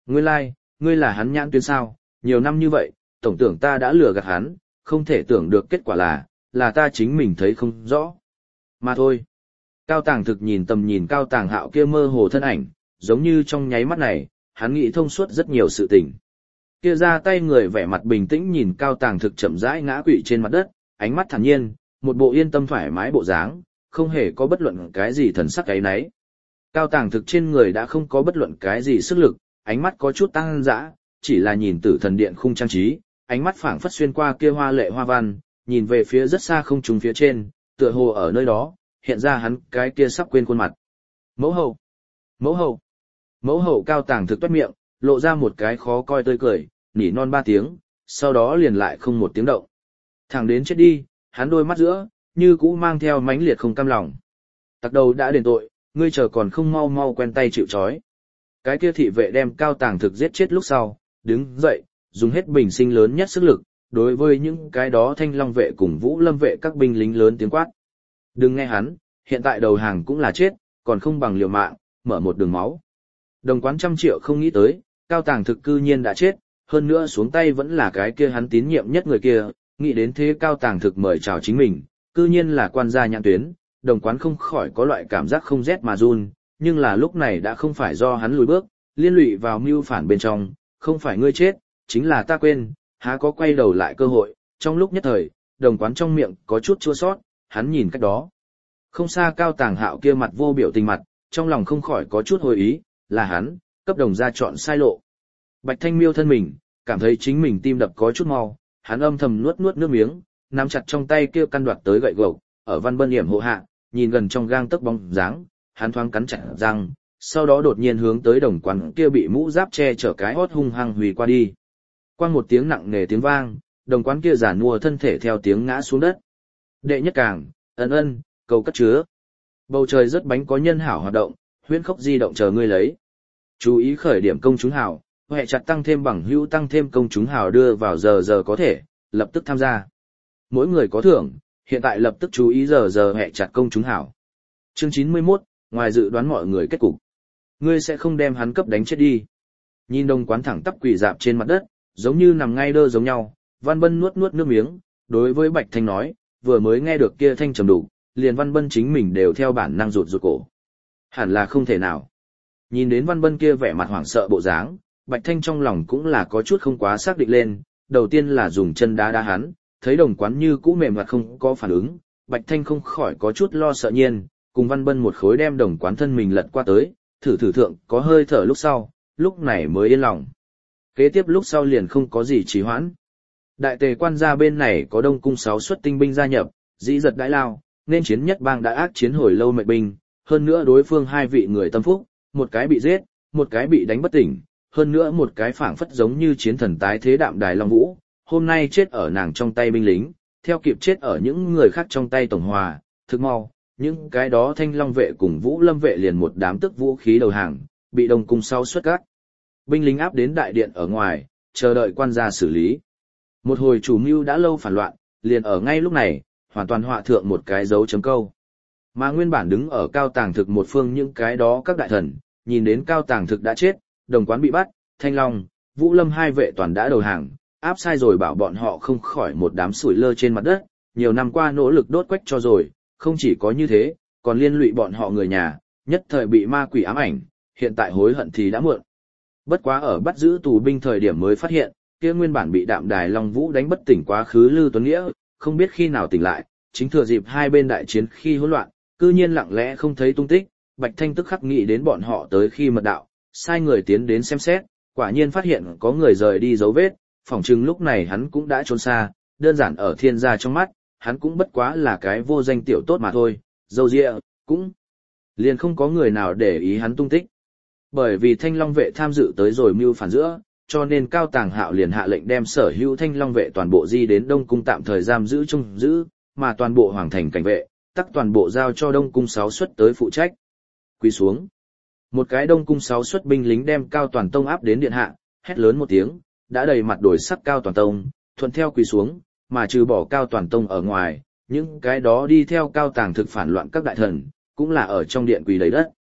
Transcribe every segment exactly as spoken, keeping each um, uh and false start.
Nguyên lai, like, ngươi là hắn nhãn tuyến sao, nhiều năm như vậy, tổng tưởng ta đã lừa gạt hắn, không thể tưởng được kết quả là, là ta chính mình thấy không rõ. Mà thôi. Cao Tàng Thực nhìn tầm nhìn Cao Tàng Hạo kia mơ hồ thân ảnh, giống như trong nháy mắt này, hắn nghĩ thông suốt rất nhiều sự tình. Kia ra tay người vẻ mặt bình tĩnh nhìn Cao Tàng Thực chậm rãi ngã quỵ trên mặt đất, ánh mắt thản nhiên, một bộ yên tâm thoải mái bộ dáng, không hề có bất luận cái gì thần sắc cái nấy. Cao Tàng Thực trên người đã không có bất luận cái gì sức lực, ánh mắt có chút tăng dã, chỉ là nhìn Tử Thần Điện khung trang trí, ánh mắt phảng phất xuyên qua kia hoa lệ hoa văn, nhìn về phía rất xa không trung phía trên, tựa hồ ở nơi đó, hiện ra hắn cái kia sắp quên khuôn mặt. Mẫu hậu, mẫu hậu, mẫu hậu. Cao Tàng Thực toét miệng, lộ ra một cái khó coi tươi cười, nỉ non ba tiếng, sau đó liền lại không một tiếng động. Thẳng đến chết đi, hắn đôi mắt giữa, như cũ mang theo mãnh liệt không cam lòng. Tặc đầu đã đền tội, ngươi chờ còn không mau mau quen tay chịu trói. Cái kia thị vệ đem Cao Tàng Thực giết chết lúc sau, đứng dậy, dùng hết bình sinh lớn nhất sức lực, đối với những cái đó Thanh Long vệ cùng Vũ Lâm vệ các binh lính lớn tiếng quát. Đừng nghe hắn, hiện tại đầu hàng cũng là chết, còn không bằng liều mạng, mở một đường máu. Đồng Quán trăm triệu không nghĩ tới, Cao Tàng Thực cư nhiên đã chết, hơn nữa xuống tay vẫn là cái kia hắn tín nhiệm nhất người kia, nghĩ đến thế Cao Tàng Thực mời chào chính mình, cư nhiên là quan gia nhãn tuyến, Đồng Quán không khỏi có loại cảm giác không rét mà run, nhưng là lúc này đã không phải do hắn lùi bước, liên lụy vào mưu phản bên trong, không phải ngươi chết, chính là ta quên, há có quay đầu lại cơ hội. Trong lúc nhất thời, Đồng Quán trong miệng có chút chua sót, hắn nhìn cách đó không xa Cao Tàng Hạo kia mặt vô biểu tình mặt, trong lòng không khỏi có chút hồi ý, là hắn cấp Đồng gia chọn sai lộ. Bạch Thanh Miêu thân mình cảm thấy chính mình tim đập có chút mau, hắn âm thầm nuốt nuốt nước miếng, nắm chặt trong tay kia căn đoạt tới gậy gộc, ở Văn Bân yểm hộ hạ, nhìn gần trong gang tấc bóng dáng, hắn thoáng cắn chặt răng, sau đó đột nhiên hướng tới Đồng Quán kia bị mũ giáp che chở cái hót hung hăng hủy qua đi. Quang một tiếng nặng nề tiếng vang, Đồng Quán kia giản mua thân thể theo tiếng ngã xuống đất. Đệ nhất càng, ân ân, cầu cất chứa. Bầu trời rất bánh có nhân hảo hoạt động, huyễn khốc di động chờ ngươi lấy. Chú ý khởi điểm công chúng hảo, hệ chặt tăng thêm bằng hữu tăng thêm công chúng hảo đưa vào giờ giờ có thể, lập tức tham gia. Mỗi người có thưởng, hiện tại lập tức chú ý giờ giờ hệ chặt công chúng hảo. Chương chín mươi mốt, ngoài dự đoán mọi người kết cục. Ngươi sẽ không đem hắn cấp đánh chết đi. Nhìn Đồng Quán thẳng tắp quỳ dạp trên mặt đất, giống như nằm ngay đơ giống nhau, Văn Bân nuốt nuốt nước miếng, đối với Bạch Thanh nói, vừa mới nghe được kia thanh trầm đủ, liền Văn Bân chính mình đều theo bản năng rụt rụt cổ. Hẳn là không thể nào. Nhìn đến Văn Bân kia vẻ mặt hoảng sợ bộ dáng, Bạch Thanh trong lòng cũng là có chút không quá xác định lên, đầu tiên là dùng chân đá đá hắn, thấy Đồng Quán như cũ mềm mặt không có phản ứng, Bạch Thanh không khỏi có chút lo sợ nhiên, cùng Văn Bân một khối đem Đồng Quán thân mình lật qua tới, thử thử thượng có hơi thở lúc sau, lúc này mới yên lòng. Kế tiếp lúc sau liền không có gì trì hoãn. Đại tề quan gia bên này có Đông cung sáu xuất tinh binh gia nhập, dĩ giật đãi lao, nên chiến nhất bang đã ác chiến hồi lâu mệnh binh, hơn nữa đối phương hai vị người tâm phúc, một cái bị giết, một cái bị đánh bất tỉnh, hơn nữa một cái phảng phất giống như chiến thần tái thế Đạm Đài Long Vũ, hôm nay chết ở nàng trong tay binh lính, theo kịp chết ở những người khác trong tay tổng hòa, thực mau, những cái đó Thanh Long vệ cùng Vũ Lâm vệ liền một đám tức vũ khí đầu hàng, bị Đông cung sau xuất các binh lính áp đến đại điện ở ngoài, chờ đợi quan gia xử lý. Một hồi chủ mưu đã lâu phản loạn, liền ở ngay lúc này, hoàn toàn họa thượng một cái dấu chấm câu. Mà nguyên bản đứng ở Cao Tàng Thực một phương những cái đó các đại thần, nhìn đến Cao Tàng Thực đã chết, Đồng Quán bị bắt, Thanh Long, Vũ Lâm hai vệ toàn đã đầu hàng, áp sai rồi bảo bọn họ không khỏi một đám sủi lơ trên mặt đất, nhiều năm qua nỗ lực đốt quách cho rồi, không chỉ có như thế, còn liên lụy bọn họ người nhà, nhất thời bị ma quỷ ám ảnh, hiện tại hối hận thì đã muộn. Bất quá ở bắt giữ tù binh thời điểm mới phát hiện, kia nguyên bản bị Đạm Đài Long Vũ đánh bất tỉnh quá khứ Lư Tuấn Nghĩa, không biết khi nào tỉnh lại, chính thừa dịp hai bên đại chiến khi hỗn loạn, cư nhiên lặng lẽ không thấy tung tích, Bạch Thanh tức khắc nghĩ đến bọn họ tới khi mật đạo, sai người tiến đến xem xét, quả nhiên phát hiện có người rời đi dấu vết, phỏng chừng lúc này hắn cũng đã trốn xa, đơn giản ở thiên gia trong mắt, hắn cũng bất quá là cái vô danh tiểu tốt mà thôi, dâu dịa, cũng liền không có người nào để ý hắn tung tích. Bởi vì Thanh Long vệ tham dự tới rồi mưu phản giữa, cho nên Cao Tàng Hạo liền hạ lệnh đem sở hữu Thanh Long vệ toàn bộ di đến Đông cung tạm thời giam giữ trông giữ, mà toàn bộ hoàng thành cảnh vệ, tắc toàn bộ giao cho Đông cung sáu xuất tới phụ trách. Quỳ xuống. Một cái Đông cung sáu xuất binh lính đem Cao Toàn Tông áp đến điện hạ, hét lớn một tiếng, đã đầy mặt đổi sắc Cao Toàn Tông, thuận theo quỳ xuống, mà trừ bỏ Cao Toàn Tông ở ngoài, những cái đó đi theo Cao Tàng Thực phản loạn các đại thần, cũng là ở trong điện quỳ đầy đất.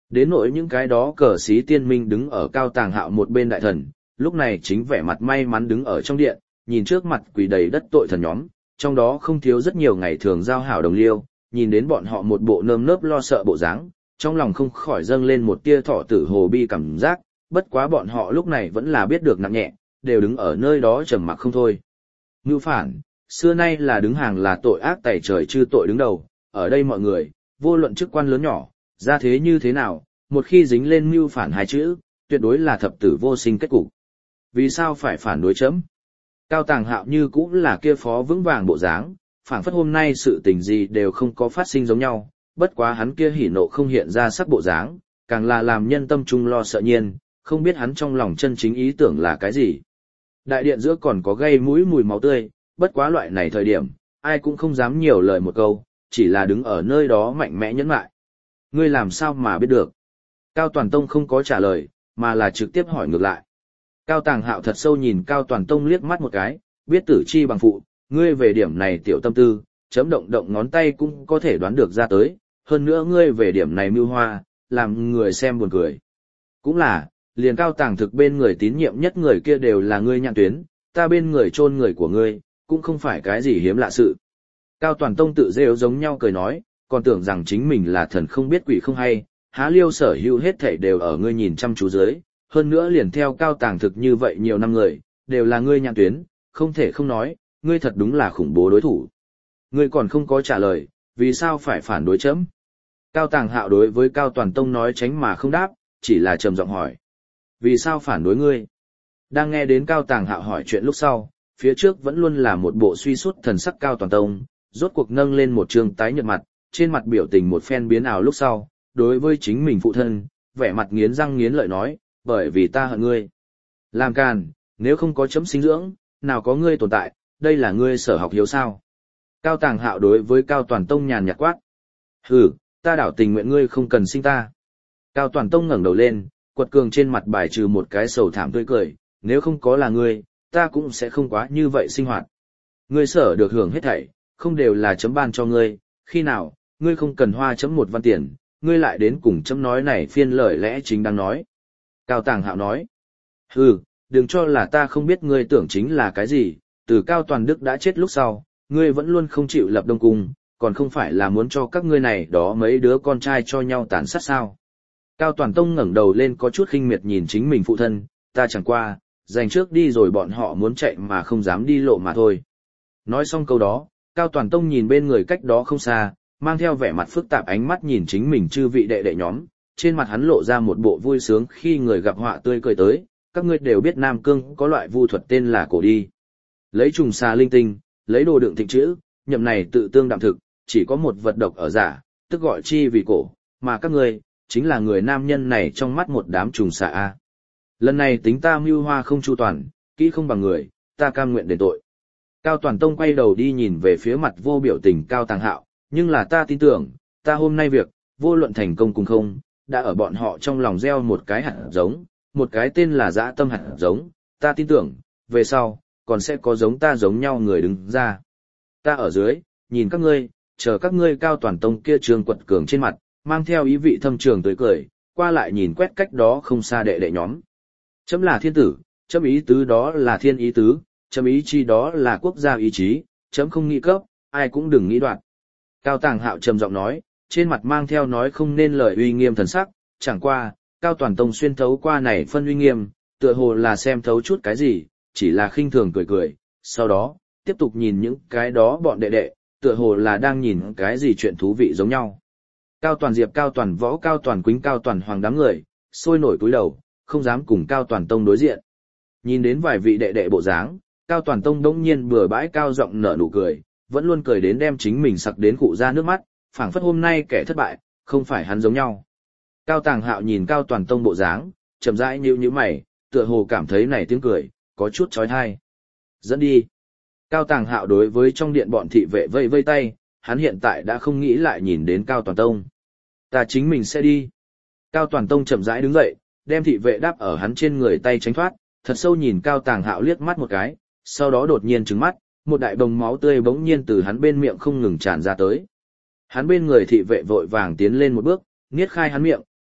Đến nỗi những cái đó cờ sĩ tiên minh đứng ở Cao Tàng Hạo một bên đại thần, lúc này chính vẻ mặt may mắn đứng ở trong điện, nhìn trước mặt quỳ đầy đất tội thần nhóm, trong đó không thiếu rất nhiều ngày thường giao hảo đồng liêu, nhìn đến bọn họ một bộ nơm nớp lo sợ bộ dáng, trong lòng không khỏi dâng lên một tia thọ tử hồ bi cảm giác, bất quá bọn họ lúc này vẫn là biết được nặng nhẹ, đều đứng ở nơi đó trầm mặc không thôi. Ngưu phản, xưa nay là đứng hàng là tội ác tày trời chư tội đứng đầu, ở đây mọi người, vô luận chức quan lớn nhỏ, ra thế như thế nào, một khi dính lên mưu phản hai chữ, tuyệt đối là thập tử vô sinh kết cục. Vì sao phải phản đối chấm? Cao Tàng Hạo như cũng là kia phó vững vàng bộ dáng, phảng phất hôm nay sự tình gì đều không có phát sinh giống nhau, bất quá hắn kia hỉ nộ không hiện ra sắc bộ dáng, càng là làm nhân tâm trung lo sợ nhiên, không biết hắn trong lòng chân chính ý tưởng là cái gì. Đại điện giữa còn có gây mũi mùi máu tươi, bất quá loại này thời điểm, ai cũng không dám nhiều lời một câu, chỉ là đứng ở nơi đó mạnh mẽ nhẫn lại. Ngươi làm sao mà biết được? Cao Toàn Tông không có trả lời, mà là trực tiếp hỏi ngược lại. Cao Tàng Hạo thật sâu nhìn Cao Toàn Tông liếc mắt một cái, biết tử chi bằng phụ, ngươi về điểm này tiểu tâm tư, chấm động động ngón tay cũng có thể đoán được ra tới, hơn nữa ngươi về điểm này mưu hoa, làm người xem buồn cười. Cũng là, liền Cao Tàng thực bên người tín nhiệm nhất người kia đều là ngươi nhãn tuyến, ta bên người chôn người của ngươi, cũng không phải cái gì hiếm lạ sự. Cao Toàn Tông tự rêu giống nhau cười nói, còn tưởng rằng chính mình là thần không biết quỷ không hay, há liêu sở hữu hết thảy đều ở ngươi nhìn chăm chú dưới, hơn nữa liền theo Cao Tàng thực như vậy nhiều năm người, đều là ngươi nhãn tuyến, không thể không nói, ngươi thật đúng là khủng bố đối thủ. Ngươi còn không có trả lời, vì sao phải phản đối chấm? Cao Tàng Hạo đối với Cao Toàn Tông nói tránh mà không đáp, chỉ là trầm giọng hỏi. Vì sao phản đối ngươi? Đang nghe đến Cao Tàng Hạo hỏi chuyện lúc sau, phía trước vẫn luôn là một bộ suy sút thần sắc Cao Toàn Tông, rốt cuộc nâng lên một trương tái nhợt mặt, trên mặt biểu tình một phen biến ảo lúc sau, đối với chính mình phụ thân, vẻ mặt nghiến răng nghiến lợi nói, bởi vì ta hận ngươi. Làm càn, nếu không có chấm sinh dưỡng, nào có ngươi tồn tại, đây là ngươi sở học hiếu sao? Cao Tàng Hạo đối với Cao Toàn Tông nhàn nhạt quát. Hừ, ta đảo tình nguyện ngươi không cần sinh ta. Cao Toàn Tông ngẩng đầu lên, quật cường trên mặt bài trừ một cái sầu thảm tươi cười, nếu không có là ngươi, ta cũng sẽ không quá như vậy sinh hoạt. Ngươi sở được hưởng hết thảy, không đều là chấm ban cho ngươi, khi nào, ngươi không cần hoa chấm một văn tiền, ngươi lại đến cùng chấm nói này phiên lời lẽ chính đang nói. Cao Tàng Hạo nói, hừ, đừng cho là ta không biết ngươi tưởng chính là cái gì, từ Cao Toàn Đức đã chết lúc sau, ngươi vẫn luôn không chịu lập đông cung, còn không phải là muốn cho các ngươi này đó mấy đứa con trai cho nhau tàn sát sao. Cao Toàn Tông ngẩng đầu lên có chút khinh miệt nhìn chính mình phụ thân, ta chẳng qua, dành trước đi rồi bọn họ muốn chạy mà không dám đi lộ mà thôi. Nói xong câu đó, Cao Toàn Tông nhìn bên người cách đó không xa, mang theo vẻ mặt phức tạp ánh mắt nhìn chính mình chư vị đệ đệ nhóm, trên mặt hắn lộ ra một bộ vui sướng khi người gặp họa tươi cười tới, các ngươi đều biết Nam Cương có loại vu thuật tên là cổ đi. Lấy trùng xà linh tinh, lấy đồ đựng thịnh chữ, nhậm này tự tương đạm thực, chỉ có một vật độc ở giả, tức gọi chi vì cổ, mà các ngươi, chính là người nam nhân này trong mắt một đám trùng xà a. Lần này tính ta mưu hoa không chu toàn, kỹ không bằng người, ta cam nguyện đền tội. Cao Toàn Tông quay đầu đi nhìn về phía mặt vô biểu tình Cao Tàng Hạo, nhưng là ta tin tưởng, ta hôm nay việc, vô luận thành công cùng không, đã ở bọn họ trong lòng gieo một cái hạt giống, một cái tên là dã tâm hạt giống, ta tin tưởng, về sau, còn sẽ có giống ta giống nhau người đứng ra. Ta ở dưới, nhìn các ngươi, chờ các ngươi Cao Toàn Tông kia trường quật cường trên mặt, mang theo ý vị thâm trường tới cười, qua lại nhìn quét cách đó không xa đệ đệ nhóm. Chấm là thiên tử, chấm ý tứ đó là thiên ý tứ, chấm ý chí đó là quốc gia ý chí, chấm không nghĩ cấp, ai cũng đừng nghĩ đoạt. Cao Tàng Hạo trầm giọng nói, trên mặt mang theo nói không nên lời uy nghiêm thần sắc, chẳng qua, Cao Toàn Tông xuyên thấu qua này phân uy nghiêm, tựa hồ là xem thấu chút cái gì, chỉ là khinh thường cười cười, sau đó, tiếp tục nhìn những cái đó bọn đệ đệ, tựa hồ là đang nhìn cái gì chuyện thú vị giống nhau. Cao Toàn Diệp, Cao Toàn Võ, Cao Toàn Quýnh, Cao Toàn Hoàng đám người, sôi nổi cúi đầu, không dám cùng Cao Toàn Tông đối diện. Nhìn đến vài vị đệ đệ bộ dáng, Cao Toàn Tông đống nhiên bừa bãi cao giọng nở nụ cười, vẫn luôn cười đến đem chính mình sặc đến cụ ra nước mắt, phảng phất hôm nay kẻ thất bại, không phải hắn giống nhau. Cao Tàng Hạo nhìn Cao Toàn Tông bộ dáng, chậm rãi nhíu nhíu mày, tựa hồ cảm thấy này tiếng cười, có chút chói tai. Dẫn đi. Cao Tàng Hạo đối với trong điện bọn thị vệ vây vây tay, hắn hiện tại đã không nghĩ lại nhìn đến Cao Toàn Tông. Ta chính mình sẽ đi. Cao Toàn Tông chậm rãi đứng dậy, đem thị vệ đáp ở hắn trên người tay tránh thoát, thật sâu nhìn Cao Tàng Hạo liếc mắt một cái, sau đó đột nhiên trừng mắt, một đại bồng máu tươi bỗng nhiên từ hắn bên miệng không ngừng tràn ra tới. Hắn bên người thị vệ vội vàng tiến lên một bước, niết khai hắn miệng,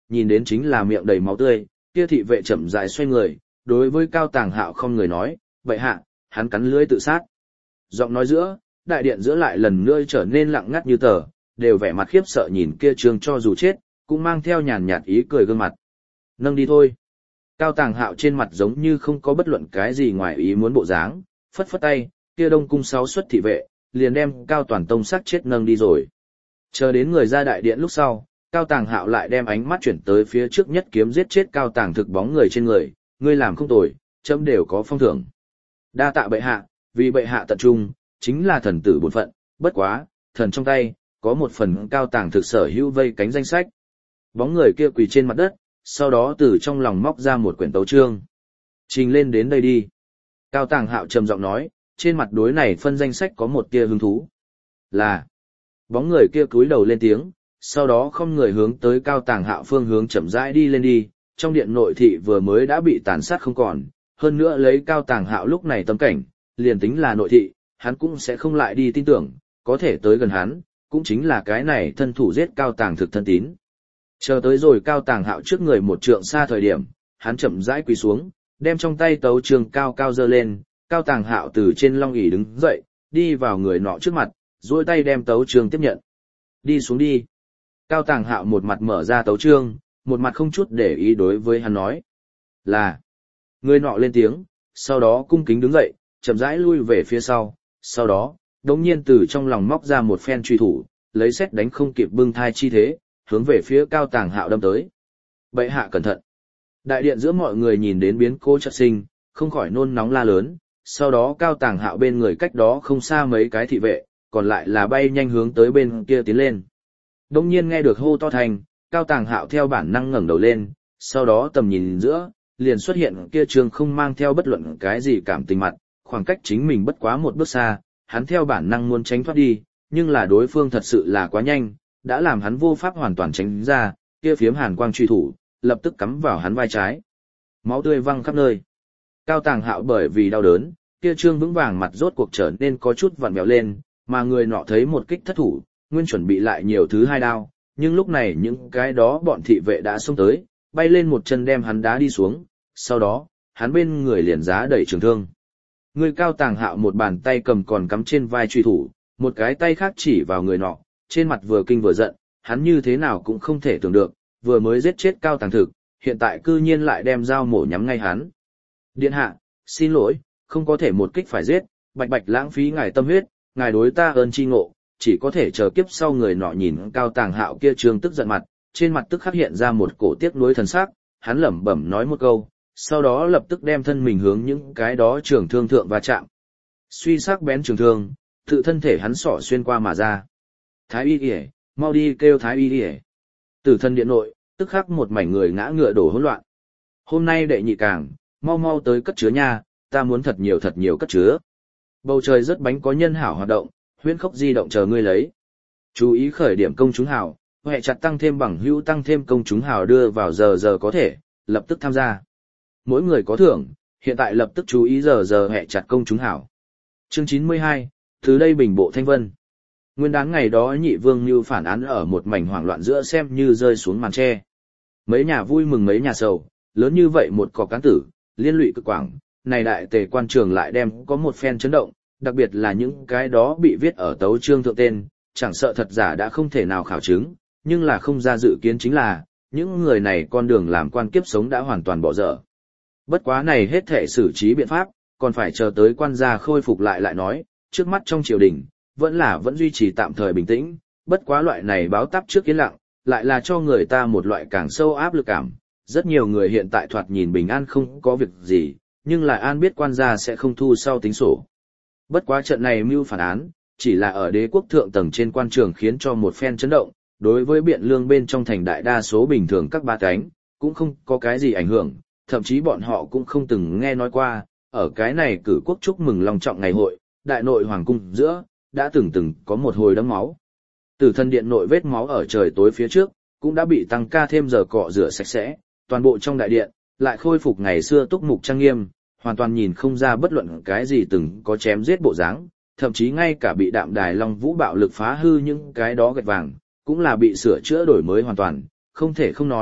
nhìn đến chính là miệng đầy máu tươi, kia thị vệ chậm rãi xoay người, đối với Cao Tàng Hạo không người nói, "Bệ hạ, hắn cắn lưỡi tự sát." Giọng nói giữa, đại điện giữa lại lần nữa trở nên lặng ngắt như tờ, đều vẻ mặt khiếp sợ nhìn kia Trương cho dù chết, cũng mang theo nhàn nhạt ý cười gương mặt. "Nâng đi thôi." Cao Tàng Hạo trên mặt giống như không có bất luận cái gì ngoài ý muốn bộ dáng, phất phất tay, kia Đông cung sáu xuất thị vệ, liền đem Cao Toàn Tông sát chết nâng đi rồi. Chờ đến người ra đại điện lúc sau, Cao Tàng Hạo lại đem ánh mắt chuyển tới phía trước nhất kiếm giết chết Cao Tàng Thực bóng người trên người, ngươi làm không tồi, chấm đều có phong thưởng. Đa tạ bệ hạ, vì bệ hạ tận trung, chính là thần tử bổn phận, bất quá, thần trong tay, có một phần Cao Tàng Thực sở hữu vây cánh danh sách. Bóng người kia quỳ trên mặt đất, sau đó từ trong lòng móc ra một quyển tấu chương. Trình lên đến đây đi. Cao Tàng Hạo trầm giọng nói, trên mặt đối này phân danh sách có một tia hứng thú. Là. Bóng người kia cúi đầu lên tiếng, sau đó không người hướng tới Cao Tàng Hạo phương hướng chậm rãi đi lên đi, trong điện nội thị vừa mới đã bị tàn sát không còn, hơn nữa lấy Cao Tàng Hạo lúc này tâm cảnh, liền tính là nội thị, hắn cũng sẽ không lại đi tin tưởng, có thể tới gần hắn, cũng chính là cái này thân thủ giết Cao Tàng Thực thân tín. Chờ tới rồi Cao Tàng Hạo trước người một trượng xa thời điểm, hắn chậm rãi quỳ xuống, đem trong tay tấu chương cao cao giơ lên, Cao Tàng Hạo từ trên long ỷ đứng dậy, đi vào người nọ trước mặt, duỗi tay đem tấu chương tiếp nhận. Đi xuống đi. Cao Tàng Hạo một mặt mở ra tấu chương, một mặt không chút để ý đối với hắn nói. Là. Người nọ lên tiếng, sau đó cung kính đứng dậy, chậm rãi lui về phía sau, sau đó, đống nhiên từ trong lòng móc ra một phen truy thủ, lấy xét đánh không kịp bưng thai chi thế, hướng về phía Cao Tàng Hạo đâm tới. Bệ hạ cẩn thận. Đại điện giữa mọi người nhìn đến biến cố chợt sinh, không khỏi nôn nóng la lớn, sau đó Cao Tàng Hạo bên người cách đó không xa mấy cái thị vệ, còn lại là bay nhanh hướng tới bên kia tiến lên. Đông nhiên nghe được hô to thành, Cao Tàng Hạo theo bản năng ngẩng đầu lên, sau đó tầm nhìn giữa, liền xuất hiện kia trường không mang theo bất luận cái gì cảm tình mặt, khoảng cách chính mình bất quá một bước xa, hắn theo bản năng muốn tránh thoát đi, nhưng là đối phương thật sự là quá nhanh, đã làm hắn vô pháp hoàn toàn tránh ra, kia phiếm hàn quang truy thủ, lập tức cắm vào hắn vai trái. Máu tươi văng khắp nơi. Cao Tàng Hạo bởi vì đau đớn, kia trương vững vàng mặt rốt cuộc trở nên có chút vặn vẹo lên, mà người nọ thấy một kích thất thủ, nguyên chuẩn bị lại nhiều thứ hai đao, nhưng lúc này những cái đó bọn thị vệ đã xông tới, bay lên một chân đem hắn đá đi xuống, sau đó, hắn bên người liền giá đẩy trường thương. Người Cao Tàng Hạo một bàn tay cầm còn cắm trên vai truy thủ, một cái tay khác chỉ vào người nọ, trên mặt vừa kinh vừa giận, hắn như thế nào cũng không thể tưởng được, vừa mới giết chết Cao Tàng Thực, hiện tại cư nhiên lại đem dao mổ nhắm ngay hắn. Điện hạ, xin lỗi, không có thể một kích phải giết, bạch bạch lãng phí ngài tâm huyết, ngài đối ta ơn chi ngộ, chỉ có thể chờ kiếp sau. Người nọ nhìn Cao Tàng Hạo kia trương tức giận mặt, trên mặt tức khắc hiện ra một cổ tiếc nuối thần sắc, hắn lẩm bẩm nói một câu, sau đó lập tức đem thân mình hướng những cái đó trường thương thượng va chạm. Suy sắc bén trường thương, tự thân thể hắn xỏ xuyên qua mà ra. Thái y y, mau đi kêu thái y y. Tử thân điện nội, tức khắc một mảnh người ngã ngựa đổ hỗn loạn. Hôm nay đệ nhị càng, mau mau tới cất chứa nha, ta muốn thật nhiều thật nhiều cất chứa. Bầu trời rất bánh có nhân hảo hoạt động, huyễn khốc di động chờ ngươi lấy. Chú ý khởi điểm công chúng hảo, hệ chặt tăng thêm bằng hữu tăng thêm công chúng hảo đưa vào giờ giờ có thể, lập tức tham gia. Mỗi người có thưởng, hiện tại lập tức chú ý giờ giờ hệ chặt công chúng hảo. Chương chín mươi hai, từ đây bình bộ thanh vân. Nguyên đán ngày đó nhị vương như phản án ở một mảnh hoảng loạn giữa xem như rơi xuống màn tre. Mấy nhà vui mừng mấy nhà sầu, lớn như vậy một cọc cán tử, liên lụy cực quảng, này đại tề quan trường lại đem có một phen chấn động, đặc biệt là những cái đó bị viết ở tấu chương thượng tên, chẳng sợ thật giả đã không thể nào khảo chứng, nhưng là không ra dự kiến chính là, những người này con đường làm quan kiếp sống đã hoàn toàn bỏ dở. Bất quá này hết thể xử trí biện pháp, còn phải chờ tới quan gia khôi phục lại lại nói, trước mắt trong triều đình, vẫn là vẫn duy trì tạm thời bình tĩnh, bất quá loại này báo táp trước yên lặng, lại là cho người ta một loại càng sâu áp lực cảm. Rất nhiều người hiện tại thoạt nhìn bình an không có việc gì, nhưng lại an biết quan gia sẽ không thu sau tính sổ. Bất quá trận này mưu phản án, chỉ là ở đế quốc thượng tầng trên quan trường khiến cho một phen chấn động, đối với biện lương bên trong thành đại đa số bình thường các ba cánh, cũng không có cái gì ảnh hưởng, thậm chí bọn họ cũng không từng nghe nói qua, ở cái này cử quốc chúc mừng long trọng ngày hội, đại nội hoàng cung giữa, đã từng từng có một hồi đẫm máu. Tử thân điện nội vết máu ở trời tối phía trước, cũng đã bị tăng ca thêm giờ cọ rửa sạch sẽ, toàn bộ trong đại điện, lại khôi phục ngày xưa túc mục trang nghiêm, hoàn toàn nhìn không ra bất luận cái gì từng có chém giết bộ dáng, thậm chí ngay cả bị đạm đài long vũ bạo lực phá hư những cái đó gạch vàng, cũng là bị sửa chữa đổi mới hoàn toàn, không thể không nói,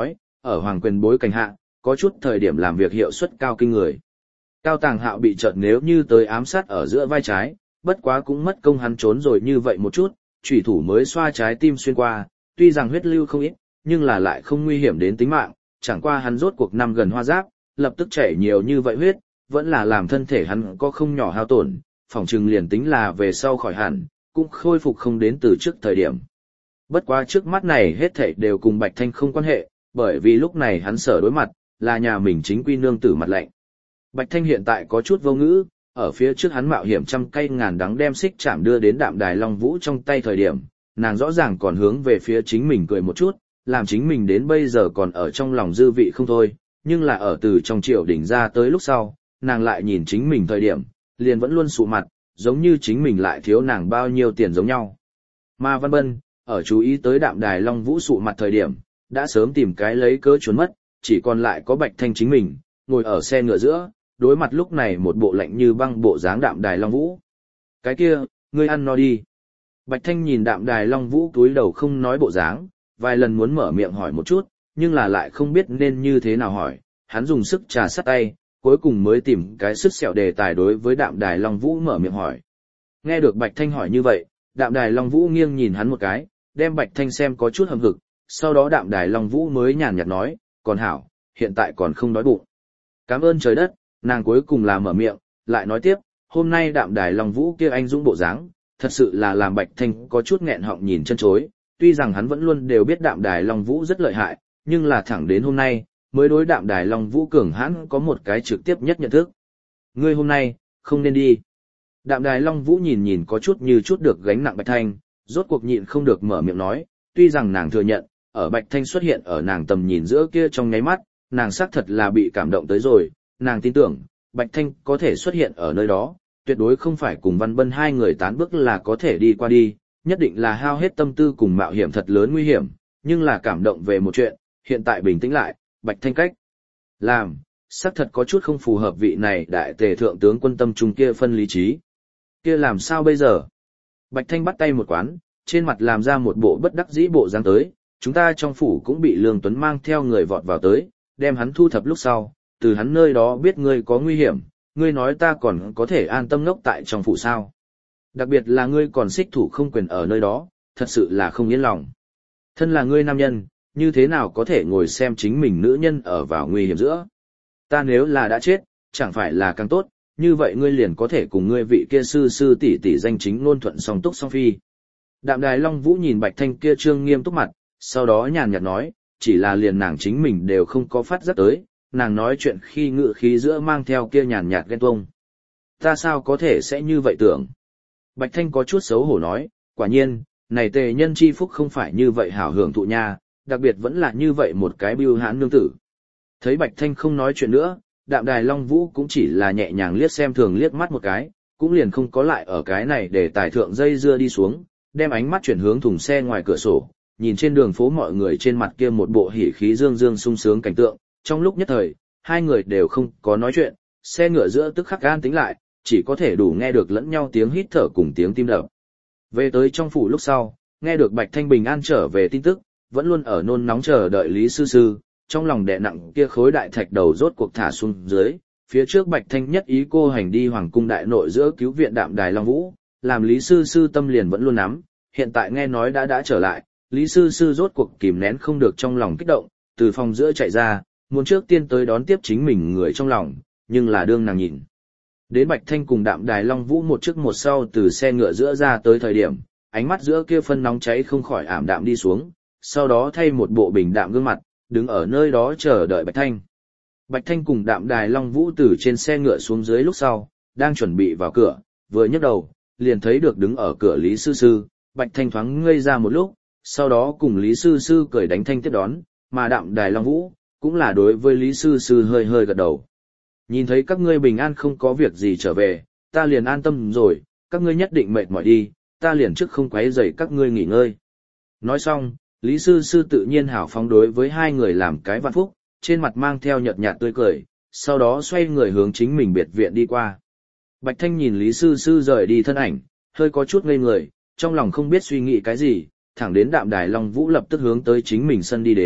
ở hoàng quyền bối cảnh hạ, có chút thời điểm làm việc hiệu suất cao kinh người. Cao Tàng Hạo bị chợt nếu như tới ám sát ở giữa vai trái, bất quá cũng mất công hắn trốn rồi như vậy một chút, chủy thủ mới xoa trái tim xuyên qua, tuy rằng huyết lưu không ít, nhưng là lại không nguy hiểm đến tính mạng, chẳng qua hắn rốt cuộc năm gần hoa giáp, lập tức chảy nhiều như vậy huyết, vẫn là làm thân thể hắn có không nhỏ hao tổn, phòng trừng liền tính là về sau khỏi hẳn, cũng khôi phục không đến từ trước thời điểm. Bất quá trước mắt này hết thảy đều cùng Bạch Thanh không quan hệ, bởi vì lúc này hắn sở đối mặt, là nhà mình chính quy nương tử mặt lạnh. Bạch Thanh hiện tại có chút vô ngữ, ở phía trước hắn mạo hiểm trăm cây ngàn đắng đem xích chạm đưa đến Đạm Đài Long Vũ trong tay thời điểm, nàng rõ ràng còn hướng về phía chính mình cười một chút, làm chính mình đến bây giờ còn ở trong lòng dư vị không thôi, nhưng là ở từ trong triều đỉnh ra tới lúc sau, nàng lại nhìn chính mình thời điểm, liền vẫn luôn sụ mặt, giống như chính mình lại thiếu nàng bao nhiêu tiền giống nhau. Mà Văn Bân, ở chú ý tới Đạm Đài Long Vũ sụ mặt thời điểm, đã sớm tìm cái lấy cớ trốn mất, chỉ còn lại có Bạch Thanh chính mình, ngồi ở xe ngựa giữa, đối mặt lúc này một bộ lạnh như băng bộ dáng Đạm Đài Long Vũ. Cái kia, ngươi ăn no đi. Bạch Thanh nhìn Đạm Đài Long Vũ túi đầu không nói bộ dáng, vài lần muốn mở miệng hỏi một chút, nhưng là lại không biết nên như thế nào hỏi, hắn dùng sức trà sắt tay, cuối cùng mới tìm cái sức sẹo đề tài đối với Đạm Đài Long Vũ mở miệng hỏi. Nghe được Bạch Thanh hỏi như vậy, Đạm Đài Long Vũ nghiêng nhìn hắn một cái, đem Bạch Thanh xem có chút hầm hực, sau đó Đạm Đài Long Vũ mới nhàn nhạt nói, còn hảo, hiện tại còn không đói bụng. Cảm ơn trời đất, nàng cuối cùng là mở miệng, lại nói tiếp, hôm nay Đạm Đài Long Vũ kia anh dũng bộ dáng, thật sự là làm Bạch Thanh có chút nghẹn họng nhìn chân chối, tuy rằng hắn vẫn luôn đều biết Đạm Đài Long Vũ rất lợi hại, nhưng là thẳng đến hôm nay, mới đối Đạm Đài Long Vũ cường hãn có một cái trực tiếp nhất nhận thức. Ngươi hôm nay, không nên đi. Đạm Đài Long Vũ nhìn nhìn có chút như chút được gánh nặng Bạch Thanh, rốt cuộc nhịn không được mở miệng nói, tuy rằng nàng thừa nhận, ở Bạch Thanh xuất hiện ở nàng tầm nhìn giữa kia trong nháy mắt, nàng xác thật là bị cảm động tới rồi, nàng tin tưởng, Bạch Thanh có thể xuất hiện ở nơi đó, tuyệt đối không phải cùng Văn Bân hai người tán bước là có thể đi qua đi, nhất định là hao hết tâm tư cùng mạo hiểm thật lớn nguy hiểm, nhưng là cảm động về một chuyện, hiện tại bình tĩnh lại, Bạch Thanh cách làm, xác thật có chút không phù hợp vị này đại tề thượng tướng quân tâm trung kia phân lý trí. Kia làm sao bây giờ? Bạch Thanh bắt tay một quán, trên mặt làm ra một bộ bất đắc dĩ bộ dáng tới, chúng ta trong phủ cũng bị Lương Tuấn mang theo người vọt vào tới, đem hắn thu thập lúc sau, từ hắn nơi đó biết ngươi có nguy hiểm, ngươi nói ta còn có thể an tâm ngốc tại trong phủ sao? Đặc biệt là ngươi còn xích thủ không quyền ở nơi đó, thật sự là không yên lòng. Thân là ngươi nam nhân, như thế nào có thể ngồi xem chính mình nữ nhân ở vào nguy hiểm giữa? Ta nếu là đã chết, chẳng phải là càng tốt, như vậy ngươi liền có thể cùng ngươi vị kia sư sư tỷ tỷ danh chính ngôn thuận song túc song phi. Đạm Đài Long Vũ nhìn Bạch Thanh kia trương nghiêm túc mặt, sau đó nhàn nhạt nói, chỉ là liền nàng chính mình đều không có phát giác tới, nàng nói chuyện khi ngự khí giữa mang theo kia nhàn nhạt ghen tuông. Ta sao có thể sẽ như vậy tưởng? Bạch Thanh có chút xấu hổ nói, quả nhiên, này tề nhân chi phúc không phải như vậy hảo hưởng thụ nha, đặc biệt vẫn là như vậy một cái bưu hãn nương tử. Thấy Bạch Thanh không nói chuyện nữa, Đạm Đài Long Vũ cũng chỉ là nhẹ nhàng liếc xem thường liếc mắt một cái, cũng liền không có lại ở cái này để tài thượng dây dưa đi xuống, đem ánh mắt chuyển hướng thùng xe ngoài cửa sổ, nhìn trên đường phố mọi người trên mặt kia một bộ hỉ khí dương dương sung sướng cảnh tượng, trong lúc nhất thời, hai người đều không có nói chuyện, xe ngựa giữa tức khắc an tĩnh lại, chỉ có thể đủ nghe được lẫn nhau tiếng hít thở cùng tiếng tim đập. Về tới trong phủ lúc sau, nghe được Bạch Thanh bình an trở về tin tức, vẫn luôn ở nôn nóng chờ đợi Lý Sư Sư, trong lòng đè nặng kia khối đại thạch đầu rốt cuộc thả xuống dưới, phía trước Bạch Thanh nhất ý cô hành đi hoàng cung đại nội giữa cứu viện Đạm Đài Long Vũ, làm Lý Sư Sư tâm liền vẫn luôn nắm, hiện tại nghe nói đã đã trở lại, Lý Sư Sư rốt cuộc kìm nén không được trong lòng kích động, từ phòng giữa chạy ra, muốn trước tiên tới đón tiếp chính mình người trong lòng, nhưng là đương nàng nhìn. Đến Bạch Thanh cùng Đạm Đài Long Vũ một trước một sau từ xe ngựa giữa ra tới thời điểm, ánh mắt giữa kia phân nóng cháy không khỏi ảm đạm đi xuống, sau đó thay một bộ bình đạm gương mặt, đứng ở nơi đó chờ đợi Bạch Thanh. Bạch Thanh cùng Đạm Đài Long Vũ từ trên xe ngựa xuống dưới lúc sau, đang chuẩn bị vào cửa, vừa nhấc đầu, liền thấy được đứng ở cửa Lý Sư Sư, Bạch Thanh thoáng ngây ra một lúc, sau đó cùng Lý Sư Sư cười đánh thanh tiếp đón, mà Đạm Đài Long Vũ, cũng là đối với Lý Sư Sư hơi hơi gật đầu. Nhìn thấy các ngươi bình an không có việc gì trở về, ta liền an tâm rồi, các ngươi nhất định mệt mỏi đi, ta liền trước không quấy rầy các ngươi nghỉ ngơi. Nói xong, Lý Sư Sư tự nhiên hảo phóng đối với hai người làm cái vạn phúc, trên mặt mang theo nhợt nhạt tươi cười, sau đó xoay người hướng chính mình biệt viện đi qua. Bạch Thanh nhìn Lý Sư Sư rời đi thân ảnh, hơi có chút ngây người, trong lòng không biết suy nghĩ cái gì, thẳng đến Đạm Đài Long Vũ lập tức hướng tới chính mình sân đi đến,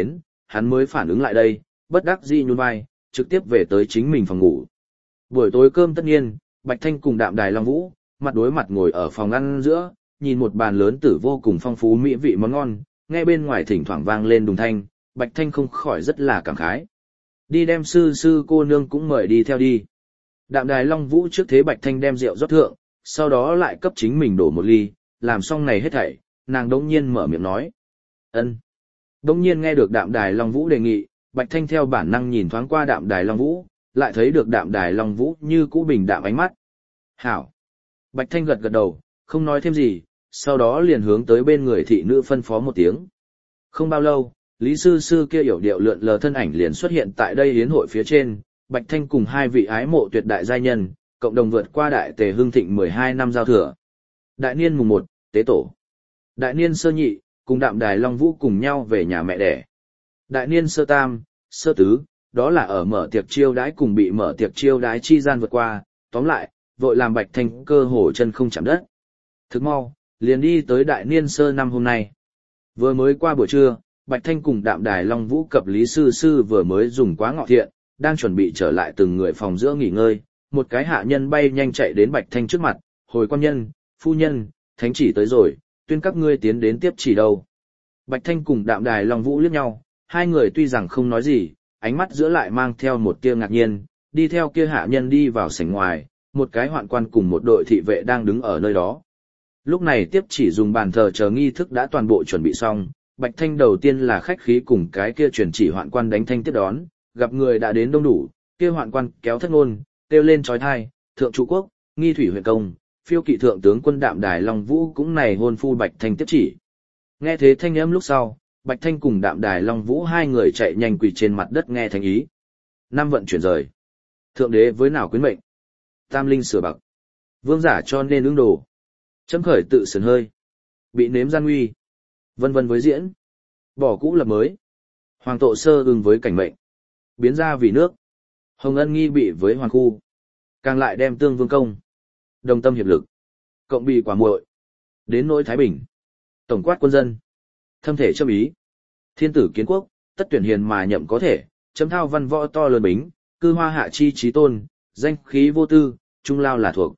hắn mới phản ứng lại đây, bất đắc dĩ nhún vai, trực tiếp về tới chính mình phòng ngủ. Buổi tối cơm tất nhiên, Bạch Thanh cùng Đạm Đài Long Vũ, mặt đối mặt ngồi ở phòng ăn giữa, nhìn một bàn lớn tử vô cùng phong phú mỹ vị món ngon, nghe bên ngoài thỉnh thoảng vang lên đùng thanh, Bạch Thanh không khỏi rất là cảm khái. Đi đem sư sư cô nương cũng mời đi theo đi. Đạm Đài Long Vũ trước thế Bạch Thanh đem rượu rót thượng, sau đó lại cấp chính mình đổ một ly, làm xong này hết thảy, nàng đống nhiên mở miệng nói. Ân. Đống nhiên nghe được Đạm Đài Long Vũ đề nghị, Bạch Thanh theo bản năng nhìn thoáng qua Đạm Đài Long Vũ, lại thấy được Đạm Đài Long Vũ như cũ bình đạm ánh mắt. Hảo. Bạch Thanh gật gật đầu, không nói thêm gì, sau đó liền hướng tới bên người thị nữ phân phó một tiếng. Không bao lâu, Lý Sư Sư kia yểu điệu lượn lờ thân ảnh liền xuất hiện tại đây yến hội phía trên, Bạch Thanh cùng hai vị ái mộ tuyệt đại giai nhân, cộng đồng vượt qua đại tề hưng thịnh mười hai năm giao thừa. Đại niên mùng một, tế tổ. Đại niên sơ nhị, cùng Đạm Đài Long Vũ cùng nhau về nhà mẹ đẻ. Đại niên sơ tam, sơ tứ, đó là ở mở tiệc chiêu đãi cùng bị mở tiệc chiêu đãi chi gian vượt qua, tóm lại, vội làm Bạch Thanh cơ hồ chân không chạm đất. Thức mau, liền đi tới đại niên sơ năm hôm nay. Vừa mới qua buổi trưa, Bạch Thanh cùng Đạm Đài Long Vũ cập Lý Sư Sư vừa mới dùng quá ngọ thiện, đang chuẩn bị trở lại từng người phòng giữa nghỉ ngơi, một cái hạ nhân bay nhanh chạy đến Bạch Thanh trước mặt, hồi quan nhân, phu nhân, thánh chỉ tới rồi, tuyên các ngươi tiến đến tiếp chỉ đâu. Bạch Thanh cùng Đạm Đài Long Vũ liếc nhau, hai người tuy rằng không nói gì, ánh mắt giữa lại mang theo một tia ngạc nhiên, đi theo kia hạ nhân đi vào sảnh ngoài, một cái hoạn quan cùng một đội thị vệ đang đứng ở nơi đó. Lúc này tiếp chỉ dùng bàn thờ chờ nghi thức đã toàn bộ chuẩn bị xong, Bạch Thanh đầu tiên là khách khí cùng cái kia truyền chỉ hoạn quan đánh thanh tiếp đón, gặp người đã đến đông đủ, kia hoạn quan kéo thất ngôn, kêu lên chói tai, thượng trụ quốc, nghi thủy huyện công, phiêu kỵ thượng tướng quân Đạm Đài Long Vũ cũng này hôn phu Bạch Thanh tiếp chỉ. Nghe thế thanh âm lúc sau, Bạch Thanh cùng Đạm Đài Long Vũ hai người chạy nhanh quỳ trên mặt đất nghe thanh ý. Năm vận chuyển rời. Thượng đế với nào quyến mệnh. Tam linh sửa bậc. Vương giả cho nên ứng đồ. Chấm khởi tự sườn hơi. Bị nếm gian nguy. Vân vân với diễn. Bỏ cũ lập mới. Hoàng tộ sơ ưng với cảnh mệnh. Biến ra vì nước. Hồng ân nghi bị với hoàng khu. Càng lại đem tương vương công. Đồng tâm hiệp lực. Cộng bị quả muội. Đến nỗi Thái Bình. Tổng quát quân dân. Thâm thể châm ý. Thiên tử kiến quốc, tất tuyển hiền mà nhậm có thể, chấm thao văn võ to lớn bính, cư hoa hạ chi trí tôn, danh khí vô tư, trung lao là thuộc.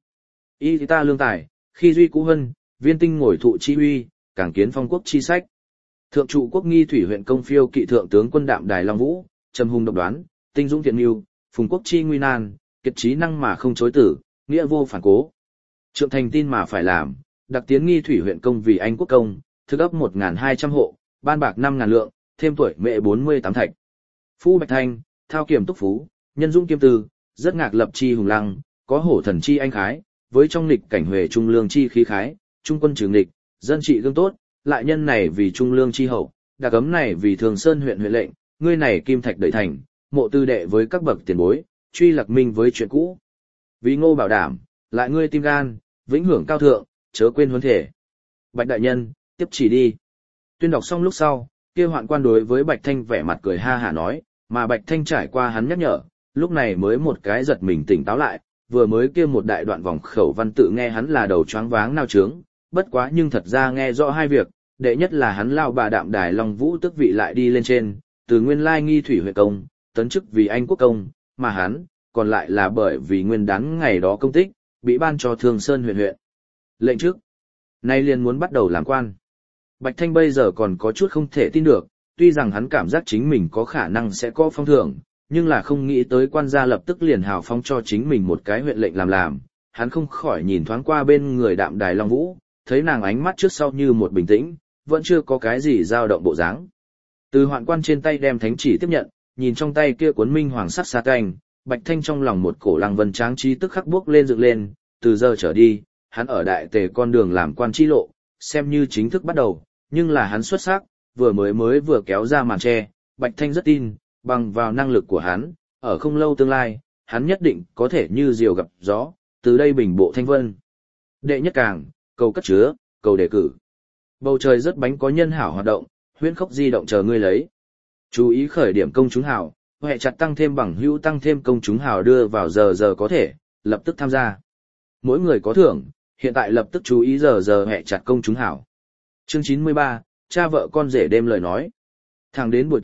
Y ta lương tài, khi duy cũ hân, viên tinh ngồi thụ chi uy, càng kiến phong quốc chi sách. Thượng trụ quốc nghi thủy huyện công phiêu kỵ thượng tướng quân Đạm Đài Long Vũ, trầm hùng độc đoán, tinh dũng thiện mưu, phùng quốc chi nguy nan, kiệt trí năng mà không chối tử, nghĩa vô phản cố. Trượng thành tin mà phải làm, đặc tiến nghi thủy huyện công vì anh quốc công, thức ấp một nghìn hai trăm hộ, ban bạc năm ngàn lượng, thêm tuổi mẹ bốn mươi tám thạch. Phu Bạch Thanh, thao kiểm túc phú, nhân dung kiêm tư, rất ngạc lập chi hùng lăng, có hổ thần chi anh khái, với trong lịch cảnh huệ trung lương chi khí khái, trung quân trường lịch, dân trị gương tốt, lại nhân này vì trung lương chi hậu, đặc cấm này vì thường sơn huyện huyện lệnh, ngươi này kim thạch đợi thành, mộ tư đệ với các bậc tiền bối, truy lạc minh với chuyện cũ. Vì ngô bảo đảm, lại ngươi tim gan, vĩnh hưởng cao thượng, chớ quên huấn thể. Bạch đại nhân, tiếp chỉ đi. Tuyên đọc xong lúc sau, kia hoạn quan đối với Bạch Thanh vẻ mặt cười ha hả nói, mà Bạch Thanh trải qua hắn nhắc nhở, lúc này mới một cái giật mình tỉnh táo lại, vừa mới kia một đại đoạn vòng khẩu văn tự nghe hắn là đầu choáng váng nao trướng, bất quá nhưng thật ra nghe rõ hai việc, đệ nhất là hắn lao bà Đạm Đài Long Vũ tước vị lại đi lên trên, từ nguyên lai nghi thủy huyện công, tấn chức vì anh quốc công, mà hắn, còn lại là bởi vì nguyên đán ngày đó công tích, bị ban cho Thường Sơn huyện huyện. Lệnh trước, nay liền muốn bắt đầu làm quan. Bạch Thanh bây giờ còn có chút không thể tin được, tuy rằng hắn cảm giác chính mình có khả năng sẽ có phong thưởng, nhưng là không nghĩ tới quan gia lập tức liền hào phong cho chính mình một cái huyện lệnh làm làm. Hắn không khỏi nhìn thoáng qua bên người Đạm Đài Long Vũ, thấy nàng ánh mắt trước sau như một bình tĩnh, vẫn chưa có cái gì dao động bộ dáng. Từ hoạn quan trên tay đem thánh chỉ tiếp nhận, nhìn trong tay kia cuốn minh hoàng sắc xa canh, Bạch Thanh trong lòng một cổ lăng vân tráng trí tức khắc bước lên dựng lên, từ giờ trở đi, hắn ở đại tề con đường làm quan chi lộ, xem như chính thức bắt đầu, nhưng là hắn xuất sắc, vừa mới mới vừa kéo ra màn che, Bạch Thanh rất tin, bằng vào năng lực của hắn, ở không lâu tương lai, hắn nhất định có thể như diều gặp gió, từ đây bình bộ thanh vân. Đệ nhất càng, cầu cất chứa, cầu đề cử. Bầu trời rất bánh có nhân hảo hoạt động, huyễn khốc di động chờ ngươi lấy. Chú ý khởi điểm công chúng hảo, hệ chặt tăng thêm bằng hữu tăng thêm công chúng hảo đưa vào giờ giờ có thể, lập tức tham gia. Mỗi người có thưởng, hiện tại lập tức chú ý giờ giờ hệ chặt công chúng hảo. Chương chín mươi ba, cha vợ con rể đêm lời nói. Thẳng đến buổi tối,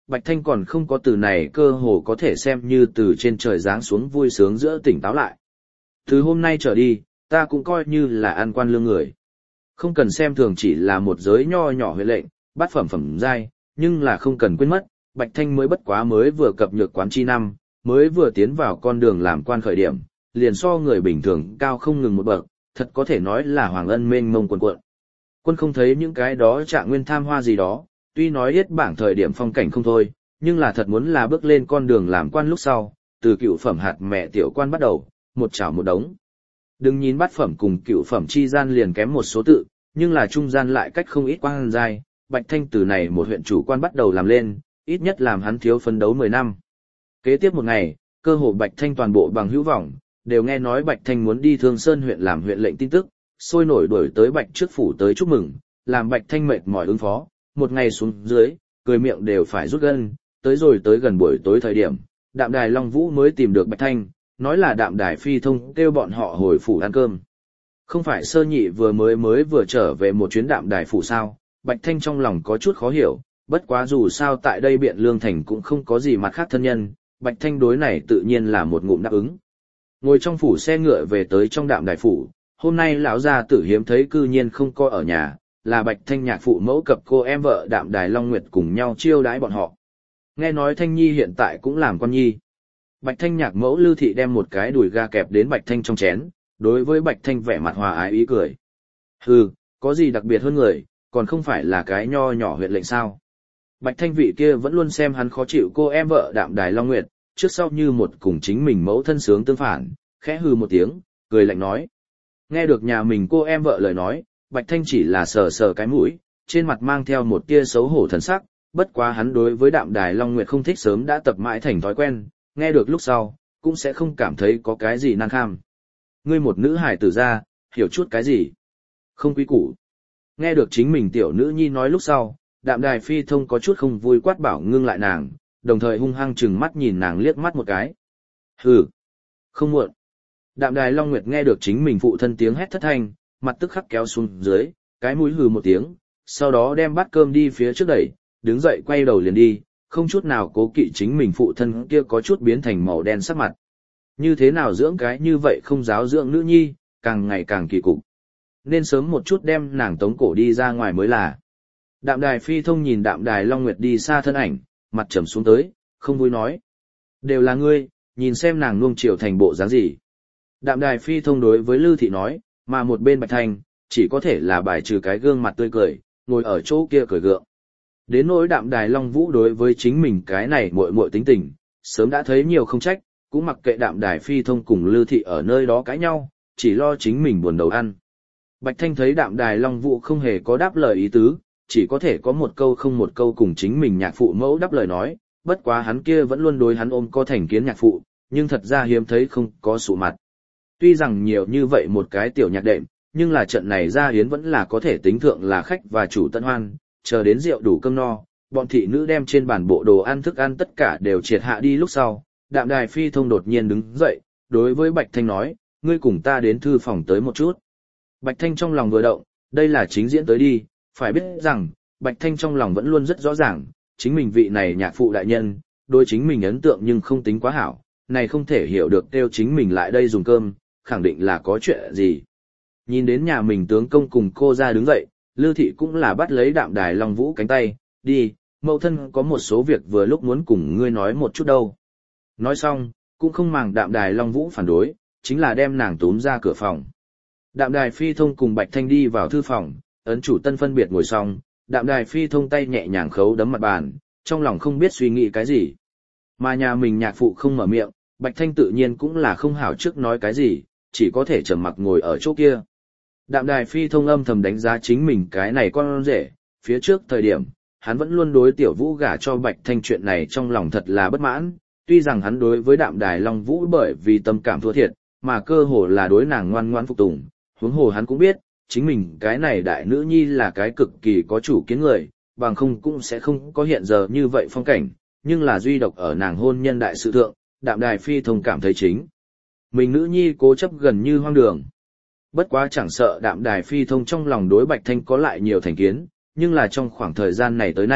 Bạch Thanh còn không có từ này cơ hồ có thể xem như từ trên trời giáng xuống vui sướng giữa tỉnh táo lại. Từ hôm nay trở đi, ta cũng coi như là ăn quan lương người. Không cần xem thường chỉ là một giới nho nhỏ huệ lệnh, bát phẩm phẩm giai, nhưng là không cần quên mất, Bạch Thanh mới bất quá mới vừa cập nhược quán chi năm, mới vừa tiến vào con đường làm quan khởi điểm, liền so người bình thường cao không ngừng một bậc, thật có thể nói là hoàng ân mênh mông quần cuộn. Quân không thấy những cái đó trạng nguyên tham hoa gì đó, tuy nói hết bảng thời điểm phong cảnh không thôi, nhưng là thật muốn là bước lên con đường làm quan lúc sau, từ cựu phẩm hạt mẹ tiểu quan bắt đầu, một chảo một đống. Đừng nhìn bát phẩm cùng cựu phẩm chi gian liền kém một số tự, nhưng là trung gian lại cách không ít quan giai, Bạch Thanh từ này một huyện chủ quan bắt đầu làm lên, ít nhất làm hắn thiếu phấn đấu mười năm. Kế tiếp một ngày, cơ hồ Bạch Thanh toàn bộ bằng hữu vọng, đều nghe nói Bạch Thanh muốn đi Thương Sơn huyện làm huyện lệnh tin tức, sôi nổi đuổi tới Bạch trước phủ tới chúc mừng, làm Bạch Thanh mệt mỏi ứng phó, một ngày xuống dưới, cười miệng đều phải rút gân, tới rồi tới gần buổi tối thời điểm, Đạm Đài Long Vũ mới tìm được Bạch Thanh, nói là Đạm Đài Phi Thông kêu bọn họ hồi phủ ăn cơm. Không phải Sơ Nhị vừa mới mới vừa trở về một chuyến Đạm Đài phủ sao? Bạch Thanh trong lòng có chút khó hiểu, bất quá dù sao tại đây Biện Lương Thành cũng không có gì mặt khác thân nhân, Bạch Thanh đối này tự nhiên là một ngụm đáp ứng. Ngồi trong phủ xe ngựa về tới trong Đạm Đài phủ, hôm nay lão gia tử hiếm thấy cư nhiên không coi ở nhà, là Bạch Thanh nhạc phụ mẫu cập cô em vợ Đạm Đài Long Nguyệt cùng nhau chiêu đãi bọn họ. Nghe nói Thanh Nhi hiện tại cũng làm con nhi. Bạch Thanh nhạc mẫu Lư Thị đem một cái đùi gà kẹp đến Bạch Thanh trong chén, đối với Bạch Thanh vẻ mặt hòa ái ý cười. Hừ, có gì đặc biệt hơn người, còn không phải là cái nho nhỏ huyện lệnh sao. Bạch Thanh vị kia vẫn luôn xem hắn khó chịu cô em vợ Đạm Đài Long Nguyệt, trước sau như một cùng chính mình mẫu thân sướng tương phản, khẽ hừ một tiếng, cười lạnh nói. Nghe được nhà mình cô em vợ lời nói, Bạch Thanh chỉ là sờ sờ cái mũi, trên mặt mang theo một tia xấu hổ thần sắc, bất quá hắn đối với Đạm Đài Long Nguyệt không thích sớm đã tập mãi thành thói quen, nghe được lúc sau, cũng sẽ không cảm thấy có cái gì nan kham. Ngươi một nữ hài tử ra, hiểu chút cái gì? Không quý củ. Nghe được chính mình tiểu nữ nhi nói lúc sau, Đạm Đài Phi Thông có chút không vui quát bảo ngưng lại nàng, đồng thời hung hăng chừng mắt nhìn nàng liếc mắt một cái. Hừ, không muộn. Đạm Đài Long Nguyệt nghe được chính mình phụ thân tiếng hét thất thanh, mặt tức khắc kéo xuống dưới, cái mũi hừ một tiếng, sau đó đem bát cơm đi phía trước đẩy, đứng dậy quay đầu liền đi, không chút nào cố kỵ chính mình phụ thân kia có chút biến thành màu đen sắc mặt. Như thế nào dưỡng cái như vậy không giáo dưỡng nữ nhi, càng ngày càng kỳ cục. Nên sớm một chút đem nàng tống cổ đi ra ngoài mới là. Đạm Đài Phi Thông nhìn Đạm Đài Long Nguyệt đi xa thân ảnh, mặt trầm xuống tới, không vui nói. Đều là ngươi, nhìn xem nàng nuông chiều thành bộ dáng gì. Đạm Đài Phi Thông đối với Lư Thị nói, mà một bên Bạch Thanh, chỉ có thể là bài trừ cái gương mặt tươi cười, ngồi ở chỗ kia cười gượng. Đến nỗi Đạm Đài Long Vũ đối với chính mình cái này muội muội tính tình, sớm đã thấy nhiều không trách, cũng mặc kệ Đạm Đài Phi Thông cùng Lư Thị ở nơi đó cãi nhau, chỉ lo chính mình buồn đầu ăn. Bạch Thanh thấy Đạm Đài Long Vũ không hề có đáp lời ý tứ, chỉ có thể có một câu không một câu cùng chính mình nhạc phụ mẫu đáp lời nói, bất quá hắn kia vẫn luôn đối hắn ôm có thành kiến nhạc phụ, nhưng thật ra hiếm thấy không có sụ mặt. Tuy rằng nhiều như vậy một cái tiểu nhạc đệm, nhưng là trận này ra hiến vẫn là có thể tính thượng là khách và chủ tận hoan, chờ đến rượu đủ cơm no, bọn thị nữ đem trên bàn bộ đồ ăn thức ăn tất cả đều triệt hạ đi lúc sau, Đạm Đài Phi Thông đột nhiên đứng dậy, đối với Bạch Thanh nói, ngươi cùng ta đến thư phòng tới một chút. Bạch Thanh trong lòng vừa động, đây là chính diễn tới đi, phải biết rằng, Bạch Thanh trong lòng vẫn luôn rất rõ ràng, chính mình vị này nhạc phụ đại nhân, đối chính mình ấn tượng nhưng không tính quá hảo, này không thể hiểu được kêu chính mình lại đây dùng cơm, khẳng định là có chuyện gì. Nhìn đến nhà mình tướng công cùng cô ra đứng dậy, Lư Thị cũng là bắt lấy Đạm Đài Long Vũ cánh tay, đi, mẫu thân có một số việc vừa lúc muốn cùng ngươi nói một chút đâu. Nói xong, cũng không màng Đạm Đài Long Vũ phản đối, chính là đem nàng túm ra cửa phòng. Đạm Đài Phi Thông cùng Bạch Thanh đi vào thư phòng, ấn chủ tân phân biệt ngồi xong, Đạm Đài Phi Thông tay nhẹ nhàng khấu đấm mặt bàn, trong lòng không biết suy nghĩ cái gì. Mà nhà mình nhạc phụ không mở miệng, Bạch Thanh tự nhiên cũng là không hảo trước nói cái gì, chỉ có thể trầm mặc ngồi ở chỗ kia. Đạm Đài Phi Thông âm thầm đánh giá chính mình cái này con rể, phía trước thời điểm, hắn vẫn luôn đối Tiểu Vũ gả cho Bạch Thanh chuyện này trong lòng thật là bất mãn, tuy rằng hắn đối với Đạm Đài Long Vũ bởi vì tâm cảm thua thiệt, mà cơ hồ là đối nàng ngoan ngoãn phục tùng, huống hồ hắn cũng biết, chính mình cái này đại nữ nhi là cái cực kỳ có chủ kiến người, bằng không cũng sẽ không có hiện giờ như vậy phong cảnh, nhưng là duy độc ở nàng hôn nhân đại sự thượng, Đạm Đài Phi Thông cảm thấy chính mình nữ nhi cố chấp gần như hoang đường. Bất quá chẳng sợ Đạm Đài Phi Thông trong lòng đối Bạch Thanh có lại nhiều thành kiến, nhưng là trong khoảng thời gian này tới nay,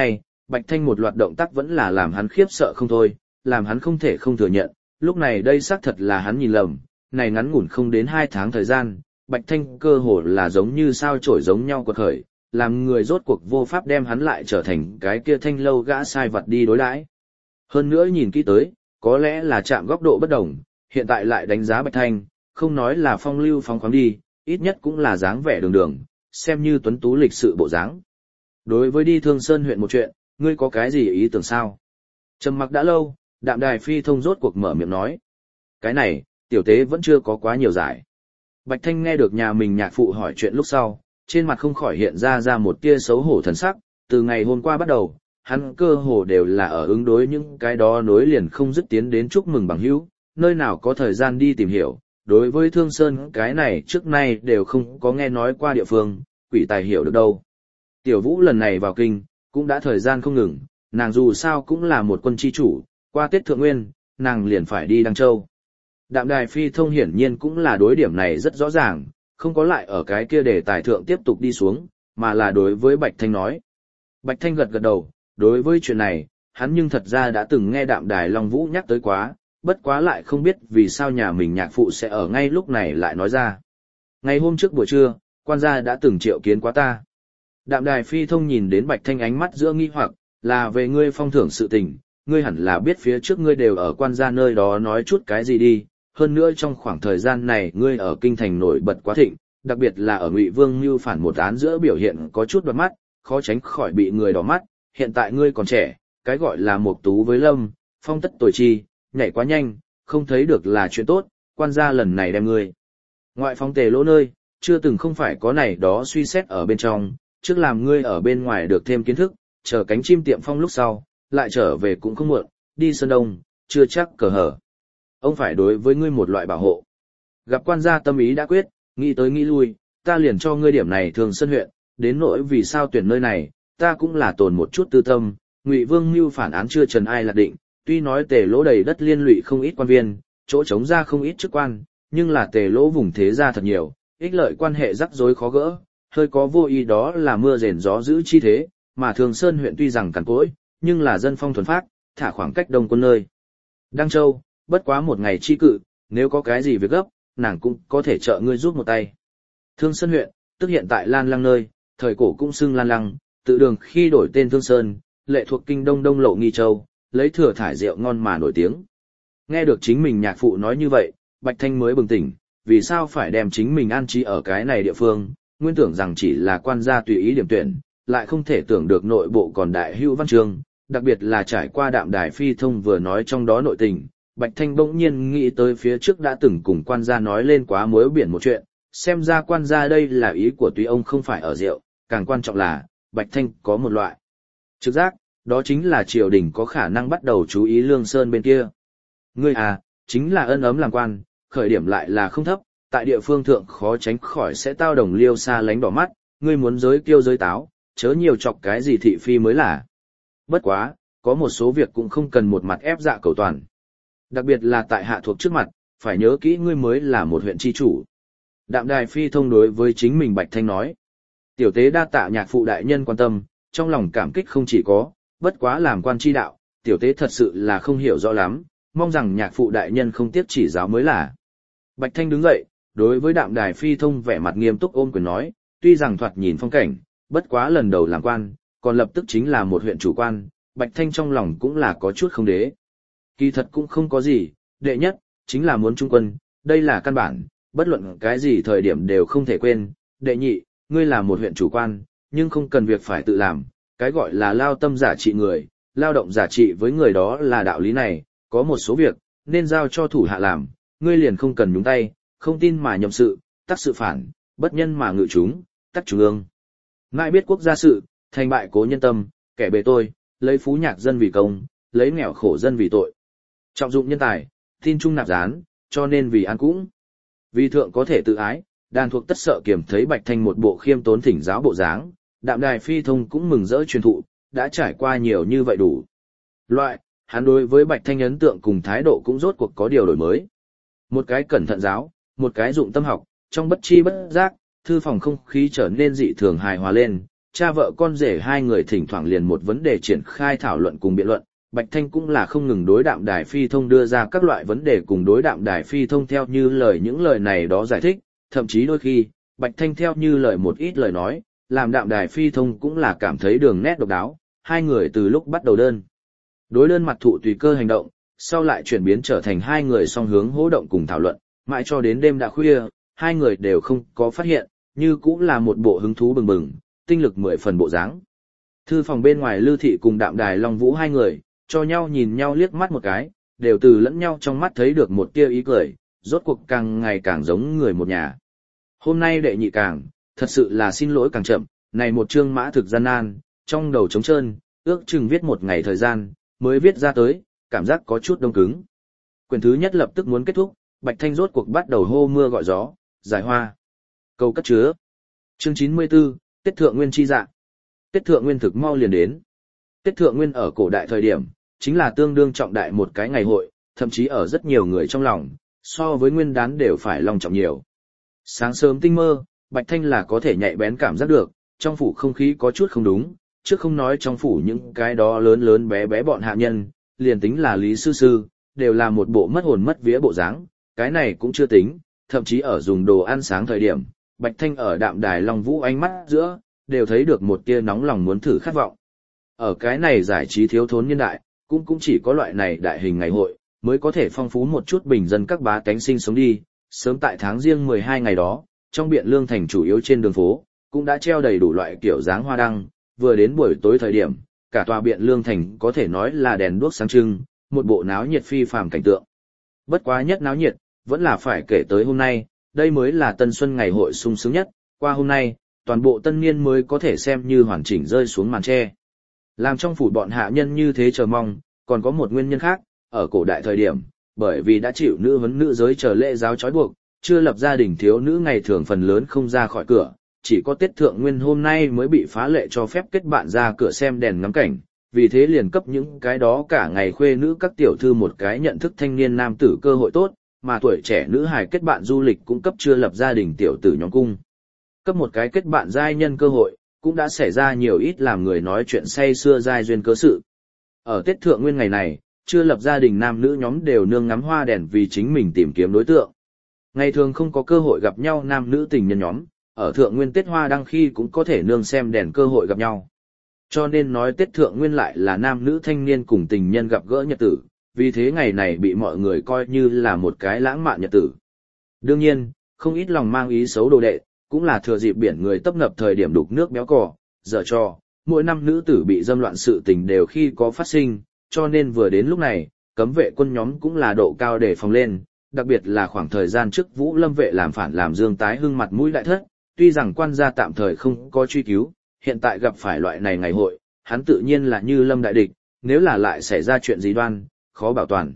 Bạch Thanh một loạt động tác vẫn là làm hắn khiếp sợ không thôi, làm hắn không thể không thừa nhận, lúc này đây xác thật là hắn nhìn lầm, này ngắn ngủn không đến hai tháng thời gian, Bạch Thanh cơ hồ là giống như sao chổi giống nhau quật khởi, làm người rốt cuộc vô pháp đem hắn lại trở thành cái kia thanh lâu gã sai vật đi đối đãi. Hơn nữa nhìn kỹ tới, có lẽ là chạm góc độ bất đồng, hiện tại lại đánh giá Bạch Thanh, không nói là phong lưu phóng khoáng đi, ít nhất cũng là dáng vẻ đường đường, xem như tuấn tú lịch sự bộ dáng. Đối với đi Thương Sơn huyện một chuyện, ngươi có cái gì ý tưởng sao? Trầm mặc đã lâu, Đạm Đài Phi Thông rốt cuộc mở miệng nói. Cái này, tiểu tế vẫn chưa có quá nhiều giải. Bạch Thanh nghe được nhà mình nhạc phụ hỏi chuyện lúc sau, trên mặt không khỏi hiện ra ra một tia xấu hổ thần sắc, từ ngày hôm qua bắt đầu, hắn cơ hồ đều là ở ứng đối những cái đó nối liền không dứt tiến đến chúc mừng bằng hữu, nơi nào có thời gian đi tìm hiểu, đối với Thương Sơn cái này trước nay đều không có nghe nói qua địa phương, quỷ tài hiểu được đâu. Tiểu Vũ lần này vào kinh, cũng đã thời gian không ngừng, nàng dù sao cũng là một quân chi chủ, qua Tết Thượng Nguyên, nàng liền phải đi Đăng Châu. Đạm Đài Phi Thông hiển nhiên cũng là đối điểm này rất rõ ràng, không có lại ở cái kia để tài thượng tiếp tục đi xuống, mà là đối với Bạch Thanh nói. Bạch Thanh gật gật đầu, đối với chuyện này, hắn nhưng thật ra đã từng nghe Đạm Đài Long Vũ nhắc tới quá, bất quá lại không biết vì sao nhà mình nhạc phụ sẽ ở ngay lúc này lại nói ra. Ngày hôm trước buổi trưa, quan gia đã từng triệu kiến quá ta. Đạm Đài Phi Thông nhìn đến Bạch Thanh ánh mắt giữa nghi hoặc, là về ngươi phong thưởng sự tình, ngươi hẳn là biết phía trước ngươi đều ở quan gia nơi đó nói chút cái gì đi, hơn nữa trong khoảng thời gian này ngươi ở kinh thành nổi bật quá thịnh, đặc biệt là ở Ngụy Vương mưu phản một án giữa biểu hiện có chút đoạt mắt, khó tránh khỏi bị người đỏ mắt, hiện tại ngươi còn trẻ, cái gọi là một tú với lâm, phong tất tuổi chi, nhảy quá nhanh, không thấy được là chuyện tốt, quan gia lần này đem ngươi. Ngoại phong tề lỗ nơi, chưa từng không phải có này đó suy xét ở bên trong, trước làm ngươi ở bên ngoài được thêm kiến thức, chờ cánh chim tiệm phong lúc sau, lại trở về cũng không muộn, đi Sơn Đông, chưa chắc cờ hở. Ông phải đối với ngươi một loại bảo hộ. Gặp quan gia tâm ý đã quyết, nghĩ tới nghĩ lui, ta liền cho ngươi điểm này Thường Sơn huyện, đến nỗi vì sao tuyển nơi này, ta cũng là tồn một chút tư tâm, Ngụy Vương mưu phản án chưa trần ai lạc định, tuy nói tề lỗ đầy đất liên lụy không ít quan viên, chỗ chống ra không ít chức quan, nhưng là tề lỗ vùng thế gia thật nhiều, ích lợi quan hệ rắc rối khó gỡ, hơi có vô ý đó là mưa rền gió giữ chi thế, mà Thường Sơn huyện tuy rằng cằn cỗi, nhưng là dân phong thuần phác, thả khoảng cách đông quân nơi. Đăng Châu, bất quá một ngày chi cự, nếu có cái gì việc gấp, nàng cũng có thể trợ ngươi giúp một tay. Thương Sơn huyện, tức hiện tại Lan Lăng nơi, thời cổ cũng xưng Lan Lăng, tự đường khi đổi tên Thương Sơn, lệ thuộc kinh Đông Đông Lộ Nghi Châu, lấy thừa thải rượu ngon mà nổi tiếng. Nghe được chính mình nhạc phụ nói như vậy, Bạch Thanh mới bừng tỉnh, vì sao phải đem chính mình an trí ở cái này địa phương, nguyên tưởng rằng chỉ là quan gia tùy ý điểm tuyển, lại không thể tưởng được nội bộ còn đại hữu văn chương, đặc biệt là trải qua Đạm Đài Phi Thông vừa nói trong đó nội tình, Bạch Thanh bỗng nhiên nghĩ tới phía trước đã từng cùng quan gia nói lên quá muối biển một chuyện, xem ra quan gia đây là ý của tuy ông không phải ở rượu, càng quan trọng là, Bạch Thanh có một loại trực giác, đó chính là triều đình có khả năng bắt đầu chú ý Lương Sơn bên kia. Ngươi à, chính là ân ấm làm quan, khởi điểm lại là không thấp, tại địa phương thượng khó tránh khỏi sẽ tao đồng liêu xa lánh đỏ mắt, ngươi muốn giới kiêu giới táo, chớ nhiều chọc cái gì thị phi mới là. Bất quá, có một số việc cũng không cần một mặt ép dạ cầu toàn. Đặc biệt là tại hạ thuộc trước mặt, phải nhớ kỹ ngươi mới là một huyện chi chủ. Đạm Đài Phi Thông đối với chính mình Bạch Thanh nói. Tiểu tế đa tạ nhạc phụ đại nhân quan tâm, trong lòng cảm kích không chỉ có, bất quá làm quan chi đạo, tiểu tế thật sự là không hiểu rõ lắm, mong rằng nhạc phụ đại nhân không tiếp chỉ giáo mới là. Bạch Thanh đứng dậy, đối với Đạm Đài Phi Thông vẻ mặt nghiêm túc ôm quyền nói, tuy rằng thoạt nhìn phong cảnh, bất quá lần đầu làm quan, còn lập tức chính là một huyện chủ quan, Bạch Thanh trong lòng cũng là có chút không đế. Kỳ thật cũng không có gì, đệ nhất, chính là muốn trung quân, đây là căn bản, bất luận cái gì thời điểm đều không thể quên, đệ nhị, ngươi là một huyện chủ quan, nhưng không cần việc phải tự làm, cái gọi là lao tâm giả trị người, lao động giả trị với người đó là đạo lý này, có một số việc, nên giao cho thủ hạ làm, ngươi liền không cần nhúng tay, không tin mà nhậm sự, tắc sự phản, bất nhân mà ngự chúng, tắc trung ương. Ngại biết quốc gia sự, thành bại cố nhân tâm, kẻ bề tôi, lấy phú nhạc dân vì công, lấy nghèo khổ dân vì tội. Trọng dụng nhân tài, tin trung nạp gián, cho nên vì an cũng. Vì thượng có thể tự ái, đàn thuộc tất sợ kiểm thấy Bạch Thanh một bộ khiêm tốn thỉnh giáo bộ dáng, Đạm Đài Phi Thông cũng mừng rỡ truyền thụ, đã trải qua nhiều như vậy đủ. Loại, hắn đối với Bạch Thanh ấn tượng cùng thái độ cũng rốt cuộc có điều đổi mới. Một cái cẩn thận giáo, một cái dụng tâm học, trong bất chi bất giác, thư phòng không khí trở nên dị thường hài hòa lên, cha vợ con rể hai người thỉnh thoảng liền một vấn đề triển khai thảo luận cùng biện luận, Bạch Thanh cũng là không ngừng đối Đạm Đài Phi Thông đưa ra các loại vấn đề cùng đối Đạm Đài Phi Thông theo như lời những lời này đó giải thích, thậm chí đôi khi, Bạch Thanh theo như lời một ít lời nói, làm Đạm Đài Phi Thông cũng là cảm thấy đường nét độc đáo, hai người từ lúc bắt đầu đơn. Đối đơn mặt thụ tùy cơ hành động, sau lại chuyển biến trở thành hai người song hướng hô động cùng thảo luận, mãi cho đến đêm đã khuya, hai người đều không có phát hiện, như cũng là một bộ hứng thú bừng bừng, tinh lực mười phần bộ dáng. Thư phòng bên ngoài Lư Thị cùng Đạm Đài Long Vũ hai người, cho nhau nhìn nhau liếc mắt một cái, đều từ lẫn nhau trong mắt thấy được một tia ý cười, rốt cuộc càng ngày càng giống người một nhà. Hôm nay đệ nhị càng, thật sự là xin lỗi càng chậm, này một chương mã thực gian nan, trong đầu trống trơn, ước chừng viết một ngày thời gian, mới viết ra tới, cảm giác có chút đông cứng. Quyển thứ nhất lập tức muốn kết thúc, Bạch Thanh rốt cuộc bắt đầu hô mưa gọi gió, giải hoa. Câu cất chứa. Chương chín mươi tư, Tết Thượng Nguyên chi dạ. Tết Thượng Nguyên thực mau liền đến. Tết Thượng Nguyên ở cổ đại thời điểm, chính là tương đương trọng đại một cái ngày hội, thậm chí ở rất nhiều người trong lòng, so với nguyên đán đều phải long trọng nhiều. Sáng sớm tinh mơ, Bạch Thanh là có thể nhạy bén cảm giác được, trong phủ không khí có chút không đúng, chứ không nói trong phủ những cái đó lớn lớn bé bé bọn hạ nhân, liền tính là Lý Sư Sư, đều là một bộ mất hồn mất vía bộ dáng, cái này cũng chưa tính, thậm chí ở dùng đồ ăn sáng thời điểm, Bạch Thanh ở Đạm Đài Long Vũ ánh mắt giữa, đều thấy được một tia nóng lòng muốn thử khát vọng. Ở cái này giải trí thiếu thốn nhân đại, cũng cũng chỉ có loại này đại hình ngày hội, mới có thể phong phú một chút bình dân các bá tánh sinh sống đi. Sớm tại tháng riêng mười hai ngày đó, trong Biện Lương thành chủ yếu trên đường phố, cũng đã treo đầy đủ loại kiểu dáng hoa đăng, vừa đến buổi tối thời điểm, cả tòa Biện Lương thành có thể nói là đèn đuốc sáng trưng, một bộ náo nhiệt phi phàm cảnh tượng. Bất quá nhất náo nhiệt, vẫn là phải kể tới hôm nay, đây mới là tân xuân ngày hội sung sướng nhất, qua hôm nay, toàn bộ tân niên mới có thể xem như hoàn chỉnh rơi xuống màn tre. Làm trong phủ bọn hạ nhân như thế chờ mong, còn có một nguyên nhân khác, ở cổ đại thời điểm, bởi vì đã chịu nữ vấn nữ giới chờ lễ giáo trói buộc, chưa lập gia đình thiếu nữ ngày thường phần lớn không ra khỏi cửa, chỉ có Tết Thượng Nguyên hôm nay mới bị phá lệ cho phép kết bạn ra cửa xem đèn ngắm cảnh, vì thế liền cấp những cái đó cả ngày khuê nữ các tiểu thư một cái nhận thức thanh niên nam tử cơ hội tốt, mà tuổi trẻ nữ hài kết bạn du lịch cũng cấp chưa lập gia đình tiểu tử nhóm cung. Cấp một cái kết bạn giai nhân cơ hội, cũng đã xảy ra nhiều ít làm người nói chuyện say xưa giai duyên cớ sự. Ở Tết Thượng Nguyên ngày này, chưa lập gia đình nam nữ nhóm đều nương ngắm hoa đèn vì chính mình tìm kiếm đối tượng. Ngày thường không có cơ hội gặp nhau nam nữ tình nhân nhóm, ở Thượng Nguyên Tết Hoa đăng khi cũng có thể nương xem đèn cơ hội gặp nhau. Cho nên nói Tết Thượng Nguyên lại là nam nữ thanh niên cùng tình nhân gặp gỡ nhật tử, vì thế ngày này bị mọi người coi như là một cái lãng mạn nhật tử. Đương nhiên, không ít lòng mang ý xấu đồ đệ, cũng là thừa dịp biển người tấp nập thời điểm đục nước béo cò, dở trò, mỗi năm nữ tử bị dâm loạn sự tình đều khi có phát sinh, cho nên vừa đến lúc này, cấm vệ quân nhóm cũng là độ cao để phòng lên, đặc biệt là khoảng thời gian trước Vũ Lâm vệ làm phản làm Dương Tái Hưng mặt mũi đại thất, tuy rằng quan gia tạm thời không có truy cứu, hiện tại gặp phải loại này ngày hội, hắn tự nhiên là như lâm đại địch, nếu là lại xảy ra chuyện gì đoan, khó bảo toàn,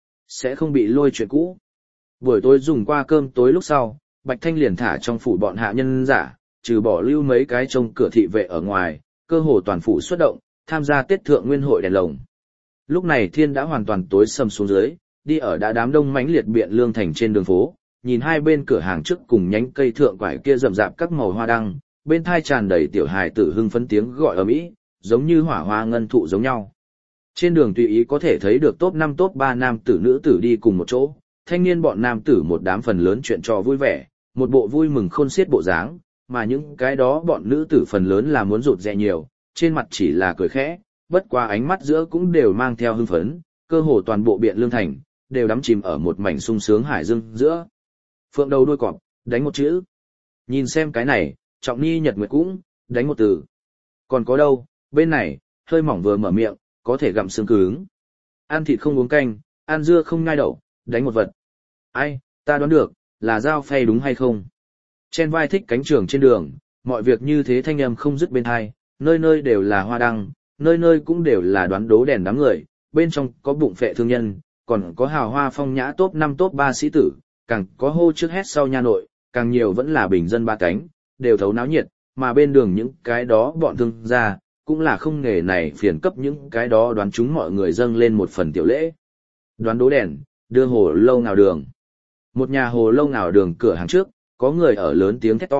sẽ không bị lôi chuyện cũ. Buổi tối dùng qua cơm tối lúc sau, Bạch Thanh liền thả trong phủ bọn hạ nhân giả, trừ bỏ lưu mấy cái trông cửa thị vệ ở ngoài, cơ hồ toàn phủ xuất động, tham gia Tết Thượng Nguyên hội đèn lồng. Lúc này thiên đã hoàn toàn tối sầm xuống dưới, đi ở đã đám đông mãnh liệt Biện Lương thành trên đường phố, nhìn hai bên cửa hàng trước cùng nhánh cây thượng quải kia rậm rạp các màu hoa đăng, bên thai tràn đầy tiểu hài tử hưng phấn tiếng gọi ầm ĩ, giống như hỏa hoa ngân thụ giống nhau. Trên đường tùy ý có thể thấy được top năm top ba nam tử nữ tử đi cùng một chỗ, thanh niên bọn nam tử một đám phần lớn chuyện trò vui vẻ, một bộ vui mừng khôn xiết bộ dáng, mà những cái đó bọn nữ tử phần lớn là muốn rụt rè nhiều, trên mặt chỉ là cười khẽ, bất qua ánh mắt giữa cũng đều mang theo hưng phấn, cơ hồ toàn bộ Biện Lương thành đều đắm chìm ở một mảnh sung sướng hải dương giữa. Phượng đầu đuôi cọp, đánh một chữ. Nhìn xem cái này, Trọng Ni Nhật Nguyệt cũng đánh một từ. Còn có đâu, bên này, hơi mỏng vừa mở miệng, có thể gặm xương cứng. Ăn thịt không uống canh, ăn dưa không nhai đậu, đánh một vật. Ai, ta đoán được, là dao phay đúng hay không? Trên vai thích cánh trường trên đường, mọi việc như thế thanh âm không dứt bên hai, nơi nơi đều là hoa đăng, nơi nơi cũng đều là đoán đố đèn đám người, bên trong có bụng phệ thương nhân, còn có hào hoa phong nhã top năm top ba sĩ tử, càng có hô trước hét sau nha nội, càng nhiều vẫn là bình dân ba cánh, đều thấu náo nhiệt, mà bên đường những cái đó bọn thương gia, cũng là không nghề này phiền cấp những cái đó đoán chúng mọi người dâng lên một phần tiểu lễ. Đoán đố đèn, đưa hồ lâu ngào đường. Một nhà hồ lâu ngào đường cửa hàng trước, có người ở lớn tiếng thét to,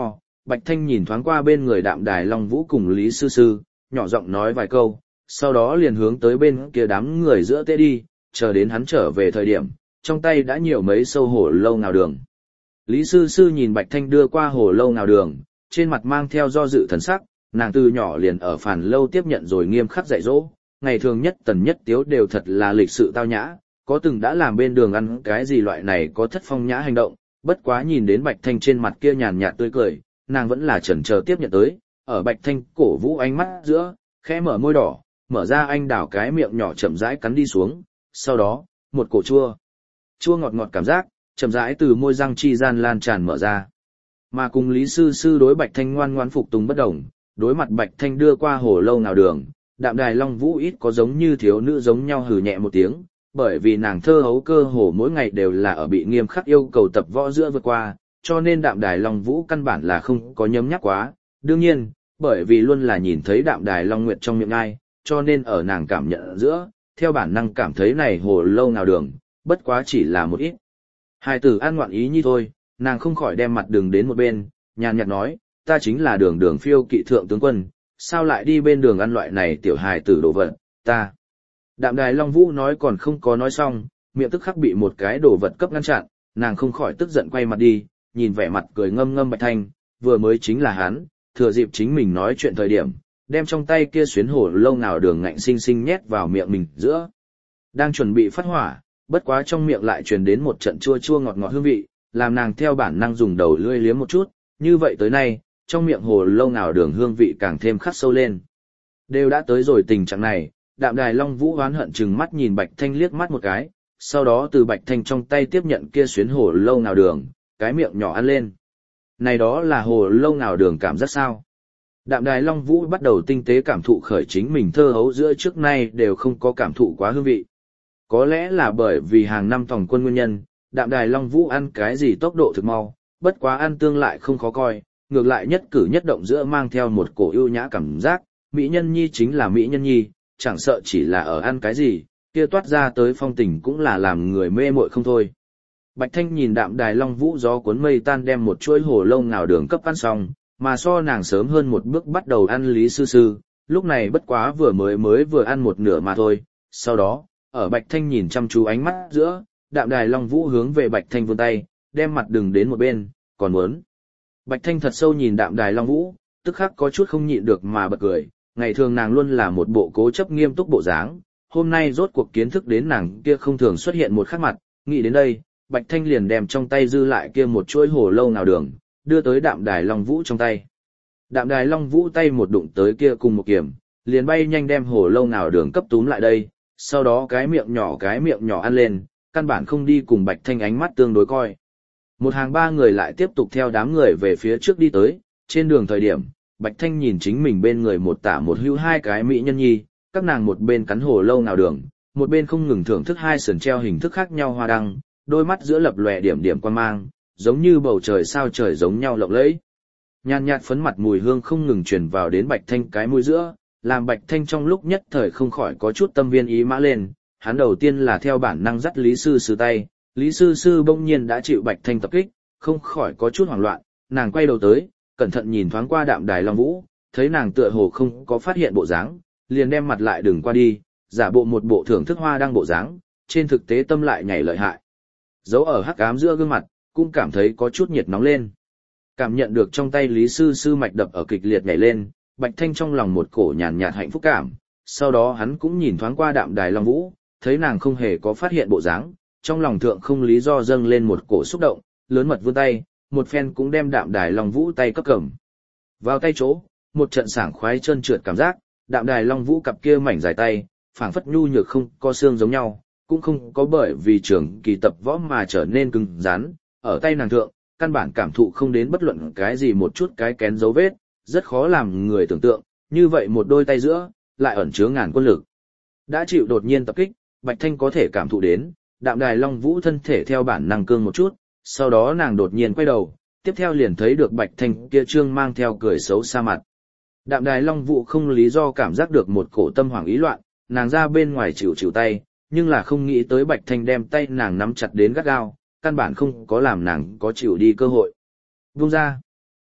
Bạch Thanh nhìn thoáng qua bên người Đạm Đài Long Vũ cùng Lý Sư Sư, nhỏ giọng nói vài câu, sau đó liền hướng tới bên kia đám người giữa tê đi, chờ đến hắn trở về thời điểm, trong tay đã nhiều mấy sâu hổ lâu ngào đường. Lý Sư Sư nhìn Bạch Thanh đưa qua hổ lâu ngào đường, trên mặt mang theo do dự thần sắc, nàng từ nhỏ liền ở Phản Lâu tiếp nhận rồi nghiêm khắc dạy dỗ, ngày thường nhất tần nhất tiếu đều thật là lịch sự tao nhã, có từng đã làm bên đường ăn cái gì loại này có thất phong nhã hành động, bất quá nhìn đến Bạch Thanh trên mặt kia nhàn nhạt tươi cười, nàng vẫn là chần chờ tiếp nhận tới, ở Bạch Thanh cổ vũ ánh mắt giữa, khẽ mở môi đỏ, mở ra anh đảo cái miệng nhỏ chậm rãi cắn đi xuống, sau đó, một cổ chua, chua ngọt ngọt cảm giác, chậm rãi từ môi răng chi gian lan tràn mở ra. Mà cùng Lý Sư Sư đối Bạch Thanh ngoan ngoãn phục tùng bất động, đối mặt Bạch Thanh đưa qua hồ lâu nào đường, Đạm Đài Long Vũ ít có giống như thiếu nữ giống nhau hừ nhẹ một tiếng, bởi vì nàng thơ hấu cơ hồ mỗi ngày đều là ở bị nghiêm khắc yêu cầu tập võ giữa vượt qua, cho nên Đạm Đài Long Vũ căn bản là không có nhấm nhắc quá. Đương nhiên, bởi vì luôn là nhìn thấy Đạm Đài Long Nguyệt trong miệng ai, cho nên ở nàng cảm nhận giữa, theo bản năng cảm thấy này hồ lâu nào đường, bất quá chỉ là một ít. Hai tử an ngoạn ý như thôi, nàng không khỏi đem mặt đường đến một bên, nhàn nhạt nói, ta chính là đường đường phiêu kỵ thượng tướng quân, sao lại đi bên đường ăn loại này tiểu hài tử đồ vật, ta. Đạm Đài Long Vũ nói còn không có nói xong, miệng tức khắc bị một cái đồ vật cấp ngăn chặn, nàng không khỏi tức giận quay mặt đi, nhìn vẻ mặt cười ngâm ngâm Bạch Thanh, vừa mới chính là hắn, thừa dịp chính mình nói chuyện thời điểm, đem trong tay kia xuyến hổ lâu nào đường ngạnh sinh sinh nhét vào miệng mình giữa. Đang chuẩn bị phát hỏa, bất quá trong miệng lại truyền đến một trận chua chua ngọt ngọt hương vị, làm nàng theo bản năng dùng đầu lưỡi liếm một chút, như vậy tới nay, trong miệng hồ lâu nào đường hương vị càng thêm khắc sâu lên. Đều đã tới rồi tình trạng này, Đạm Đài Long Vũ oán hận chừng mắt nhìn Bạch Thanh liếc mắt một cái, sau đó từ Bạch Thanh trong tay tiếp nhận kia xuyến hồ lâu nào đường, cái miệng nhỏ ăn lên. Này đó là hồ lâu nào đường cảm giác sao? Đạm Đài Long Vũ bắt đầu tinh tế cảm thụ khởi chính mình thơ hấu giữa trước nay đều không có cảm thụ quá hương vị. Có lẽ là bởi vì hàng năm tòng quân nguyên nhân, Đạm Đài Long Vũ ăn cái gì tốc độ thực mau, bất quá ăn tương lại không khó coi, ngược lại nhất cử nhất động giữa mang theo một cổ ưu nhã cảm giác, mỹ nhân nhi chính là mỹ nhân nhi, chẳng sợ chỉ là ở ăn cái gì, kia toát ra tới phong tình cũng là làm người mê muội không thôi. Bạch Thanh nhìn Đạm Đài Long Vũ gió cuốn mây tan đem một chuỗi hồ lông ngào đường cấp ăn xong, mà so nàng sớm hơn một bước bắt đầu ăn Lý Sư Sư, lúc này bất quá vừa mới mới vừa ăn một nửa mà thôi. Sau đó, ở Bạch Thanh nhìn chăm chú ánh mắt giữa, Đạm Đài Long Vũ hướng về Bạch Thanh vươn tay, đem mặt đừng đến một bên, còn muốn. Bạch Thanh thật sâu nhìn Đạm Đài Long Vũ, tức khắc có chút không nhịn được mà bật cười, ngày thường nàng luôn là một bộ cố chấp nghiêm túc bộ dáng, hôm nay rốt cuộc kiến thức đến nàng kia không thường xuất hiện một khắc mặt, nghĩ đến đây, Bạch Thanh liền đem trong tay dư lại kia một chuỗi hồ lâu nào đường, đưa tới Đạm Đài Long Vũ trong tay. Đạm Đài Long Vũ tay một đụng tới kia cùng một kiểm, liền bay nhanh đem hồ lâu nào đường cấp túm lại đây, sau đó cái miệng nhỏ cái miệng nhỏ ăn lên, căn bản không đi cùng Bạch Thanh ánh mắt tương đối coi. Một hàng ba người lại tiếp tục theo đám người về phía trước đi tới, trên đường thời điểm, Bạch Thanh nhìn chính mình bên người một tả một hữu hai cái mỹ nhân nhi, các nàng một bên cắn hồ lâu nào đường, một bên không ngừng thưởng thức hai sườn treo hình thức khác nhau hoa đăng, đôi mắt giữa lập lòe điểm điểm quan mang, giống như bầu trời sao trời giống nhau lộng lẫy. Nhàn nhạt phấn mặt mùi hương không ngừng truyền vào đến Bạch Thanh cái mũi giữa, làm Bạch Thanh trong lúc nhất thời không khỏi có chút tâm viên ý mã lên, hắn đầu tiên là theo bản năng dắt Lý Sư Sư tay, Lý Sư Sư bỗng nhiên đã chịu Bạch Thanh tập kích, không khỏi có chút hoảng loạn, nàng quay đầu tới, cẩn thận nhìn thoáng qua Đạm Đài Long Vũ, thấy nàng tựa hồ không có phát hiện bộ dáng, liền đem mặt lại đừng qua đi, giả bộ một bộ thưởng thức hoa đang bộ dáng, trên thực tế tâm lại nhảy lợi hại. Giấu ở hắc ám giữa gương mặt, cũng cảm thấy có chút nhiệt nóng lên. Cảm nhận được trong tay Lý Sư Sư mạch đập ở kịch liệt nhảy lên, Bạch Thanh trong lòng một cổ nhàn nhạt hạnh phúc cảm, sau đó hắn cũng nhìn thoáng qua Đạm Đài Long Vũ, thấy nàng không hề có phát hiện bộ dáng, trong lòng thượng không lý do dâng lên một cổ xúc động, lớn mật vươn tay, một phen cũng đem Đạm Đài Long Vũ tay cấp cầm. Vào tay chỗ, một trận sảng khoái trơn trượt cảm giác, Đạm Đài Long Vũ cặp kia mảnh dài tay, phảng phất nhu nhược không có xương giống nhau, cũng không có bởi vì trường kỳ tập võ mà trở nên cứng rắn, ở tay nàng thượng, căn bản cảm thụ không đến bất luận cái gì một chút cái kén dấu vết, rất khó làm người tưởng tượng, như vậy một đôi tay giữa, lại ẩn chứa ngàn quân lực. Đã chịu đột nhiên tập kích, Bạch Thanh có thể cảm thụ đến, Đạm Đài Long Vũ thân thể theo bản năng cương một chút, sau đó nàng đột nhiên quay đầu, tiếp theo liền thấy được Bạch Thanh kia trương mang theo cười xấu xa mặt. Đạm Đài Long Vũ không lý do cảm giác được một cổ tâm hoảng ý loạn, nàng ra bên ngoài chịu chịu tay, nhưng là không nghĩ tới Bạch Thanh đem tay nàng nắm chặt đến gắt gao, căn bản không có làm nàng có chịu đi cơ hội. Buông ra.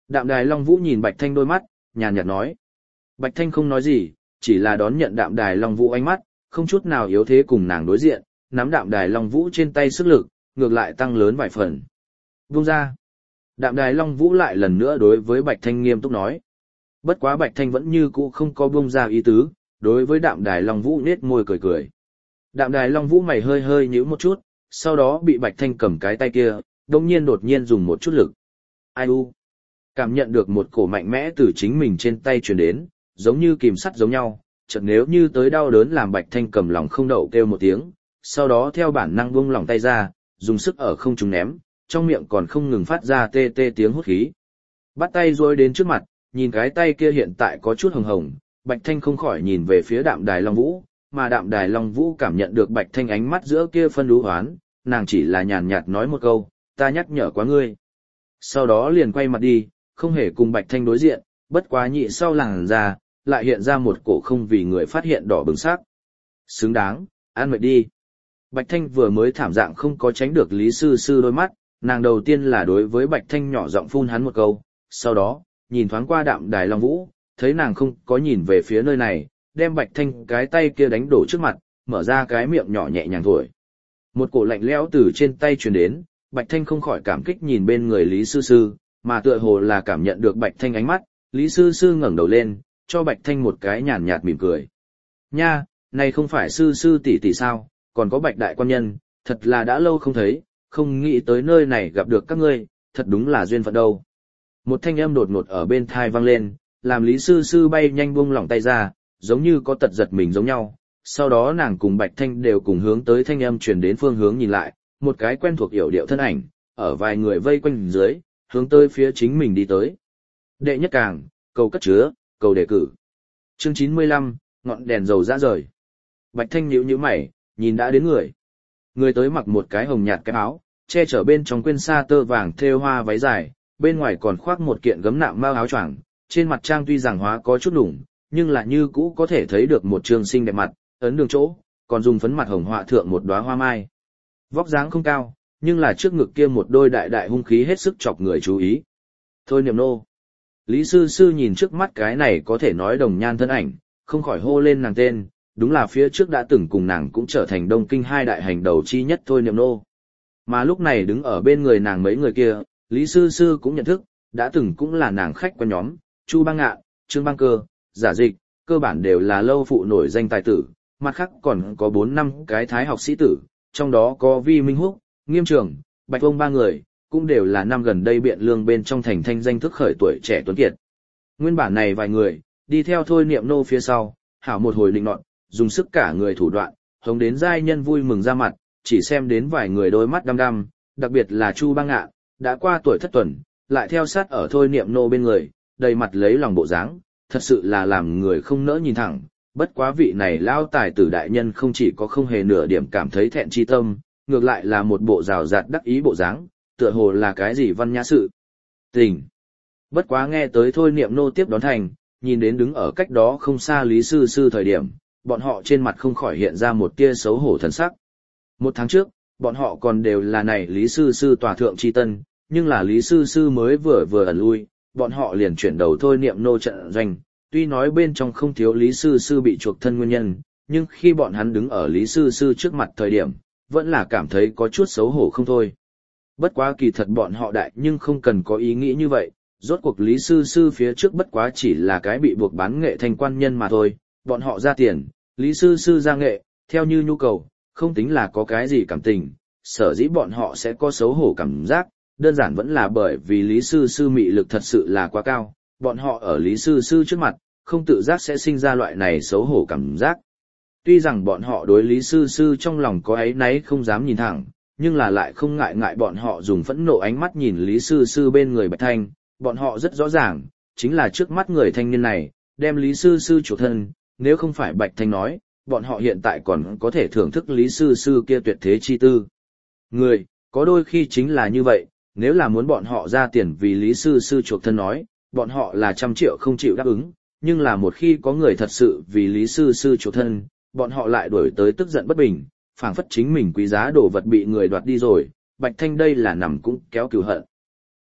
Đạm Đài Long Vũ nhìn Bạch Thanh đôi mắt, nhàn nhạt nói. Bạch Thanh không nói gì, chỉ là đón nhận Đạm Đài Long Vũ ánh mắt, không chút nào yếu thế cùng nàng đối diện, nắm Đạm Đài Long Vũ trên tay sức lực, ngược lại tăng lớn vài phần. Buông ra. Đạm Đài Long Vũ lại lần nữa đối với Bạch Thanh nghiêm túc nói. Bất quá Bạch Thanh vẫn như cũ không có buông ra ý tứ, đối với Đạm Đài Long Vũ nết môi cười cười. Đạm Đài Long Vũ mày hơi hơi nhíu một chút, sau đó bị Bạch Thanh cầm cái tay kia, đồng nhiên đột nhiên dùng một chút lực. Ai u. Cảm nhận được một cổ mạnh mẽ từ chính mình trên tay truyền đến, giống như kìm sắt giống nhau, chợt nếu như tới đau đớn làm Bạch Thanh cầm lòng không đậu kêu một tiếng, sau đó theo bản năng buông lòng tay ra, dùng sức ở không trung ném, trong miệng còn không ngừng phát ra tê tê tiếng hút khí. Bắt tay rối đến trước mặt, nhìn cái tay kia hiện tại có chút hồng hồng, Bạch Thanh không khỏi nhìn về phía Đạm Đài Long Vũ, mà Đạm Đài Long Vũ cảm nhận được Bạch Thanh ánh mắt giữa kia phân đú hoán, nàng chỉ là nhàn nhạt nói một câu, ta nhắc nhở quá ngươi. Sau đó liền quay mặt đi, không hề cùng Bạch Thanh đối diện, bất quá nhị sau làng ra, lại hiện ra một cổ không vì người phát hiện đỏ bừng sắc. Xứng đáng, ăn mệt đi. Bạch Thanh vừa mới thảm dạng không có tránh được Lý Sư Sư đôi mắt, nàng đầu tiên là đối với Bạch Thanh nhỏ giọng phun hắn một câu, sau đó, nhìn thoáng qua Đạm Đài Long Vũ, thấy nàng không có nhìn về phía nơi này, đem Bạch Thanh cái tay kia đánh đổ trước mặt, mở ra cái miệng nhỏ nhẹ nhàng thổi. Một cổ lạnh lẽo từ trên tay truyền đến, Bạch Thanh không khỏi cảm kích nhìn bên người Lý Sư Sư, mà tựa hồ là cảm nhận được Bạch Thanh ánh mắt, Lý Sư Sư ngẩng đầu lên, cho Bạch Thanh một cái nhàn nhạt mỉm cười. Nha, này không phải Sư Sư tỷ tỷ sao, còn có Bạch đại quan nhân, thật là đã lâu không thấy, không nghĩ tới nơi này gặp được các ngươi, thật đúng là duyên phận đâu. Một thanh âm đột ngột ở bên thai vang lên, làm Lý Sư Sư bay nhanh buông lỏng tay ra, giống như có tật giật mình giống nhau. Sau đó nàng cùng Bạch Thanh đều cùng hướng tới thanh âm truyền đến phương hướng nhìn lại, một cái quen thuộc yểu điệu thân ảnh, ở vài người vây quanh dưới, hướng tới phía chính mình đi tới. Đệ nhất càng, cầu cất chứa, cầu đề cử. Chương chín mươi lăm, ngọn đèn dầu rã rời. Bạch Thanh nhíu nhíu mày, nhìn đã đến người. Người tới mặc một cái hồng nhạt cái áo, che chở bên trong quên sa tơ vàng thêu hoa váy dài, bên ngoài còn khoác một kiện gấm nạm mao áo choàng, trên mặt trang tuy rằng hóa có chút đủng, nhưng là như cũ có thể thấy được một trường xinh đẹp mặt, ấn đường chỗ, còn dùng phấn mặt hồng họa thượng một đóa hoa mai. Vóc dáng không cao, nhưng là trước ngực kia một đôi đại đại hung khí hết sức chọc người chú ý. Thôi Niệm Nô. Lý Sư Sư nhìn trước mắt cái này có thể nói đồng nhan thân ảnh, không khỏi hô lên nàng tên, đúng là phía trước đã từng cùng nàng cũng trở thành Đông Kinh hai đại hành đầu chi nhất Thôi Niệm Nô. Mà lúc này đứng ở bên người nàng mấy người kia, Lý Sư Sư cũng nhận thức, đã từng cũng là nàng khách quen nhóm, Chu Bang Ngạn, Trương Bang Cơ, Giả Dịch, cơ bản đều là lâu phụ nổi danh tài tử, mặt khác còn có bốn năm cái thái học sĩ tử, trong đó có Vi Minh Húc, Nghiêm Trường, Bạch Vông ba người, cũng đều là năm gần đây biện lương bên trong thành thanh danh thức khởi tuổi trẻ tuấn kiệt. Nguyên bản này vài người, đi theo Thôi Niệm Nô phía sau, hảo một hồi định nọt, dùng sức cả người thủ đoạn, hống đến giai nhân vui mừng ra mặt, chỉ xem đến vài người đôi mắt đăm đăm, đặc biệt là Chu Bang Ngạn, đã qua tuổi thất tuần, lại theo sát ở Thôi Niệm Nô bên người, đầy mặt lấy lòng bộ dáng, thật sự là làm người không nỡ nhìn thẳng. Bất quá vị này lao tài tử đại nhân không chỉ có không hề nửa điểm cảm thấy thẹn chi tâm, ngược lại là một bộ rào rạt đắc ý bộ dáng, tựa hồ là cái gì văn nhã sự tình. Bất quá nghe tới Thôi Niệm Nô tiếp đón thành, nhìn đến đứng ở cách đó không xa Lý Sư Sư thời điểm, bọn họ trên mặt không khỏi hiện ra một tia xấu hổ thần sắc. Một tháng trước, bọn họ còn đều là này Lý Sư Sư tòa thượng chi tân, nhưng là Lý Sư Sư mới vừa vừa ẩn lui, bọn họ liền chuyển đầu Thôi Niệm Nô trận doanh. Tuy nói bên trong không thiếu Lý Sư Sư bị chuộc thân nguyên nhân, nhưng khi bọn hắn đứng ở Lý Sư Sư trước mặt thời điểm, vẫn là cảm thấy có chút xấu hổ không thôi. Bất quá kỳ thật bọn họ đại nhưng không cần có ý nghĩ như vậy, rốt cuộc Lý Sư Sư phía trước bất quá chỉ là cái bị buộc bán nghệ thành quan nhân mà thôi, bọn họ ra tiền, Lý Sư Sư ra nghệ, theo như nhu cầu, không tính là có cái gì cảm tình, sở dĩ bọn họ sẽ có xấu hổ cảm giác, đơn giản vẫn là bởi vì Lý Sư Sư mị lực thật sự là quá cao, bọn họ ở Lý Sư Sư trước mặt, không tự giác sẽ sinh ra loại này xấu hổ cảm giác. Tuy rằng bọn họ đối Lý Sư Sư trong lòng có áy náy không dám nhìn thẳng, nhưng là lại không ngại ngại bọn họ dùng phẫn nộ ánh mắt nhìn Lý Sư Sư bên người Bạch Thanh, bọn họ rất rõ ràng, chính là trước mắt người thanh niên này, đem Lý Sư Sư chủ thân, nếu không phải Bạch Thanh nói, bọn họ hiện tại còn có thể thưởng thức Lý Sư Sư kia tuyệt thế chi tư. Người, có đôi khi chính là như vậy, nếu là muốn bọn họ ra tiền vì Lý Sư Sư chuộc thân nói, bọn họ là trăm triệu không chịu đáp ứng, nhưng là một khi có người thật sự vì Lý Sư Sư chuộc thân, bọn họ lại đuổi tới tức giận bất bình, phảng phất chính mình quý giá đồ vật bị người đoạt đi rồi, Bạch Thanh đây là nằm cũng kéo cừu hận.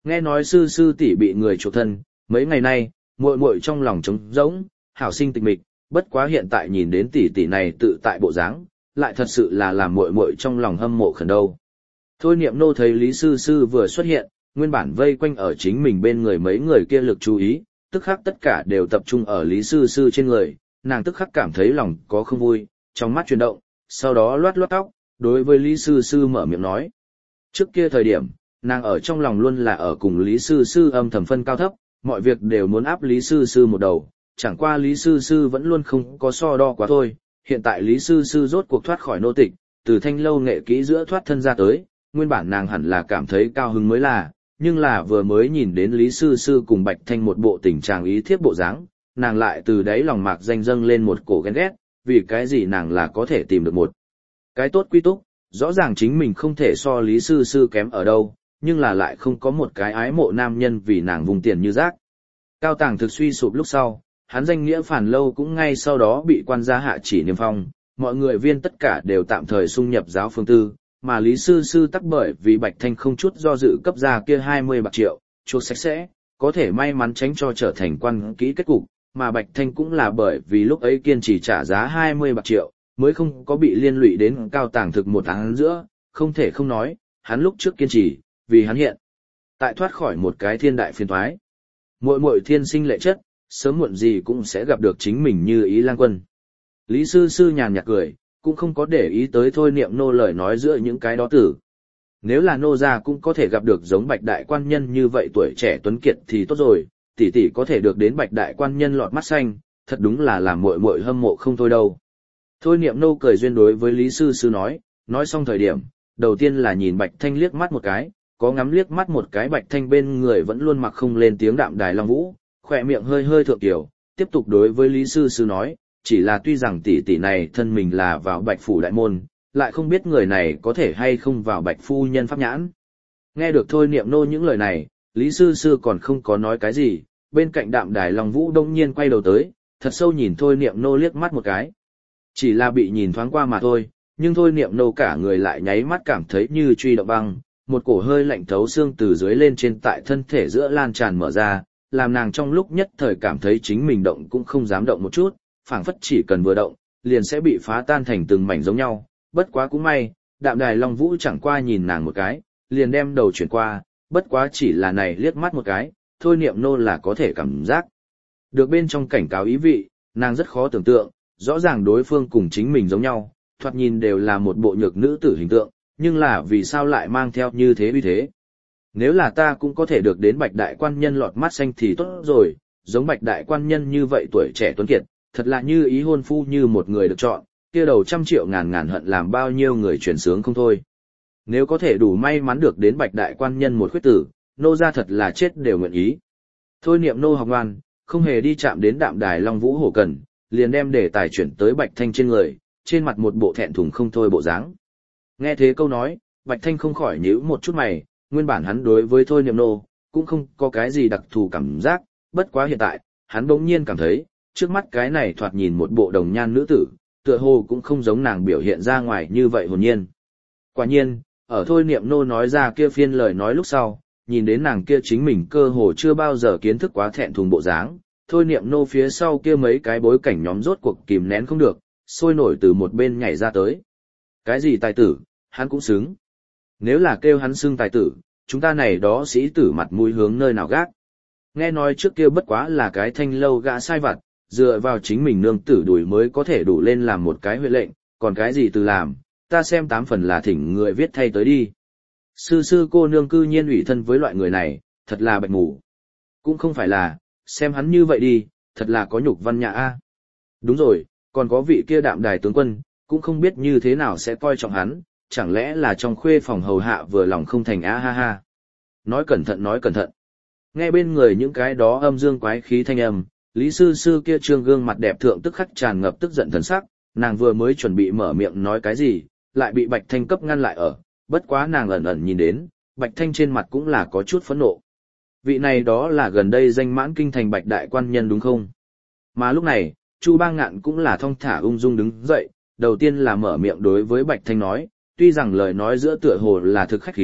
Nghe nói sư sư tỷ bị người chuộc thân, mấy ngày nay, muội muội trong lòng trống rỗng, hảo sinh tịch mịch, bất quá hiện tại nhìn đến tỷ tỷ này tự tại bộ dáng, lại thật sự là làm muội muội trong lòng hâm mộ khẩn đâu. Thôi Niệm Nô thấy Lý sư sư vừa xuất hiện, nguyên bản vây quanh ở chính mình bên người mấy người kia lực chú ý, tức khắc tất cả đều tập trung ở Lý sư sư trên người, nàng tức khắc cảm thấy lòng có không vui, trong mắt chuyển động, sau đó loát loát tóc, đối với Lý sư sư mở miệng nói. Trước kia thời điểm, nàng ở trong lòng luôn là ở cùng Lý sư sư âm thầm phân cao thấp, mọi việc đều muốn áp Lý sư sư một đầu, chẳng qua Lý sư sư vẫn luôn không có so đo quá thôi, hiện tại Lý sư sư rốt cuộc thoát khỏi nô tịch, từ thanh lâu nghệ kỹ giữa thoát thân ra tới, nguyên bản nàng hẳn là cảm thấy cao hứng mới là, nhưng là vừa mới nhìn đến Lý sư sư cùng Bạch Thanh một bộ tình trạng ý thiếp bộ dáng, nàng lại từ đáy lòng mạc danh dâng lên một cổ ghen ghét, vì cái gì nàng là có thể tìm được một cái tốt quy túc, rõ ràng chính mình không thể so Lý sư sư kém ở đâu, nhưng là lại không có một cái ái mộ nam nhân vì nàng vùng tiền như rác. Cao Tàng thực suy sụp lúc sau, hắn danh nghĩa Phản Lâu cũng ngay sau đó bị quan gia hạ chỉ niêm phong, mọi người viên tất cả đều tạm thời xung nhập giáo phương tư, mà Lý sư sư tắc bởi vì Bạch Thanh không chút do dự cấp ra kia hai mươi bạc triệu, chuột sạch sẽ, có thể may mắn tránh cho trở thành quan kỹ kết cục, mà Bạch Thanh cũng là bởi vì lúc ấy kiên trì trả giá hai mươi bạc triệu, mới không có bị liên lụy đến Cao Tàng thực một tháng giữa, không thể không nói, hắn lúc trước kiên trì, vì hắn hiện tại thoát khỏi một cái thiên đại phiền toái. Muội muội thiên sinh lệ chất, sớm muộn gì cũng sẽ gặp được chính mình như ý lang quân. Lý sư sư nhàn nhạt cười, cũng không có để ý tới Thôi Niệm Nô lời nói giữa những cái đó tử. Nếu là nô gia cũng có thể gặp được giống Bạch đại quan nhân như vậy tuổi trẻ tuấn kiệt thì tốt rồi, tỷ tỷ có thể được đến Bạch đại quan nhân lọt mắt xanh, thật đúng là làm muội muội hâm mộ không thôi đâu. Thôi Niệm Nô cười duyên đối với Lý sư sư nói, nói xong thời điểm, đầu tiên là nhìn Bạch Thanh liếc mắt một cái, có ngắm liếc mắt một cái Bạch Thanh bên người vẫn luôn mặc không lên tiếng đạm đài long vũ, khỏe miệng hơi hơi thượng tiểu, tiếp tục đối với Lý sư sư nói, chỉ là tuy rằng tỷ tỷ này thân mình là vào Bạch phủ đại môn, lại không biết người này có thể hay không vào Bạch phu nhân pháp nhãn. Nghe được Thôi Niệm Nô những lời này, Lý sư sư còn không có nói cái gì, bên cạnh đạm đài long vũ đông nhiên quay đầu tới, thật sâu nhìn Thôi Niệm Nô liếc mắt một cái. Chỉ là bị nhìn thoáng qua mà thôi, nhưng Thôi Niệm Nô cả người lại nháy mắt cảm thấy như truy động băng, một cổ hơi lạnh thấu xương từ dưới lên trên tại thân thể giữa lan tràn mở ra, làm nàng trong lúc nhất thời cảm thấy chính mình động cũng không dám động một chút, phảng phất chỉ cần vừa động, liền sẽ bị phá tan thành từng mảnh giống nhau. Bất quá cũng may, đạm đài long vũ chẳng qua nhìn nàng một cái, liền đem đầu chuyển qua, bất quá chỉ là này liếc mắt một cái, Thôi Niệm Nô là có thể cảm giác được bên trong cảnh cáo ý vị, nàng rất khó tưởng tượng, rõ ràng đối phương cùng chính mình giống nhau, thoạt nhìn đều là một bộ nhược nữ tử hình tượng, nhưng là vì sao lại mang theo như thế uy thế. Nếu là ta cũng có thể được đến Bạch đại quan nhân lọt mắt xanh thì tốt rồi, giống Bạch đại quan nhân như vậy tuổi trẻ tuấn kiệt, thật là như ý hôn phu như một người được chọn, kia đầu trăm triệu ngàn ngàn hận làm bao nhiêu người chuyển sướng không thôi. Nếu có thể đủ may mắn được đến Bạch đại quan nhân một khuyết tử, nô ra thật là chết đều nguyện ý. Thôi Niệm Nô học ngoan, không hề đi chạm đến đạm đài long vũ hổ cần, liền đem đề tài chuyển tới Bạch Thanh trên người, trên mặt một bộ thẹn thùng không thôi bộ dáng. Nghe thế câu nói, Bạch Thanh không khỏi nhíu một chút mày, nguyên bản hắn đối với Thôi Niệm Nô cũng không có cái gì đặc thù cảm giác, bất quá hiện tại, hắn bỗng nhiên cảm thấy, trước mắt cái này thoạt nhìn một bộ đồng nhan nữ tử, tựa hồ cũng không giống nàng biểu hiện ra ngoài như vậy hồn nhiên. Quả nhiên, ở Thôi Niệm Nô nói ra kia phiên lời nói lúc sau, nhìn đến nàng kia chính mình cơ hồ chưa bao giờ kiến thức quá thẹn thùng bộ dáng, Thôi Niệm Nô phía sau kia mấy cái bối cảnh nhóm rốt cuộc kìm nén không được, sôi nổi từ một bên nhảy ra tới. Cái gì tài tử, hắn cũng xứng. Nếu là kêu hắn xưng tài tử, chúng ta này đó sĩ tử mặt mũi hướng nơi nào gác. Nghe nói trước kia bất quá là cái thanh lâu gã sai vặt, dựa vào chính mình nương tử đuổi mới có thể đủ lên làm một cái huệ lệnh, còn cái gì từ làm, ta xem tám phần là thỉnh người viết thay tới đi. Sư sư cô nương cư nhiên ủy thân với loại người này, thật là bạch ngủ. Cũng không phải là, xem hắn như vậy đi, thật là có nhục văn nhã a. Đúng rồi, còn có vị kia đạm đài tướng quân, cũng không biết như thế nào sẽ coi trọng hắn, chẳng lẽ là trong khuê phòng hầu hạ vừa lòng không thành a ha ha. Nói cẩn thận nói cẩn thận. Nghe bên người những cái đó âm dương quái khí thanh âm, Lý sư sư kia trương gương mặt đẹp thượng tức khắc tràn ngập tức giận thần sắc, nàng vừa mới chuẩn bị mở miệng nói cái gì, lại bị Bạch Thanh cấp ngăn lại ở, bất quá nàng ẩn ẩn nhìn đến, Bạch Thanh trên mặt cũng là có chút phẫn nộ. Vị này đó là gần đây danh mãn kinh thành Bạch đại quan nhân đúng không? Mà lúc này, Chu Bang Ngạn cũng là thong thả ung dung đứng dậy, đầu tiên là mở miệng đối với Bạch Thanh nói, tuy rằng lời nói giữa tựa hồ là thực khách khí,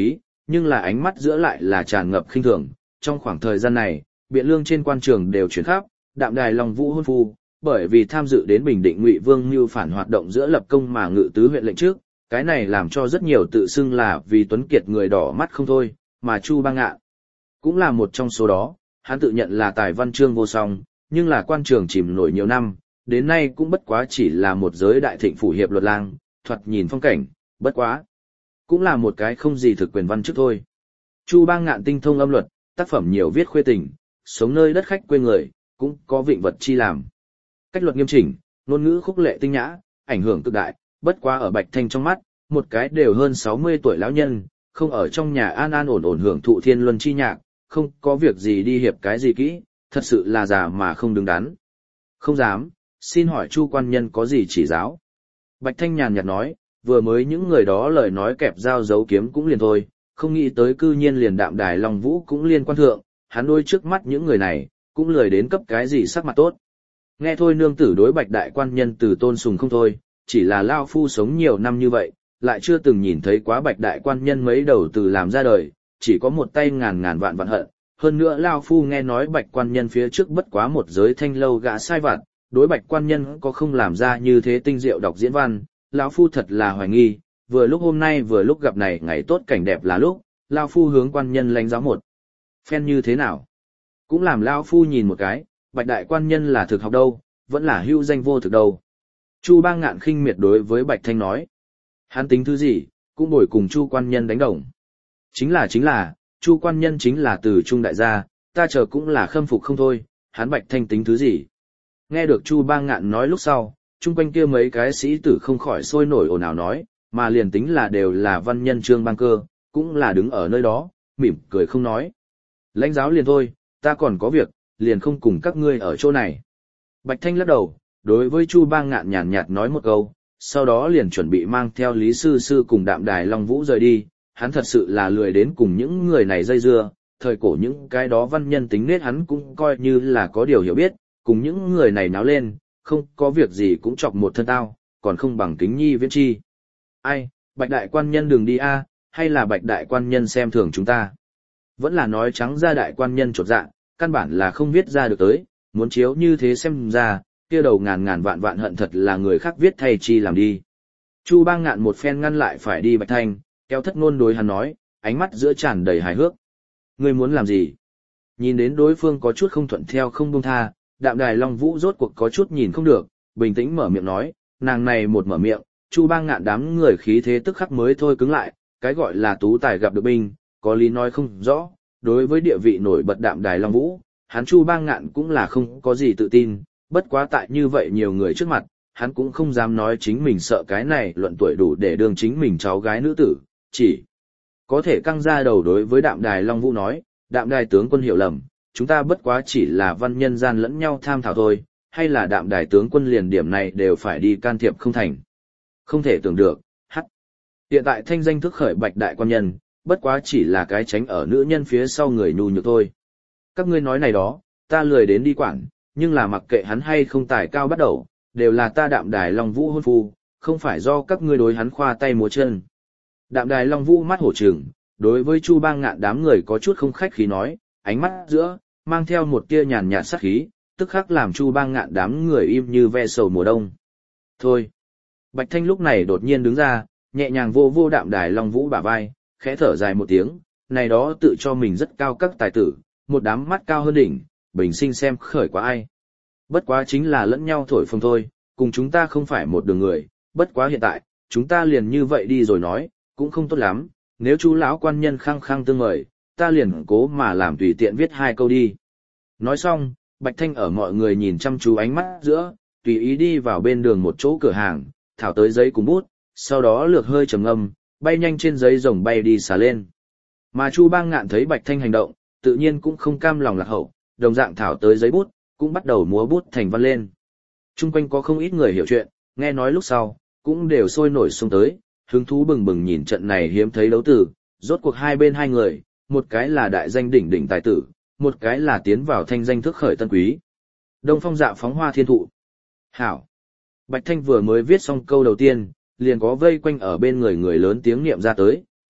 nhưng là ánh mắt giữa lại là tràn ngập khinh thường. Trong khoảng thời gian này, biện lương trên quan trường đều chuyển khắp, đạm đài Long Vũ hôn phu, bởi vì tham dự đến Bình Định Ngụy Vương mưu phản hoạt động giữa lập công mà ngự tứ huyện lệnh trước, cái này làm cho rất nhiều tự xưng là vì Tuấn Kiệt người đỏ mắt không thôi, mà Chu Bang Ngạn cũng là một trong số đó. Hắn tự nhận là tài văn chương vô song, nhưng là quan trường chìm nổi nhiều năm, đến nay cũng bất quá chỉ là một giới đại thịnh phủ hiệp luật lang, thoạt nhìn phong cảnh, bất quá cũng là một cái không gì thực quyền văn chức thôi. Chu Bang Ngạn tinh thông âm luật, tác phẩm nhiều viết khuê tình, sống nơi đất khách quê người, cũng có vịnh vật chi làm. Cách luật nghiêm chỉnh, ngôn ngữ khúc lệ tinh nhã, ảnh hưởng cực đại, bất quá ở Bạch Thanh trong mắt, một cái đều hơn sáu mươi tuổi lão nhân, không ở trong nhà an an ổn ổn hưởng thụ thiên luân chi nhạc, không có việc gì đi hiệp cái gì kỹ, thật sự là già mà không đứng đắn. Không dám, xin hỏi Chu quan nhân có gì chỉ giáo? Bạch Thanh nhàn nhạt nói, vừa mới những người đó lời nói kẹp dao giấu kiếm cũng liền thôi, không nghĩ tới cư nhiên liền đạm đài Long Vũ cũng liên quan thượng, hắn đôi trước mắt những người này, cũng lười đến cấp cái gì sắc mặt tốt. Nghe thôi nương tử đối Bạch đại quan nhân từ tôn sùng không thôi, chỉ là lao phu sống nhiều năm như vậy, lại chưa từng nhìn thấy quá Bạch đại quan nhân mấy đầu từ làm ra đời, chỉ có một tay ngàn ngàn vạn vạn hận. Hơn nữa lao phu nghe nói Bạch quan nhân phía trước bất quá một giới thanh lâu gã sai vặt, đối Bạch quan nhân có không làm ra như thế tinh diệu đọc diễn văn, lão phu thật là hoài nghi. Vừa lúc hôm nay vừa lúc gặp này ngày tốt cảnh đẹp là lúc, lao phu hướng quan nhân lãnh giáo một phen như thế nào, cũng làm lao phu nhìn một cái, Bạch đại quan nhân là thực học đâu, vẫn là hưu danh vô thực đâu. Chu Bang Ngạn khinh miệt đối với Bạch Thanh nói, hắn tính thứ gì, cũng bồi cùng Chu quan nhân đánh đồng. Chính là chính là, Chu quan nhân chính là từ Trung đại gia, ta chờ cũng là khâm phục không thôi, hắn Bạch Thanh tính thứ gì. Nghe được Chu Bang Ngạn nói lúc sau, chung quanh kia mấy cái sĩ tử không khỏi sôi nổi ồn ào nói, mà liền tính là đều là văn nhân Trương Bang Cơ, cũng là đứng ở nơi đó, mỉm cười không nói. Lãnh giáo liền thôi, ta còn có việc, liền không cùng các ngươi ở chỗ này. Bạch Thanh lắc đầu, đối với Chu Bang Ngạn nhàn nhạt nói một câu, sau đó liền chuẩn bị mang theo Lý Sư Sư cùng Đạm Đài Long Vũ rời đi. Hắn thật sự là lười đến cùng những người này dây dưa, thời cổ những cái đó văn nhân tính nết hắn cũng coi như là có điều hiểu biết, cùng những người này náo lên, không có việc gì cũng chọc một thân tao, còn không bằng Kính Nhi Viễn Chi. Ai, Bạch đại quan nhân đừng đi a, hay là Bạch đại quan nhân xem thường chúng ta? Vẫn là nói trắng ra đại quan nhân chột dạ, căn bản là không viết ra được tới, muốn chiếu như thế xem ra, kia đầu ngàn ngàn vạn vạn hận thật là người khác viết thay chi làm đi. Chu Bang Ngạn một phen ngăn lại phải đi Bạch Thanh, kéo thất ngôn đối hắn nói, ánh mắt giữa tràn đầy hài hước. Ngươi muốn làm gì? Nhìn đến đối phương có chút không thuận theo không buông tha, Đạm Đài Long Vũ rốt cuộc có chút nhìn không được, bình tĩnh mở miệng nói, nàng này một mở miệng, Chu Bang Ngạn đám người khí thế tức khắc mới thôi cứng lại, cái gọi là tú tài gặp được binh, có lý nói không rõ, đối với địa vị nổi bật Đạm Đài Long Vũ, hắn Chu Bang Ngạn cũng là không có gì tự tin, bất quá tại như vậy nhiều người trước mặt, hắn cũng không dám nói chính mình sợ cái này luận tuổi đủ để đương chính mình cháu gái nữ tử, chỉ có thể căng ra đầu đối với Đạm Đài Long Vũ nói, Đạm Đài tướng quân hiểu lầm, chúng ta bất quá chỉ là văn nhân gian lẫn nhau tham thảo thôi, hay là Đạm Đài tướng quân liền điểm này đều phải đi can thiệp không thành. Không thể tưởng được, hắc. Hiện tại thanh danh thức khởi Bạch đại quan nhân, bất quá chỉ là cái tránh ở nữ nhân phía sau người nhu nhược thôi. Các ngươi nói này đó, ta lười đến đi quản, nhưng là mặc kệ hắn hay không tài cao bắt đầu, đều là ta Đạm Đài Long Vũ hôn phu, không phải do các ngươi đối hắn khoa tay múa chân. Đạm Đài Long Vũ mắt hổ trừng, đối với Chu Bang Ngạn đám người có chút không khách khí nói, ánh mắt giữa mang theo một tia nhàn nhạt sát khí, tức khắc làm Chu Bang Ngạn đám người im như ve sầu mùa đông. Thôi. Bạch Thanh lúc này đột nhiên đứng ra, nhẹ nhàng vô vô Đạm Đài Long Vũ bả vai, khẽ thở dài một tiếng, này đó tự cho mình rất cao các tài tử, một đám mắt cao hơn đỉnh, bình sinh xem khởi quá ai. Bất quá chính là lẫn nhau thổi phồng thôi, cùng chúng ta không phải một đường người, bất quá hiện tại, chúng ta liền như vậy đi rồi nói, cũng không tốt lắm, nếu chú lão quan nhân khăng khăng tương mời, ta liền cố mà làm tùy tiện viết hai câu đi. Nói xong, Bạch Thanh ở mọi người nhìn chăm chú ánh mắt giữa, tùy ý đi vào bên đường một chỗ cửa hàng, thảo tới giấy cùng bút, sau đó lược hơi trầm ngâm, bay nhanh trên giấy rồng bay đi xả lên. Mà Chu Bang Ngạn thấy Bạch Thanh hành động, tự nhiên cũng không cam lòng lạc hậu, đồng dạng thảo tới giấy bút, cũng bắt đầu múa bút thành văn lên. Trung quanh có không ít người hiểu chuyện, nghe nói lúc sau, cũng đều sôi nổi xông tới, hứng thú bừng bừng nhìn trận này hiếm thấy đấu tử, rốt cuộc hai bên hai người, một cái là đại danh đỉnh đỉnh tài tử, một cái là tiến vào thanh danh thức khởi tân quý. Đông Phong Dạ phóng hoa thiên thụ. Hảo. Bạch Thanh vừa mới viết xong câu đầu tiên, liền có vây quanh ở bên người người lớn tiếng niệm ra tới,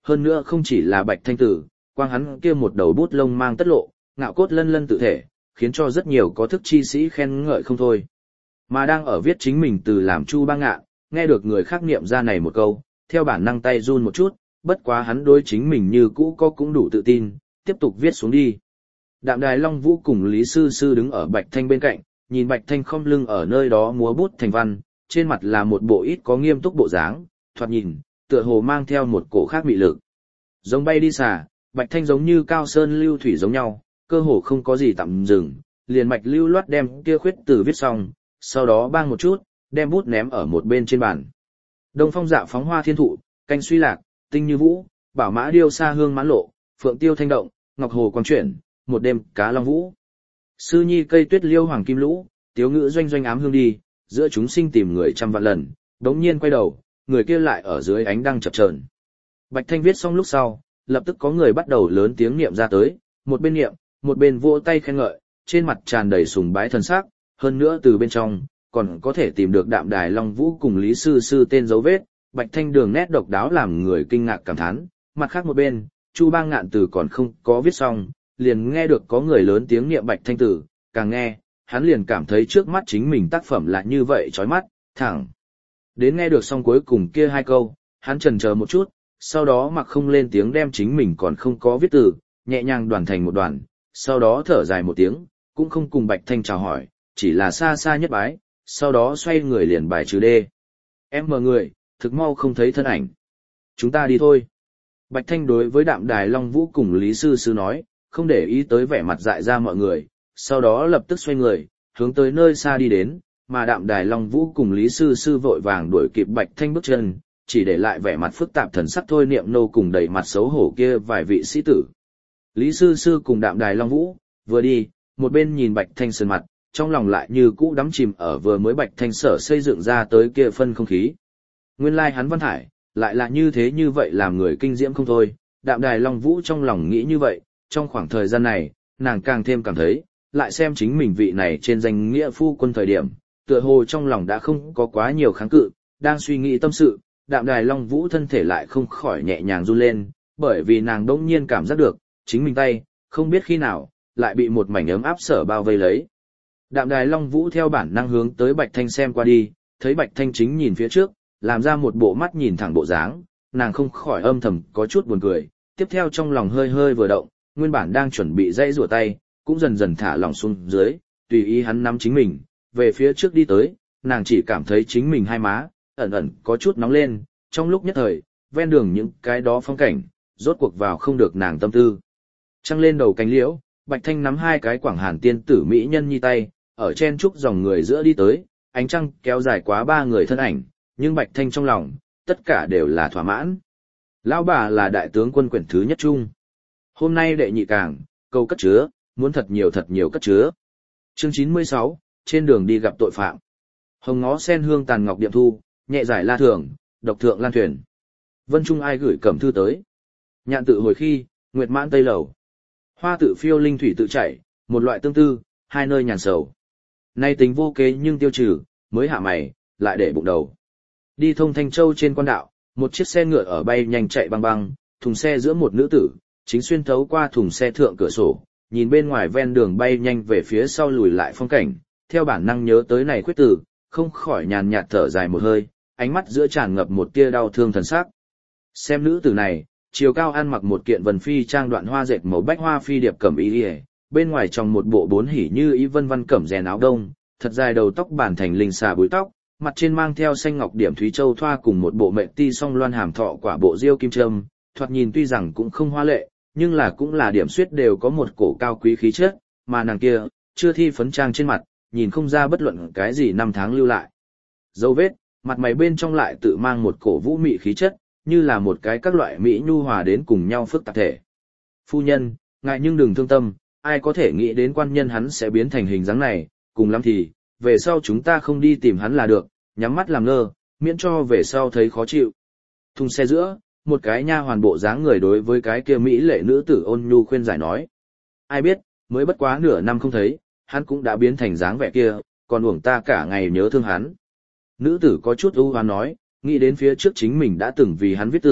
hơn nữa không chỉ là Bạch Thanh Tử, quang hắn kia một đầu bút lông mang tất lộ, ngạo cốt lân lân tự thể, khiến cho rất nhiều có thức chi sĩ khen ngợi không thôi. Mà đang ở viết chính mình từ làm Chu Ba Ngạn, nghe được người khác niệm ra này một câu, theo bản năng tay run một chút, bất quá hắn đối chính mình như cũ có cũng đủ tự tin, tiếp tục viết xuống đi. Đạm Đài Long Vũ cùng Lý Sư Sư đứng ở Bạch Thanh bên cạnh, nhìn Bạch Thanh khom lưng ở nơi đó múa bút thành văn, trên mặt là một bộ ít có nghiêm túc bộ dáng, thoạt nhìn, tựa hồ mang theo một cổ khác mị lực. Giống bay đi xà, Bạch Thanh giống như cao sơn lưu thủy giống nhau, cơ hồ không có gì tạm dừng, liền mạch lưu loát đem kia khuyết từ viết xong, sau đó bang một chút, đem bút ném ở một bên trên bàn. Đông phong dạ phóng hoa thiên thụ, canh suy lạc, tinh như vũ, bảo mã điêu xa hương mãn lộ, phượng tiêu thanh động, ngọc hồ quang chuyển, một đêm cá long vũ. Sư nhi cây tuyết liêu hoàng kim lũ, tiếu ngữ doanh doanh ám hương đi, giữa chúng sinh tìm người trăm vạn lần, đống nhiên quay đầu, người kia lại ở dưới ánh đăng chập chờn. Bạch Thanh viết xong lúc sau, lập tức có người bắt đầu lớn tiếng niệm ra tới, một bên niệm, một bên vỗ tay khen ngợi, trên mặt tràn đầy sùng bái thần sắc, hơn nữa từ bên trong, còn có thể tìm được Đạm Đài Long Vũ cùng Lý Sư Sư tên dấu vết, Bạch Thanh đường nét độc đáo làm người kinh ngạc cảm thán, mặt khác một bên, Chu Ba Ngạn từ còn không có viết xong, liền nghe được có người lớn tiếng niệm Bạch Thanh tử, càng nghe, hắn liền cảm thấy trước mắt chính mình tác phẩm là như vậy chói mắt, thẳng. Đến nghe được xong cuối cùng kia hai câu, hắn chần chờ một chút, sau đó mặc không lên tiếng đem chính mình còn không có viết từ, nhẹ nhàng đoàn thành một đoàn, sau đó thở dài một tiếng, cũng không cùng Bạch Thanh chào hỏi, chỉ là xa xa nhất bái, sau đó xoay người liền bài trừ đê. Em mờ người, thực mau không thấy thân ảnh. Chúng ta đi thôi. Bạch Thanh đối với Đạm Đài Long Vũ cùng Lý Sư Sư nói, không để ý tới vẻ mặt dại ra mọi người, sau đó lập tức xoay người, hướng tới nơi xa đi đến, mà Đạm Đài Long Vũ cùng Lý Sư Sư vội vàng đuổi kịp Bạch Thanh bước chân, chỉ để lại vẻ mặt phức tạp thần sắc thôi niệm nô cùng đầy mặt xấu hổ kia vài vị sĩ tử. Lý Sư Sư cùng Đạm Đài Long Vũ, vừa đi, một bên nhìn Bạch Thanh sơn mặt, trong lòng lại như cũ đắm chìm ở vừa mới Bạch Thanh sở xây dựng ra tới kia phân không khí. Nguyên lai like hắn Văn Hải, lại là như thế như vậy làm người kinh diễm không thôi, Đạm Đài Long Vũ trong lòng nghĩ như vậy, trong khoảng thời gian này, nàng càng thêm cảm thấy, lại xem chính mình vị này trên danh nghĩa phu quân thời điểm, tựa hồ trong lòng đã không có quá nhiều kháng cự, đang suy nghĩ tâm sự, Đạm Đài Long Vũ thân thể lại không khỏi nhẹ nhàng run lên, bởi vì nàng đỗng nhiên cảm giác được, chính mình tay, không biết khi nào, lại bị một mảnh ấm áp sở bao vây lấy. Đạm Đài Long Vũ theo bản năng hướng tới Bạch Thanh xem qua đi, thấy Bạch Thanh chính nhìn phía trước, làm ra một bộ mắt nhìn thẳng bộ dáng, nàng không khỏi âm thầm có chút buồn cười, tiếp theo trong lòng hơi hơi vừa động, nguyên bản đang chuẩn bị dãy rủa tay, cũng dần dần thả lỏng xuống dưới, tùy ý hắn nắm chính mình, về phía trước đi tới, nàng chỉ cảm thấy chính mình hai má, ẩn ẩn có chút nóng lên, trong lúc nhất thời, ven đường những cái đó phong cảnh, rốt cuộc vào không được nàng tâm tư. Trăng lên đầu cánh liễu, Bạch Thanh nắm hai cái quảng hàn tiên tử mỹ nhân nhi tay, ở chen trúc dòng người giữa đi tới, ánh trăng kéo dài quá ba người thân ảnh, nhưng Bạch Thanh trong lòng, tất cả đều là thỏa mãn. Lão bà là đại tướng quân quyển thứ nhất trung. Hôm nay đệ nhị càng, câu cất chứa, muốn thật nhiều thật nhiều cất chứa. Chương chín mươi sáu, trên đường đi gặp tội phạm. Hồng ngó sen hương tàn ngọc điệm thu, nhẹ giải la thường, độc thượng lan thuyền. Vân Trung ai gửi cẩm thư tới. Nhạn tự hồi khi, nguyệt mãn tây lầu. Hoa tự phiêu linh thủy tự chảy, một loại tương tư, hai nơi nhàn sầu. Nay tính vô kế nhưng tiêu trừ, mới hạ mày, lại để bụng đầu. Đi thông Thanh Châu trên quan đạo, một chiếc xe ngựa ở bay nhanh chạy băng băng, thùng xe giữa một nữ tử, chính xuyên thấu qua thùng xe thượng cửa sổ, nhìn bên ngoài ven đường bay nhanh về phía sau lùi lại phong cảnh, theo bản năng nhớ tới này khuyết tử, không khỏi nhàn nhạt thở dài một hơi, ánh mắt giữa tràn ngập một tia đau thương thần sắc. Xem nữ tử này, chiều cao ăn mặc một kiện vần phi trang đoạn hoa dệt màu bách hoa phi điệp cẩm y liễu, bên ngoài trong một bộ bốn hỉ như ý vân vân cẩm rèn áo đông, thật dài đầu tóc bản thành linh xà búi tóc, mặt trên mang theo xanh ngọc điểm thúy châu thoa cùng một bộ mệnh ti song loan hàm thọ quả bộ diêu kim trâm, thoạt nhìn tuy rằng cũng không hoa lệ, nhưng là cũng là điểm suyết đều có một cổ cao quý khí chất, mà nàng kia, chưa thi phấn trang trên mặt, nhìn không ra bất luận cái gì năm tháng lưu lại. Dấu vết, mặt mày bên trong lại tự mang một cổ vũ mị khí chất, như là một cái các loại mỹ nhu hòa đến cùng nhau phức tạp thể. Phu nhân, ngại nhưng đừng thương tâm, ai có thể nghĩ đến quan nhân hắn sẽ biến thành hình dáng này, cùng lắm thì, về sau chúng ta không đi tìm hắn là được, nhắm mắt làm ngơ, miễn cho về sau thấy khó chịu. Thùng xe giữa, một cái nha hoàn bộ dáng người đối với cái kia mỹ lệ nữ tử ôn nhu khuyên giải nói. Ai biết, mới bất quá nửa năm không thấy, hắn cũng đã biến thành dáng vẻ kia, còn uổng ta cả ngày nhớ thương hắn. Nữ tử có chút ưu hoán nói, nghĩ đến phía trước chính mình đã từng vì hắn viết từ,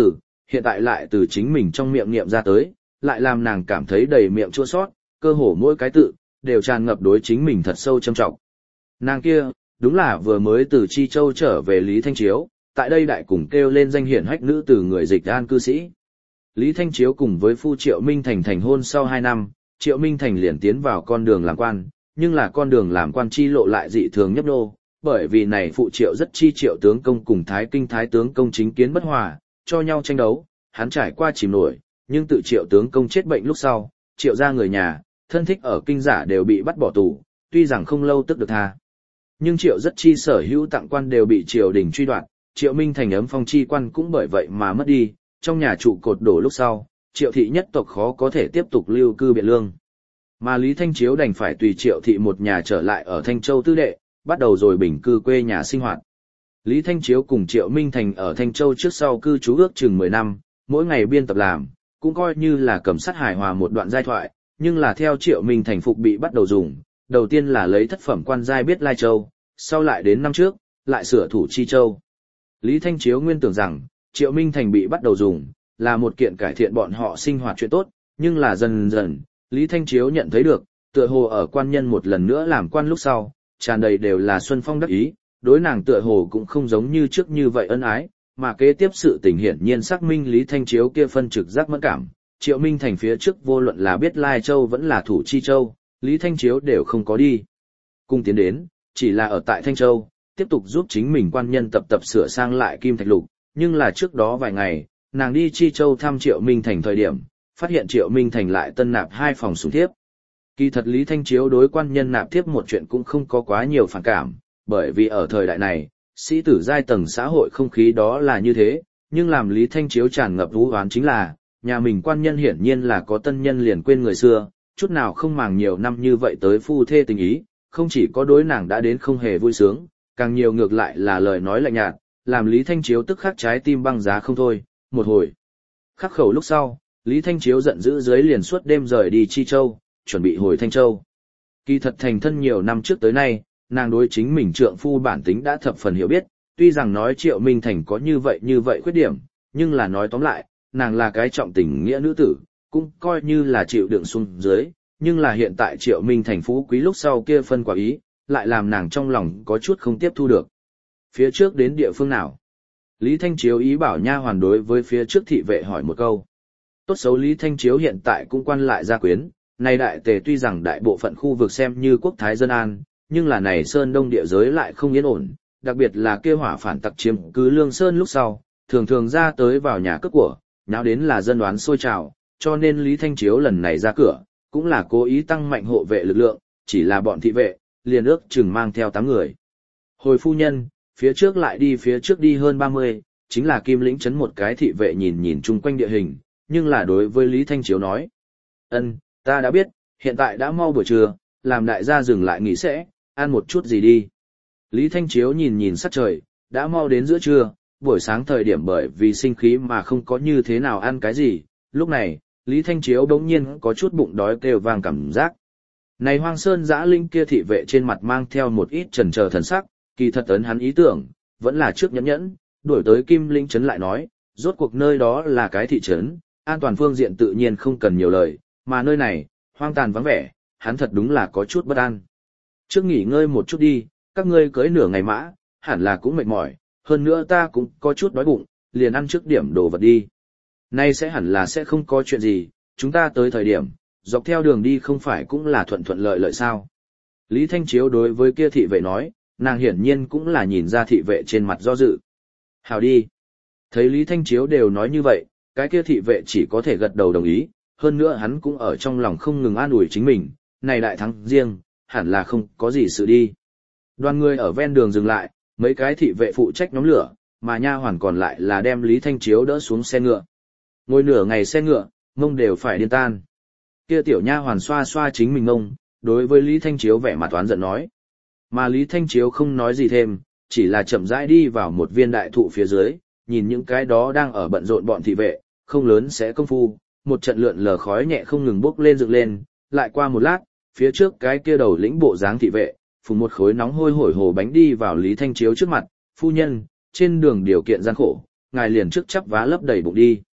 hiện tại lại từ chính mình trong miệng niệm ra tới, lại làm nàng cảm thấy đầy miệng chua sót, cơ hồ mỗi cái tự, đều tràn ngập đối chính mình thật sâu trầm trọng. Nàng kia, đúng là vừa mới từ Chi Châu trở về Lý Thanh Chiếu, tại đây đại cùng kêu lên danh hiển hách nữ từ người dịch an cư sĩ. Lý Thanh Chiếu cùng với phu Triệu Minh Thành thành hôn sau hai năm, Triệu Minh Thành liền tiến vào con đường làm quan, nhưng là con đường làm quan chi lộ lại dị thường nhấp nô, bởi vì này phụ Triệu rất chi Triệu tướng công cùng Thái Kinh Thái tướng công chính kiến bất hòa, cho nhau tranh đấu, hắn trải qua chìm nổi, nhưng tự Triệu tướng công chết bệnh lúc sau, Triệu gia người nhà, thân thích ở kinh giả đều bị bắt bỏ tù, tuy rằng không lâu tức được tha. Nhưng Triệu rất chi sở hữu tặng quan đều bị triều đình truy đoạt, Triệu Minh Thành ấm phong chi quan cũng bởi vậy mà mất đi, trong nhà trụ cột đổ lúc sau, Triệu thị nhất tộc khó có thể tiếp tục lưu cư biện lương. Mà Lý Thanh Chiếu đành phải tùy Triệu thị một nhà trở lại ở Thanh Châu tư đệ, bắt đầu rồi bình cư quê nhà sinh hoạt. Lý Thanh Chiếu cùng Triệu Minh Thành ở Thanh Châu trước sau cư trú ước chừng mười năm, mỗi ngày biên tập làm, cũng coi như là cầm sát hài hòa một đoạn giai thoại, nhưng là theo Triệu Minh Thành phục bị bắt đầu dùng, đầu tiên là lấy thất phẩm quan giai biết Lai Châu, sau lại đến năm trước, lại sửa thủ Chi Châu. Lý Thanh Chiếu nguyên tưởng rằng, Triệu Minh Thành bị bắt đầu dùng, là một kiện cải thiện bọn họ sinh hoạt chuyện tốt, nhưng là dần dần, Lý Thanh Chiếu nhận thấy được, tựa hồ ở quan nhân một lần nữa làm quan lúc sau, tràn đầy đều là xuân phong đắc ý, đối nàng tựa hồ cũng không giống như trước như vậy ân ái, mà kế tiếp sự tình hiển nhiên xác minh Lý Thanh Chiếu kia phân trực giác mẫn cảm, Triệu Minh Thành phía trước vô luận là biết Lai Châu vẫn là thủ Chi Châu, Lý Thanh Chiếu đều không có đi. Cùng tiến đến, chỉ là ở tại Thanh Châu, tiếp tục giúp chính mình quan nhân tập tập sửa sang lại kim thạch lục, nhưng là trước đó vài ngày, nàng đi Chi Châu thăm Triệu Minh Thành thời điểm, phát hiện Triệu Minh Thành lại tân nạp hai phòng sủng thiếp. Kỳ thật Lý Thanh Chiếu đối quan nhân nạp thiếp một chuyện cũng không có quá nhiều phản cảm, bởi vì ở thời đại này, sĩ tử giai tầng xã hội không khí đó là như thế, nhưng làm Lý Thanh Chiếu tràn ngập vũ oán chính là, nhà mình quan nhân hiển nhiên là có tân nhân liền quên người xưa, chút nào không màng nhiều năm như vậy tới phu thê tình ý, không chỉ có đối nàng đã đến không hề vui sướng, càng nhiều ngược lại là lời nói lạnh nhạt, làm Lý Thanh Chiếu tức khắc trái tim băng giá không thôi, một hồi. Khắc khẩu lúc sau, Lý Thanh Chiếu giận dữ dưới liền suốt đêm rời đi Chi Châu, chuẩn bị hồi Thanh Châu. Kỳ thật thành thân nhiều năm trước tới nay, nàng đối chính mình trượng phu bản tính đã thập phần hiểu biết, tuy rằng nói Triệu Minh Thành có như vậy như vậy khuyết điểm, nhưng là nói tóm lại, nàng là cái trọng tình nghĩa nữ tử, cũng coi như là chịu đựng xuống dưới, nhưng là hiện tại Triệu Minh Thành phú quý lúc sau kia phân quả ý, lại làm nàng trong lòng có chút không tiếp thu được. Phía trước đến địa phương nào? Lý Thanh Chiếu ý bảo nha hoàn đối với phía trước thị vệ hỏi một câu. Tốt xấu Lý Thanh Chiếu hiện tại cũng quan lại gia quyến, này đại tề tuy rằng đại bộ phận khu vực xem như quốc thái dân an, nhưng là này Sơn Đông địa giới lại không yên ổn, đặc biệt là kia hỏa phản tặc chiếm cứ Lương Sơn lúc sau, thường thường ra tới vào nhà cướp của, nháo đến là dân đoán sôi trào, cho nên Lý Thanh Chiếu lần này ra cửa, cũng là cố ý tăng mạnh hộ vệ lực lượng, chỉ là bọn thị vệ, liền ước chừng mang theo tám người. Hồi phu nhân, phía trước lại đi phía trước đi hơn ba mươi, chính là Kim Lĩnh trấn một cái thị vệ nhìn nhìn chung quanh địa hình, nhưng là đối với Lý Thanh Chiếu nói. Ân, ta đã biết, hiện tại đã mau buổi trưa, làm đại gia dừng lại nghỉ sẽ, ăn một chút gì đi. Lý Thanh Chiếu nhìn nhìn sắc trời, đã mau đến giữa trưa, buổi sáng thời điểm bởi vì sinh khí mà không có như thế nào ăn cái gì, lúc này, Lý Thanh Chiếu bỗng nhiên có chút bụng đói kêu vang cảm giác. Này Hoang Sơn Dã Linh kia thị vệ trên mặt mang theo một ít chần chờ thần sắc, kỳ thật ấn hắn ý tưởng, vẫn là trước nhẫn nhẫn, đuổi tới Kim Lĩnh trấn lại nói, rốt cuộc nơi đó là cái thị trấn, an toàn phương diện tự nhiên không cần nhiều lời, mà nơi này, hoang tàn vắng vẻ, hắn thật đúng là có chút bất an. Trước nghỉ ngơi một chút đi, các ngươi cưới nửa ngày mã, hẳn là cũng mệt mỏi, hơn nữa ta cũng có chút đói bụng, liền ăn trước điểm đồ vật đi. Nay sẽ hẳn là sẽ không có chuyện gì, chúng ta tới thời điểm, dọc theo đường đi không phải cũng là thuận thuận lợi lợi sao. Lý Thanh Chiếu đối với kia thị vệ nói, nàng hiển nhiên cũng là nhìn ra thị vệ trên mặt do dự. Hào đi. Thấy Lý Thanh Chiếu đều nói như vậy, cái kia thị vệ chỉ có thể gật đầu đồng ý, hơn nữa hắn cũng ở trong lòng không ngừng an ủi chính mình, này đại thắng riêng, hẳn là không có gì sự đi. Đoàn người ở ven đường dừng lại, mấy cái thị vệ phụ trách nhóm lửa, mà nha hoàn còn lại là đem Lý Thanh Chiếu đỡ xuống xe ngựa. Ngồi nửa ngày xe ngựa, mông đều phải điên tan. Kia tiểu nha hoàn xoa xoa chính mình mông, đối với Lý Thanh Chiếu vẻ mặt oán giận nói. Mà Lý Thanh Chiếu không nói gì thêm, chỉ là chậm rãi đi vào một viên đại thụ phía dưới, nhìn những cái đó đang ở bận rộn bọn thị vệ, không lớn sẽ công phu, một trận lượn lờ khói nhẹ không ngừng bốc lên dựng lên, lại qua một lát, phía trước cái kia đầu lĩnh bộ dáng thị vệ, phùng một khối nóng hôi hổi hồ bánh đi vào Lý Thanh Chiếu trước mặt, phu nhân, trên đường điều kiện gian khổ, ngài liền trước chắp vá lấp đầy bụng đi.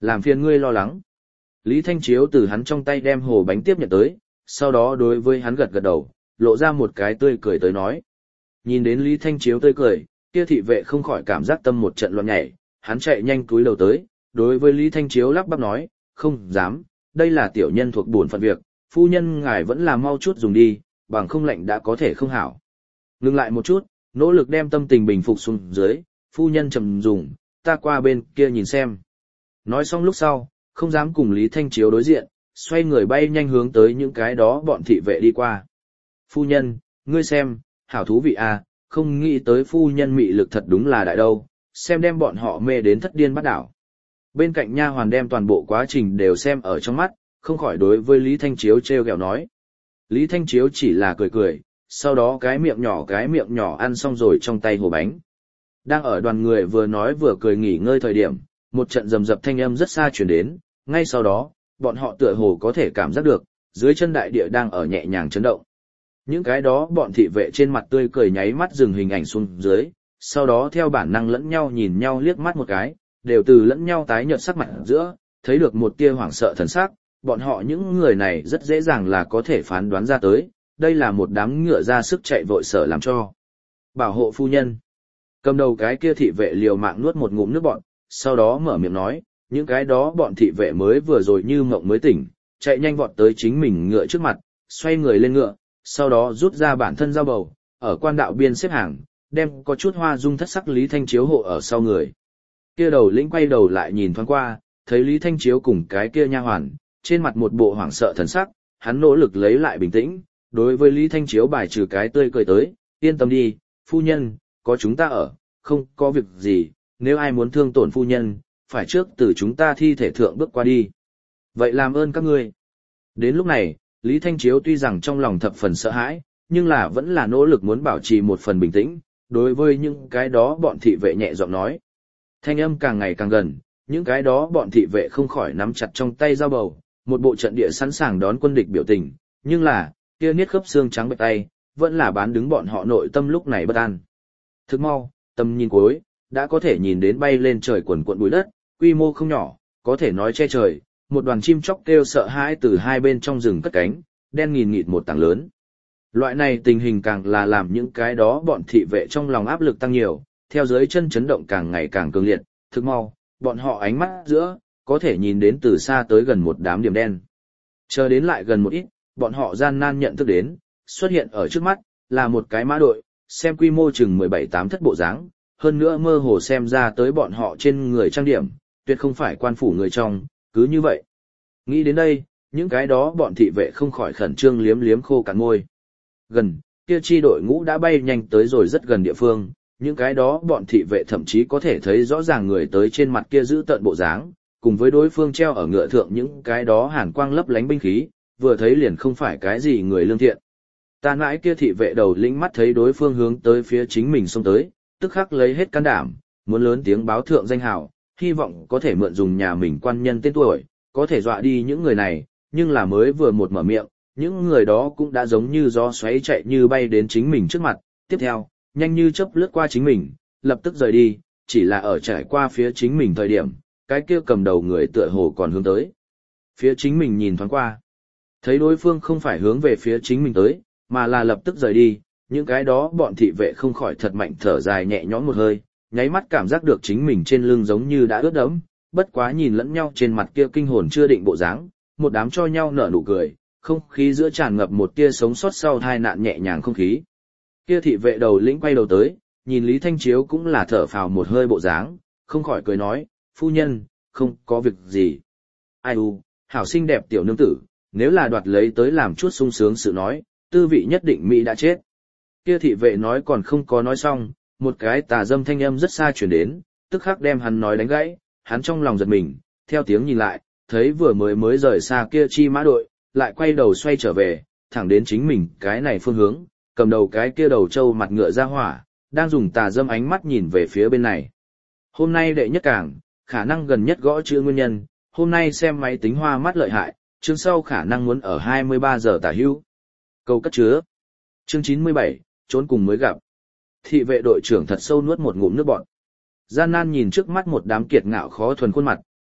Làm phiền ngươi lo lắng. Lý Thanh Chiếu từ hắn trong tay đem hồ bánh tiếp nhận tới, sau đó đối với hắn gật gật đầu, lộ ra một cái tươi cười tới nói. Nhìn đến Lý Thanh Chiếu tươi cười, kia thị vệ không khỏi cảm giác tâm một trận loạn nhảy, hắn chạy nhanh cúi đầu tới, đối với Lý Thanh Chiếu lắp bắp nói, không dám, đây là tiểu nhân thuộc bổn phận việc, phu nhân ngài vẫn là mau chút dùng đi, bằng không lệnh đã có thể không hảo. Ngừng lại một chút, nỗ lực đem tâm tình bình phục xuống dưới, phu nhân trầm dùng, ta qua bên kia nhìn xem. Nói xong lúc sau, không dám cùng Lý Thanh Chiếu đối diện, xoay người bay nhanh hướng tới những cái đó bọn thị vệ đi qua. Phu nhân, ngươi xem, hảo thú vị à, không nghĩ tới phu nhân mị lực thật đúng là đại đâu, xem đem bọn họ mê đến thất điên bắt đảo. Bên cạnh nha hoàn đem toàn bộ quá trình đều xem ở trong mắt, không khỏi đối với Lý Thanh Chiếu trêu ghẹo nói. Lý Thanh Chiếu chỉ là cười cười, sau đó cái miệng nhỏ cái miệng nhỏ ăn xong rồi trong tay hồ bánh. Đang ở đoàn người vừa nói vừa cười nghỉ ngơi thời điểm, một trận rầm rập thanh âm rất xa truyền đến, ngay sau đó, bọn họ tựa hồ có thể cảm giác được, dưới chân đại địa đang ở nhẹ nhàng chấn động. Những cái đó bọn thị vệ trên mặt tươi cười nháy mắt dừng hình ảnh xuống dưới, sau đó theo bản năng lẫn nhau nhìn nhau liếc mắt một cái, đều từ lẫn nhau tái nhợt sắc mặt giữa, thấy được một tia hoảng sợ thần sắc, bọn họ những người này rất dễ dàng là có thể phán đoán ra tới, đây là một đám ngựa ra sức chạy vội sợ làm cho. Bảo hộ phu nhân. Cầm đầu cái kia thị vệ liều mạng nuốt một ngụm nước bọn, sau đó mở miệng nói, những cái đó bọn thị vệ mới vừa rồi như mộng mới tỉnh, chạy nhanh vọt tới chính mình ngựa trước mặt, xoay người lên ngựa, sau đó rút ra bản thân dao bầu, ở quan đạo biên xếp hàng, đem có chút hoa dung thất sắc Lý Thanh Chiếu hộ ở sau người. Kia đầu lĩnh quay đầu lại nhìn thoáng qua, thấy Lý Thanh Chiếu cùng cái kia nha hoàn, trên mặt một bộ hoảng sợ thần sắc, hắn nỗ lực lấy lại bình tĩnh, đối với Lý Thanh Chiếu bài trừ cái tươi cười tới, yên tâm đi, phu nhân, có chúng ta ở, không có việc gì, nếu ai muốn thương tổn phu nhân, phải trước từ chúng ta thi thể thượng bước qua đi. Vậy làm ơn các ngươi. Đến lúc này, Lý Thanh Chiếu tuy rằng trong lòng thập phần sợ hãi, nhưng là vẫn là nỗ lực muốn bảo trì một phần bình tĩnh, đối với những cái đó bọn thị vệ nhẹ giọng nói. Thanh âm càng ngày càng gần, những cái đó bọn thị vệ không khỏi nắm chặt trong tay dao bầu, một bộ trận địa sẵn sàng đón quân địch biểu tình, nhưng là, kia niết khớp xương trắng bạch tay, vẫn là bán đứng bọn họ nội tâm lúc này bất an. Thức mau, tầm nhìn cuối, đã có thể nhìn đến bay lên trời quần quận bụi đất, quy mô không nhỏ, có thể nói che trời, một đoàn chim chóc kêu sợ hãi từ hai bên trong rừng cất cánh, đen nghìn nghịt một tảng lớn. Loại này tình hình càng là làm những cái đó bọn thị vệ trong lòng áp lực tăng nhiều, theo dưới chân chấn động càng ngày càng cường liệt, thức mau, bọn họ ánh mắt giữa, có thể nhìn đến từ xa tới gần một đám điểm đen. Chờ đến lại gần một ít, bọn họ gian nan nhận thức đến, xuất hiện ở trước mắt, là một cái mã đội, xem quy mô chừng mười bảy tám thất bộ dáng, hơn nữa mơ hồ xem ra tới bọn họ trên người trang điểm, tuyệt không phải quan phủ người trong, cứ như vậy. Nghĩ đến đây, những cái đó bọn thị vệ không khỏi khẩn trương liếm liếm khô cạn môi. Gần, kia chi đội ngũ đã bay nhanh tới rồi rất gần địa phương, những cái đó bọn thị vệ thậm chí có thể thấy rõ ràng người tới trên mặt kia giữ tợn bộ dáng, cùng với đối phương treo ở ngựa thượng những cái đó hàn quang lấp lánh binh khí, vừa thấy liền không phải cái gì người lương thiện. Ta mãi kia thị vệ đầu lĩnh mắt thấy đối phương hướng tới phía chính mình xông tới, tức khắc lấy hết can đảm, muốn lớn tiếng báo thượng danh hào, hy vọng có thể mượn dùng nhà mình quan nhân tên tuổi, có thể dọa đi những người này, nhưng là mới vừa một mở miệng, những người đó cũng đã giống như gió xoáy chạy như bay đến chính mình trước mặt, tiếp theo, nhanh như chớp lướt qua chính mình, lập tức rời đi, chỉ là ở trải qua phía chính mình thời điểm, cái kia cầm đầu người tựa hồ còn hướng tới. Phía chính mình nhìn thoáng qua, thấy đối phương không phải hướng về phía chính mình tới, mà là lập tức rời đi, những cái đó bọn thị vệ không khỏi thật mạnh thở dài nhẹ nhõm một hơi, nháy mắt cảm giác được chính mình trên lưng giống như đã ướt đẫm, bất quá nhìn lẫn nhau trên mặt kia kinh hồn chưa định bộ dáng, một đám cho nhau nở nụ cười, không khí giữa tràn ngập một tia sống sót sau tai nạn nhẹ nhàng không khí. Kia thị vệ đầu lĩnh quay đầu tới, nhìn Lý Thanh Chiếu cũng là thở phào một hơi bộ dáng, không khỏi cười nói, phu nhân, không có việc gì. Ai u, hảo xinh đẹp tiểu nương tử, nếu là đoạt lấy tới làm chút sung sướng sự nói, tư vị nhất định Mỹ đã chết. Kia thị vệ nói còn không có nói xong, một cái tà dâm thanh âm rất xa chuyển đến, tức khắc đem hắn nói đánh gãy, hắn trong lòng giật mình, theo tiếng nhìn lại, thấy vừa mới mới rời xa kia chi mã đội, lại quay đầu xoay trở về, thẳng đến chính mình cái này phương hướng, cầm đầu cái kia đầu trâu mặt ngựa ra hỏa, đang dùng tà dâm ánh mắt nhìn về phía bên này. Hôm nay đệ nhất cảng, khả năng gần nhất gõ chữ nguyên nhân, hôm nay xem máy tính hoa mắt lợi hại, chương sau khả năng muốn ở hai mươi ba giờ tả hữu. Câu cất chứa. Chương chín mươi bảy, trốn cùng mới gặp. Thị vệ đội trưởng thật sâu nuốt một ngụm nước bọt. Gian nan nhìn trước mắt một đám kiệt ngạo khó thuần khuôn mặt,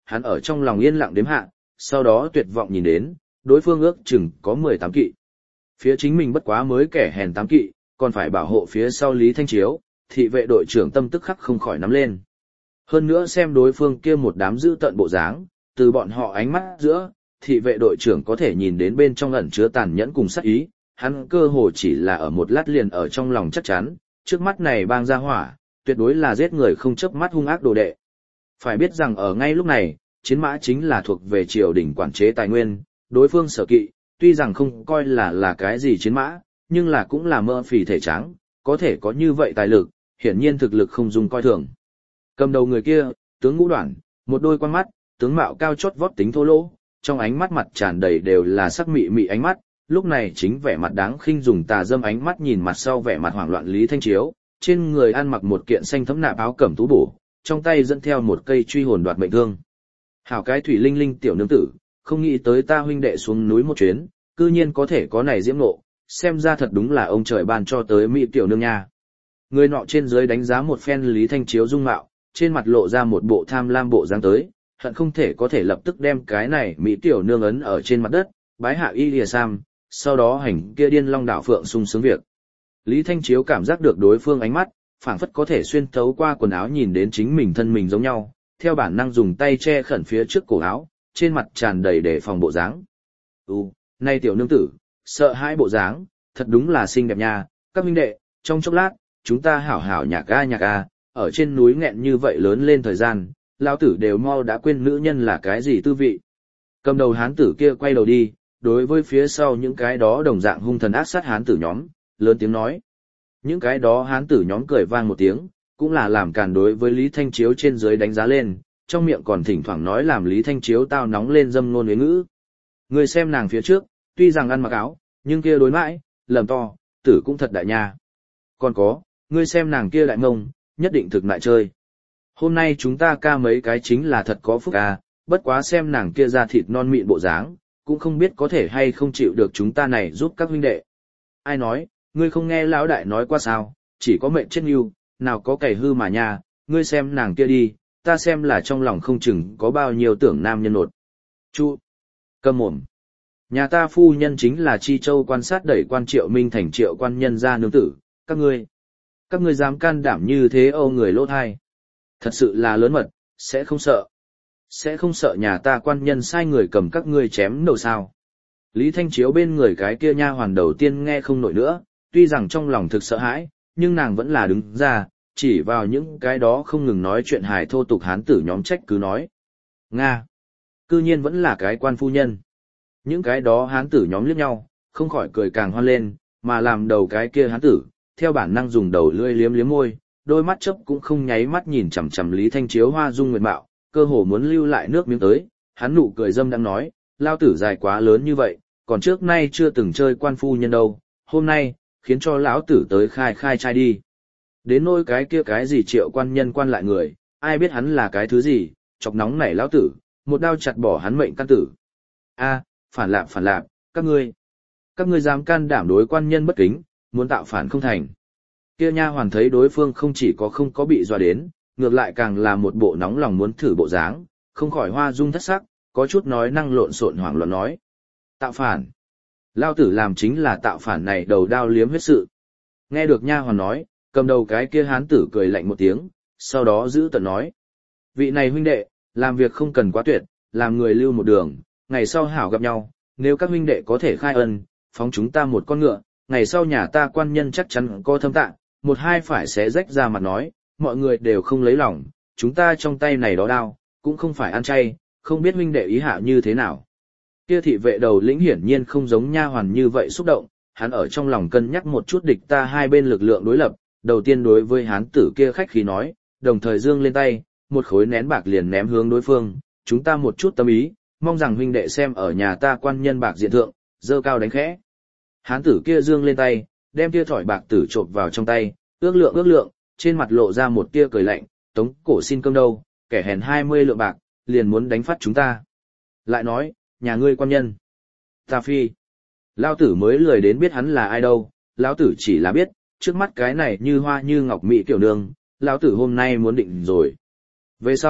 hắn ở trong lòng yên lặng đếm hạ, sau đó tuyệt vọng nhìn đến, đối phương ước chừng có mười tám kỵ. Phía chính mình bất quá mới kẻ hèn tám kỵ, còn phải bảo hộ phía sau Lý Thanh Chiếu, thị vệ đội trưởng tâm tức khắc không khỏi nắm lên. Hơn nữa xem đối phương kia một đám dữ tận bộ dáng, từ bọn họ ánh mắt giữa, thị vệ đội trưởng có thể nhìn đến bên trong ẩn chứa tàn nhẫn cùng sát ý, hắn cơ hồ chỉ là ở một lát liền ở trong lòng chắc chắn, trước mắt này bang ra hỏa, tuyệt đối là giết người không chớp mắt hung ác đồ đệ. Phải biết rằng ở ngay lúc này, chiến mã chính là thuộc về triều đình quản chế tài nguyên, đối phương sở kỵ, tuy rằng không coi là là cái gì chiến mã, nhưng là cũng là mỡ phì thể trắng, có thể có như vậy tài lực, hiển nhiên thực lực không dùng coi thường. Cầm đầu người kia, tướng Ngũ Đoản, một đôi quan mắt, tướng mạo cao chót vót tính thô lỗ, trong ánh mắt mặt tràn đầy đều là sắc mị mị ánh mắt, lúc này chính vẻ mặt đáng khinh dùng tà dâm ánh mắt nhìn mặt sau vẻ mặt hoảng loạn Lý Thanh Chiếu, trên người ăn mặc một kiện xanh thấm nạp áo cẩm tú bổ, trong tay dẫn theo một cây truy hồn đoạt mệnh thương. Hảo cái thủy linh linh tiểu nương tử, không nghĩ tới ta huynh đệ xuống núi một chuyến, cư nhiên có thể có này diễm ngộ, xem ra thật đúng là ông trời ban cho tới mỹ tiểu nương nha. Người nọ trên dưới đánh giá một phen Lý Thanh Chiếu dung mạo, trên mặt lộ ra một bộ tham lam bộ dáng tới, hận không thể có thể lập tức đem cái này mỹ tiểu nương ấn ở trên mặt đất, bái hạ y lìa sam, sau đó hành kia điên long đảo phượng sung sướng việc. Lý Thanh Chiếu cảm giác được đối phương ánh mắt, phảng phất có thể xuyên thấu qua quần áo nhìn đến chính mình thân mình giống nhau, theo bản năng dùng tay che khẩn phía trước cổ áo, trên mặt tràn đầy đề phòng bộ dáng. "Ừ, nay tiểu nương tử, sợ hãi bộ dáng, thật đúng là xinh đẹp nha, các huynh đệ, trong chốc lát, chúng ta hảo hảo nhạc a nhạc a, ở trên núi nghẹn như vậy lớn lên thời gian, lão tử đều mau đã quên nữ nhân là cái gì tư vị." Cầm đầu hán tử kia quay đầu đi, đối với phía sau những cái đó đồng dạng hung thần ác sát hán tử nhóm, lớn tiếng nói. Những cái đó hán tử nhóm cười vang một tiếng, cũng là làm càn đối với Lý Thanh Chiếu trên dưới đánh giá lên, trong miệng còn thỉnh thoảng nói làm Lý Thanh Chiếu tao nóng lên dâm ngôn với ngữ. Người xem nàng phía trước, tuy rằng ăn mặc áo, nhưng kia đối mãi, lầm to, tử cũng thật đại nha. Còn có, ngươi xem nàng kia đại mông, nhất định thực lại chơi. Hôm nay chúng ta ca mấy cái chính là thật có phúc ca, bất quá xem nàng kia ra thịt non mịn bộ dáng, cũng không biết có thể hay không chịu được chúng ta này giúp các huynh đệ. Ai nói, ngươi không nghe lão đại nói qua sao, chỉ có mệnh chết yêu, nào có cày hư mà nha, ngươi xem nàng kia đi, ta xem là trong lòng không chừng có bao nhiêu tưởng nam nhân nột. Chu, câm mồm. Nhà ta phu nhân chính là Chi Châu quan sát đẩy quan Triệu Minh thành Triệu quan nhân gia nương tử, các ngươi, các ngươi dám can đảm như thế âu người lỗ thai. Thật sự là lớn mật, sẽ không sợ. Sẽ không sợ nhà ta quan nhân sai người cầm các ngươi chém đầu sao. Lý Thanh Chiếu bên người cái kia nha hoàn đầu tiên nghe không nổi nữa, tuy rằng trong lòng thực sợ hãi, nhưng nàng vẫn là đứng ra, chỉ vào những cái đó không ngừng nói chuyện hài thô tục hán tử nhóm trách cứ nói. Nga! Cư nhiên vẫn là cái quan phu nhân. Những cái đó hán tử nhóm liếc nhau, không khỏi cười càng hoan lên, mà làm đầu cái kia hán tử, theo bản năng dùng đầu lưỡi liếm liếm môi, đôi mắt chớp cũng không nháy mắt nhìn chằm chằm Lý Thanh Chiếu hoa dung nguyệt mạo, cơ hồ muốn lưu lại nước miếng tới, hắn nụ cười dâm đang nói, lao tử dài quá lớn như vậy, còn trước nay chưa từng chơi quan phu nhân đâu, hôm nay, khiến cho lão tử tới khai khai trai đi. Đến nỗi cái kia cái gì Triệu quan nhân quan lại người, ai biết hắn là cái thứ gì, chọc nóng nảy lão tử, một đao chặt bỏ hắn mệnh căn tử. A, phản lạp phản lạp, các ngươi, các ngươi dám can đảm đối quan nhân bất kính, muốn tạo phản không thành. Kia nha hoàn thấy đối phương không chỉ có không có bị dọa đến, ngược lại càng là một bộ nóng lòng muốn thử bộ dáng, không khỏi hoa dung thất sắc, có chút nói năng lộn xộn hoảng loạn nói. Tạo phản. Lao tử làm chính là tạo phản này đầu đao liếm huyết sự. Nghe được nha hoàn nói, cầm đầu cái kia hán tử cười lạnh một tiếng, sau đó giữ tận nói. Vị này huynh đệ, làm việc không cần quá tuyệt, làm người lưu một đường, ngày sau hảo gặp nhau, nếu các huynh đệ có thể khai ân, phóng chúng ta một con ngựa, ngày sau nhà ta quan nhân chắc chắn có thâm tạng, một hai phải xé rách ra mặt nói, mọi người đều không lấy lòng, chúng ta trong tay này đó đao, cũng không phải ăn chay, không biết huynh đệ ý hạ như thế nào. Kia thị vệ đầu lĩnh hiển nhiên không giống nha hoàn như vậy xúc động, hắn ở trong lòng cân nhắc một chút địch ta hai bên lực lượng đối lập, đầu tiên đối với hán tử kia khách khí nói, đồng thời dương lên tay, một khối nén bạc liền ném hướng đối phương, chúng ta một chút tâm ý, mong rằng huynh đệ xem ở nhà ta quan nhân bạc diện thượng, dơ cao đánh khẽ. Hán tử kia dương lên tay, đem kia thỏi bạc tử trộn vào trong tay, ước lượng ước lượng, trên mặt lộ ra một tia cười lạnh, tống cổ xin cơm đâu, kẻ hèn hai mươi lượng bạc, liền muốn đánh phát chúng ta. Lại nói, nhà ngươi quan nhân. Ta phi. Lao tử mới lười đến biết hắn là ai đâu, lão tử chỉ là biết, trước mắt cái này như hoa như ngọc mỹ tiểu nương, lão tử hôm nay muốn định rồi. Về sau,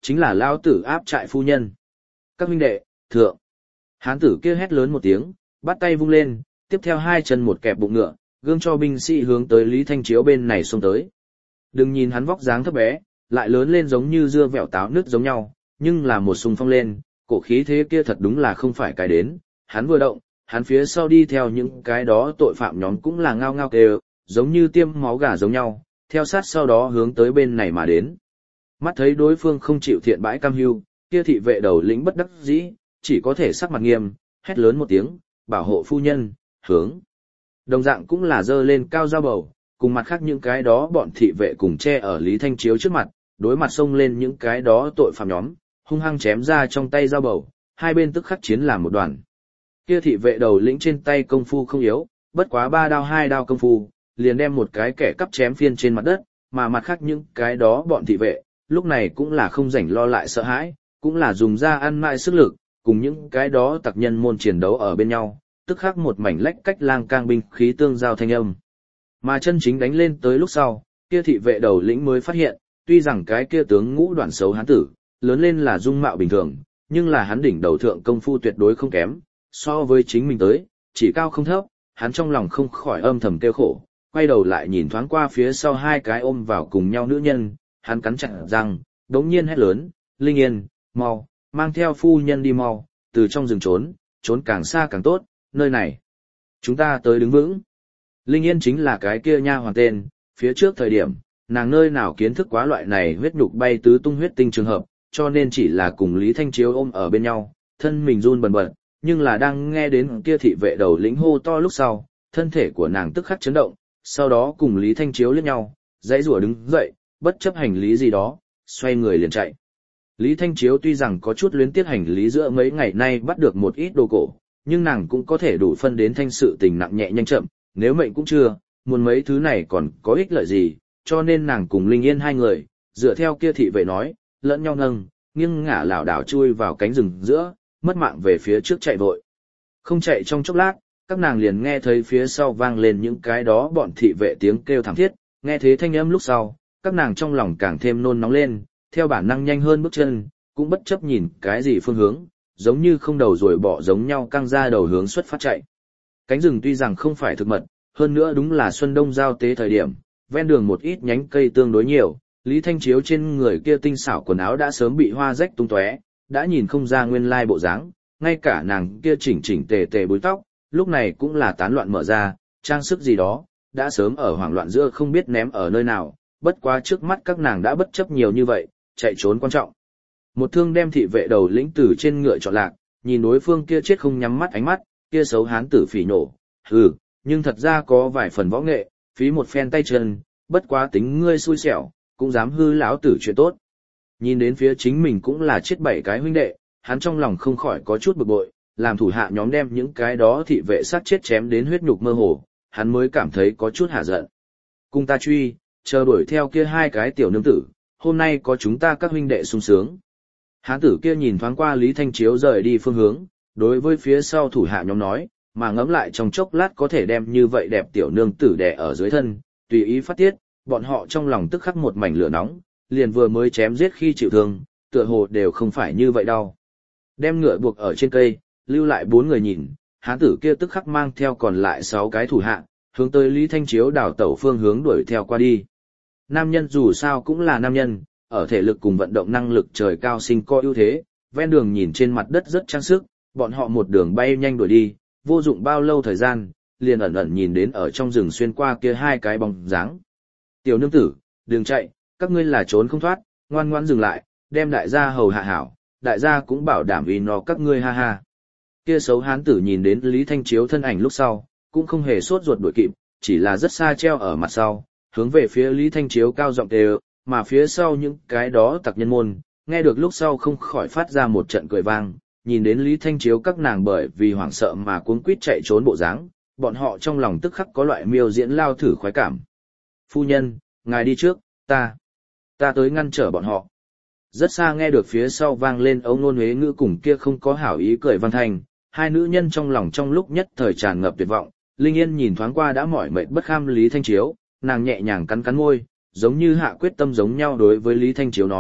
chính là lao tử áp trại phu nhân. Các huynh đệ, thượng. Hán tử kia hét lớn một tiếng, bắt tay vung lên, tiếp theo hai chân một kẹp bụng ngựa, gương cho binh sĩ hướng tới Lý Thanh Chiếu bên này xông tới. Đừng nhìn hắn vóc dáng thấp bé, lại lớn lên giống như dưa vẹo táo nứt giống nhau, nhưng là một xung phong lên, cổ khí thế kia thật đúng là không phải cái đến, hắn vừa động, hắn phía sau đi theo những cái đó tội phạm nhóm cũng là ngao ngao kêu, giống như tiêm máu gà giống nhau, theo sát sau đó hướng tới bên này mà đến. Mắt thấy đối phương không chịu thiện bãi cam hưu, kia thị vệ đầu lĩnh bất đắc dĩ, chỉ có thể sắc mặt nghiêm, hét lớn một tiếng, bảo hộ phu nhân, hướng. Đồng dạng cũng là dơ lên cao dao bầu, cùng mặt khác những cái đó bọn thị vệ cùng che ở Lý Thanh Chiếu trước mặt, đối mặt xông lên những cái đó tội phạm nhóm, hung hăng chém ra trong tay dao bầu, hai bên tức khắc chiến làm một đoàn. Kia thị vệ đầu lĩnh trên tay công phu không yếu, bất quá ba đao hai đao công phu, liền đem một cái kẻ cắp chém phiên trên mặt đất, mà mặt khác những cái đó bọn thị vệ, lúc này cũng là không rảnh lo lại sợ hãi, cũng là dùng ra ăn mại sức lực, cùng những cái đó tặc nhân môn chiến đấu ở bên nhau, tức khắc một mảnh lách cách lang cang binh khí tương giao thanh âm. Mà chân chính đánh lên tới lúc sau, kia thị vệ đầu lĩnh mới phát hiện, tuy rằng cái kia tướng ngũ đoạn xấu hán tử, lớn lên là dung mạo bình thường, nhưng là hắn đỉnh đầu thượng công phu tuyệt đối không kém, so với chính mình tới, chỉ cao không thấp, hắn trong lòng không khỏi âm thầm kêu khổ, quay đầu lại nhìn thoáng qua phía sau hai cái ôm vào cùng nhau nữ nhân, hắn cắn chặt răng, đống nhiên hét lớn, Linh Yên, mau, mang theo phu nhân đi mau, từ trong rừng trốn, trốn càng xa càng tốt, nơi này. Chúng ta tới đứng vững. Linh Yên chính là cái kia nha hoàn tên, phía trước thời điểm, nàng nơi nào kiến thức quá loại này huyết nhục bay tứ tung huyết tinh trường hợp, cho nên chỉ là cùng Lý Thanh Chiếu ôm ở bên nhau, thân mình run bần bật, nhưng là đang nghe đến kia thị vệ đầu lĩnh hô to lúc sau, thân thể của nàng tức khắc chấn động, sau đó cùng Lý Thanh Chiếu liếc nhau, dãy rủa đứng dậy, bất chấp hành lý gì đó, xoay người liền chạy. Lý Thanh Chiếu tuy rằng có chút luyến tiếc hành lý giữa mấy ngày nay bắt được một ít đồ cổ, nhưng nàng cũng có thể đủ phân đến thanh sự tình nặng nhẹ nhanh chậm, nếu mệnh cũng chưa, muốn mấy thứ này còn có ích lợi gì, cho nên nàng cùng Linh Yên hai người, dựa theo kia thị vệ nói, lẫn nhau nâng, nghiêng ngả lảo đảo chui vào cánh rừng giữa, mất mạng về phía trước chạy vội. Không chạy trong chốc lát, các nàng liền nghe thấy phía sau vang lên những cái đó bọn thị vệ tiếng kêu thảm thiết, nghe thế thanh âm lúc sau, các nàng trong lòng càng thêm nôn nóng lên, theo bản năng nhanh hơn bước chân, cũng bất chấp nhìn cái gì phương hướng, giống như không đầu rồi bỏ giống nhau căng ra đầu hướng xuất phát chạy. Cánh rừng tuy rằng không phải thực mật, hơn nữa đúng là xuân đông giao tế thời điểm, ven đường một ít nhánh cây tương đối nhiều, Lý Thanh Chiếu trên người kia tinh xảo quần áo đã sớm bị hoa rách tung tóe, đã nhìn không ra nguyên lai bộ dáng, ngay cả nàng kia chỉnh chỉnh tề tề búi tóc, lúc này cũng là tán loạn mở ra, trang sức gì đó, đã sớm ở hoảng loạn giữa không biết ném ở nơi nào, bất quá trước mắt các nàng đã bất chấp nhiều như vậy, chạy trốn quan trọng. Một thương đem thị vệ đầu lĩnh tử trên ngựa trọn lạc, nhìn đối phương kia chết không nhắm mắt ánh mắt, kia xấu hán tử phỉ nổ, hừ, nhưng thật ra có vài phần võ nghệ, phí một phen tay chân, bất quá tính ngươi xui xẻo, cũng dám hư lão tử chuyện tốt. Nhìn đến phía chính mình cũng là chết bảy cái huynh đệ, hắn trong lòng không khỏi có chút bực bội, làm thủ hạ nhóm đem những cái đó thị vệ sát chết chém đến huyết nhục mơ hồ, hắn mới cảm thấy có chút hả giận. Cùng ta truy, chờ đuổi theo kia hai cái tiểu nương tử, hôm nay có chúng ta các huynh đệ sung sướng. Hán tử kia nhìn thoáng qua Lý Thanh Chiếu rời đi phương hướng, đối với phía sau thủ hạ nhóm nói, mà ngẫm lại trong chốc lát có thể đem như vậy đẹp tiểu nương tử đè ở dưới thân, tùy ý phát tiết, bọn họ trong lòng tức khắc một mảnh lửa nóng, liền vừa mới chém giết khi chịu thương, tựa hồ đều không phải như vậy đâu. Đem ngựa buộc ở trên cây, lưu lại bốn người nhìn, hán tử kia tức khắc mang theo còn lại sáu cái thủ hạ, hướng tới Lý Thanh Chiếu đảo tẩu phương hướng đuổi theo qua đi. Nam nhân dù sao cũng là nam nhân, ở thể lực cùng vận động năng lực trời cao sinh có ưu thế, ven đường nhìn trên mặt đất rất trang sức, bọn họ một đường bay nhanh đuổi đi, vô dụng bao lâu thời gian, liền ẩn ẩn nhìn đến ở trong rừng xuyên qua kia hai cái bóng dáng. Tiểu nương tử, đừng chạy, các ngươi là trốn không thoát, ngoan ngoãn dừng lại, đem đại gia hầu hạ hảo, đại gia cũng bảo đảm vì nó các ngươi ha ha. Kia xấu hán tử nhìn đến Lý Thanh Chiếu thân ảnh lúc sau, cũng không hề sốt ruột đuổi kịp, chỉ là rất xa treo ở mặt sau, hướng về phía Lý Thanh Chiếu cao giọng đều, mà phía sau những cái đó tặc nhân môn, nghe được lúc sau không khỏi phát ra một trận cười vang, nhìn đến Lý Thanh Chiếu các nàng bởi vì hoảng sợ mà cuống quýt chạy trốn bộ dáng, bọn họ trong lòng tức khắc có loại miêu diễn lao thử khoái cảm. Phu nhân, ngài đi trước, ta, ta tới ngăn trở bọn họ. Rất xa nghe được phía sau vang lên ống nôn huế ngữ cùng kia không có hảo ý cười văn thành, hai nữ nhân trong lòng trong lúc nhất thời tràn ngập tuyệt vọng, Linh Yên nhìn thoáng qua đã mỏi mệt bất kham Lý Thanh Chiếu, nàng nhẹ nhàng cắn cắn môi, giống như hạ quyết tâm giống nhau đối với Lý Thanh Chiếu nói,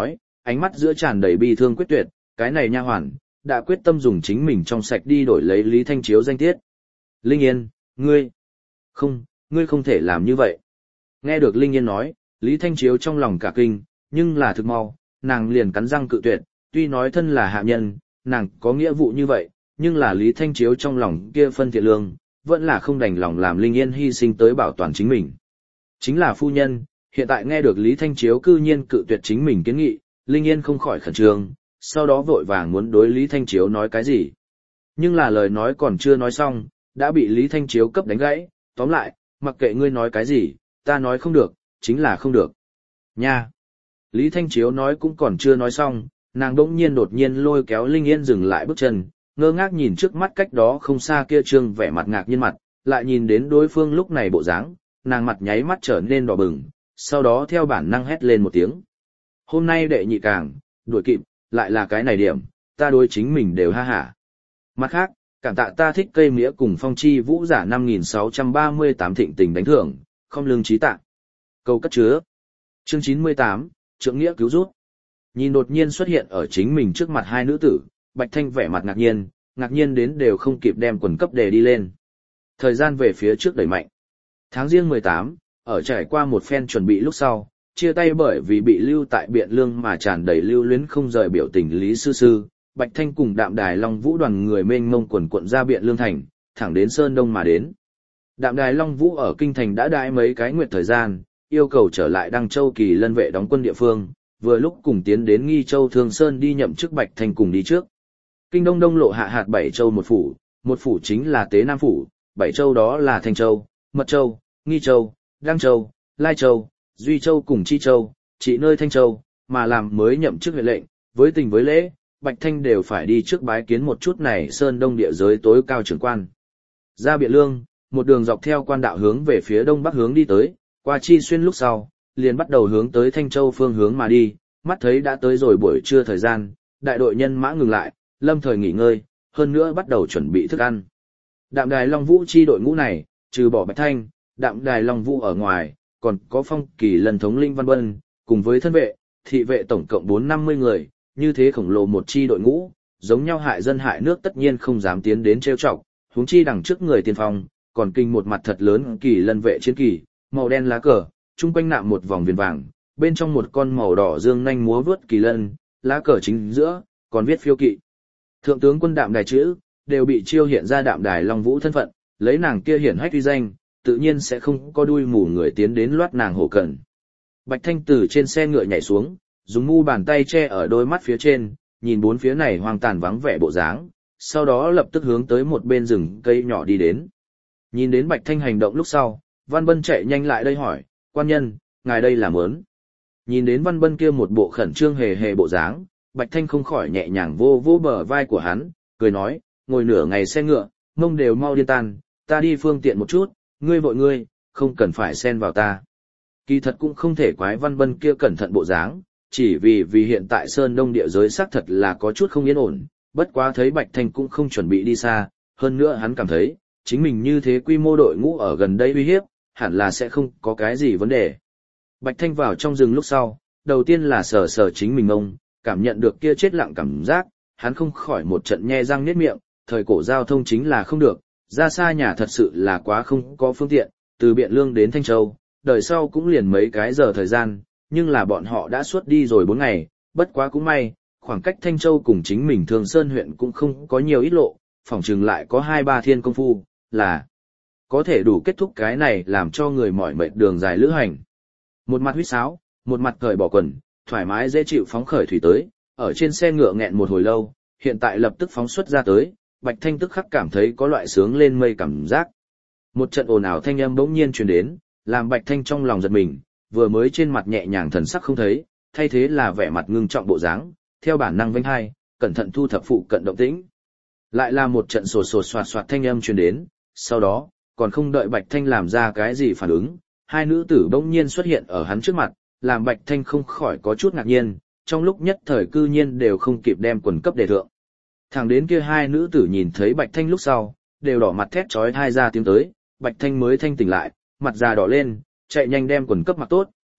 ánh mắt giữa tràn đầy bi thương quyết tuyệt, cái này nha hoàn, đã quyết tâm dùng chính mình trong sạch đi đổi lấy Lý Thanh Chiếu danh tiết. Linh Yên, ngươi, không, ngươi không thể làm như vậy. Nghe được Linh Yên nói, Lý Thanh Chiếu trong lòng cả kinh, nhưng là thực mau, nàng liền cắn răng cự tuyệt, tuy nói thân là hạ nhân, nàng có nghĩa vụ như vậy, nhưng là Lý Thanh Chiếu trong lòng kia phân thiện lương, vẫn là không đành lòng làm Linh Yên hy sinh tới bảo toàn chính mình. Chính là phu nhân, hiện tại nghe được Lý Thanh Chiếu cư nhiên cự tuyệt chính mình kiến nghị, Linh Yên không khỏi khẩn trương, sau đó vội vàng muốn đối Lý Thanh Chiếu nói cái gì. Nhưng là lời nói còn chưa nói xong, đã bị Lý Thanh Chiếu cấp đánh gãy, tóm lại, mặc kệ ngươi nói cái gì, ta nói không được, chính là không được. Nha! Lý Thanh Chiếu nói cũng còn chưa nói xong, nàng đỗng nhiên đột nhiên lôi kéo Linh Yên dừng lại bước chân, ngơ ngác nhìn trước mắt cách đó không xa kia trương vẻ mặt ngạc nhiên mặt, lại nhìn đến đối phương lúc này bộ dáng, nàng mặt nháy mắt trở nên đỏ bừng, sau đó theo bản năng hét lên một tiếng. Hôm nay đệ nhị càng, đuổi kịp, lại là cái này điểm, ta đối chính mình đều ha hả. Mặt khác, cảm tạ ta thích cây mía cùng phong chi vũ giả năm nghìn sáu trăm ba mươi tám thịnh tình đánh thưởng, không lương trí tạ. Câu cất chứa. Chương chín mươi tám, Trượng Nghĩa cứu rút. Nhìn đột nhiên xuất hiện ở chính mình trước mặt hai nữ tử, Bạch Thanh vẻ mặt ngạc nhiên, ngạc nhiên đến đều không kịp đem quần cấp đề đi lên. Thời gian về phía trước đẩy mạnh. Tháng riêng mười tám, ở trải qua một phen chuẩn bị lúc sau, chia tay bởi vì bị lưu tại Biện Lương mà tràn đầy lưu luyến không rời biểu tình Lý Sư Sư, Bạch Thanh cùng Đạm Đài Long Vũ đoàn người mênh mông quần quận ra Biện Lương thành, thẳng đến Sơn Đông mà đến. Đạm Đài Long Vũ ở kinh thành đã đãi mấy cái nguyệt thời gian, yêu cầu trở lại Đăng Châu Kỳ Lân vệ đóng quân địa phương, vừa lúc cùng tiến đến Nghi Châu Thương Sơn đi nhậm chức Bạch Thanh cùng đi trước. Kinh Đông Đông lộ hạ hạt bảy châu một phủ, một phủ chính là Tế Nam phủ, bảy châu đó là Thanh Châu, Mật Châu, Nghi Châu, Đăng Châu, Lai Châu, Duy Châu cùng Chi Châu, chỉ nơi Thanh Châu, mà làm mới nhậm chức huyện lệnh, với tình với lễ, Bạch Thanh đều phải đi trước bái kiến một chút này Sơn Đông địa giới tối cao trưởng quan. Ra Biện Lương, một đường dọc theo quan đạo hướng về phía đông bắc hướng đi tới, qua Chi Xuyên lúc sau, liền bắt đầu hướng tới Thanh Châu phương hướng mà đi, mắt thấy đã tới rồi buổi trưa thời gian, đại đội nhân mã ngừng lại, lâm thời nghỉ ngơi, hơn nữa bắt đầu chuẩn bị thức ăn. Đạm Đài Long Vũ chi đội ngũ này, trừ bỏ Bạch Thanh, Đạm Đài Long Vũ ở ngoài, còn có Phong Kỳ Lần thống linh Văn Bân, cùng với thân vệ, thị vệ tổng cộng bốn năm mươi người, như thế khổng lồ một chi đội ngũ, giống nhau hại dân hại nước tất nhiên không dám tiến đến trêu chọc, huống chi đằng trước người tiên phong, còn kinh một mặt thật lớn Kỳ Lân vệ chiến kỳ, màu đen lá cờ, trung quanh nạm một vòng viền vàng, bên trong một con màu đỏ dương nhanh múa vớt kỳ lân, lá cờ chính giữa, còn viết phiêu kỵ. Thượng tướng quân Đạm Đài chữ, đều bị chiêu hiện ra Đạm Đài Long Vũ thân phận, lấy nàng kia hiển hách uy danh, tự nhiên sẽ không có đuôi mù người tiến đến loát nàng hổ cận. Bạch Thanh từ trên xe ngựa nhảy xuống, dùng mu bàn tay che ở đôi mắt phía trên, nhìn bốn phía này hoang tàn vắng vẻ bộ dáng, sau đó lập tức hướng tới một bên rừng cây nhỏ đi đến. Nhìn đến Bạch Thanh hành động lúc sau, Văn Bân chạy nhanh lại đây hỏi, quan nhân, ngài đây là muốn. Nhìn đến Văn Bân kia một bộ khẩn trương hề hề bộ dáng, Bạch Thanh không khỏi nhẹ nhàng vô vô bờ vai của hắn, cười nói, ngồi nửa ngày xe ngựa, mông đều mau điên tan, ta đi phương tiện một chút, ngươi vội ngươi, không cần phải xen vào ta. Kỳ thật cũng không thể quái Văn Bân kia cẩn thận bộ dáng, chỉ vì vì hiện tại Sơn Đông địa giới xác thật là có chút không yên ổn, bất quá thấy Bạch Thanh cũng không chuẩn bị đi xa, hơn nữa hắn cảm thấy, chính mình như thế quy mô đội ngũ ở gần đây uy hiếp, hẳn là sẽ không có cái gì vấn đề. Bạch Thanh vào trong rừng lúc sau, đầu tiên là sờ sờ chính mình ông, cảm nhận được kia chết lặng cảm giác, hắn không khỏi một trận nhe răng niết miệng, thời cổ giao thông chính là không được, ra xa nhà thật sự là quá không có phương tiện, từ Biện Lương đến Thanh Châu, đời sau cũng liền mấy cái giờ thời gian, nhưng là bọn họ đã suốt đi rồi bốn ngày, bất quá cũng may, khoảng cách Thanh Châu cùng chính mình Thường Sơn huyện cũng không có nhiều ít lộ, phỏng chừng lại có hai ba thiên công phu, là có thể đủ kết thúc cái này làm cho người mỏi mệt đường dài lữ hành. Một mặt huýt sáo, một mặt cởi bỏ quần, thoải mái dễ chịu phóng khởi thủy tới, ở trên xe ngựa nghẹn một hồi lâu, hiện tại lập tức phóng xuất ra tới, Bạch Thanh tức khắc cảm thấy có loại sướng lên mây cảm giác. Một trận ồn ào thanh âm bỗng nhiên truyền đến, làm Bạch Thanh trong lòng giật mình, vừa mới trên mặt nhẹ nhàng thần sắc không thấy, thay thế là vẻ mặt ngưng trọng bộ dáng, theo bản năng vênh hai, cẩn thận thu thập phụ cận động tĩnh. Lại là một trận sột sột soạt soạt thanh âm truyền đến, sau đó, còn không đợi Bạch Thanh làm ra cái gì phản ứng, hai nữ tử bỗng nhiên xuất hiện ở hắn trước mặt, làm Bạch Thanh không khỏi có chút ngạc nhiên, trong lúc nhất thời cư nhiên đều không kịp đem quần cấp đề thượng. Thẳng đến kia hai nữ tử nhìn thấy Bạch Thanh lúc sau, đều đỏ mặt thét chói tai ra tiếng tới, Bạch Thanh mới thanh tỉnh lại, mặt già đỏ lên, chạy nhanh đem quần cấp mặc tốt,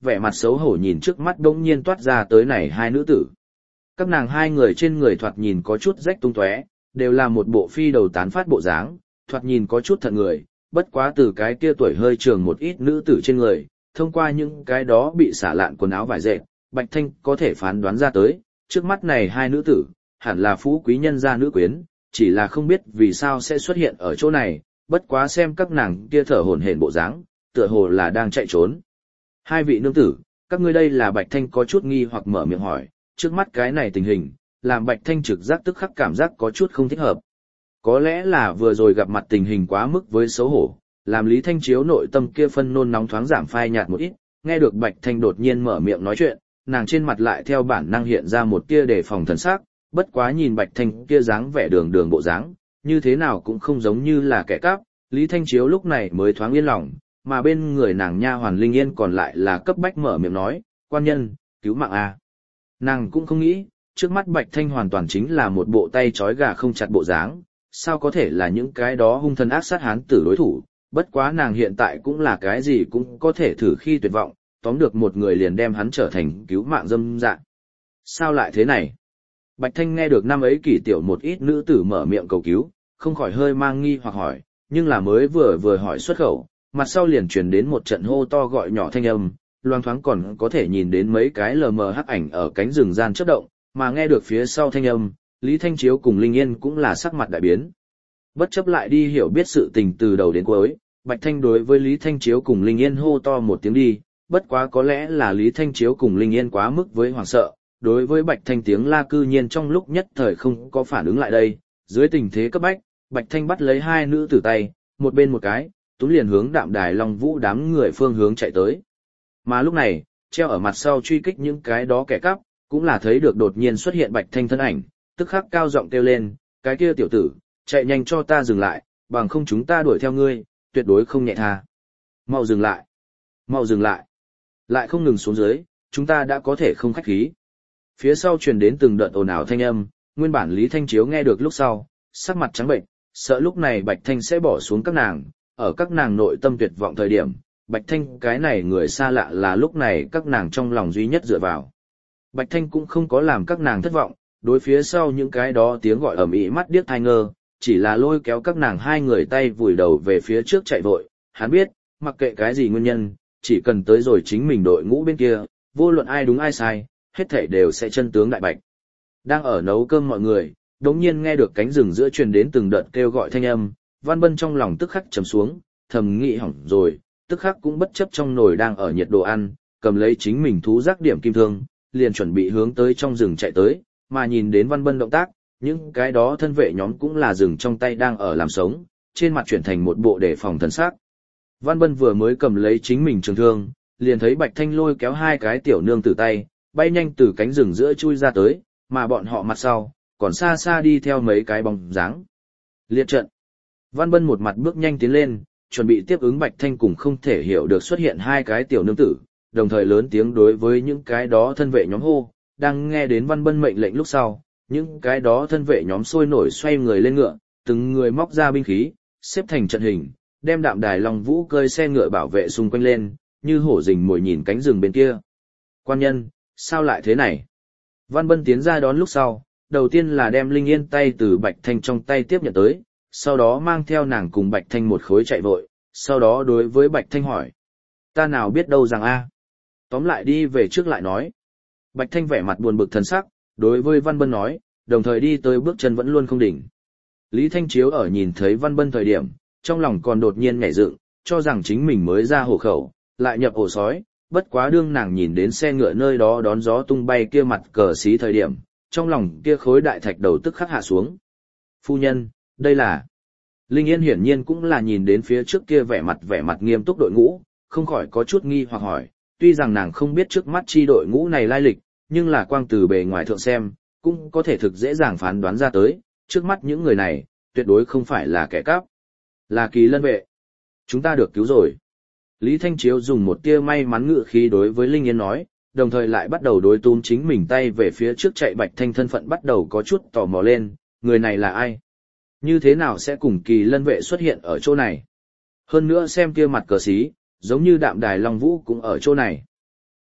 vẻ mặt xấu hổ nhìn trước mắt đống nhiên toát ra tới này hai nữ tử. Các nàng hai người trên người thoạt nhìn có chút rách tung tóe, đều là một bộ phi đầu tán phát bộ dáng, thoạt nhìn có chút thận người, bất quá từ cái kia tuổi hơi trường một ít nữ tử trên người, thông qua những cái đó bị xả lạn quần áo vải dệt, Bạch Thanh có thể phán đoán ra tới, trước mắt này hai nữ tử, hẳn là phú quý nhân gia nữ quyến, chỉ là không biết vì sao sẽ xuất hiện ở chỗ này, bất quá xem các nàng kia thở hổn hển bộ dáng, tựa hồ là đang chạy trốn. Hai vị nương tử, các ngươi đây là Bạch Thanh có chút nghi hoặc mở miệng hỏi, trước mắt cái này tình hình, làm Bạch Thanh trực giác tức khắc cảm giác có chút không thích hợp. Có lẽ là vừa rồi gặp mặt tình hình quá mức với xấu hổ, làm Lý Thanh Chiếu nội tâm kia phân nôn nóng thoáng giảm phai nhạt một ít, nghe được Bạch Thanh đột nhiên mở miệng nói chuyện, nàng trên mặt lại theo bản năng hiện ra một tia đề phòng thần sắc, bất quá nhìn Bạch Thanh kia dáng vẻ đường đường bộ dáng, như thế nào cũng không giống như là kẻ cắp, Lý Thanh Chiếu lúc này mới thoáng yên lòng, mà bên người nàng nha hoàn Linh Yên còn lại là cấp bách mở miệng nói, quan nhân, cứu mạng a. Nàng cũng không nghĩ, trước mắt Bạch Thanh hoàn toàn chính là một bộ tay trói gà không chặt bộ dáng, sao có thể là những cái đó hung thần ác sát hán tử đối thủ, bất quá nàng hiện tại cũng là cái gì cũng có thể thử khi tuyệt vọng, tóm được một người liền đem hắn trở thành cứu mạng dâm dạng. Sao lại thế này? Bạch Thanh nghe được năm ấy kỳ tiểu một ít nữ tử mở miệng cầu cứu, không khỏi hơi mang nghi hoặc hỏi, nhưng là mới vừa vừa hỏi xuất khẩu, mặt sau liền truyền đến một trận hô to gọi nhỏ thanh âm, loang thoáng còn có thể nhìn đến mấy cái lờ mờ hắc ảnh ở cánh rừng gian chớp động, mà nghe được phía sau thanh âm, Lý Thanh Chiếu cùng Linh Yên cũng là sắc mặt đại biến. Bất chấp lại đi hiểu biết sự tình từ đầu đến cuối, Bạch Thanh đối với Lý Thanh Chiếu cùng Linh Yên hô to một tiếng đi, bất quá có lẽ là Lý Thanh Chiếu cùng Linh Yên quá mức với hoảng sợ, đối với Bạch Thanh tiếng la cư nhiên trong lúc nhất thời không có phản ứng lại đây, dưới tình thế cấp bách, Bạch Thanh bắt lấy hai nữ tử tay, một bên một cái, túm liền hướng Đạm Đài Long Vũ đám người phương hướng chạy tới. Mà lúc này, treo ở mặt sau truy kích những cái đó kẻ cắp, cũng là thấy được đột nhiên xuất hiện Bạch Thanh thân ảnh, tức khắc cao giọng kêu lên, cái kia tiểu tử, chạy nhanh cho ta dừng lại, bằng không chúng ta đuổi theo ngươi, tuyệt đối không nhẹ tha. Mau dừng lại, mau dừng lại, lại không ngừng xuống dưới, chúng ta đã có thể không khách khí. Phía sau truyền đến từng đợt ồn ào thanh âm, nguyên bản Lý Thanh Chiếu nghe được lúc sau, sắc mặt trắng bệnh, sợ lúc này Bạch Thanh sẽ bỏ xuống các nàng, ở các nàng nội tâm tuyệt vọng thời điểm, Bạch Thanh cái này người xa lạ là lúc này các nàng trong lòng duy nhất dựa vào. Bạch Thanh cũng không có làm các nàng thất vọng, đối phía sau những cái đó tiếng gọi ầm ĩ mắt điếc tai ngơ, chỉ là lôi kéo các nàng hai người tay vùi đầu về phía trước chạy vội, hắn biết, mặc kệ cái gì nguyên nhân, chỉ cần tới rồi chính mình đội ngũ bên kia, vô luận ai đúng ai sai, hết thảy đều sẽ chân tướng đại bạch. Đang ở nấu cơm mọi người, đống nhiên nghe được cánh rừng giữa truyền đến từng đợt kêu gọi thanh âm, Văn Bân trong lòng tức khắc trầm xuống, thầm nghĩ hỏng rồi, tức khắc cũng bất chấp trong nồi đang ở nhiệt đồ ăn, cầm lấy chính mình thú giác điểm kim thương, liền chuẩn bị hướng tới trong rừng chạy tới, mà nhìn đến Văn Bân động tác, những cái đó thân vệ nhóm cũng là rừng trong tay đang ở làm sống, trên mặt chuyển thành một bộ đề phòng thần sắc. Văn Bân vừa mới cầm lấy chính mình trường thương, liền thấy Bạch Thanh lôi kéo hai cái tiểu nương tử tay, bay nhanh từ cánh rừng giữa chui ra tới, mà bọn họ mặt sau, còn xa xa đi theo mấy cái bóng dáng. Liệt trận. Văn Bân một mặt bước nhanh tiến lên, chuẩn bị tiếp ứng Bạch Thanh cùng không thể hiểu được xuất hiện hai cái tiểu nương tử, đồng thời lớn tiếng đối với những cái đó thân vệ nhóm hô, đang nghe đến Văn Bân mệnh lệnh lúc sau, những cái đó thân vệ nhóm sôi nổi xoay người lên ngựa, từng người móc ra binh khí, xếp thành trận hình, đem Đạm Đài Long Vũ cơi xe ngựa bảo vệ xung quanh lên, như hổ rình mồi nhìn cánh rừng bên kia. Quan nhân, sao lại thế này? Văn Bân tiến ra đón lúc sau, đầu tiên là đem Linh Yên tay từ Bạch Thanh trong tay tiếp nhận tới, sau đó mang theo nàng cùng Bạch Thanh một khối chạy vội, sau đó đối với Bạch Thanh hỏi. Ta nào biết đâu rằng a, tóm lại đi về trước lại nói. Bạch Thanh vẻ mặt buồn bực thần sắc, đối với Văn Bân nói, đồng thời đi tới bước chân vẫn luôn không đỉnh. Lý Thanh Chiếu ở nhìn thấy Văn Bân thời điểm, trong lòng còn đột nhiên nhảy dựng, cho rằng chính mình mới ra hổ khẩu, lại nhập ổ sói, bất quá đương nàng nhìn đến xe ngựa nơi đó đón gió tung bay kia mặt cờ xí thời điểm, trong lòng kia khối đại thạch đầu tức khắc hạ xuống. Phu nhân, đây là... Linh Yên hiển nhiên cũng là nhìn đến phía trước kia vẻ mặt vẻ mặt nghiêm túc đội ngũ, không khỏi có chút nghi hoặc hỏi, tuy rằng nàng không biết trước mắt chi đội ngũ này lai lịch, nhưng là quang từ bề ngoài thượng xem, cũng có thể thực dễ dàng phán đoán ra tới, trước mắt những người này, tuyệt đối không phải là kẻ cắp, là Kỳ Lân vệ. Chúng ta được cứu rồi. Lý Thanh Chiếu dùng một tia may mắn ngự khí đối với Linh Yên nói, đồng thời lại bắt đầu đối túm chính mình tay về phía trước chạy Bạch Thanh thân phận bắt đầu có chút tò mò lên, người này là ai? Như thế nào sẽ cùng Kỳ Lân vệ xuất hiện ở chỗ này? Hơn nữa xem kia mặt cờ xí, giống như Đạm Đài Long Vũ cũng ở chỗ này.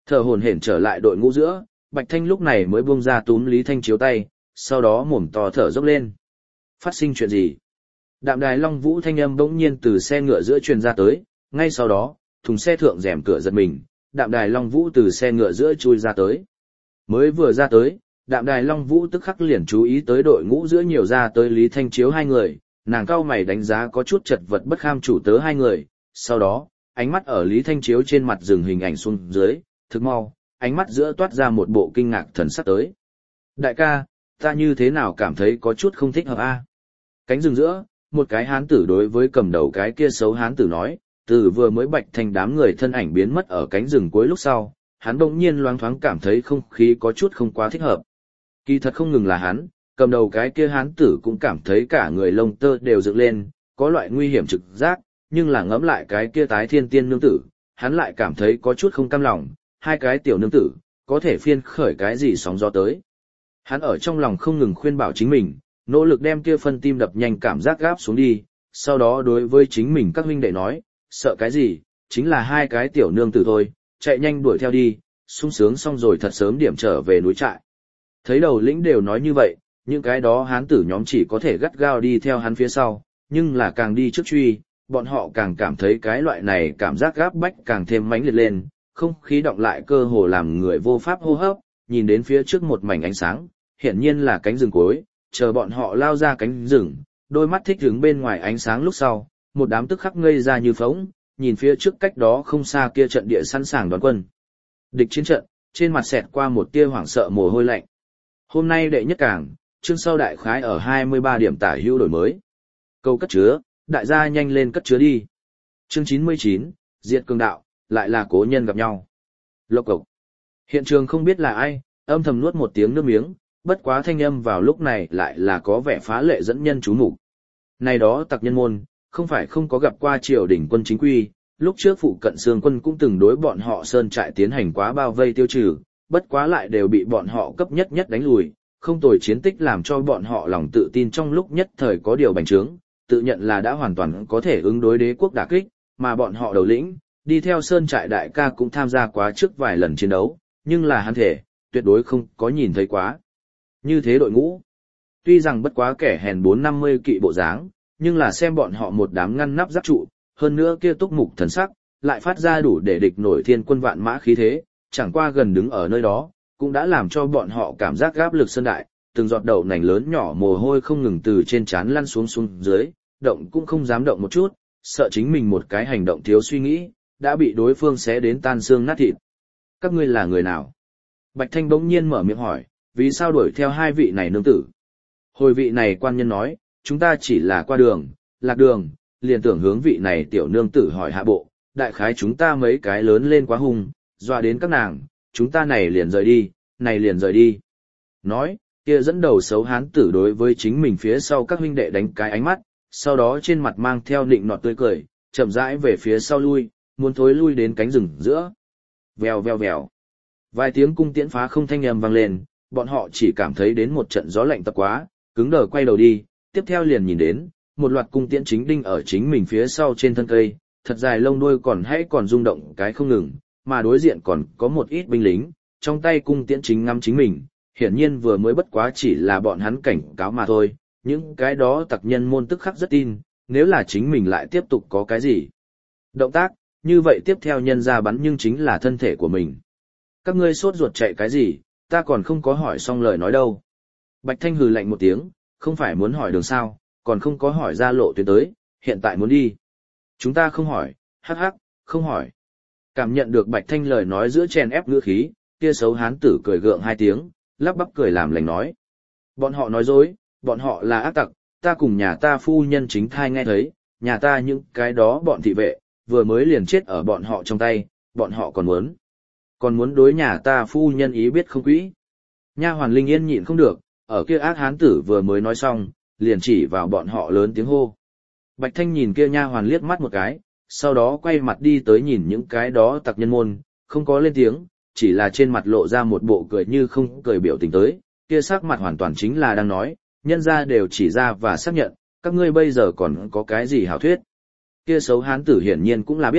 Thở hổn hển trở lại đội ngũ giữa, Bạch Thanh lúc này mới buông ra túm Lý Thanh Chiếu tay, sau đó mồm to thở dốc lên. Phát sinh chuyện gì? Đạm đài Long Vũ thanh âm bỗng nhiên từ xe ngựa giữa truyền ra tới, ngay sau đó, thùng xe thượng rèm cửa giật mình, Đạm đài Long Vũ từ xe ngựa giữa chui ra tới. Mới vừa ra tới, Đạm đài Long Vũ tức khắc liền chú ý tới đội ngũ giữa nhiều ra tới Lý Thanh Chiếu hai người, nàng cau mày đánh giá có chút chật vật bất kham chủ tớ hai người, sau đó, ánh mắt ở Lý Thanh Chiếu trên mặt dừng hình ảnh xuống dưới, thực mau, ánh mắt giữa toát ra một bộ kinh ngạc thần sắc tới. Đại ca, ta như thế nào cảm thấy có chút không thích hợp a? Cánh rừng giữa, một cái hán tử đối với cầm đầu cái kia xấu hán tử nói, từ vừa mới Bạch Thanh đám người thân ảnh biến mất ở cánh rừng cuối lúc sau, hắn bỗng nhiên loáng thoáng cảm thấy không khí có chút không quá thích hợp. Kỳ thật không ngừng là hắn, cầm đầu cái kia hán tử cũng cảm thấy cả người lông tơ đều dựng lên, có loại nguy hiểm trực giác, nhưng là ngẫm lại cái kia tái thiên tiên nương tử, hắn lại cảm thấy có chút không cam lòng, hai cái tiểu nương tử, có thể phiên khởi cái gì sóng gió tới. Hắn ở trong lòng không ngừng khuyên bảo chính mình, nỗ lực đem kia phân tim đập nhanh cảm giác gáp xuống đi, sau đó đối với chính mình các huynh đệ nói, sợ cái gì, chính là hai cái tiểu nương tử thôi, chạy nhanh đuổi theo đi, sung sướng xong rồi thật sớm điểm trở về núi trại. Thấy đầu lĩnh đều nói như vậy, những cái đó hán tử nhóm chỉ có thể gắt gao đi theo hắn phía sau, nhưng là càng đi trước truy, bọn họ càng cảm thấy cái loại này cảm giác gáp bách càng thêm mãnh liệt lên, không khí động lại cơ hồ làm người vô pháp hô hấp, nhìn đến phía trước một mảnh ánh sáng, hiển nhiên là cánh rừng cuối, chờ bọn họ lao ra cánh rừng, đôi mắt thích đứng bên ngoài ánh sáng lúc sau, một đám tức khắc ngây ra như phóng, nhìn phía trước cách đó không xa kia trận địa sẵn sàng đón quân. Địch chiến trận, trên mặt xẹt qua một tia hoảng sợ mồ hôi lạnh. Hôm nay đệ nhất cảng, chương sau đại khái ở hai mươi ba điểm tả hữu đổi mới. Câu cất chứa, đại gia nhanh lên cất chứa đi. Chương chín mươi chín, Diệt cường đạo, lại là cố nhân gặp nhau. Lộc cộc. Hiện trường không biết là ai, âm thầm nuốt một tiếng nước miếng, bất quá thanh âm vào lúc này lại là có vẻ phá lệ dẫn nhân chú mục. Này đó tặc nhân môn, không phải không có gặp qua triều đình quân chính quy, lúc trước phụ cận Sương quân cũng từng đối bọn họ sơn trại tiến hành quá bao vây tiêu trừ, bất quá lại đều bị bọn họ cấp nhất nhất đánh lùi, không tồi chiến tích làm cho bọn họ lòng tự tin trong lúc nhất thời có điều bành trướng, tự nhận là đã hoàn toàn có thể ứng đối đế quốc đả kích, mà bọn họ đầu lĩnh, đi theo sơn trại đại ca cũng tham gia quá trước vài lần chiến đấu, nhưng là hắn thể, tuyệt đối không có nhìn thấy quá. Như thế đội ngũ, tuy rằng bất quá kẻ hèn bốn năm mươi kỵ bộ dáng, nhưng là xem bọn họ một đám ngăn nắp giáp trụ, hơn nữa kia túc mục thần sắc, lại phát ra đủ để địch nổi thiên quân vạn mã khí thế, chẳng qua gần đứng ở nơi đó, cũng đã làm cho bọn họ cảm giác gáp lực sơn đại, từng giọt đậu nành lớn nhỏ mồ hôi không ngừng từ trên trán lăn xuống xuống dưới, động cũng không dám động một chút, sợ chính mình một cái hành động thiếu suy nghĩ, đã bị đối phương xé đến tan xương nát thịt. Các ngươi là người nào? Bạch Thanh bỗng nhiên mở miệng hỏi, vì sao đuổi theo hai vị này nương tử? Hồi vị này quan nhân nói, chúng ta chỉ là qua đường, lạc đường, liền tưởng hướng vị này tiểu nương tử hỏi hạ bộ, đại khái chúng ta mấy cái lớn lên quá hung, dọa đến các nàng, chúng ta này liền rời đi, này liền rời đi. Nói, kia dẫn đầu xấu hán tử đối với chính mình phía sau các huynh đệ đánh cái ánh mắt, sau đó trên mặt mang theo nịnh nọt tươi cười, chậm rãi về phía sau lui, muốn thối lui đến cánh rừng giữa. Vèo vèo vèo. Vài tiếng cung tiễn phá không thanh âm vang lên, bọn họ chỉ cảm thấy đến một trận gió lạnh tập quá, cứng đờ quay đầu đi, tiếp theo liền nhìn đến, một loạt cung tiễn chính đinh ở chính mình phía sau trên thân cây, thật dài lông đuôi còn hãy còn rung động cái không ngừng, mà đối diện còn có một ít binh lính, trong tay cung tiễn chính ngắm chính mình, hiển nhiên vừa mới bất quá chỉ là bọn hắn cảnh cáo mà thôi, những cái đó tặc nhân môn tức khắc rất tin, nếu là chính mình lại tiếp tục có cái gì động tác, như vậy tiếp theo nhân ra bắn nhưng chính là thân thể của mình. Các ngươi sốt ruột chạy cái gì, ta còn không có hỏi xong lời nói đâu. Bạch Thanh hừ lạnh một tiếng, không phải muốn hỏi đường sao, còn không có hỏi ra lộ tuyến tới, hiện tại muốn đi. Chúng ta không hỏi, hắc hắc, không hỏi. Cảm nhận được Bạch Thanh lời nói giữa chèn ép ngữ khí, kia xấu hán tử cười gượng hai tiếng, lắp bắp cười làm lành nói. Bọn họ nói dối, bọn họ là ác tặc, ta cùng nhà ta phu nhân chính thai nghe thấy, nhà ta những cái đó bọn thị vệ, vừa mới liền chết ở bọn họ trong tay, bọn họ còn muốn. Còn muốn đối nhà ta phu nhân ý biết không quỹ. Nha hoàn Linh Yên nhịn không được, ở kia ác hán tử vừa mới nói xong, liền chỉ vào bọn họ lớn tiếng hô. Bạch Thanh nhìn kia nha hoàn liếc mắt một cái, sau đó quay mặt đi tới nhìn những cái đó tặc nhân môn, không có lên tiếng, chỉ là trên mặt lộ ra một bộ cười như không cười biểu tình tới, kia sắc mặt hoàn toàn chính là đang nói, nhân ra đều chỉ ra và xác nhận, các ngươi bây giờ còn có cái gì hảo thuyết. Kia xấu hán tử hiển nhiên cũng là biết,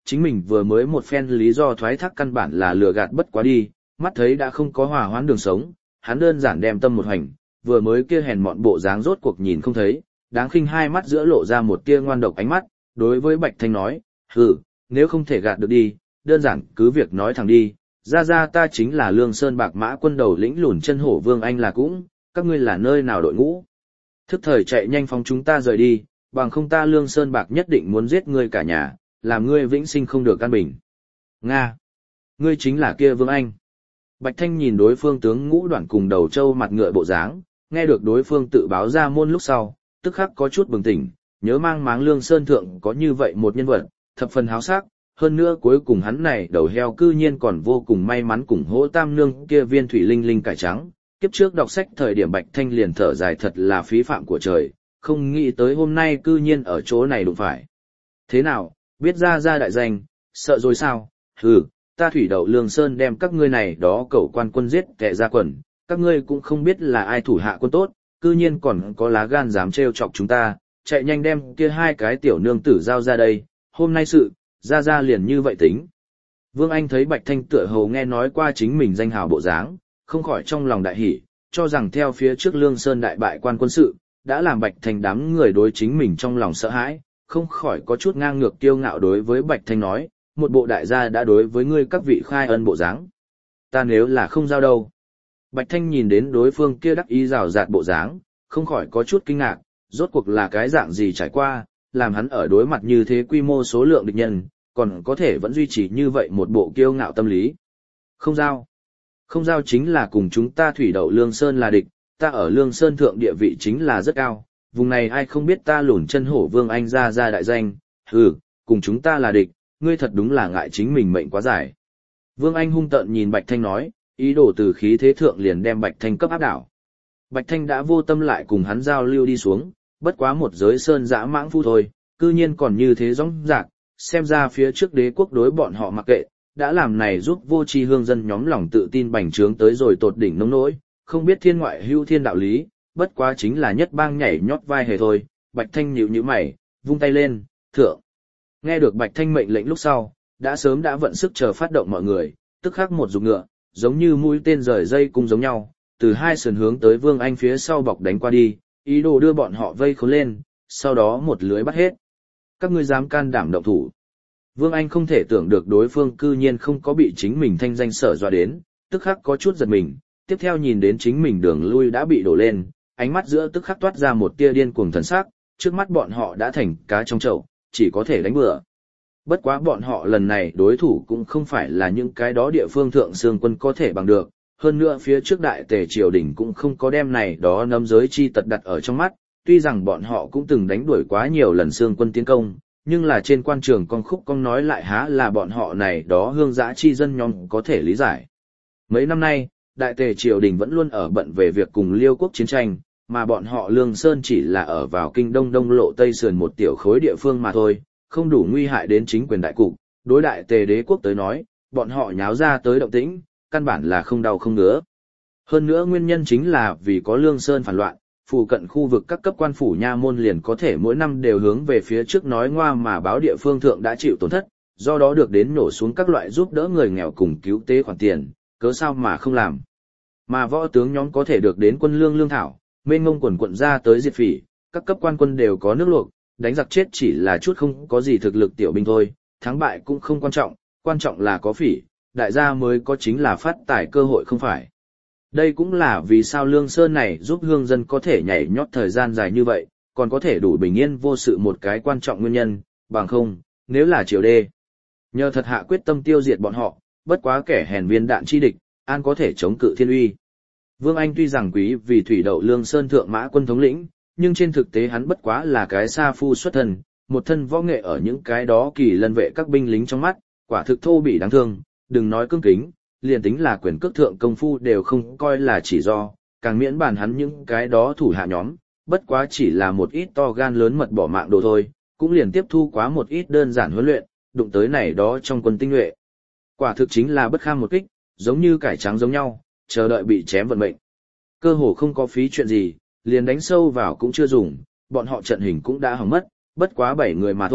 chính mình vừa mới một phen lý do thoái thác căn bản là lừa gạt bất quá đi, mắt thấy đã không có hòa hoãn đường sống, hắn đơn giản đem tâm một hành, vừa mới kia hèn mọn bộ dáng rốt cuộc nhìn không thấy, đáng khinh hai mắt giữa lộ ra một tia ngoan độc ánh mắt, đối với Bạch Thanh nói, hừ, nếu không thể gạt được đi, đơn giản cứ việc nói thẳng đi, ra ra ta chính là Lương Sơn Bạc Mã quân đầu lĩnh lùn chân hổ Vương Anh là cũng, các ngươi là nơi nào đội ngũ. Thức thời chạy nhanh phóng chúng ta rời đi, bằng không ta Lương Sơn Bạc nhất định muốn giết ngươi cả nhà, làm ngươi vĩnh sinh không được an bình. Nga! Ngươi chính là kia Vương Anh. Bạch Thanh nhìn đối phương tướng ngũ đoạn cùng đầu trâu mặt ngựa bộ dáng, nghe được đối phương tự báo ra môn lúc sau, tức khắc có chút bừng tỉnh, nhớ mang máng Lương Sơn Thượng có như vậy một nhân vật, thập phần háo sắc, hơn nữa cuối cùng hắn này đầu heo cư nhiên còn vô cùng may mắn cùng hỗ tam nương kia viên thủy linh linh cải trắng. Kiếp trước đọc sách thời điểm Bạch Thanh liền thở dài thật là phí phạm của trời, không nghĩ tới hôm nay cư nhiên ở chỗ này đụng phải. Thế nào, biết ra ra đại danh, sợ rồi sao? Hừ, ta thủy đậu Lương Sơn đem các ngươi này đó cẩu quan quân giết kẻ ra quần, các ngươi cũng không biết là ai thủ hạ quân tốt, cư nhiên còn có lá gan dám trêu chọc chúng ta, chạy nhanh đem kia hai cái tiểu nương tử giao ra đây, hôm nay sự, ra ra liền như vậy tính. Vương Anh thấy Bạch Thanh tựa hồ nghe nói qua chính mình danh hào bộ dáng, không khỏi trong lòng đại hỉ, cho rằng theo phía trước Lương Sơn đại bại quan quân sự, đã làm Bạch Thanh đám người đối chính mình trong lòng sợ hãi, không khỏi có chút ngang ngược kiêu ngạo đối với Bạch Thanh nói, một bộ đại gia đã đối với ngươi các vị khai ân bộ dáng. Ta nếu là không giao đâu. Bạch Thanh nhìn đến đối phương kia đắc ý rào rạt bộ dáng, không khỏi có chút kinh ngạc, rốt cuộc là cái dạng gì trải qua, làm hắn ở đối mặt như thế quy mô số lượng địch nhân, còn có thể vẫn duy trì như vậy một bộ kiêu ngạo tâm lý. Không giao. Không giao chính là cùng chúng ta thủy đậu Lương Sơn là địch, ta ở Lương Sơn thượng địa vị chính là rất cao, vùng này ai không biết ta lùn chân hổ Vương Anh ra ra đại danh, hừ, cùng chúng ta là địch, ngươi thật đúng là ngại chính mình mệnh quá dài. Vương Anh hung tợn nhìn Bạch Thanh nói, ý đồ từ khí thế thượng liền đem Bạch Thanh cấp áp đảo. Bạch Thanh đã vô tâm lại cùng hắn giao lưu đi xuống, bất quá một giới sơn dã mãng phu thôi, cư nhiên còn như thế rõng rạc, xem ra phía trước đế quốc đối bọn họ mặc kệ, đã làm này giúp vô tri hương dân nhóm lòng tự tin bành trướng tới rồi tột đỉnh nông nỗi, không biết thiên ngoại hưu thiên đạo lý, bất quá chính là nhất bang nhảy nhót vai hề thôi. Bạch Thanh nhíu nhíu mày, vung tay lên, thượng. Nghe được Bạch Thanh mệnh lệnh lúc sau, đã sớm đã vận sức chờ phát động mọi người, tức khắc một dục ngựa, giống như mũi tên rời dây cung giống nhau, từ hai sườn hướng tới Vương Anh phía sau bọc đánh qua đi, ý đồ đưa bọn họ vây khốn lên, sau đó một lưới bắt hết. Các ngươi dám can đảm động thủ. Vương Anh không thể tưởng được đối phương cư nhiên không có bị chính mình thanh danh sở dọa đến, tức khắc có chút giật mình, tiếp theo nhìn đến chính mình đường lui đã bị đổ lên, ánh mắt giữa tức khắc toát ra một tia điên cuồng thần sắc, trước mắt bọn họ đã thành cá trong chậu, chỉ có thể đánh bừa. Bất quá bọn họ lần này đối thủ cũng không phải là những cái đó địa phương thượng xương quân có thể bằng được, hơn nữa phía trước đại tề triều đình cũng không có đem này đó nấm giới chi tật đặt ở trong mắt, tuy rằng bọn họ cũng từng đánh đuổi quá nhiều lần xương quân tiến công, nhưng là trên quan trường con khúc con nói lại há là bọn họ này đó hương dã chi dân nhóm có thể lý giải. Mấy năm nay, đại tề triều đình vẫn luôn ở bận về việc cùng Liêu quốc chiến tranh, mà bọn họ Lương Sơn chỉ là ở vào kinh đông đông lộ tây sườn một tiểu khối địa phương mà thôi, không đủ nguy hại đến chính quyền đại cục. Đối đại tề đế quốc tới nói, bọn họ nháo ra tới động tĩnh, căn bản là không đau không ngứa. Hơn nữa nguyên nhân chính là vì có Lương Sơn phản loạn, phụ cận khu vực các cấp quan phủ nha môn liền có thể mỗi năm đều hướng về phía trước nói ngoa mà báo địa phương thượng đã chịu tổn thất, do đó được đến nổ xuống các loại giúp đỡ người nghèo cùng cứu tế khoản tiền, cớ sao mà không làm. Mà võ tướng nhóm có thể được đến quân lương lương thảo, mênh ngông quần quận ra tới diệt phỉ, các cấp quan quân đều có nước luộc, đánh giặc chết chỉ là chút không có gì thực lực tiểu binh thôi, thắng bại cũng không quan trọng, quan trọng là có phỉ, đại gia mới có chính là phát tài cơ hội không phải. Đây cũng là vì sao Lương Sơn này giúp hương dân có thể nhảy nhót thời gian dài như vậy, còn có thể đủ bình yên vô sự một cái quan trọng nguyên nhân, bằng không, nếu là triều đê. Nhờ thật hạ quyết tâm tiêu diệt bọn họ, bất quá kẻ hèn viên đạn chi địch, an có thể chống cự thiên uy. Vương Anh tuy rằng quý vì thủy đậu Lương Sơn thượng mã quân thống lĩnh, nhưng trên thực tế hắn bất quá là cái sa phu xuất thân, một thân võ nghệ ở những cái đó kỳ lân vệ các binh lính trong mắt, quả thực thô bỉ đáng thương, đừng nói cương kính, liền tính là quyền cước thượng công phu đều không coi là chỉ do, càng miễn bàn hắn những cái đó thủ hạ nhóm, bất quá chỉ là một ít to gan lớn mật bỏ mạng đồ thôi, cũng liền tiếp thu quá một ít đơn giản huấn luyện, đụng tới này đó trong quân tinh nhuệ. Quả thực chính là bất kham một kích, giống như cải trắng giống nhau, chờ đợi bị chém vận mệnh. Cơ hồ không có phí chuyện gì, liền đánh sâu vào cũng chưa dùng, bọn họ trận hình cũng đã hỏng mất, bất quá bảy người mà thôi,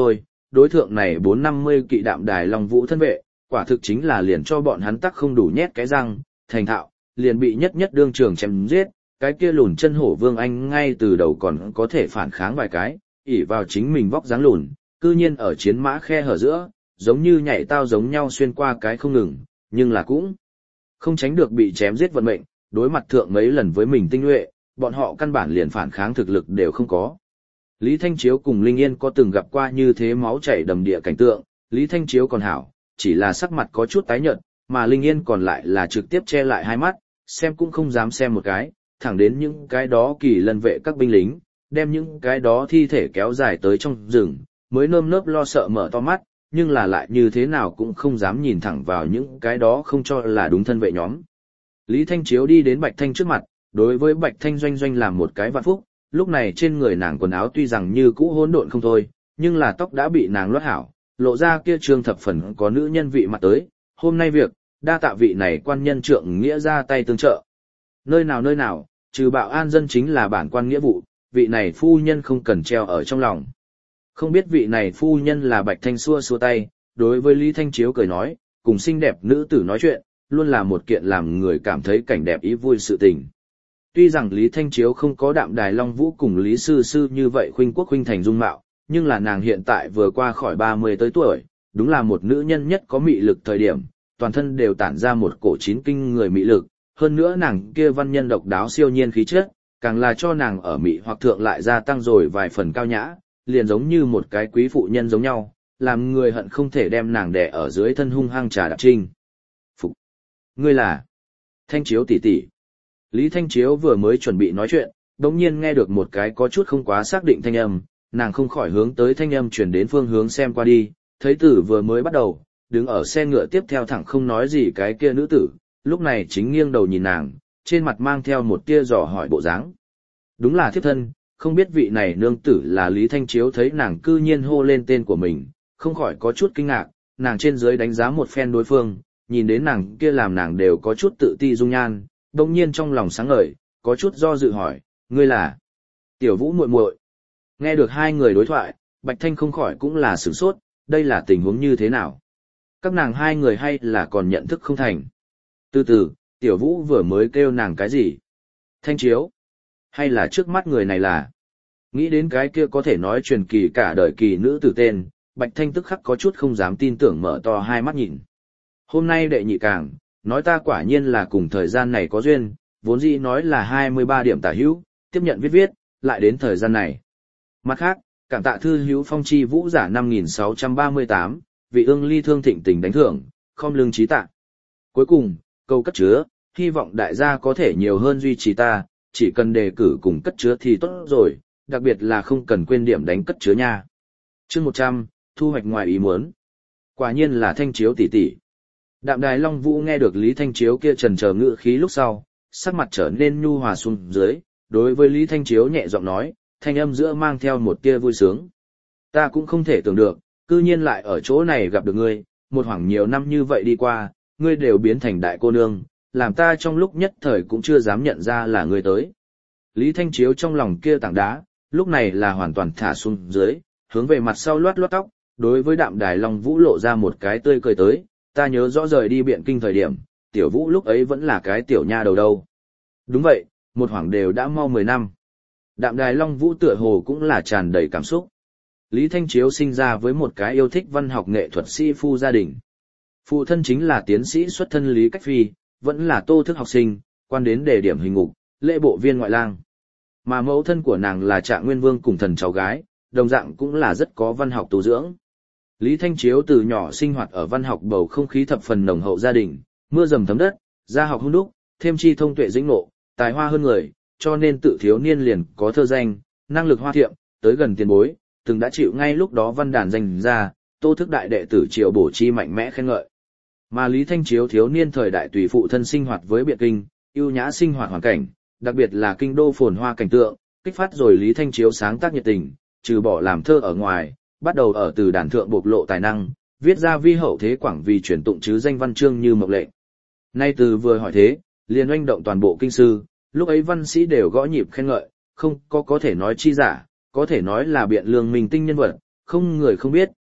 đối thượng này bốn năm mươi kỵ đạm đài long vũ thân vệ, quả thực chính là liền cho bọn hắn tắc không đủ nhét cái răng, thành thạo, liền bị nhất nhất đương trường chém giết, cái kia lùn chân hổ Vương Anh ngay từ đầu còn có thể phản kháng vài cái, ỷ vào chính mình vóc dáng lùn, cư nhiên ở chiến mã khe hở giữa, giống như nhảy tao giống nhau xuyên qua cái không ngừng, nhưng là cũng không tránh được bị chém giết vận mệnh, đối mặt thượng mấy lần với mình tinh nhuệ, bọn họ căn bản liền phản kháng thực lực đều không có. Lý Thanh Chiếu cùng Linh Yên có từng gặp qua như thế máu chảy đầm địa cảnh tượng, Lý Thanh Chiếu còn hảo, chỉ là sắc mặt có chút tái nhợt, mà Linh Yên còn lại là trực tiếp che lại hai mắt, xem cũng không dám xem một cái, thẳng đến những cái đó kỳ lân vệ các binh lính, đem những cái đó thi thể kéo dài tới trong rừng, mới nơm nớp lo sợ mở to mắt, nhưng là lại như thế nào cũng không dám nhìn thẳng vào những cái đó không cho là đúng thân vệ nhóm. Lý Thanh Chiếu đi đến Bạch Thanh trước mặt, đối với Bạch Thanh doanh doanh làm một cái vạn phúc, lúc này trên người nàng quần áo tuy rằng như cũ hỗn độn không thôi, nhưng là tóc đã bị nàng loát hảo, lộ ra kia trương thập phần có nữ nhân vị mặt tới, hôm nay việc, đa tạ vị này quan nhân trượng nghĩa ra tay tương trợ. Nơi nào nơi nào, trừ bạo an dân chính là bản quan nghĩa vụ, vị này phu nhân không cần treo ở trong lòng. Không biết vị này phu nhân là Bạch Thanh xua xua tay, đối với Lý Thanh Chiếu cười nói, cùng xinh đẹp nữ tử nói chuyện, luôn là một kiện làm người cảm thấy cảnh đẹp ý vui sự tình. Tuy rằng Lý Thanh Chiếu không có đạm đài long vũ cùng Lý Sư Sư như vậy khuynh quốc khuynh thành dung mạo, nhưng là nàng hiện tại vừa qua khỏi ba mươi tới tuổi, đúng là một nữ nhân nhất có mị lực thời điểm, toàn thân đều tản ra một cổ chín kinh người mị lực, hơn nữa nàng kia văn nhân độc đáo siêu nhiên khí chất, càng là cho nàng ở mị hoặc thượng lại gia tăng rồi vài phần cao nhã, liền giống như một cái quý phụ nhân giống nhau, làm người hận không thể đem nàng đè ở dưới thân hung hăng trà đạp trinh. Phục! Ngươi là Thanh Chiếu tỷ tỷ. Lý Thanh Chiếu vừa mới chuẩn bị nói chuyện, đống nhiên nghe được một cái có chút không quá xác định thanh âm, nàng không khỏi hướng tới thanh âm chuyển đến phương hướng xem qua đi, thấy tử vừa mới bắt đầu, đứng ở xe ngựa tiếp theo thẳng không nói gì cái kia nữ tử, lúc này chính nghiêng đầu nhìn nàng, trên mặt mang theo một tia dò hỏi bộ dáng. Đúng là thiếp thân, không biết vị này nương tử là Lý Thanh Chiếu thấy nàng cư nhiên hô lên tên của mình, không khỏi có chút kinh ngạc, nàng trên dưới đánh giá một phen đối phương, nhìn đến nàng kia làm nàng đều có chút tự ti dung nhan, đồng nhiên trong lòng sáng ngời, có chút do dự hỏi, ngươi là Tiểu Vũ muội muội. Nghe được hai người đối thoại, Bạch Thanh không khỏi cũng là sửng sốt, đây là tình huống như thế nào? Các nàng hai người hay là còn nhận thức không thành? Từ từ, Tiểu Vũ vừa mới kêu nàng cái gì? Thanh Chiếu? Hay là trước mắt người này là? Nghĩ đến cái kia có thể nói truyền kỳ cả đời kỳ nữ tử tên, Bạch Thanh tức khắc có chút không dám tin tưởng mở to hai mắt nhìn. Hôm nay đệ nhị càng, nói ta quả nhiên là cùng thời gian này có duyên, vốn dĩ nói là hai mươi ba điểm tả hữu, tiếp nhận viết viết, lại đến thời gian này. Mặt khác, cảm tạ thư hữu phong chi vũ giả năm nghìn sáu trăm ba mươi tám, vị ương ly thương thịnh tình đánh thưởng, không lương trí tạ. Cuối cùng, câu cất chứa, hy vọng đại gia có thể nhiều hơn duy trì ta, chỉ cần đề cử cùng cất chứa thì tốt rồi, đặc biệt là không cần quên điểm đánh cất chứa nha. Chương một trăm, thu hoạch ngoài ý muốn. Quả nhiên là Thanh Chiếu tỷ tỷ. Đạm Đài Long Vũ nghe được Lý Thanh Chiếu kia trần chờ ngữ khí lúc sau, sắc mặt trở nên nhu hòa xuống dưới, đối với Lý Thanh Chiếu nhẹ giọng nói, thanh âm giữa mang theo một tia vui sướng. Ta cũng không thể tưởng được, cư nhiên lại ở chỗ này gặp được ngươi, một khoảng nhiều năm như vậy đi qua, ngươi đều biến thành đại cô nương, làm ta trong lúc nhất thời cũng chưa dám nhận ra là ngươi tới. Lý Thanh Chiếu trong lòng kia tảng đá, lúc này là hoàn toàn thả xuống dưới, hướng về mặt sau loát loát tóc, đối với Đạm Đài Long Vũ lộ ra một cái tươi cười tới, ta nhớ rõ rời đi Biện Kinh thời điểm, Tiểu Vũ lúc ấy vẫn là cái tiểu nha đầu đâu. Đúng vậy, một khoảng đều đã mau mười năm. Đạm Đài Long Vũ tựa hồ cũng là tràn đầy cảm xúc. Lý Thanh Chiếu sinh ra với một cái yêu thích văn học nghệ thuật sĩ phu gia đình. Phụ thân chính là tiến sĩ xuất thân Lý Cách Phi, vẫn là tô thức học sinh, quan đến đề điểm hình ngục, lễ bộ viên ngoại lang. Mà mẫu thân của nàng là Trạng Nguyên Vương cùng thần cháu gái, đồng dạng cũng là rất có văn học tu dưỡng. Lý Thanh Chiếu từ nhỏ sinh hoạt ở văn học bầu không khí thập phần nồng hậu gia đình, mưa dầm thấm đất, gia học hung đúc, thêm chi thông tuệ dĩnh ngộ, tài hoa hơn người, cho nên tự thiếu niên liền có thơ danh, năng lực hoa thiệm, tới gần tiền bối, từng đã chịu ngay lúc đó văn đàn danh ra, tô thức đại đệ tử Triệu Bổ Chi mạnh mẽ khen ngợi. Mà Lý Thanh Chiếu thiếu niên thời đại tùy phụ thân sinh hoạt với Biện Kinh, ưu nhã sinh hoạt hoàn cảnh, đặc biệt là kinh đô phồn hoa cảnh tượng, kích phát rồi Lý Thanh Chiếu sáng tác nhiệt tình, trừ bỏ làm thơ ở ngoài, bắt đầu ở từ đàn thượng bộc lộ tài năng, viết ra vi hậu thế quảng vì truyền tụng chứ danh văn chương như mộc lệnh. Nay từ vừa hỏi thế, liền oanh động toàn bộ kinh sư, lúc ấy văn sĩ đều gõ nhịp khen ngợi, không có có thể nói chi giả, có thể nói là biện lương minh tinh nhân vật, không người không biết,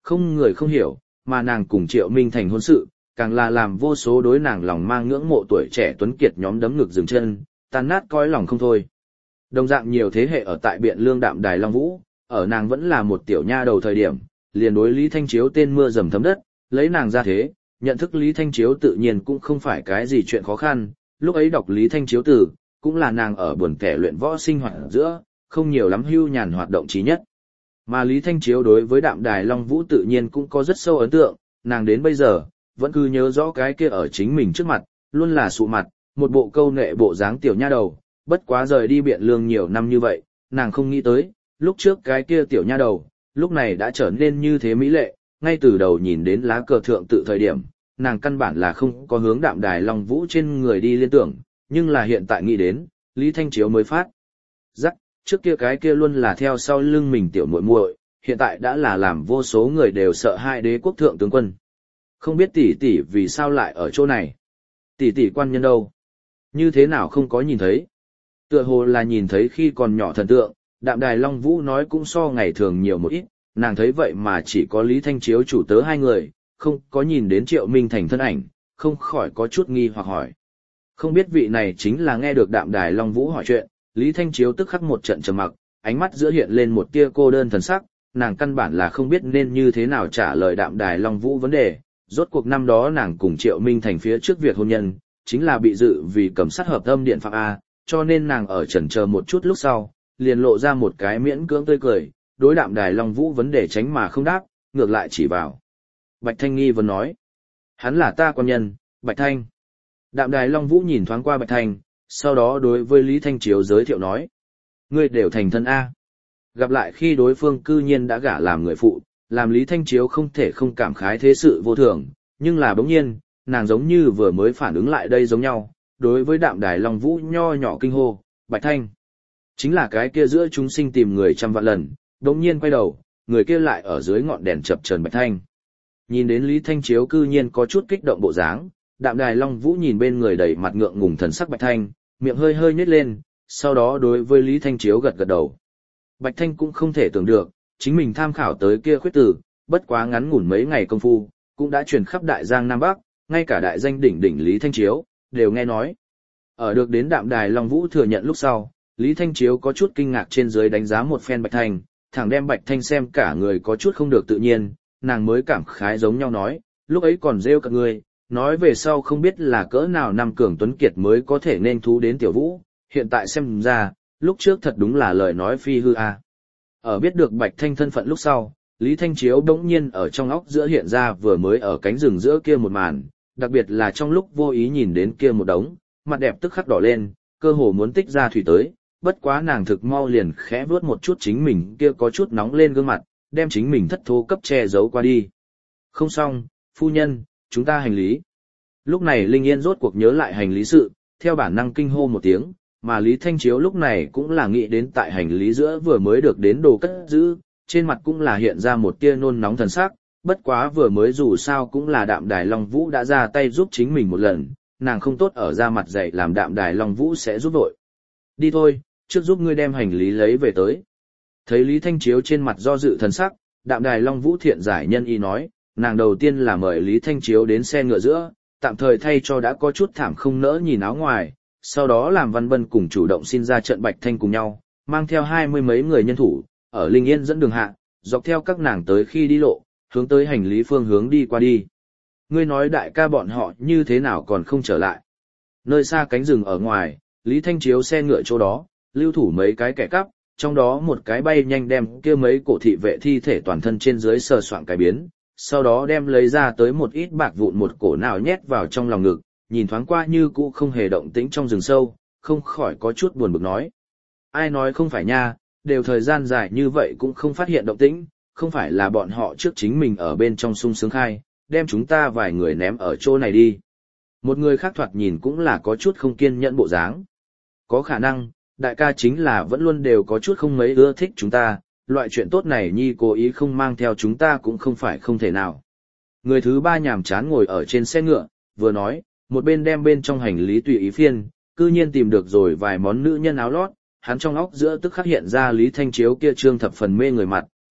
không người không hiểu, mà nàng cùng Triệu Minh Thành hôn sự, càng là làm vô số đối nàng lòng mang ngưỡng mộ tuổi trẻ tuấn kiệt nhóm đấm ngực dừng chân, tan nát cõi lòng không thôi. Đồng dạng nhiều thế hệ ở tại Biện Lương Đạm Đài Long Vũ, ở nàng vẫn là một tiểu nha đầu thời điểm, liền đối Lý Thanh Chiếu tên mưa dầm thấm đất, lấy nàng ra thế, nhận thức Lý Thanh Chiếu tự nhiên cũng không phải cái gì chuyện khó khăn, lúc ấy đọc Lý Thanh Chiếu từ, cũng là nàng ở buồn kẻ luyện võ sinh hoạt giữa, không nhiều lắm hưu nhàn hoạt động trí nhất. Mà Lý Thanh Chiếu đối với Đạm Đài Long Vũ tự nhiên cũng có rất sâu ấn tượng, nàng đến bây giờ, vẫn cứ nhớ rõ cái kia ở chính mình trước mặt, luôn là sụ mặt, một bộ câu nệ bộ dáng tiểu nha đầu, bất quá rời đi Biện Lương nhiều năm như vậy, nàng không nghĩ tới, lúc trước cái kia tiểu nha đầu, lúc này đã trở nên như thế mỹ lệ, ngay từ đầu nhìn đến lá cờ thượng tự thời điểm, nàng căn bản là không có hướng Đạm Đài Long Vũ trên người đi liên tưởng, nhưng là hiện tại nghĩ đến, Lý Thanh Chiếu mới phát giác, trước kia cái kia luôn là theo sau lưng mình tiểu muội muội, hiện tại đã là làm vô số người đều sợ hai đế quốc thượng tướng quân. Không biết tỷ tỷ vì sao lại ở chỗ này? Tỷ tỷ quan nhân đâu? Như thế nào không có nhìn thấy? Tựa hồ là nhìn thấy khi còn nhỏ thần tượng, Đạm Đài Long Vũ nói cũng so ngày thường nhiều một ít, nàng thấy vậy mà chỉ có Lý Thanh Chiếu chủ tớ hai người, không có nhìn đến Triệu Minh Thành thân ảnh, không khỏi có chút nghi hoặc hỏi. Không biết vị này chính là nghe được Đạm Đài Long Vũ hỏi chuyện, Lý Thanh Chiếu tức khắc một trận trầm mặc, ánh mắt giữa hiện lên một tia cô đơn thần sắc, nàng căn bản là không biết nên như thế nào trả lời Đạm Đài Long Vũ vấn đề. Rốt cuộc năm đó nàng cùng Triệu Minh Thành phía trước việc hôn nhân, chính là bị dự vì cầm sát hợp âm điện phạm A, cho nên nàng ở chần chờ một chút lúc sau, liền lộ ra một cái miễn cưỡng tươi cười, đối Đạm Đài Long Vũ vấn đề tránh mà không đáp, ngược lại chỉ vào. Bạch Thanh nghi vấn nói, hắn là ta quan nhân, Bạch Thanh. Đạm Đài Long Vũ nhìn thoáng qua Bạch Thanh, sau đó đối với Lý Thanh Chiếu giới thiệu nói, ngươi đều thành thân A. Gặp lại khi đối phương cư nhiên đã gả làm người phụ, làm Lý Thanh Chiếu không thể không cảm khái thế sự vô thường, nhưng là bỗng nhiên, nàng giống như vừa mới phản ứng lại đây giống nhau, đối với Đạm Đài Long Vũ nho nhỏ kinh hô, Bạch Thanh. Chính là cái kia giữa chúng sinh tìm người trăm vạn lần, bỗng nhiên quay đầu, người kia lại ở dưới ngọn đèn chập chờn Bạch Thanh. Nhìn đến Lý Thanh Chiếu cư nhiên có chút kích động bộ dáng, Đạm Đài Long Vũ nhìn bên người đầy mặt ngượng ngùng thần sắc Bạch Thanh, miệng hơi hơi nhếch lên, sau đó đối với Lý Thanh Chiếu gật gật đầu. Bạch Thanh cũng không thể tưởng được, chính mình tham khảo tới kia khuyết tử, bất quá ngắn ngủn mấy ngày công phu, cũng đã truyền khắp Đại Giang Nam Bắc, ngay cả đại danh đỉnh đỉnh Lý Thanh Chiếu, đều nghe nói. Ở được đến Đạm Đài Long Vũ thừa nhận lúc sau, Lý Thanh Chiếu có chút kinh ngạc trên dưới đánh giá một phen Bạch Thanh, thẳng đem Bạch Thanh xem cả người có chút không được tự nhiên, nàng mới cảm khái giống nhau nói, lúc ấy còn rêu cả người, nói về sau không biết là cỡ nào năm cường tuấn kiệt mới có thể nên thú đến tiểu vũ, hiện tại xem ra, lúc trước thật đúng là lời nói phi hư a. Ở biết được Bạch Thanh thân phận lúc sau, Lý Thanh Chiếu đống nhiên ở trong óc giữa hiện ra vừa mới ở cánh rừng giữa kia một màn, đặc biệt là trong lúc vô ý nhìn đến kia một đống, mặt đẹp tức khắc đỏ lên, cơ hồ muốn tích ra thủy tới, bất quá nàng thực mau liền khẽ vuốt một chút chính mình kia có chút nóng lên gương mặt, đem chính mình thất thố cấp che giấu qua đi. Không xong, phu nhân, chúng ta hành lý. Lúc này Linh Yên rốt cuộc nhớ lại hành lý sự, theo bản năng kinh hô một tiếng, mà Lý Thanh Chiếu lúc này cũng là nghĩ đến tại hành lý giữa vừa mới được đến đồ cất giữ, trên mặt cũng là hiện ra một tia nôn nóng thần sắc, bất quá vừa mới dù sao cũng là Đạm Đài Long Vũ đã ra tay giúp chính mình một lần, nàng không tốt ở ra mặt dạy làm Đạm Đài Long Vũ sẽ giúp đội. Đi thôi, trước giúp ngươi đem hành lý lấy về tới. Thấy Lý Thanh Chiếu trên mặt do dự thần sắc, Đạm Đài Long Vũ thiện giải nhân y nói, nàng đầu tiên là mời Lý Thanh Chiếu đến xe ngựa giữa, tạm thời thay cho đã có chút thảm không nỡ nhìn áo ngoài, sau đó làm Văn Bân cùng chủ động xin ra trận Bạch Thanh cùng nhau, mang theo hai mươi mấy người nhân thủ, ở Linh Yên dẫn đường hạ, dọc theo các nàng tới khi đi lộ, hướng tới hành lý phương hướng đi qua đi. Ngươi nói đại ca bọn họ như thế nào còn không trở lại. Nơi xa cánh rừng ở ngoài, Lý Thanh Chiếu xe ngựa chỗ đó, lưu thủ mấy cái kẻ cắp, trong đó một cái bay nhanh đem kia mấy cổ thị vệ thi thể toàn thân trên dưới sờ soạng cái biến, sau đó đem lấy ra tới một ít bạc vụn một cổ nào nhét vào trong lòng ngực, nhìn thoáng qua như cũ không hề động tĩnh trong rừng sâu, không khỏi có chút buồn bực nói. Ai nói không phải nha, đều thời gian dài như vậy cũng không phát hiện động tĩnh, không phải là bọn họ trước chính mình ở bên trong sung sướng khai, đem chúng ta vài người ném ở chỗ này đi. Một người khác thoạt nhìn cũng là có chút không kiên nhẫn bộ dáng. Có khả năng, đại ca chính là vẫn luôn đều có chút không mấy ưa thích chúng ta, loại chuyện tốt này nhi cố ý không mang theo chúng ta cũng không phải không thể nào. Người thứ ba nhàm chán ngồi ở trên xe ngựa, vừa nói, một bên đem bên trong hành lý tùy ý phiên, cư nhiên tìm được rồi vài món nữ nhân áo lót, hắn trong óc giữa tức khắc hiện ra Lý Thanh Chiếu kia trương thập phần mê người mặt,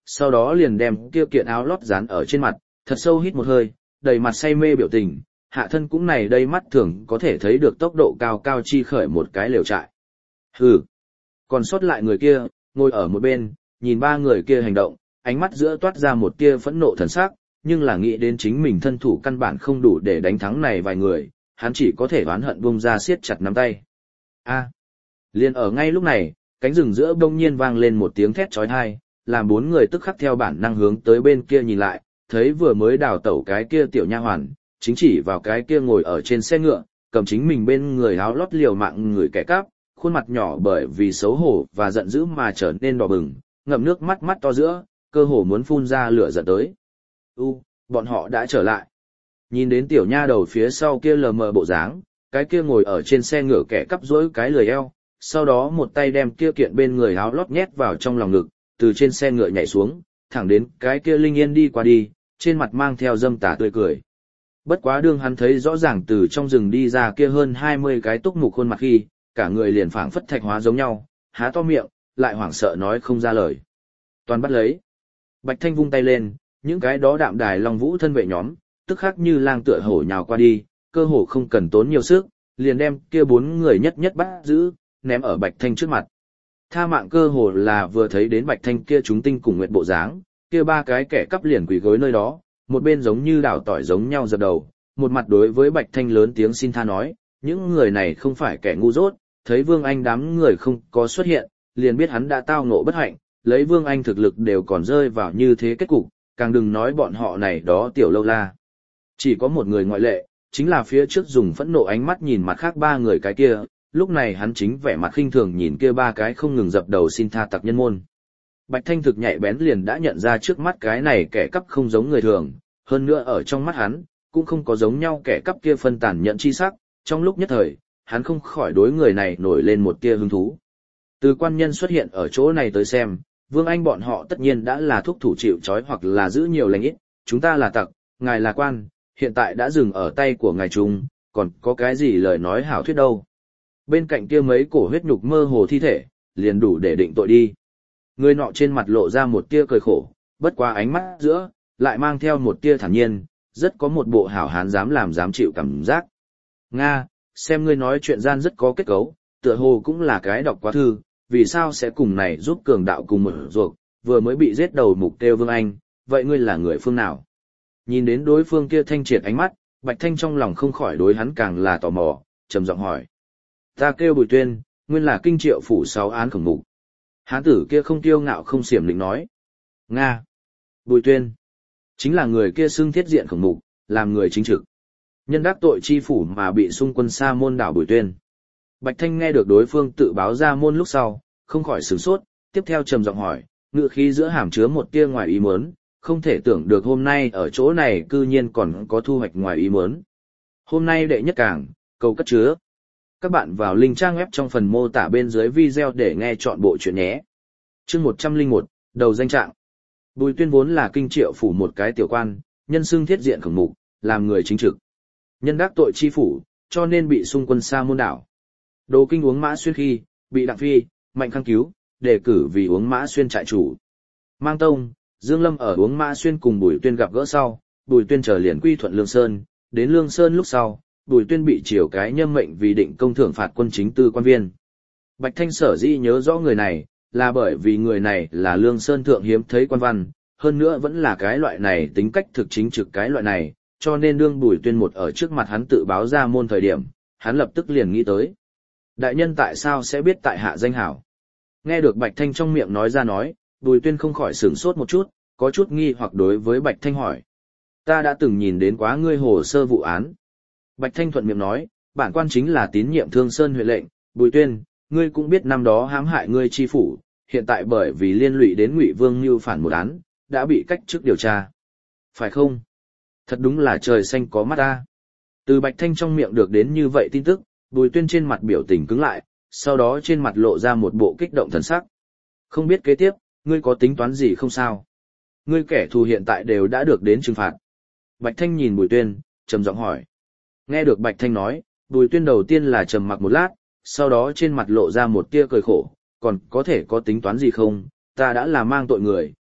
sau đó liền đem kia kiện áo lót dán ở trên mặt, thật sâu hít một hơi, đầy mặt say mê biểu tình, hạ thân cũng này đây mắt thường có thể thấy được tốc độ cao cao chi khởi một cái lều trại. Hừ. Còn sót lại người kia, ngồi ở một bên, nhìn ba người kia hành động, ánh mắt giữa toát ra một tia phẫn nộ thần sắc, nhưng là nghĩ đến chính mình thân thủ căn bản không đủ để đánh thắng này vài người, hắn chỉ có thể oán hận bung ra siết chặt nắm tay. A. Liền ở ngay lúc này, cánh rừng giữa bỗng nhiên vang lên một tiếng thét chói tai, làm bốn người tức khắc theo bản năng hướng tới bên kia nhìn lại, thấy vừa mới đào tẩu cái kia tiểu nha hoàn, chính chỉ vào cái kia ngồi ở trên xe ngựa, cầm chính mình bên người áo lót liều mạng người kẻ cắp, khuôn mặt nhỏ bởi vì xấu hổ và giận dữ mà trở nên đỏ bừng, ngậm nước mắt mắt to giữa, cơ hồ muốn phun ra lửa giận tới. U, bọn họ đã trở lại. Nhìn đến tiểu nha đầu phía sau kia lờ mờ bộ dáng, cái kia ngồi ở trên xe ngựa kẻ cắp rỗi cái lười eo, sau đó một tay đem kia kiện bên người áo lót nhét vào trong lòng ngực, từ trên xe ngựa nhảy xuống, thẳng đến cái kia Linh Yên đi qua đi, trên mặt mang theo dâm tà tươi cười. Bất quá đương hắn thấy rõ ràng từ trong rừng đi ra kia hơn hai mươi cái túc mục khuôn mặt khi, cả người liền phảng phất thạch hóa giống nhau, há to miệng, lại hoảng sợ nói không ra lời. Toàn bắt lấy. Bạch Thanh vung tay lên, những cái đó đạm đài long vũ thân vệ nhóm, tức khắc như lang tựa hổ nhào qua đi, cơ hồ không cần tốn nhiều sức, liền đem kia bốn người nhất nhất bắt giữ, ném ở Bạch Thanh trước mặt. Tha mạng cơ hồ là vừa thấy đến Bạch Thanh kia chúng tinh cùng nguyệt bộ dáng, kia ba cái kẻ cắp liền quỳ gối nơi đó, một bên giống như đảo tỏi giống nhau dập đầu, một mặt đối với Bạch Thanh lớn tiếng xin tha nói, những người này không phải kẻ ngu dốt, thấy Vương Anh đám người không có xuất hiện, liền biết hắn đã tao ngộ bất hạnh, lấy Vương Anh thực lực đều còn rơi vào như thế kết cục, càng đừng nói bọn họ này đó tiểu lâu la. Chỉ có một người ngoại lệ, chính là phía trước dùng phẫn nộ ánh mắt nhìn mặt khác ba người cái kia, lúc này hắn chính vẻ mặt khinh thường nhìn kia ba cái không ngừng dập đầu xin tha tặc nhân môn. Bạch Thanh thực nhạy bén liền đã nhận ra trước mắt cái này kẻ cắp không giống người thường, hơn nữa ở trong mắt hắn, cũng không có giống nhau kẻ cắp kia phân tàn nhẫn chi sắc, trong lúc nhất thời, hắn không khỏi đối người này nổi lên một tia hứng thú. Từ quan nhân xuất hiện ở chỗ này tới xem, Vương Anh bọn họ tất nhiên đã là thúc thủ chịu trói hoặc là giữ nhiều lành ít, chúng ta là tặc, ngài là quan, hiện tại đã dừng ở tay của ngài chúng, còn có cái gì lời nói hảo thuyết đâu. Bên cạnh kia mấy cổ huyết nhục mơ hồ thi thể, liền đủ để định tội đi. Người nọ trên mặt lộ ra một tia cười khổ, bất qua ánh mắt giữa, lại mang theo một tia thản nhiên, rất có một bộ hảo hán dám làm dám chịu cảm giác. Nga, xem ngươi nói chuyện gian rất có kết cấu, tựa hồ cũng là cái đọc quá thư, vì sao sẽ cùng này giúp cường đạo cùng một ruột, vừa mới bị giết đầu mục tiêu Vương Anh, vậy ngươi là người phương nào? Nhìn đến đối phương kia thanh triệt ánh mắt, Bạch Thanh trong lòng không khỏi đối hắn càng là tò mò, trầm giọng hỏi. Ta kêu Bùi Tuyên, nguyên là kinh triệu phủ sáu án khổng mục. Hán tử kia không tiêu ngạo không xiểm lĩnh nói. Nga. Bùi Tuyên. Chính là người kia xưng thiết diện khổng mục, làm người chính trực. Nhân đắc tội chi phủ mà bị xung quân xa môn đảo Bùi Tuyên. Bạch Thanh nghe được đối phương tự báo ra môn lúc sau, không khỏi sửng sốt, tiếp theo trầm giọng hỏi, ngự khí giữa hàm chứa một tia ngoài ý muốn, không thể tưởng được hôm nay ở chỗ này cư nhiên còn có thu hoạch ngoài ý muốn. Hôm nay đệ nhất cảng, cầu cất chứa. Các bạn vào link trang web trong phần mô tả bên dưới video để nghe chọn bộ chuyện nhé. Chương một trăm lẻ một, đầu danh trạng. Bùi Tuyên vốn là kinh triệu phủ một cái tiểu quan, nhân xưng thiết diện khổng mục, làm người chính trực. Nhân đắc tội chi phủ, cho nên bị xung quân xa môn đảo. Đồ kinh uống mã xuyên khi, bị Đặng Phi, Mạnh Khang cứu, đề cử vì uống mã xuyên trại chủ. Mang Tông, Dương Lâm ở uống mã xuyên cùng Bùi Tuyên gặp gỡ sau, Bùi Tuyên trở liền quy thuận Lương Sơn, đến Lương Sơn lúc sau, Bùi Tuyên bị triều cái nhâm mệnh vì định công thưởng phạt quân chính tư quan viên. Bạch Thanh sở dĩ nhớ rõ người này, là bởi vì người này là Lương Sơn thượng hiếm thấy quan văn, hơn nữa vẫn là cái loại này tính cách thực chính trực cái loại này, cho nên đương Bùi Tuyên một ở trước mặt hắn tự báo ra môn thời điểm, hắn lập tức liền nghĩ tới. Đại nhân tại sao sẽ biết tại hạ danh hảo? Nghe được Bạch Thanh trong miệng nói ra nói, Bùi Tuyên không khỏi sửng sốt một chút, có chút nghi hoặc đối với Bạch Thanh hỏi. Ta đã từng nhìn đến quá ngươi hồ sơ vụ án. Bạch Thanh thuận miệng nói, bản quan chính là tín nhiệm Thương Sơn huyện lệnh, Bùi Tuyên, ngươi cũng biết năm đó hãm hại ngươi chi phủ, hiện tại bởi vì liên lụy đến Ngụy Vương mưu phản một án, đã bị cách chức điều tra. Phải không? Thật đúng là trời xanh có mắt ta. Từ Bạch Thanh trong miệng được đến như vậy tin tức, Bùi Tuyên trên mặt biểu tình cứng lại, sau đó trên mặt lộ ra một bộ kích động thần sắc. Không biết kế tiếp, ngươi có tính toán gì không sao? Ngươi kẻ thù hiện tại đều đã được đến trừng phạt. Bạch Thanh nhìn Bùi Tuyên, trầm giọng hỏi. Nghe được Bạch Thanh nói, Bùi Tuyên đầu tiên là trầm mặc một lát, sau đó trên mặt lộ ra một tia cười khổ, còn có thể có tính toán gì không? Ta đã là mang tội người,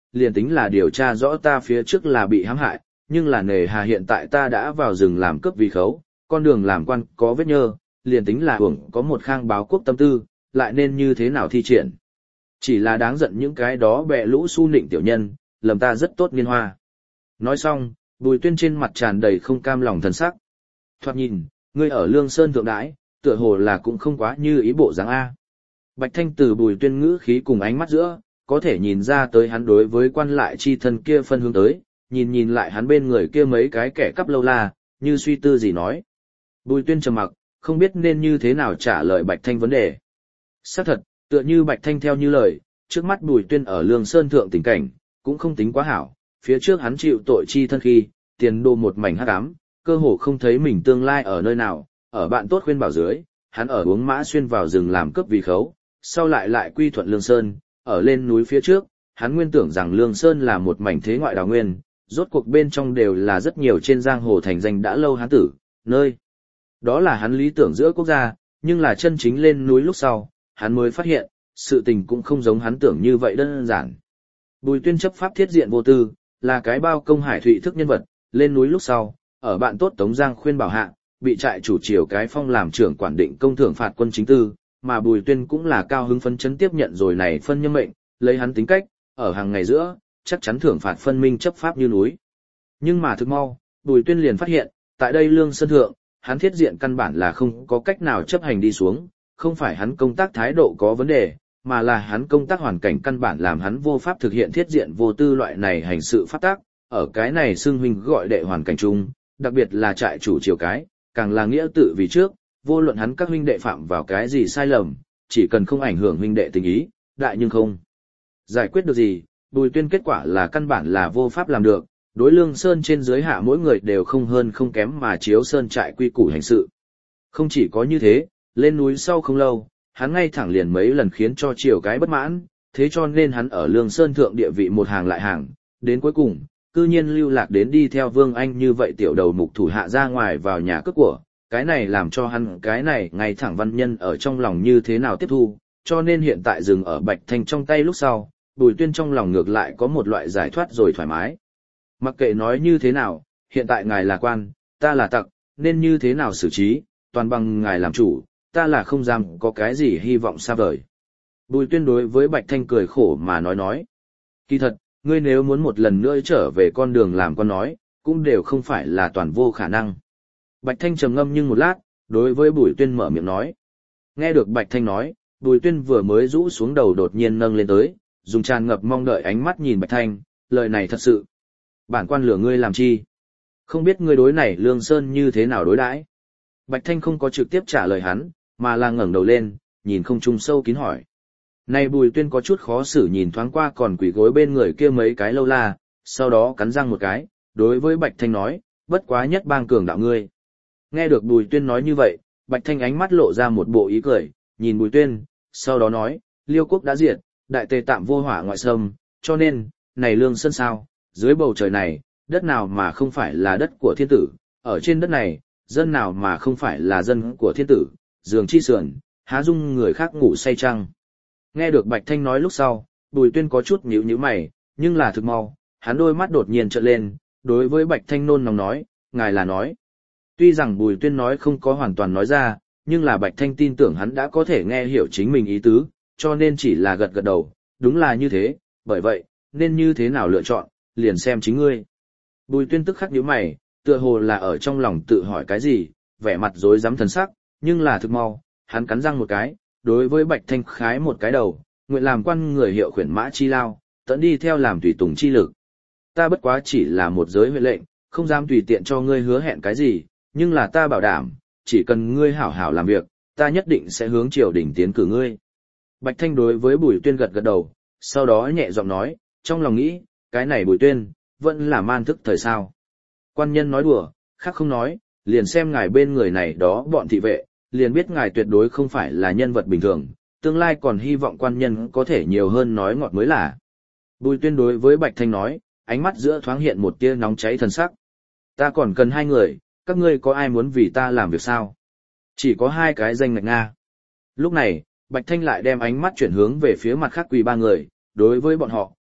liền tính là điều tra rõ ta phía trước là bị hãm hại, nhưng là nề hà hiện tại ta đã vào rừng làm cướp vì khấu, con đường làm quan có vết nhơ, liền tính là hưởng có một khang báo quốc tâm tư, lại nên như thế nào thi triển. Chỉ là đáng giận những cái đó bè lũ su nịnh tiểu nhân, lầm ta rất tốt niên hoa. Nói xong, Bùi Tuyên trên mặt tràn đầy không cam lòng thần sắc. Thoạt nhìn, ngươi ở Lương Sơn thượng đãi, tựa hồ là cũng không quá như ý bộ dáng A. Bạch Thanh từ Bùi Tuyên ngữ khí cùng ánh mắt giữa, có thể nhìn ra tới hắn đối với quan lại chi thân kia phân hướng tới, nhìn nhìn lại hắn bên người kia mấy cái kẻ cắp lâu la, như suy tư gì nói. Bùi Tuyên trầm mặc, không biết nên như thế nào trả lời Bạch Thanh vấn đề. Xác thật, tựa như Bạch Thanh theo như lời, trước mắt Bùi Tuyên ở Lương Sơn thượng tình cảnh, cũng không tính quá hảo, phía trước hắn chịu tội chi thân khi, tiền đồ một mảnh hắc ám, cơ hồ không thấy mình tương lai ở nơi nào, ở bạn tốt khuyên bảo dưới, hắn ở uống mã xuyên vào rừng làm cướp vì khấu, sau lại lại quy thuận Lương Sơn, ở lên núi phía trước, hắn nguyên tưởng rằng Lương Sơn là một mảnh thế ngoại đào nguyên, rốt cuộc bên trong đều là rất nhiều trên giang hồ thành danh đã lâu hán tử, nơi. Đó là hắn lý tưởng giữa quốc gia, nhưng là chân chính lên núi lúc sau, hắn mới phát hiện, sự tình cũng không giống hắn tưởng như vậy đơn giản. Bùi Tuyên chấp pháp thiết diện vô tư, là cái bao công hải thụy thức nhân vật, lên núi lúc sau, ở bạn tốt Tống Giang khuyên bảo hạ, bị trại chủ triều cái phong làm trưởng quản định công thưởng phạt quân chính tư, mà Bùi Tuyên cũng là cao hứng phấn chấn tiếp nhận rồi này phân nhân mệnh, lấy hắn tính cách, ở hàng ngày giữa, chắc chắn thưởng phạt phân minh chấp pháp như núi. Nhưng mà thực mau, Bùi Tuyên liền phát hiện, tại đây Lương Sơn thượng, hắn thiết diện căn bản là không có cách nào chấp hành đi xuống, không phải hắn công tác thái độ có vấn đề, mà là hắn công tác hoàn cảnh căn bản làm hắn vô pháp thực hiện thiết diện vô tư loại này hành sự pháp tác, ở cái này xưng huynh gọi đệ hoàn cảnh chung, đặc biệt là trại chủ triều cái, càng là nghĩa tự vì trước, vô luận hắn các huynh đệ phạm vào cái gì sai lầm, chỉ cần không ảnh hưởng huynh đệ tình ý, đại nhưng không giải quyết được gì, Bùi Tuyên kết quả là căn bản là vô pháp làm được, đối Lương Sơn trên dưới hạ mỗi người đều không hơn không kém mà chiếu sơn trại quy củ hành sự. Không chỉ có như thế, lên núi sau không lâu, hắn ngay thẳng liền mấy lần khiến cho triều cái bất mãn, thế cho nên hắn ở Lương Sơn thượng địa vị một hàng lại hàng, đến cuối cùng, cư nhiên lưu lạc đến đi theo Vương Anh như vậy tiểu đầu mục thủ hạ ra ngoài vào nhà cướp của, cái này làm cho hắn cái này ngay thẳng văn nhân ở trong lòng như thế nào tiếp thu, cho nên hiện tại dừng ở Bạch Thanh trong tay lúc sau, Bùi Tuyên trong lòng ngược lại có một loại giải thoát rồi thoải mái. Mặc kệ nói như thế nào, hiện tại ngài là quan, ta là tặc, nên như thế nào xử trí, toàn bằng ngài làm chủ, ta là không dám có cái gì hy vọng xa vời. Bùi Tuyên đối với Bạch Thanh cười khổ mà nói nói. Kỳ thật, ngươi nếu muốn một lần nữa trở về con đường làm con nói, cũng đều không phải là toàn vô khả năng. Bạch Thanh trầm ngâm nhưng một lát, đối với Bùi Tuyên mở miệng nói. Nghe được Bạch Thanh nói, Bùi Tuyên vừa mới rũ xuống đầu đột nhiên nâng lên tới, dùng tràn ngập mong đợi ánh mắt nhìn Bạch Thanh, lời này thật sự. Bản quan lửa ngươi làm chi? Không biết ngươi đối này Lương Sơn như thế nào đối đãi? Bạch Thanh không có trực tiếp trả lời hắn, mà là ngẩng đầu lên, nhìn không trung sâu kín hỏi. Này Bùi Tuyên có chút khó xử nhìn thoáng qua còn quỳ gối bên người kia mấy cái lâu la, sau đó cắn răng một cái, đối với Bạch Thanh nói, bất quá nhất bang cường đạo ngươi. Nghe được Bùi Tuyên nói như vậy, Bạch Thanh ánh mắt lộ ra một bộ ý cười, nhìn Bùi Tuyên, sau đó nói, Liêu quốc đã diệt, đại tề tạm vô hỏa ngoại xâm, cho nên, này Lương Sơn sao, dưới bầu trời này, đất nào mà không phải là đất của thiên tử, ở trên đất này, dân nào mà không phải là dân của thiên tử, giường chi sườn, há dung người khác ngủ say chăng. Nghe được Bạch Thanh nói lúc sau, Bùi Tuyên có chút nhíu nhíu mày, nhưng là thực mau, hắn đôi mắt đột nhiên trợn lên, đối với Bạch Thanh nôn nóng nói, ngài là nói. Tuy rằng Bùi Tuyên nói không có hoàn toàn nói ra, nhưng là Bạch Thanh tin tưởng hắn đã có thể nghe hiểu chính mình ý tứ, cho nên chỉ là gật gật đầu, đúng là như thế, bởi vậy, nên như thế nào lựa chọn, liền xem chính ngươi. Bùi Tuyên tức khắc nhíu mày, tựa hồ là ở trong lòng tự hỏi cái gì, vẻ mặt rối rắm thần sắc, nhưng là thực mau, hắn cắn răng một cái, đối với Bạch Thanh khái một cái đầu, nguyện làm quan người hiệu khuyển mã chi lao, tận đi theo làm tùy tùng chi lực. Ta bất quá chỉ là một giới huệ lệnh, không dám tùy tiện cho ngươi hứa hẹn cái gì, nhưng là ta bảo đảm, chỉ cần ngươi hảo hảo làm việc, ta nhất định sẽ hướng triều đình tiến cử ngươi. Bạch Thanh đối với Bùi Tuyên gật gật đầu, sau đó nhẹ giọng nói, trong lòng nghĩ, cái này Bùi Tuyên, vẫn là man thức thời sao. Quan nhân nói đùa, khác không nói, liền xem ngài bên người này đó bọn thị vệ, liền biết ngài tuyệt đối không phải là nhân vật bình thường, tương lai còn hy vọng quan nhân có thể nhiều hơn nói ngọt mới là. Bùi Tuyên đối với Bạch Thanh nói, ánh mắt giữa thoáng hiện một tia nóng cháy thần sắc. Ta còn cần hai người, các ngươi có ai muốn vì ta làm việc sao? Chỉ có hai cái danh ngạch Nga. Lúc này, Bạch Thanh lại đem ánh mắt chuyển hướng về phía mặt khác quỳ ba người, đối với bọn họ,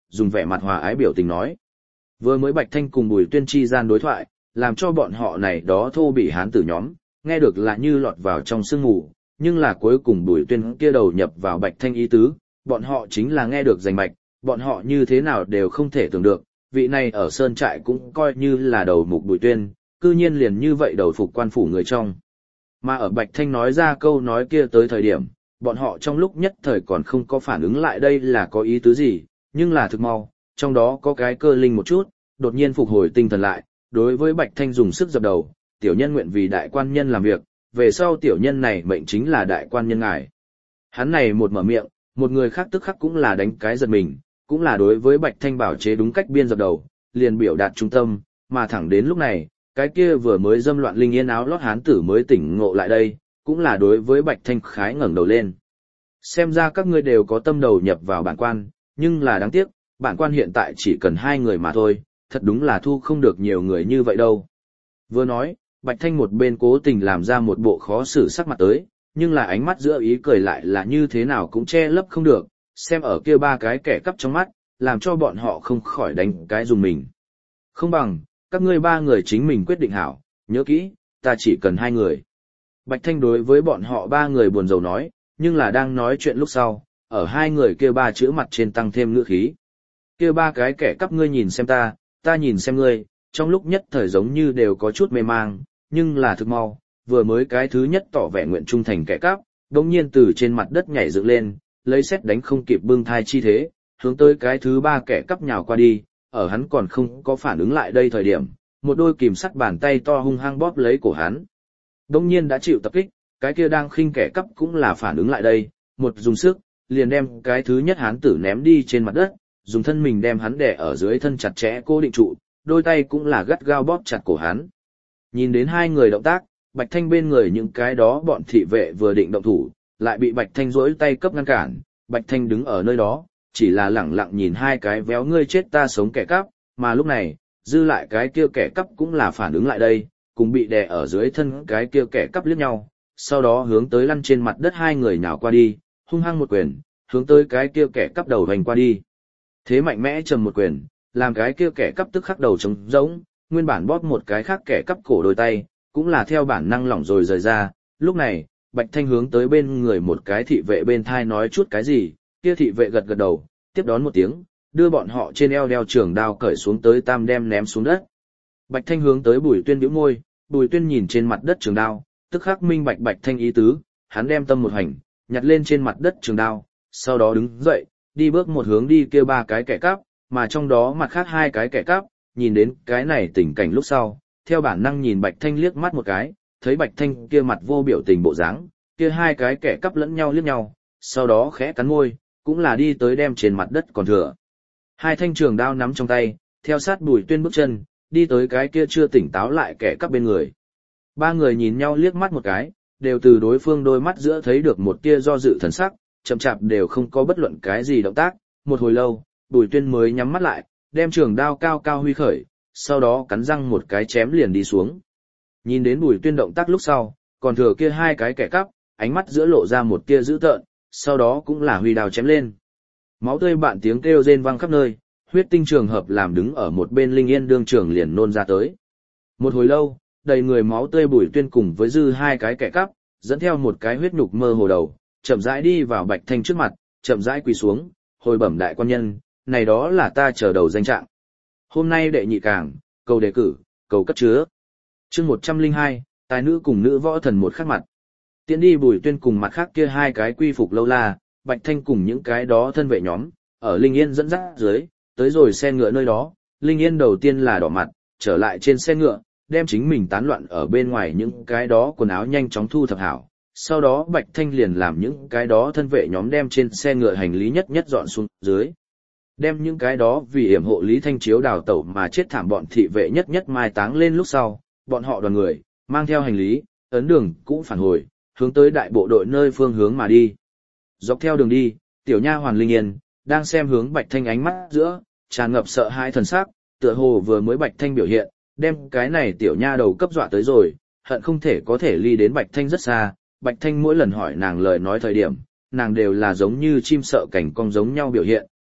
dùng vẻ mặt hòa ái biểu tình nói. Vừa mới Bạch Thanh cùng Bùi Tuyên chi gian đối thoại, làm cho bọn họ này đó thô bị hán tử nhóm, nghe được là như lọt vào trong sương mù, nhưng là cuối cùng Bùi Tuyên kia đầu nhập vào Bạch Thanh ý tứ, bọn họ chính là nghe được rành mạch, bọn họ như thế nào đều không thể tưởng được, vị này ở Sơn Trại cũng coi như là đầu mục Bùi Tuyên, cư nhiên liền như vậy đầu phục quan phủ người trong. Mà ở Bạch Thanh nói ra câu nói kia tới thời điểm, bọn họ trong lúc nhất thời còn không có phản ứng lại đây là có ý tứ gì, nhưng là thực mau, trong đó có cái cơ linh một chút, đột nhiên phục hồi tinh thần lại, đối với Bạch Thanh dùng sức dập đầu, tiểu nhân nguyện vì đại quan nhân làm việc, về sau tiểu nhân này mệnh chính là đại quan nhân ngài. Hắn này một mở miệng, một người khác tức khắc cũng là đánh cái giật mình, cũng là đối với Bạch Thanh bảo chế đúng cách biên dập đầu, liền biểu đạt trung tâm, mà thẳng đến lúc này, cái kia vừa mới dâm loạn linh yên áo lót hán tử mới tỉnh ngộ lại đây, cũng là đối với Bạch Thanh khái ngẩng đầu lên. Xem ra các ngươi đều có tâm đầu nhập vào bản quan, nhưng là đáng tiếc, bản quan hiện tại chỉ cần hai người mà thôi, thật đúng là thu không được nhiều người như vậy đâu. Vừa nói, Bạch Thanh một bên cố tình làm ra một bộ khó xử sắc mặt tới, nhưng là ánh mắt giữa ý cười lại là như thế nào cũng che lấp không được, xem ở kia ba cái kẻ cắp trong mắt, làm cho bọn họ không khỏi đánh cái dùng mình. Không bằng, các ngươi ba người chính mình quyết định hảo, nhớ kỹ, ta chỉ cần hai người. Bạch Thanh đối với bọn họ ba người buồn rầu nói, nhưng là đang nói chuyện lúc sau, ở hai người kia ba chữ mặt trên tăng thêm ngữ khí. Kia ba cái kẻ cắp ngươi nhìn xem ta, ta nhìn xem ngươi, trong lúc nhất thời giống như đều có chút mê mang, nhưng là thực mau, vừa mới cái thứ nhất tỏ vẻ nguyện trung thành kẻ cắp, đống nhiên từ trên mặt đất nhảy dựng lên, lấy xét đánh không kịp bưng thai chi thế, hướng tới cái thứ ba kẻ cắp nhào qua đi, ở hắn còn không có phản ứng lại đây thời điểm, một đôi kìm sắt bàn tay to hung hăng bóp lấy cổ hắn. Đống nhiên đã chịu tập kích, cái kia đang khinh kẻ cắp cũng là phản ứng lại đây, một dùng sức, liền đem cái thứ nhất hán tử ném đi trên mặt đất, dùng thân mình đem hắn đè ở dưới thân chặt chẽ cố định trụ, đôi tay cũng là gắt gao bóp chặt cổ hắn. Nhìn đến hai người động tác, Bạch Thanh bên người những cái đó bọn thị vệ vừa định động thủ, lại bị Bạch Thanh duỗi tay cấp ngăn cản, Bạch Thanh đứng ở nơi đó, chỉ là lẳng lặng nhìn hai cái véo ngươi chết ta sống kẻ cắp, mà lúc này, dư lại cái kia kẻ cắp cũng là phản ứng lại đây, cùng bị đè ở dưới thân cái kia kẻ cắp liếc nhau, sau đó hướng tới lăn trên mặt đất hai người nhào qua đi, hung hăng một quyền, hướng tới cái kia kẻ cắp đầu hành qua đi. Thế mạnh mẽ trầm một quyền, làm cái kia kẻ cắp tức khắc đầu trống rỗng, nguyên bản bóp một cái khác kẻ cắp cổ đôi tay, cũng là theo bản năng lỏng rồi rời ra, lúc này, Bạch Thanh hướng tới bên người một cái thị vệ bên thai nói chút cái gì, kia thị vệ gật gật đầu, tiếp đón một tiếng, đưa bọn họ trên eo đeo trường đao cởi xuống tới tam đem ném xuống đất. Bạch Thanh hướng tới Bùi Tuyên bĩu môi, Bùi Tuyên nhìn trên mặt đất trường đao, tức khắc minh bạch Bạch Thanh ý tứ, hắn đem tâm một hành, nhặt lên trên mặt đất trường đao, sau đó đứng dậy, đi bước một hướng đi kêu ba cái kẻ cắp, mà trong đó mặt khác hai cái kẻ cắp, nhìn đến cái này tình cảnh lúc sau, theo bản năng nhìn Bạch Thanh liếc mắt một cái, thấy Bạch Thanh kia mặt vô biểu tình bộ dáng, kia hai cái kẻ cắp lẫn nhau liếc nhau, sau đó khẽ cắn môi, cũng là đi tới đem trên mặt đất còn thừa. Hai thanh trường đao nắm trong tay, theo sát Bùi Tuyên bước chân, đi tới cái kia chưa tỉnh táo lại kẻ cắp bên người. Ba người nhìn nhau liếc mắt một cái, đều từ đối phương đôi mắt giữa thấy được một tia do dự thần sắc, chậm chạp đều không có bất luận cái gì động tác, một hồi lâu, Bùi Tuyên mới nhắm mắt lại, đem trường đao cao cao huy khởi, sau đó cắn răng một cái chém liền đi xuống. Nhìn đến Bùi Tuyên động tác lúc sau, còn thừa kia hai cái kẻ cắp, ánh mắt giữa lộ ra một tia dữ tợn, sau đó cũng là huy đao chém lên. Máu tươi bạn tiếng kêu rên vang khắp nơi, huyết tinh trường hợp làm đứng ở một bên Linh Yên đương trường liền nôn ra tới. Một hồi lâu, đầy người máu tươi Bùi Tuyên cùng với dư hai cái kẻ cắp, dẫn theo một cái huyết nhục mơ hồ đầu, chậm rãi đi vào Bạch Thanh trước mặt, chậm rãi quỳ xuống, hồi bẩm đại quan nhân, này đó là ta chờ đầu danh trạng. Hôm nay đệ nhị cảng, cầu đề cử, cầu cất chứa. Chương một trăm lẻ hai, tài nữ cùng nữ võ thần một khắc mặt. Tiễn đi Bùi Tuyên cùng mặt khác kia hai cái quy phục lâu la, Bạch Thanh cùng những cái đó thân vệ nhóm, ở Linh Yên dẫn dắt dưới, tới rồi xe ngựa nơi đó, Linh Yên đầu tiên là đỏ mặt, trở lại trên xe ngựa, đem chính mình tán loạn ở bên ngoài những cái đó quần áo nhanh chóng thu thập hảo. Sau đó Bạch Thanh liền làm những cái đó thân vệ nhóm đem trên xe ngựa hành lý nhất nhất dọn xuống dưới. Đem những cái đó vì hiểm hộ Lý Thanh Chiếu đào tẩu mà chết thảm bọn thị vệ nhất nhất mai táng lên lúc sau, bọn họ đoàn người, mang theo hành lý, ấn đường cũng phản hồi, hướng tới đại bộ đội nơi phương hướng mà đi. Dọc theo đường đi, tiểu nha hoàn Linh Yên, đang xem hướng Bạch Thanh ánh mắt giữa, tràn ngập sợ hãi thần sắc, tựa hồ vừa mới Bạch Thanh biểu hiện, đem cái này tiểu nha đầu cấp dọa tới rồi, hận không thể có thể ly đến Bạch Thanh rất xa. Bạch Thanh mỗi lần hỏi nàng lời nói thời điểm, nàng đều là giống như chim sợ cảnh cong giống nhau biểu hiện,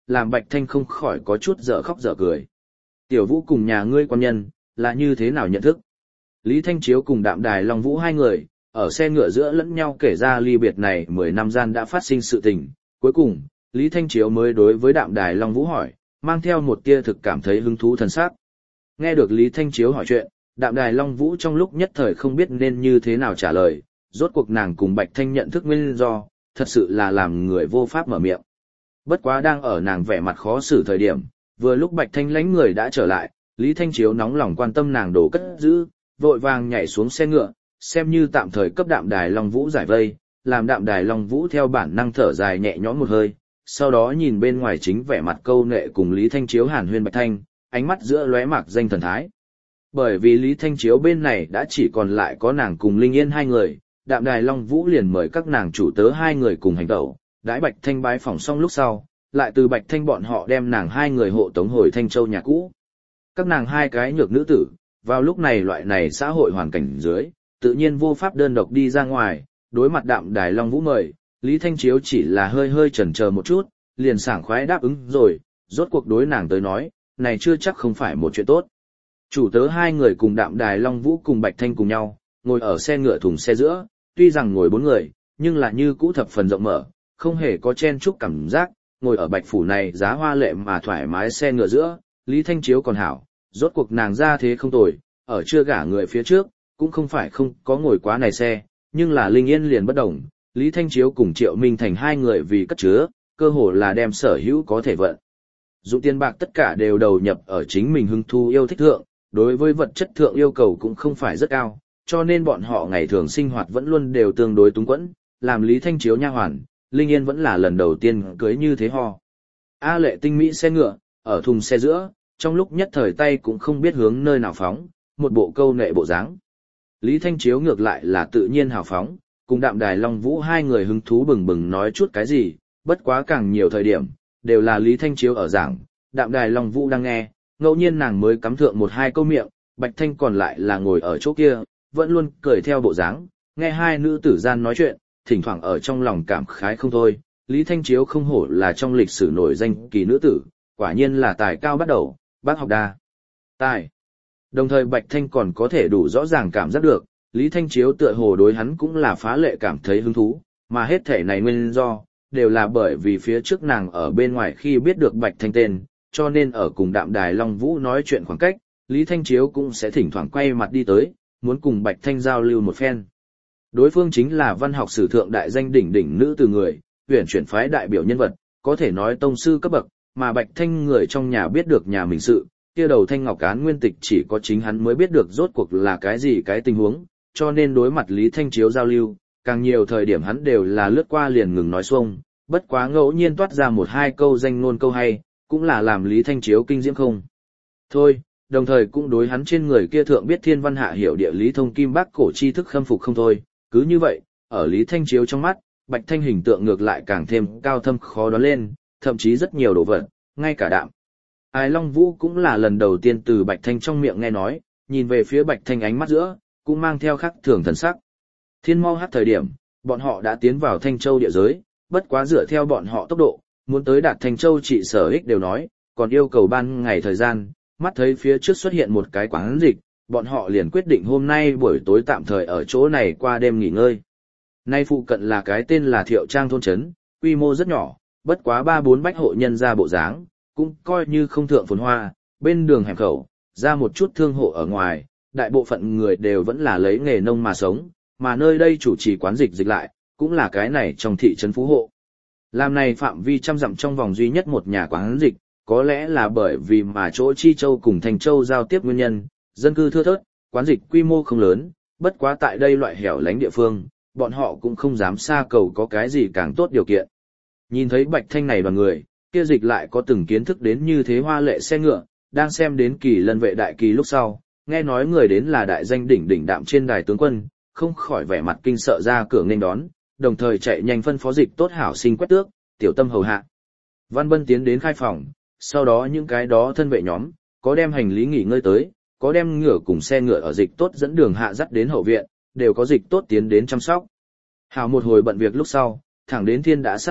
làm Bạch Thanh không khỏi có chút dở khóc dở cười. Tiểu Vũ cùng nhà ngươi quan nhân, là như thế nào nhận thức? Lý Thanh Chiếu cùng Đạm Đài Long Vũ hai người, ở xe ngựa giữa lẫn nhau kể ra ly biệt này mười năm gian đã phát sinh sự tình. Cuối cùng, Lý Thanh Chiếu mới đối với Đạm Đài Long Vũ hỏi, mang theo một tia thực cảm thấy hứng thú thần sắc. Nghe được Lý Thanh Chiếu hỏi chuyện, Đạm Đài Long Vũ trong lúc nhất thời không biết nên như thế nào trả lời, rốt cuộc nàng cùng Bạch Thanh nhận thức nguyên do, thật sự là làm người vô pháp mở miệng. Bất quá đang ở nàng vẻ mặt khó xử thời điểm, vừa lúc Bạch Thanh lánh người đã trở lại, Lý Thanh Chiếu nóng lòng quan tâm nàng đồ cất giữ, vội vàng nhảy xuống xe ngựa, xem như tạm thời cấp Đạm Đài Long Vũ giải vây, làm Đạm Đài Long Vũ theo bản năng thở dài nhẹ nhõm một hơi, sau đó nhìn bên ngoài chính vẻ mặt câu nệ cùng Lý Thanh Chiếu hàn huyên Bạch Thanh, ánh mắt giữa lóe mạc danh thần thái. Bởi vì Lý Thanh Chiếu bên này đã chỉ còn lại có nàng cùng Linh Yên hai người, Đạm Đài Long Vũ liền mời các nàng chủ tớ hai người cùng hành tẩu, đãi Bạch Thanh bái phỏng xong lúc sau, lại từ Bạch Thanh bọn họ đem nàng hai người hộ tống hồi Thanh Châu nhà cũ. Các nàng hai cái nhược nữ tử, vào lúc này loại này xã hội hoàn cảnh dưới, tự nhiên vô pháp đơn độc đi ra ngoài, đối mặt Đạm Đài Long Vũ mời, Lý Thanh Chiếu chỉ là hơi hơi chần chờ một chút, liền sảng khoái đáp ứng rồi, rốt cuộc đối nàng tới nói, này chưa chắc không phải một chuyện tốt. Chủ tớ hai người cùng Đạm Đài Long Vũ cùng Bạch Thanh cùng nhau, ngồi ở xe ngựa thùng xe giữa, tuy rằng ngồi bốn người, nhưng là như cũ thập phần rộng mở, không hề có chen chúc cảm giác, ngồi ở Bạch Phủ này giá hoa lệ mà thoải mái xe ngựa giữa, Lý Thanh Chiếu còn hảo, rốt cuộc nàng ra thế không tồi, ở chưa gả người phía trước, cũng không phải không có ngồi quá này xe, nhưng là Linh Yên liền bất đồng, Lý Thanh Chiếu cùng Triệu Minh Thành hai người vì cất chứa, cơ hồ là đem sở hữu có thể vận. Dụng tiền bạc tất cả đều đầu nhập ở chính mình hứng thú yêu thích thượng, đối với vật chất thượng yêu cầu cũng không phải rất cao, cho nên bọn họ ngày thường sinh hoạt vẫn luôn đều tương đối túng quẫn, làm Lý Thanh Chiếu nha hoàn, Linh Yên vẫn là lần đầu tiên cưới như thế ho. A lệ tinh mỹ xe ngựa, ở thùng xe giữa, trong lúc nhất thời tay cũng không biết hướng nơi nào phóng, một bộ câu nệ bộ dáng. Lý Thanh Chiếu ngược lại là tự nhiên hào phóng, cùng Đạm Đài Long Vũ hai người hứng thú bừng bừng nói chút cái gì, bất quá càng nhiều thời điểm, đều là Lý Thanh Chiếu ở giảng, Đạm Đài Long Vũ đang nghe, ngẫu nhiên nàng mới cắm thượng một hai câu miệng, Bạch Thanh còn lại là ngồi ở chỗ kia, vẫn luôn cười theo bộ dáng, nghe hai nữ tử gian nói chuyện, thỉnh thoảng ở trong lòng cảm khái không thôi, Lý Thanh Chiếu không hổ là trong lịch sử nổi danh kỳ nữ tử, quả nhiên là tài cao bắt đầu, bác học đa. Tài. Đồng thời Bạch Thanh còn có thể đủ rõ ràng cảm giác được, Lý Thanh Chiếu tựa hồ đối hắn cũng là phá lệ cảm thấy hứng thú, mà hết thể này nguyên do, đều là bởi vì phía trước nàng ở bên ngoài khi biết được Bạch Thanh tên, cho nên ở cùng Đạm Đài Long Vũ nói chuyện khoảng cách, Lý Thanh Chiếu cũng sẽ thỉnh thoảng quay mặt đi tới, muốn cùng Bạch Thanh giao lưu một phen. Đối phương chính là văn học sử thượng đại danh đỉnh đỉnh nữ từ người, huyền chuyển phái đại biểu nhân vật, có thể nói tông sư cấp bậc, mà Bạch Thanh người trong nhà biết được nhà mình sự, kia đầu Thanh Ngọc Án nguyên tịch chỉ có chính hắn mới biết được rốt cuộc là cái gì cái tình huống, cho nên đối mặt Lý Thanh Chiếu giao lưu, càng nhiều thời điểm hắn đều là lướt qua liền ngừng nói xuông, bất quá ngẫu nhiên toát ra một hai câu danh ngôn câu hay, cũng là làm Lý Thanh Chiếu kinh diễm không. Thôi, đồng thời cũng đối hắn trên người kia thượng biết thiên văn hạ hiểu địa lý thông kim bác cổ tri thức khâm phục không thôi, cứ như vậy, ở Lý Thanh Chiếu trong mắt, Bạch Thanh hình tượng ngược lại càng thêm cao thâm khó đoán lên, thậm chí rất nhiều đồ vật, ngay cả Đạm Ai Long Vũ cũng là lần đầu tiên từ Bạch Thanh trong miệng nghe nói, nhìn về phía Bạch Thanh ánh mắt giữa, cũng mang theo khắc thường thần sắc. Thiên mau hát thời điểm, bọn họ đã tiến vào Thanh Châu địa giới, bất quá dựa theo bọn họ tốc độ, muốn tới đạt Thanh Châu chỉ sở ích đều nói, còn yêu cầu ban ngày thời gian, mắt thấy phía trước xuất hiện một cái quán dịch, bọn họ liền quyết định hôm nay buổi tối tạm thời ở chỗ này qua đêm nghỉ ngơi. Nay phụ cận là cái tên là Thiệu Trang thôn trấn, quy mô rất nhỏ, bất quá ba bốn bách hộ nhân ra bộ dáng, cũng coi như không thượng phồn hoa, bên đường hẻm khẩu, ra một chút thương hộ ở ngoài, đại bộ phận người đều vẫn là lấy nghề nông mà sống, mà nơi đây chủ trì quán dịch dịch lại, cũng là cái này trong thị trấn phú hộ. Làm này phạm vi trăm dặm trong vòng duy nhất một nhà quán dịch, có lẽ là bởi vì mà chỗ Chi Châu cùng Thành Châu giao tiếp nguyên nhân, dân cư thưa thớt, quán dịch quy mô không lớn, bất quá tại đây loại hẻo lánh địa phương, bọn họ cũng không dám xa cầu có cái gì càng tốt điều kiện. Nhìn thấy Bạch Thanh này đoàn người, kia dịch lại có từng kiến thức đến như thế hoa lệ xe ngựa, đang xem đến kỳ lân vệ đại kỳ lúc sau, nghe nói người đến là đại danh đỉnh đỉnh Đạm trên đài tướng quân, không khỏi vẻ mặt kinh sợ ra cửa nghênh đón, đồng thời chạy nhanh phân phó dịch tốt hảo sinh quét tước, tiểu tâm hầu hạ. Văn Bân tiến đến khai phòng, sau đó những cái đó thân vệ nhóm, có đem hành lý nghỉ ngơi tới, có đem ngựa cùng xe ngựa ở dịch tốt dẫn đường hạ dắt đến hậu viện, đều có dịch tốt tiến đến chăm sóc. Hảo một hồi bận việc lúc sau, thẳng đến thiên đã sát hắc,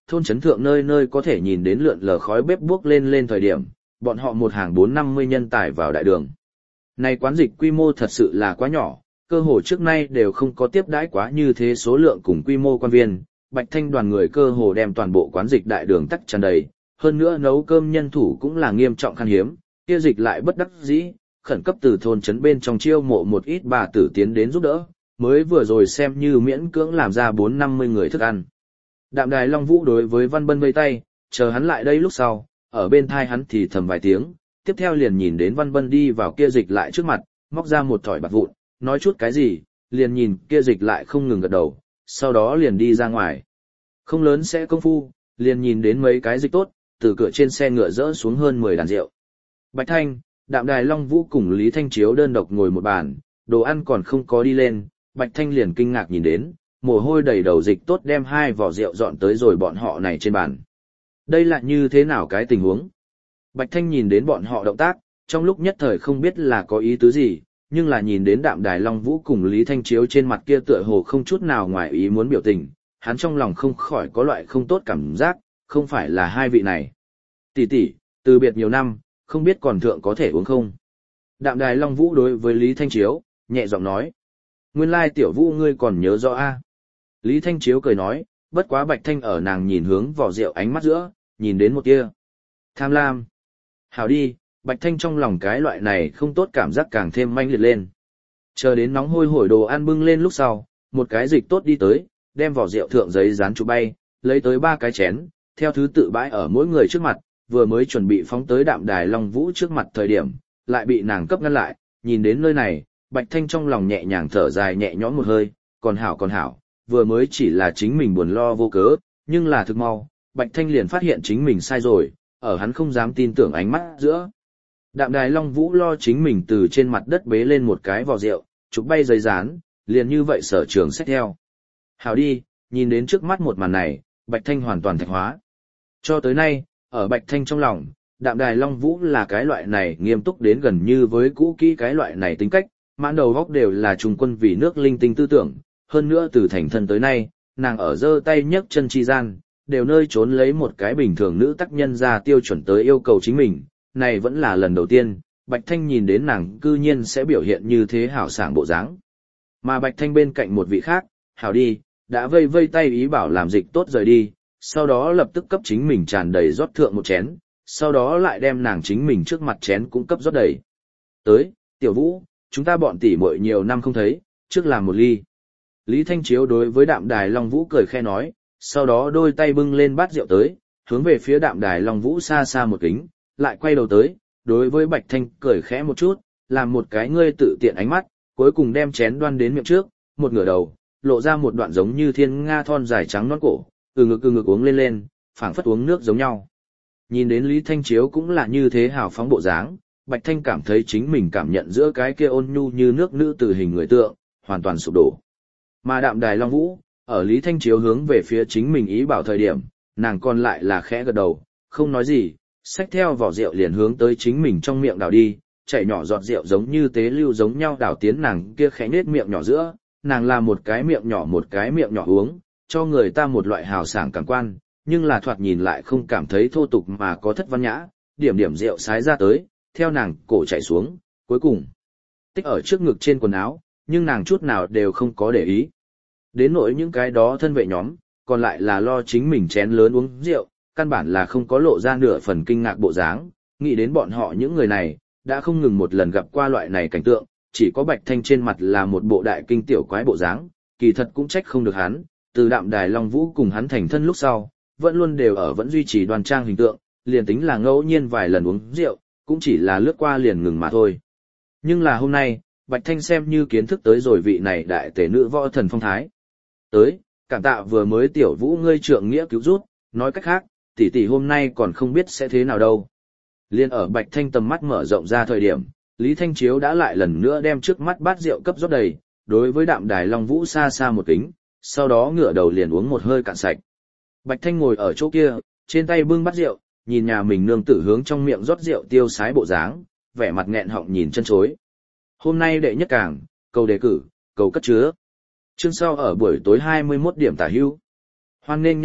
thôn trấn thượng nơi nơi có thể nhìn đến lượn lờ khói bếp buốc lên lên thời điểm, bọn họ một hàng bốn năm mươi nhân tải vào đại đường. Này quán dịch quy mô thật sự là quá nhỏ, cơ hồ trước nay đều không có tiếp đãi quá như thế số lượng cùng quy mô quan viên, Bạch Thanh đoàn người cơ hồ đem toàn bộ quán dịch đại đường tắc tràn đầy, hơn nữa nấu cơm nhân thủ cũng là nghiêm trọng khan hiếm, kia dịch lại bất đắc dĩ, khẩn cấp từ thôn trấn bên trong chiêu mộ một ít bà tử tiến đến giúp đỡ, mới vừa rồi xem như miễn cưỡng làm ra bốn năm mươi người thức ăn. Đạm Đài Long Vũ đối với Văn Bân vây tay, chờ hắn lại đây lúc sau, ở bên thai hắn thì thầm vài tiếng, tiếp theo liền nhìn đến Văn Bân đi vào kia dịch lại trước mặt, móc ra một thỏi bạc vụn, nói chút cái gì, liền nhìn kia dịch lại không ngừng gật đầu, sau đó liền đi ra ngoài. Không lớn sẽ công phu, liền nhìn đến mấy cái dịch tốt, từ cửa trên xe ngựa rỡ xuống hơn mười đàn rượu. Bạch Thanh, Đạm Đài Long Vũ cùng Lý Thanh Chiếu đơn độc ngồi một bàn, đồ ăn còn không có đi lên, Bạch Thanh liền kinh ngạc nhìn đến, mồ hôi đầy đầu dịch tốt đem hai vỏ rượu dọn tới rồi bọn họ này trên bàn. Đây là như thế nào cái tình huống? Bạch Thanh nhìn đến bọn họ động tác, trong lúc nhất thời không biết là có ý tứ gì, nhưng là nhìn đến Đạm Đài Long Vũ cùng Lý Thanh Chiếu trên mặt kia tựa hồ không chút nào ngoài ý muốn biểu tình, hắn trong lòng không khỏi có loại không tốt cảm giác, không phải là hai vị này. Tỷ tỷ, từ biệt nhiều năm, không biết còn thượng có thể uống không? Đạm Đài Long Vũ đối với Lý Thanh Chiếu, nhẹ giọng nói. Nguyên lai tiểu Vũ ngươi còn nhớ rõ a? Lý Thanh Chiếu cười nói, bất quá Bạch Thanh ở nàng nhìn hướng vỏ rượu ánh mắt giữa, nhìn đến một kia. Tham lam. Hảo đi, Bạch Thanh trong lòng cái loại này không tốt cảm giác càng thêm manh liệt lên. Chờ đến nóng hôi hổi đồ ăn bưng lên lúc sau, một cái dịch tốt đi tới, đem vỏ rượu thượng giấy dán chụp bay, lấy tới ba cái chén, theo thứ tự bãi ở mỗi người trước mặt, vừa mới chuẩn bị phóng tới Đạm Đài Long Vũ trước mặt thời điểm, lại bị nàng cấp ngăn lại, nhìn đến nơi này, Bạch Thanh trong lòng nhẹ nhàng thở dài nhẹ nhõm một hơi, còn hảo còn hảo, vừa mới chỉ là chính mình buồn lo vô cớ, nhưng là thực mau, Bạch Thanh liền phát hiện chính mình sai rồi, ở hắn không dám tin tưởng ánh mắt giữa. Đạm Đài Long Vũ lo chính mình từ trên mặt đất bế lên một cái vò rượu, chụp bay giấy dán, liền như vậy sở trường xét theo. Hảo đi, nhìn đến trước mắt một màn này, Bạch Thanh hoàn toàn thạch hóa. Cho tới nay, ở Bạch Thanh trong lòng, Đạm Đài Long Vũ là cái loại này nghiêm túc đến gần như với cũ kỹ cái loại này tính cách, mãn đầu góc đều là trung quân vì nước linh tinh tư tưởng, hơn nữa từ thành thân tới nay, nàng ở giơ tay nhấc chân chi gian, đều nơi trốn lấy một cái bình thường nữ tác nhân ra tiêu chuẩn tới yêu cầu chính mình, này vẫn là lần đầu tiên, Bạch Thanh nhìn đến nàng cư nhiên sẽ biểu hiện như thế hảo sảng bộ dáng. Mà Bạch Thanh bên cạnh một vị khác, hảo đi, đã vây vây tay ý bảo làm dịch tốt rời đi, sau đó lập tức cấp chính mình tràn đầy rót thượng một chén, sau đó lại đem nàng chính mình trước mặt chén cũng cấp rót đầy. Tới, Tiểu Vũ, chúng ta bọn tỷ muội nhiều năm không thấy, trước làm một ly. Lý Thanh Chiếu đối với Đạm Đài Long Vũ cười khe nói, sau đó đôi tay bưng lên bát rượu tới, hướng về phía Đạm Đài Long Vũ xa xa một kính, lại quay đầu tới, đối với Bạch Thanh cười khẽ một chút, làm một cái ngươi tự tiện ánh mắt, cuối cùng đem chén đoan đến miệng trước, một ngửa đầu, lộ ra một đoạn giống như thiên nga thon dài trắng non cổ, từ ngực từ ngực uống lên lên, phảng phất uống nước giống nhau. Nhìn đến Lý Thanh Chiếu cũng là như thế hào phóng bộ dáng, Bạch Thanh cảm thấy chính mình cảm nhận giữa cái kia ôn nhu như nước nữ từ hình người tượng, hoàn toàn sụp đổ. Mà Đạm Đài Long Vũ, ở Lý Thanh Chiếu hướng về phía chính mình ý bảo thời điểm, nàng còn lại là khẽ gật đầu, không nói gì, xách theo vỏ rượu liền hướng tới chính mình trong miệng đảo đi, chảy nhỏ giọt rượu giống như tế lưu giống nhau đảo tiến nàng kia khẽ nết miệng nhỏ giữa, nàng là một cái miệng nhỏ một cái miệng nhỏ uống, cho người ta một loại hào sảng cảm quan, nhưng là thoạt nhìn lại không cảm thấy thô tục mà có thất văn nhã, điểm điểm rượu sái ra tới, theo nàng cổ chảy xuống, cuối cùng tích ở trước ngực trên quần áo, nhưng nàng chút nào đều không có để ý. Đến nỗi những cái đó thân vệ nhóm, còn lại là lo chính mình chén lớn uống rượu, căn bản là không có lộ ra nửa phần kinh ngạc bộ dáng, nghĩ đến bọn họ những người này, đã không ngừng một lần gặp qua loại này cảnh tượng, chỉ có Bạch Thanh trên mặt là một bộ đại kinh tiểu quái bộ dáng, kỳ thật cũng trách không được hắn, từ Đạm Đài Long Vũ cùng hắn thành thân lúc sau, vẫn luôn đều ở vẫn duy trì đoan trang hình tượng, liền tính là ngẫu nhiên vài lần uống rượu, cũng chỉ là lướt qua liền ngừng mà thôi. Nhưng là hôm nay, Bạch Thanh xem như kiến thức tới rồi vị này đại tể nữ võ thần phong thái. Tới, cảm tạ vừa mới Tiểu Vũ ngươi trượng nghĩa cứu rút, nói cách khác, tỷ tỷ hôm nay còn không biết sẽ thế nào đâu. Liên ở Bạch Thanh tầm mắt mở rộng ra thời điểm, Lý Thanh Chiếu đã lại lần nữa đem trước mắt bát rượu cấp rót đầy, đối với Đạm Đài Long Vũ xa xa một kính, sau đó ngửa đầu liền uống một hơi cạn sạch. Bạch Thanh ngồi ở chỗ kia, trên tay bưng bát rượu, nhìn nhà mình nương tử hướng trong miệng rót rượu tiêu sái bộ dáng, vẻ mặt nghẹn họng nhìn chân chối. Hôm nay đệ nhất cảng, cầu đề cử, cầu cất chứa. Chương sau ở buổi tối hai mươi mốt điểm tả hữu. Hoan nghênh nhanh nhất,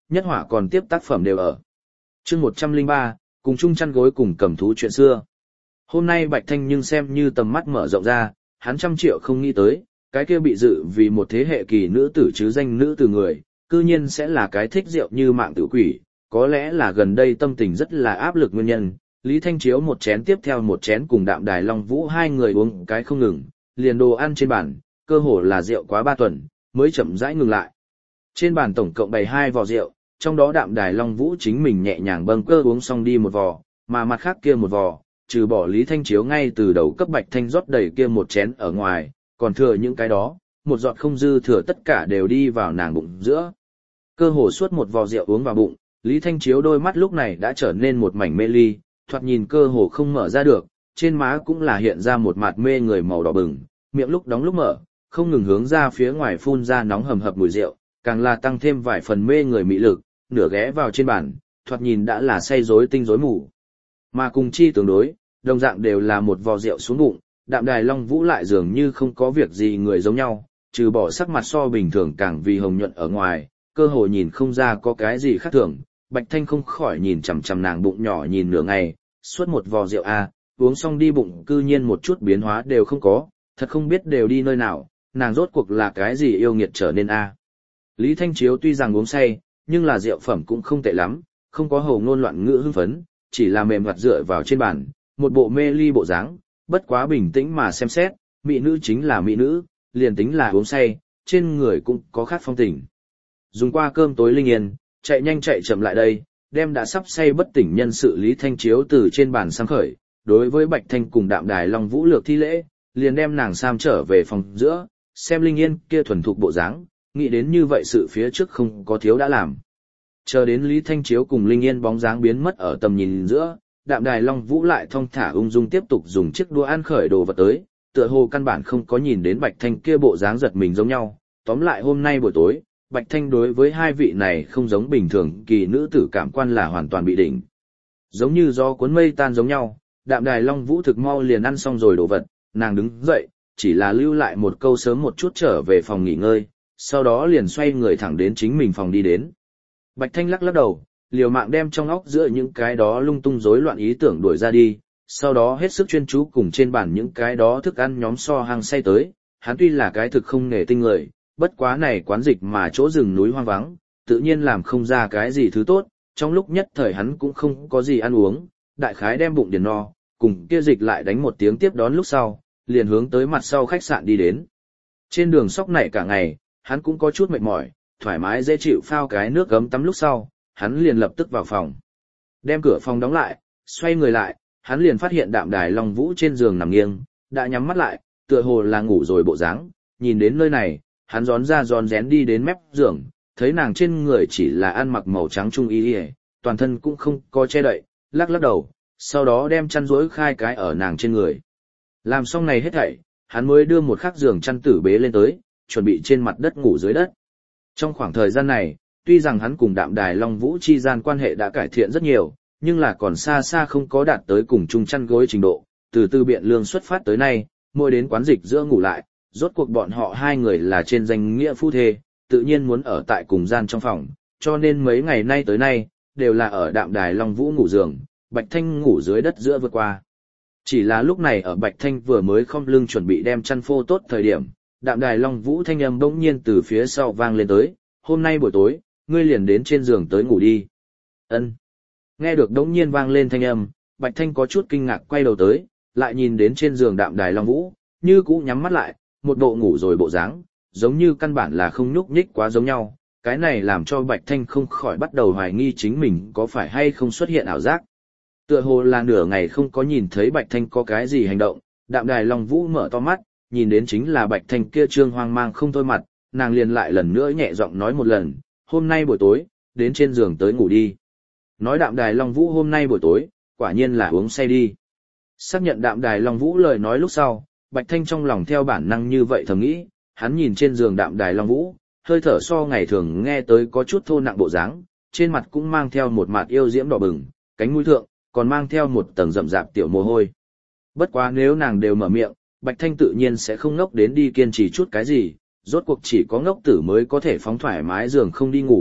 nhất hỏa còn tiếp tác phẩm đều ở. Chương một trăm lẻ ba, cùng chung chăn gối cùng cầm thú chuyện xưa. Hôm nay Bạch Thanh nhưng xem như tầm mắt mở rộng ra, hắn trăm triệu không nghĩ tới, cái kia bị dự vì một thế hệ kỳ nữ tử chứ danh nữ tử người, cư nhiên sẽ là cái thích rượu như mạng tử quỷ, có lẽ là gần đây tâm tình rất là áp lực nguyên nhân. Lý Thanh Chiếu một chén tiếp theo một chén cùng Đạm Đài Long Vũ hai người uống cái không ngừng, liền đồ ăn trên bàn, cơ hồ là rượu quá ba tuần, mới chậm rãi ngừng lại. Trên bàn tổng cộng bày hai vò rượu, trong đó Đạm Đài Long Vũ chính mình nhẹ nhàng bâng cơ uống xong đi một vò, mà mặt khác kia một vò, trừ bỏ Lý Thanh Chiếu ngay từ đầu cấp Bạch Thanh rót đầy kia một chén ở ngoài, còn thừa những cái đó, một giọt không dư thừa tất cả đều đi vào nàng bụng giữa. Cơ hồ suốt một vò rượu uống vào bụng, Lý Thanh Chiếu đôi mắt lúc này đã trở nên một mảnh mê ly, thoạt nhìn cơ hồ không mở ra được, trên má cũng là hiện ra một mặt mê người màu đỏ bừng, miệng lúc đóng lúc mở, không ngừng hướng ra phía ngoài phun ra nóng hầm hập mùi rượu, càng là tăng thêm vài phần mê người mị lực, nửa ghé vào trên bàn, thoạt nhìn đã là say rối tinh rối mù. Mà cùng chi tương đối, đồng dạng đều là một vò rượu xuống bụng, Đạm Đài Long Vũ lại dường như không có việc gì người giống nhau, trừ bỏ sắc mặt so bình thường càng vì hồng nhuận ở ngoài, cơ hồ nhìn không ra có cái gì khác thường. Bạch Thanh không khỏi nhìn chằm chằm nàng bụng nhỏ nhìn nửa ngày, suốt một vò rượu a, uống xong đi bụng cư nhiên một chút biến hóa đều không có, thật không biết đều đi nơi nào, nàng rốt cuộc là cái gì yêu nghiệt trở nên a. Lý Thanh Chiếu tuy rằng uống say, nhưng là rượu phẩm cũng không tệ lắm, không có hầu ngôn loạn ngữ hưng phấn, chỉ là mềm mặt dựa vào trên bàn, một bộ mê ly bộ dáng, bất quá bình tĩnh mà xem xét, mỹ nữ chính là mỹ nữ, liền tính là uống say, trên người cũng có khác phong tình. Dùng qua cơm tối linh yên, chạy nhanh chạy chậm lại đây, đem đã sắp say bất tỉnh nhân sự Lý Thanh Chiếu từ trên bàn sang khởi, đối với Bạch Thanh cùng Đạm Đài Long Vũ lược thi lễ, liền đem nàng sam trở về phòng giữa, xem linh yên kia thuần thục bộ dáng, nghĩ đến như vậy sự phía trước không có thiếu đã làm. Chờ đến Lý Thanh Chiếu cùng linh yên bóng dáng biến mất ở tầm nhìn giữa, Đạm Đài Long Vũ lại thong thả ung dung tiếp tục dùng chiếc đũa ăn khởi đồ vật tới, tựa hồ căn bản không có nhìn đến Bạch Thanh kia bộ dáng giật mình giống nhau. Tóm lại hôm nay buổi tối, Bạch Thanh đối với hai vị này không giống bình thường kỳ nữ tử cảm quan là hoàn toàn bị đỉnh. Giống như do cuốn mây tan giống nhau, Đạm Đài Long Vũ thực mau liền ăn xong rồi đồ vật, nàng đứng dậy, chỉ là lưu lại một câu sớm một chút trở về phòng nghỉ ngơi, sau đó liền xoay người thẳng đến chính mình phòng đi đến. Bạch Thanh lắc lắc đầu, liều mạng đem trong óc giữa những cái đó lung tung rối loạn ý tưởng đuổi ra đi, sau đó hết sức chuyên chú cùng trên bàn những cái đó thức ăn nhóm so hàng say tới, hắn tuy là cái thực không nghề tinh người, bất quá này quán dịch mà chỗ rừng núi hoang vắng, tự nhiên làm không ra cái gì thứ tốt, trong lúc nhất thời hắn cũng không có gì ăn uống, đại khái đem bụng điền no, cùng kia dịch lại đánh một tiếng tiếp đón lúc sau, liền hướng tới mặt sau khách sạn đi đến. Trên đường sóc này cả ngày, hắn cũng có chút mệt mỏi, thoải mái dễ chịu phao cái nước gấm tắm lúc sau, hắn liền lập tức vào phòng. Đem cửa phòng đóng lại, xoay người lại, hắn liền phát hiện Đạm Đài Long Vũ trên giường nằm nghiêng, đã nhắm mắt lại, tựa hồ là ngủ rồi bộ dáng. Nhìn đến nơi này, hắn rón ra rón rén đi đến mép giường, thấy nàng trên người chỉ là ăn mặc màu trắng trung y y, toàn thân cũng không có che đậy, lắc lắc đầu, sau đó đem chăn rỗi khai cái ở nàng trên người. Làm xong này hết thảy, hắn mới đưa một khắc giường chăn tử bế lên tới, chuẩn bị trên mặt đất ngủ dưới đất. Trong khoảng thời gian này, tuy rằng hắn cùng Đạm Đài Long Vũ chi gian quan hệ đã cải thiện rất nhiều, nhưng là còn xa xa không có đạt tới cùng chung chăn gối trình độ, từ từ biện lương xuất phát tới nay, mỗi đến quán dịch giữa ngủ lại, rốt cuộc bọn họ hai người là trên danh nghĩa phu thê, tự nhiên muốn ở tại cùng gian trong phòng, cho nên mấy ngày nay tới nay, đều là ở Đạm Đài Long Vũ ngủ giường, Bạch Thanh ngủ dưới đất giữa vượt qua. Chỉ là lúc này ở Bạch Thanh vừa mới khom lưng chuẩn bị đem chăn phô tốt thời điểm, Đạm Đài Long Vũ thanh âm bỗng nhiên từ phía sau vang lên tới, hôm nay buổi tối, ngươi liền đến trên giường tới ngủ đi. Ân. Nghe được đống nhiên vang lên thanh âm, Bạch Thanh có chút kinh ngạc quay đầu tới, lại nhìn đến trên giường Đạm Đài Long Vũ, như cũ nhắm mắt lại, một bộ ngủ rồi bộ dáng, giống như căn bản là không nhúc nhích quá giống nhau. Cái này làm cho Bạch Thanh không khỏi bắt đầu hoài nghi chính mình có phải hay không xuất hiện ảo giác. Tựa hồ là nửa ngày không có nhìn thấy Bạch Thanh có cái gì hành động, Đạm Đài Long Vũ mở to mắt, nhìn đến chính là Bạch Thanh kia trương hoang mang không thôi mặt, nàng liền lại lần nữa nhẹ giọng nói một lần, hôm nay buổi tối, đến trên giường tới ngủ đi. Nói Đạm Đài Long Vũ hôm nay buổi tối, quả nhiên là uống say đi. Xác nhận Đạm Đài Long Vũ lời nói lúc sau, Bạch Thanh trong lòng theo bản năng như vậy thầm nghĩ, hắn nhìn trên giường Đạm Đài Long Vũ, hơi thở so ngày thường nghe tới có chút thô nặng bộ dáng, trên mặt cũng mang theo một mặt yêu diễm đỏ bừng, cánh mũi thượng, còn mang theo một tầng rậm rạp tiểu mồ hôi. Bất quá nếu nàng đều mở miệng, Bạch Thanh tự nhiên sẽ không ngốc đến đi kiên trì chút cái gì, rốt cuộc chỉ có ngốc tử mới có thể phóng thoải mái giường không đi ngủ,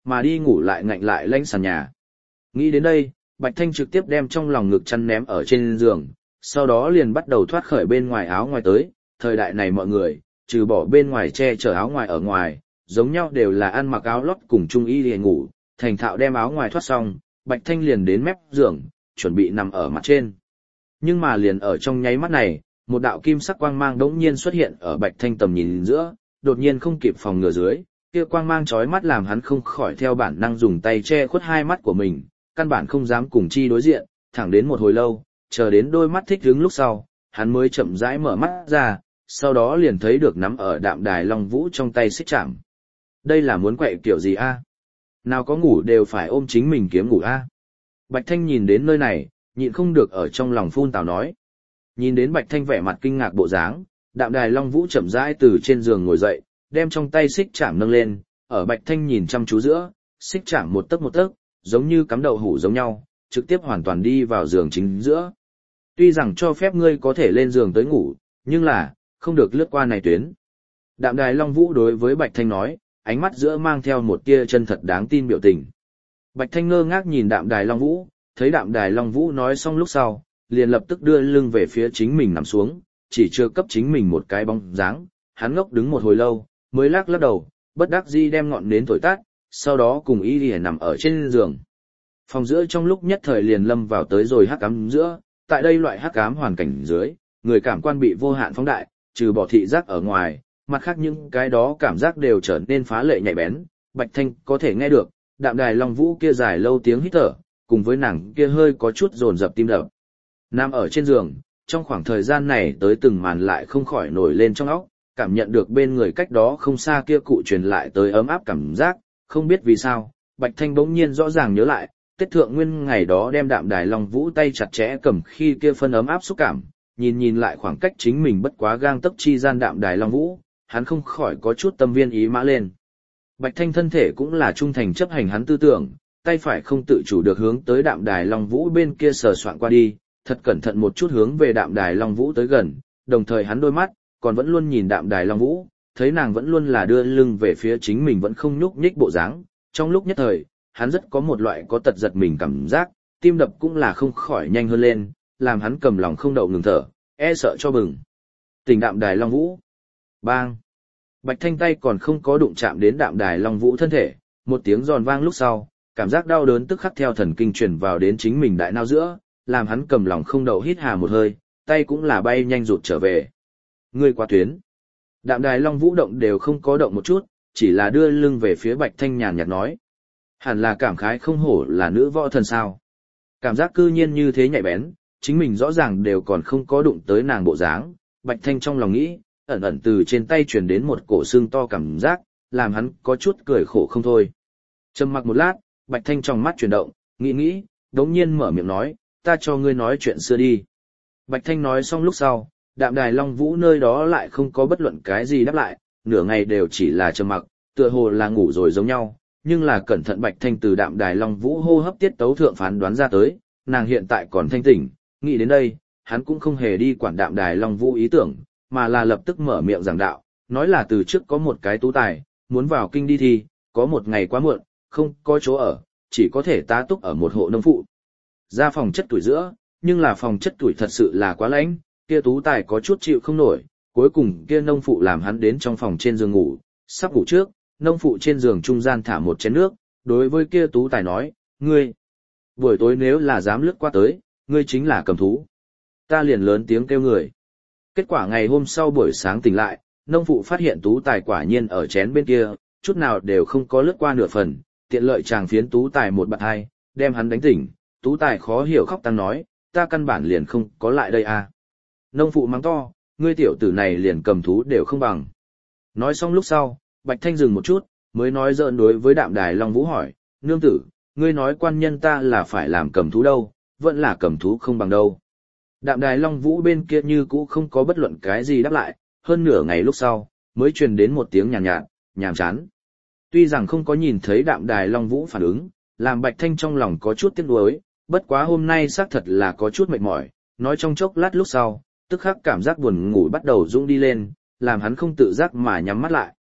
mà đi ngủ lại ngạnh lại lanh sàn nhà. Nghĩ đến đây, Bạch Thanh trực tiếp đem trong lòng ngực chăn ném ở trên giường, sau đó liền bắt đầu thoát khởi bên ngoài áo ngoài tới. Thời đại này mọi người, trừ bỏ bên ngoài che chở áo ngoài ở ngoài, giống nhau đều là ăn mặc áo lót cùng chung y để ngủ, thành thạo đem áo ngoài thoát xong, Bạch Thanh liền đến mép giường, chuẩn bị nằm ở mặt trên. Nhưng mà liền ở trong nháy mắt này, một đạo kim sắc quang mang đống nhiên xuất hiện ở Bạch Thanh tầm nhìn giữa, đột nhiên không kịp phòng ngừa dưới, kia quang mang chói mắt làm hắn không khỏi theo bản năng dùng tay che khuất hai mắt của mình, căn bản không dám cùng chi đối diện, thẳng đến một hồi lâu, chờ đến đôi mắt thích đứng lúc sau, hắn mới chậm rãi mở mắt ra, sau đó liền thấy được nắm ở đạm đài long vũ trong tay xích chạm. Đây là muốn quậy kiểu gì a? Nào có ngủ đều phải ôm chính mình kiếm ngủ a? Bạch Thanh nhìn đến nơi này, nhịn không được ở trong lòng phun tào nói. Nhìn đến Bạch Thanh vẻ mặt kinh ngạc bộ dáng, đạm đài long vũ chậm rãi từ trên giường ngồi dậy, đem trong tay xích chạm nâng lên, ở Bạch Thanh nhìn chăm chú giữa, xích chạm một tấc một tấc, giống như cắm đậu hũ giống nhau, trực tiếp hoàn toàn đi vào giường chính giữa. Tuy rằng cho phép ngươi có thể lên giường tới ngủ, nhưng là, không được lướt qua này tuyến. Đạm đài long vũ đối với Bạch Thanh nói, ánh mắt giữa mang theo một tia chân thật đáng tin biểu tình. Bạch Thanh ngơ ngác nhìn đạm đài long vũ, thấy đạm đài long vũ nói xong lúc sau, liền lập tức đưa lưng về phía chính mình nằm xuống, chỉ chưa cấp chính mình một cái bóng dáng, hắn ngốc đứng một hồi lâu, mới lắc lắc đầu, bất đắc dĩ đem ngọn nến thổi tắt, sau đó cùng y lìa nằm ở trên giường. Phòng giữa trong lúc nhất thời liền lâm vào tới rồi hắc ám giữa, tại đây loại hắc ám hoàn cảnh dưới, người cảm quan bị vô hạn phóng đại, trừ bỏ thị giác ở ngoài, mặt khác những cái đó cảm giác đều trở nên phá lệ nhạy bén. Bạch Thanh có thể nghe được, đạm đài long vũ kia dài lâu tiếng hít thở, cùng với nàng kia hơi có chút dồn dập tim đập. Nằm ở trên giường, trong khoảng thời gian này tới từng màn lại không khỏi nổi lên trong óc, cảm nhận được bên người cách đó không xa kia cụ truyền lại tới ấm áp cảm giác, không biết vì sao, Bạch Thanh bỗng nhiên rõ ràng nhớ lại, Tết Thượng Nguyên ngày đó đem đạm đài long vũ tay chặt chẽ cầm khi kia phân ấm áp xúc cảm, nhìn nhìn lại khoảng cách chính mình bất quá gang tấc chi gian đạm đài long vũ, hắn không khỏi có chút tâm viên ý mã lên. Bạch Thanh thân thể cũng là trung thành chấp hành hắn tư tưởng, tay phải không tự chủ được hướng tới đạm đài long vũ bên kia sờ soạn qua đi, thật cẩn thận một chút hướng về đạm đài long vũ tới gần, đồng thời hắn đôi mắt còn vẫn luôn nhìn đạm đài long vũ, thấy nàng vẫn luôn là đưa lưng về phía chính mình vẫn không nhúc nhích bộ dáng. Trong lúc nhất thời, hắn rất có một loại có tật giật mình cảm giác, tim đập cũng là không khỏi nhanh hơn lên, làm hắn cầm lòng không đậu ngừng thở, e sợ cho bừng. Tỉnh đạm đài long vũ. Bang. Bạch Thanh tay còn không có đụng chạm đến đạm đài long vũ thân thể, một tiếng giòn vang lúc sau, cảm giác đau đớn tức khắc theo thần kinh truyền vào đến chính mình đại não giữa, làm hắn cầm lòng không đậu hít hà một hơi, tay cũng là bay nhanh rụt trở về. Ngươi qua tuyến. Đạm đài long vũ động đều không có động một chút, chỉ là đưa lưng về phía Bạch Thanh nhàn nhạt nói. Hẳn là cảm khái không hổ là nữ võ thần sao. Cảm giác cư nhiên như thế nhạy bén, chính mình rõ ràng đều còn không có đụng tới nàng bộ dáng. Bạch Thanh trong lòng nghĩ, ẩn ẩn từ trên tay truyền đến một cổ xương to cảm giác, làm hắn có chút cười khổ không thôi. Trầm mặc một lát, Bạch Thanh trong mắt chuyển động, nghĩ nghĩ, đống nhiên mở miệng nói, ta cho ngươi nói chuyện xưa đi. Bạch Thanh nói xong lúc sau, đạm đài long vũ nơi đó lại không có bất luận cái gì đáp lại, nửa ngày đều chỉ là trầm mặc, tựa hồ là ngủ rồi giống nhau, nhưng là cẩn thận Bạch Thanh từ đạm đài long vũ hô hấp tiết tấu thượng phán đoán ra tới, nàng hiện tại còn thanh tỉnh, nghĩ đến đây, hắn cũng không hề đi quản đạm đài long vũ ý tưởng, mà là lập tức mở miệng giảng đạo, nói là từ trước có một cái tú tài, muốn vào kinh đi thi, có một ngày quá muộn, không có chỗ ở, chỉ có thể tá túc ở một hộ nông phụ. Ra phòng chất tuổi giữa, nhưng là phòng chất tuổi thật sự là quá lạnh, kia tú tài có chút chịu không nổi, cuối cùng kia nông phụ làm hắn đến trong phòng trên giường ngủ, sắp ngủ trước, nông phụ trên giường trung gian thả một chén nước, đối với kia tú tài nói, ngươi, buổi tối nếu là dám lướt qua tới, ngươi chính là cầm thú. Ta liền lớn tiếng kêu người. Kết quả ngày hôm sau buổi sáng tỉnh lại, nông phụ phát hiện tú tài quả nhiên ở chén bên kia, chút nào đều không có lướt qua nửa phần, tiện lợi chàng phiến tú tài một bạn hai, đem hắn đánh tỉnh, tú tài khó hiểu khóc tăng nói, ta căn bản liền không có lại đây à. Nông phụ mắng to, ngươi tiểu tử này liền cầm thú đều không bằng. Nói xong lúc sau, Bạch Thanh dừng một chút, mới nói giỡn đối với đạm đài long vũ hỏi, nương tử, ngươi nói quan nhân ta là phải làm cầm thú đâu, vẫn là cầm thú không bằng đâu. Đạm đài long vũ bên kia như cũ không có bất luận cái gì đáp lại, hơn nửa ngày lúc sau, mới truyền đến một tiếng nhàn nhạt, nhạt, nhàm chán. Tuy rằng không có nhìn thấy đạm đài long vũ phản ứng, làm Bạch Thanh trong lòng có chút tiếc nuối, bất quá hôm nay xác thật là có chút mệt mỏi, nói trong chốc lát lúc sau, tức khắc cảm giác buồn ngủ bắt đầu dũng đi lên, làm hắn không tự giác mà nhắm mắt lại.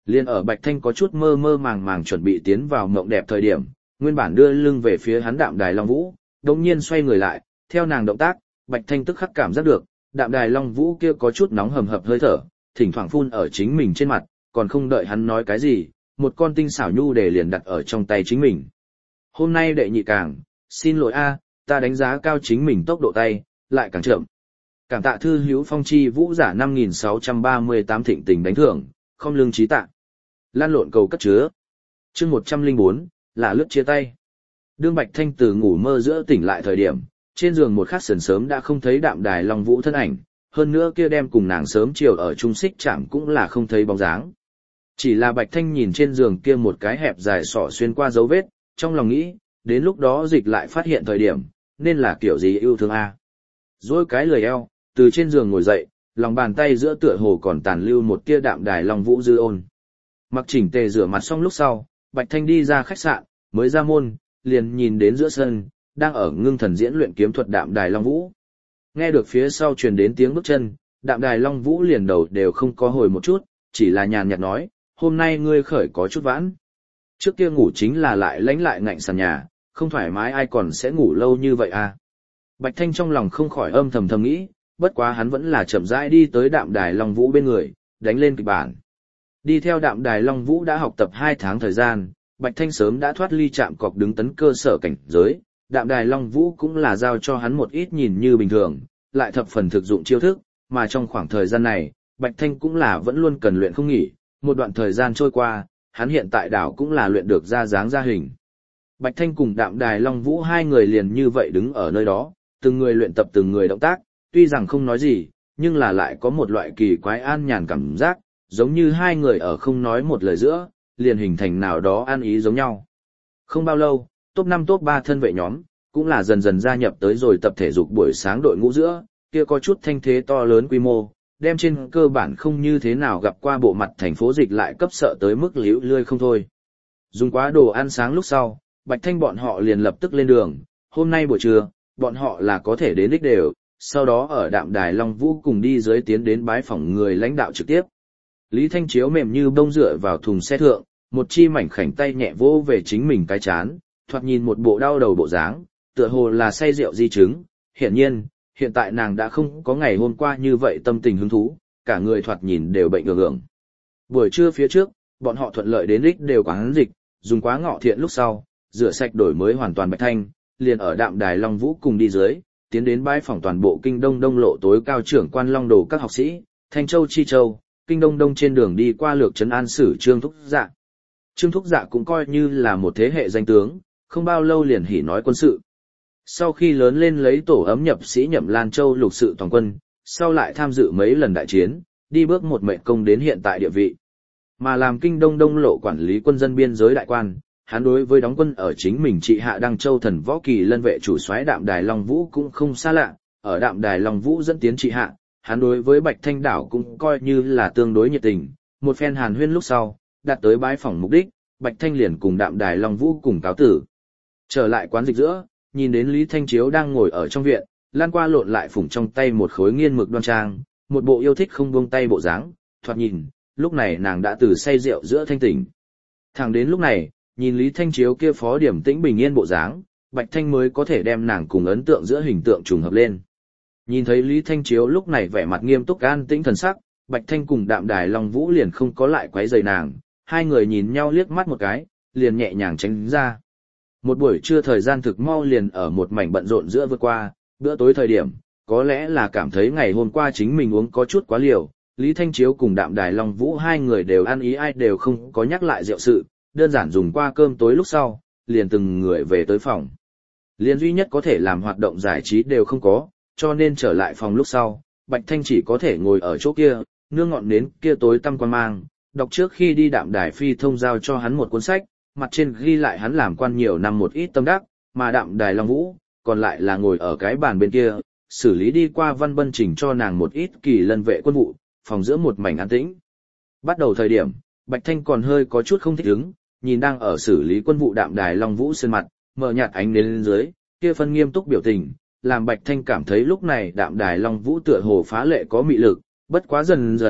Liên ở Bạch Thanh có chút mơ mơ màng màng chuẩn bị tiến vào mộng đẹp thời điểm, nguyên bản đưa lưng về phía hắn Đạm Đài Long Vũ, đột nhiên xoay người lại, theo nàng động tác, Bạch Thanh tức khắc cảm giác được, Đạm Đài Long Vũ kia có chút nóng hầm hập hơi thở, thỉnh thoảng phun ở chính mình trên mặt, còn không đợi hắn nói cái gì, một con tinh xảo nhu để liền đặt ở trong tay chính mình. Hôm nay đệ nhị càng, xin lỗi a, ta đánh giá cao chính mình tốc độ tay, lại càng chậm. Cảm tạ thư hữu phong chi vũ giả năm nghìn sáu trăm ba mươi tám thịnh tình đánh thưởng, không lương trí tạ. Lan lộn cầu cất chứa. Chương một trăm linh bốn, là lướt chia tay. Đương Bạch Thanh từ ngủ mơ giữa tỉnh lại thời điểm, trên giường một khắc sườn sớm đã không thấy Đạm Đài Long Vũ thân ảnh, hơn nữa kia đem cùng nàng sớm chiều ở trung xích chạm cũng là không thấy bóng dáng. Chỉ là Bạch Thanh nhìn trên giường kia một cái hẹp dài sọ xuyên qua dấu vết, trong lòng nghĩ, đến lúc đó dịch lại phát hiện thời điểm, nên là kiểu gì yêu thương a. Rồi cái lười eo, từ trên giường ngồi dậy, lòng bàn tay giữa tựa hồ còn tàn lưu một tia Đạm Đài Long Vũ dư ôn. Mặc chỉnh tề rửa mặt xong lúc sau, Bạch Thanh đi ra khách sạn, mới ra môn, liền nhìn đến giữa sân, đang ở ngưng thần diễn luyện kiếm thuật Đạm Đài Long Vũ. Nghe được phía sau truyền đến tiếng bước chân, Đạm Đài Long Vũ liền đầu đều không có hồi một chút, chỉ là nhàn nhạt nói, hôm nay ngươi khởi có chút vãn. Trước kia ngủ chính là lại lánh lại ngạnh sàn nhà, không thoải mái ai còn sẽ ngủ lâu như vậy à. Bạch Thanh trong lòng không khỏi âm thầm thầm nghĩ, bất quá hắn vẫn là chậm rãi đi tới Đạm Đài Long Vũ bên người, đánh lên kịch bản. Đi theo Đạm Đài Long Vũ đã học tập hai tháng thời gian, Bạch Thanh sớm đã thoát ly trạm cọc đứng tấn cơ sở cảnh giới, Đạm Đài Long Vũ cũng là giao cho hắn một ít nhìn như bình thường, lại thập phần thực dụng chiêu thức, mà trong khoảng thời gian này, Bạch Thanh cũng là vẫn luôn cần luyện không nghỉ, một đoạn thời gian trôi qua, hắn hiện tại đảo cũng là luyện được ra dáng ra hình. Bạch Thanh cùng Đạm Đài Long Vũ hai người liền như vậy đứng ở nơi đó, từng người luyện tập từng người động tác, tuy rằng không nói gì, nhưng là lại có một loại kỳ quái an nhàn cảm giác, giống như hai người ở không nói một lời giữa, liền hình thành nào đó an ý giống nhau. Không bao lâu, top năm top ba thân vệ nhóm, cũng là dần dần gia nhập tới rồi tập thể dục buổi sáng đội ngũ giữa, kia có chút thanh thế to lớn quy mô, đem trên cơ bản không như thế nào gặp qua bộ mặt thành phố dịch lại cấp sợ tới mức liễu lươi không thôi. Dùng quá đồ ăn sáng lúc sau, Bạch Thanh bọn họ liền lập tức lên đường, hôm nay buổi trưa, bọn họ là có thể đến đích đều, sau đó ở Đạm Đài Long Vũ cùng đi dưới tiến đến bái phỏng người lãnh đạo trực tiếp. Lý Thanh Chiếu mềm như bông dựa vào thùng xe thượng, một chi mảnh khảnh tay nhẹ vỗ về chính mình cái chán, thoạt nhìn một bộ đau đầu bộ dáng, tựa hồ là say rượu di chứng. Hiển nhiên, hiện tại nàng đã không có ngày hôm qua như vậy tâm tình hứng thú, cả người thoạt nhìn đều bệnh ưởng ưởng. Buổi trưa phía trước, bọn họ thuận lợi đến đích đều quán dịch, dùng quá ngọ thiện lúc sau, rửa sạch đổi mới hoàn toàn Bạch Thanh, liền ở Đạm Đài Long Vũ cùng đi dưới, tiến đến bái phỏng toàn bộ kinh đông đông lộ tối cao trưởng quan Long Đồ các học sĩ, Thanh Châu Chi Châu, kinh đông đông trên đường đi qua lược trấn an sử Trương Thúc Dạ. Trương Thúc Dạ cũng coi như là một thế hệ danh tướng, không bao lâu liền hỉ nói quân sự. Sau khi lớn lên lấy tổ ấm nhập sĩ nhậm Lan Châu lục sự toàn quân, sau lại tham dự mấy lần đại chiến, đi bước một mệnh công đến hiện tại địa vị. Mà làm kinh đông đông lộ quản lý quân dân biên giới đại quan, hắn đối với đóng quân ở chính mình trị hạ Đăng Châu thần võ kỳ lân vệ chủ soái Đạm Đài Long Vũ cũng không xa lạ, ở Đạm Đài Long Vũ dẫn tiến trị hạ, hắn đối với Bạch Thanh đảo cũng coi như là tương đối nhiệt tình, một phen hàn huyên lúc sau, đạt tới bái phỏng mục đích, Bạch Thanh liền cùng Đạm Đài Long Vũ cùng cáo tử. Trở lại quán dịch giữa, nhìn đến Lý Thanh Chiếu đang ngồi ở trong viện, lan qua lộn lại phủng trong tay một khối nghiên mực đoan trang, một bộ yêu thích không buông tay bộ dáng, thoạt nhìn, lúc này nàng đã từ say rượu giữa thanh tỉnh. Thẳng đến lúc này, nhìn Lý Thanh Chiếu kia phó điểm tĩnh bình yên bộ dáng, Bạch Thanh mới có thể đem nàng cùng ấn tượng giữa hình tượng trùng hợp lên. Nhìn thấy Lý Thanh Chiếu lúc này vẻ mặt nghiêm túc an tĩnh thần sắc, Bạch Thanh cùng Đạm Đài Long Vũ liền không có lại quấy rầy nàng, hai người nhìn nhau liếc mắt một cái, liền nhẹ nhàng tránh ra. Một buổi trưa thời gian thực mau liền ở một mảnh bận rộn giữa vượt qua, bữa tối thời điểm, có lẽ là cảm thấy ngày hôm qua chính mình uống có chút quá liều, Lý Thanh Chiếu cùng Đạm Đài Long Vũ hai người đều ăn ý ai đều không có nhắc lại rượu sự, đơn giản dùng qua cơm tối lúc sau, liền từng người về tới phòng. Liền duy nhất có thể làm hoạt động giải trí đều không có, cho nên trở lại phòng lúc sau, Bạch Thanh chỉ có thể ngồi ở chỗ kia, nương ngọn nến kia tối tăm quan mang, đọc trước khi đi Đạm Đài Phi thông giao cho hắn một cuốn sách, mặt trên ghi lại hắn làm quan nhiều năm một ít tâm đắc, mà Đạm Đài Long Vũ, còn lại là ngồi ở cái bàn bên kia, xử lý đi qua văn bân trình cho nàng một ít kỳ lân vệ quân vụ, phòng giữa một mảnh an tĩnh. Bắt đầu thời điểm, Bạch Thanh còn hơi có chút không thích ứng, nhìn đang ở xử lý quân vụ Đạm Đài Long Vũ sơn mặt, mở nhạt ánh đến lên dưới, kia phân nghiêm túc biểu tình, làm Bạch Thanh cảm thấy lúc này Đạm Đài Long Vũ tựa hồ phá lệ có mị lực, bất quá dần dần,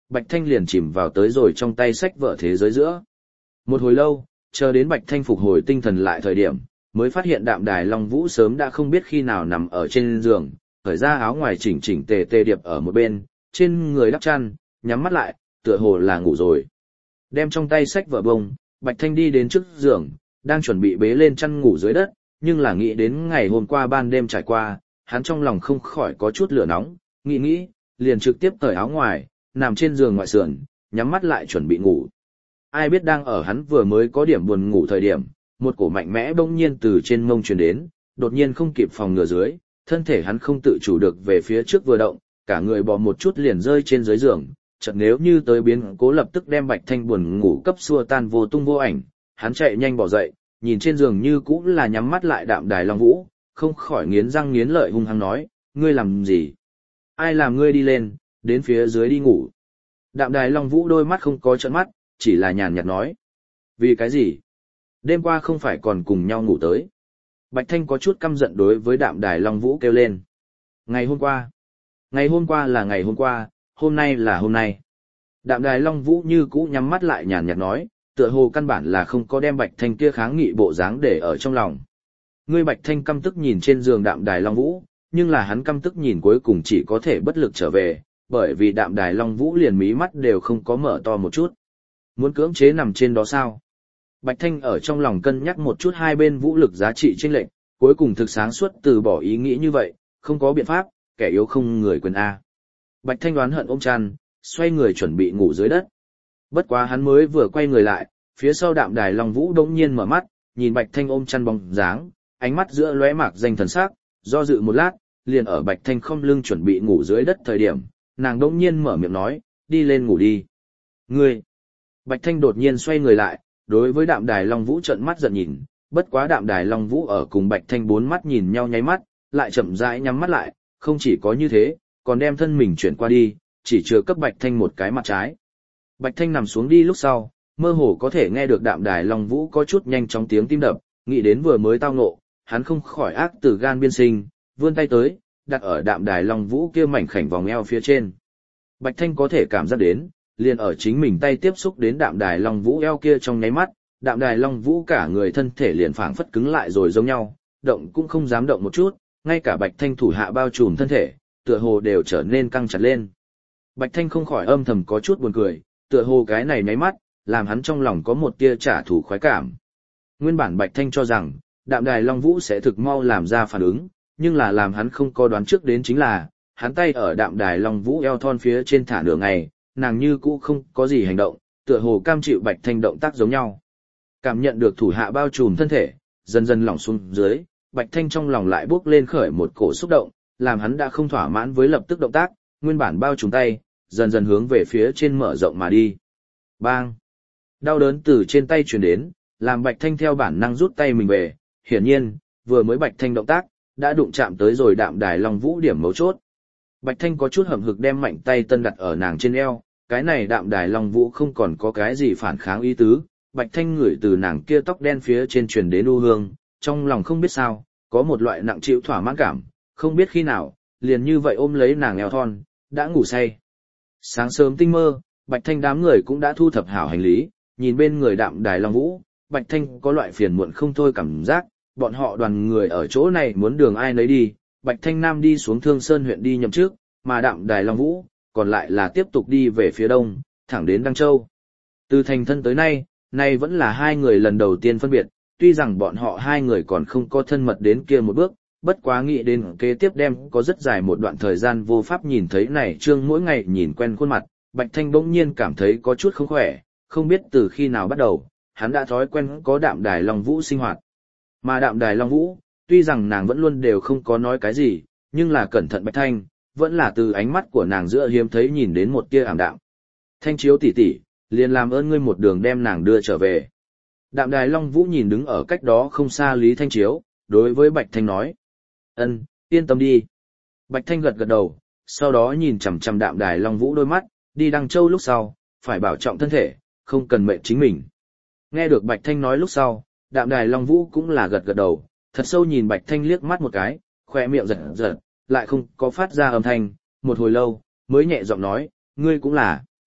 Bạch Thanh liền chìm vào tới rồi trong tay sách vở thế giới giữa. Một hồi lâu, chờ đến Bạch Thanh phục hồi tinh thần lại thời điểm, mới phát hiện Đạm Đài Long Vũ sớm đã không biết khi nào nằm ở trên giường, cởi ra áo ngoài chỉnh chỉnh tề tề điệp ở một bên, trên người đắp chăn, nhắm mắt lại, tựa hồ là ngủ rồi. Đem trong tay sách vở bông, Bạch Thanh đi đến trước giường, đang chuẩn bị bế lên chăn ngủ dưới đất, nhưng là nghĩ đến ngày hôm qua ban đêm trải qua, hắn trong lòng không khỏi có chút lửa nóng, nghĩ nghĩ, liền trực tiếp cởi áo ngoài, nằm trên giường ngoại sườn, nhắm mắt lại chuẩn bị ngủ. Ai biết đang ở hắn vừa mới có điểm buồn ngủ thời điểm, một cổ mạnh mẽ bỗng nhiên từ trên mông truyền đến, đột nhiên không kịp phòng ngừa dưới, thân thể hắn không tự chủ được về phía trước vừa động, cả người bò một chút liền rơi trên dưới giường, chợt nếu như tới biến cố lập tức đem Bạch Thanh buồn ngủ cấp xua tan vô tung vô ảnh, hắn chạy nhanh bỏ dậy, nhìn trên giường như cũng là nhắm mắt lại Đạm Đài Long Vũ, không khỏi nghiến răng nghiến lợi hung hăng nói, ngươi làm gì? Ai làm ngươi đi lên, đến phía dưới đi ngủ? Đạm Đài Long Vũ đôi mắt không có trợn mắt, chỉ là nhàn nhạt nói. Vì cái gì? Đêm qua không phải còn cùng nhau ngủ tới. Bạch Thanh có chút căm giận đối với Đạm Đài Long Vũ kêu lên. Ngày hôm qua. Ngày hôm qua là ngày hôm qua, hôm nay là hôm nay. Đạm Đài Long Vũ như cũ nhắm mắt lại nhàn nhạt nói, tựa hồ căn bản là không có đem Bạch Thanh kia kháng nghị bộ dáng để ở trong lòng. Ngươi Bạch Thanh căm tức nhìn trên giường Đạm Đài Long Vũ, nhưng là hắn căm tức nhìn cuối cùng chỉ có thể bất lực trở về, bởi vì Đạm Đài Long Vũ liền mí mắt đều không có mở to một chút. Muốn cưỡng chế nằm trên đó sao? Bạch Thanh ở trong lòng cân nhắc một chút hai bên vũ lực giá trị chênh lệch, cuối cùng thực sáng suốt từ bỏ ý nghĩ như vậy, không có biện pháp, kẻ yếu không người quyền A. Bạch Thanh đoán hận ôm chăn, xoay người chuẩn bị ngủ dưới đất. Bất quá hắn mới vừa quay người lại, phía sau Đạm Đài Long Vũ đống nhiên mở mắt, nhìn Bạch Thanh ôm chăn bóng dáng, ánh mắt giữa lóe mạc danh thần sắc, do dự một lát, liền ở Bạch Thanh không lưng chuẩn bị ngủ dưới đất thời điểm, nàng đống nhiên mở miệng nói, đi lên ngủ đi. Ngươi! Bạch Thanh đột nhiên xoay người lại, đối với Đạm Đài Long Vũ trợn mắt giận nhìn, bất quá Đạm Đài Long Vũ ở cùng Bạch Thanh bốn mắt nhìn nhau nháy mắt, lại chậm rãi nhắm mắt lại, không chỉ có như thế, còn đem thân mình chuyển qua đi, chỉ chừa cấp Bạch Thanh một cái mặt trái. Bạch Thanh nằm xuống đi lúc sau, mơ hồ có thể nghe được Đạm Đài Long Vũ có chút nhanh chóng tiếng tim đập, nghĩ đến vừa mới tao ngộ, hắn không khỏi ác từ gan biên sinh, vươn tay tới, đặt ở Đạm Đài Long Vũ kia mảnh khảnh vòng eo phía trên. Bạch Thanh có thể cảm giác đến, liền ở chính mình tay tiếp xúc đến Đạm Đài Long Vũ eo kia trong nháy mắt, Đạm Đài Long Vũ cả người thân thể liền phảng phất cứng lại rồi giống nhau, động cũng không dám động một chút, ngay cả Bạch Thanh thủ hạ bao trùm thân thể, tựa hồ đều trở nên căng chặt lên. Bạch Thanh không khỏi âm thầm có chút buồn cười, tựa hồ cái này nháy mắt, làm hắn trong lòng có một tia trả thù khoái cảm. Nguyên bản Bạch Thanh cho rằng, Đạm Đài Long Vũ sẽ thực mau làm ra phản ứng, nhưng là làm hắn không có đoán trước đến chính là, hắn tay ở Đạm Đài Long Vũ eo thon phía trên thả nửa ngày, nàng như cũ không có gì hành động, tựa hồ cam chịu Bạch Thanh động tác giống nhau. Cảm nhận được thủ hạ bao trùm thân thể, dần dần lỏng xuống dưới, Bạch Thanh trong lòng lại bốc lên khởi một cổ xúc động, làm hắn đã không thỏa mãn với lập tức động tác, nguyên bản bao trùm tay, dần dần hướng về phía trên mở rộng mà đi. Bang! Đau đớn từ trên tay truyền đến, làm Bạch Thanh theo bản năng rút tay mình về, hiển nhiên, vừa mới Bạch Thanh động tác, đã đụng chạm tới rồi Đạm Đài Long Vũ điểm mấu chốt. Bạch Thanh có chút hậm hực đem mạnh tay tân đặt ở nàng trên eo, cái này Đạm Đài Long Vũ không còn có cái gì phản kháng ý tứ, Bạch Thanh ngửi từ nàng kia tóc đen phía trên truyền đến u hương, trong lòng không biết sao, có một loại nặng chịu thỏa mãn cảm, không biết khi nào, liền như vậy ôm lấy nàng eo thon, đã ngủ say. Sáng sớm tinh mơ, Bạch Thanh đám người cũng đã thu thập hảo hành lý, nhìn bên người Đạm Đài Long Vũ, Bạch Thanh có loại phiền muộn không thôi cảm giác, bọn họ đoàn người ở chỗ này muốn đường ai nấy đi, Bạch Thanh Nam đi xuống Thương Sơn huyện đi nhậm trước, mà Đạm Đài Long Vũ, còn lại là tiếp tục đi về phía đông, thẳng đến Đăng Châu. Từ thành thân tới nay, nay vẫn là hai người lần đầu tiên phân biệt, tuy rằng bọn họ hai người còn không có thân mật đến kia một bước, bất quá nghĩ đến kế tiếp đem có rất dài một đoạn thời gian vô pháp nhìn thấy này trương mỗi ngày nhìn quen khuôn mặt, Bạch Thanh bỗng nhiên cảm thấy có chút không khỏe, không biết từ khi nào bắt đầu, hắn đã thói quen có Đạm Đài Long Vũ sinh hoạt. Mà Đạm Đài Long Vũ, tuy rằng nàng vẫn luôn đều không có nói cái gì, nhưng là cẩn thận Bạch Thanh, vẫn là từ ánh mắt của nàng giữa hiếm thấy nhìn đến một tia ảm đạm. Thanh Chiếu tỷ tỷ, liền làm ơn ngươi một đường đem nàng đưa trở về. Đạm Đài Long Vũ nhìn đứng ở cách đó không xa Lý Thanh Chiếu, đối với Bạch Thanh nói. Ân, yên tâm đi. Bạch Thanh gật gật đầu, sau đó nhìn chằm chằm Đạm Đài Long Vũ đôi mắt, đi Đăng Châu lúc sau, phải bảo trọng thân thể, không cần mệt chính mình. Nghe được Bạch Thanh nói lúc sau, Đạm Đài Long Vũ cũng là gật gật đầu, thật sâu nhìn Bạch Thanh liếc mắt một cái, khoe miệng giật giật, lại không có phát ra âm thanh, một hồi lâu, mới nhẹ giọng nói, ngươi cũng là.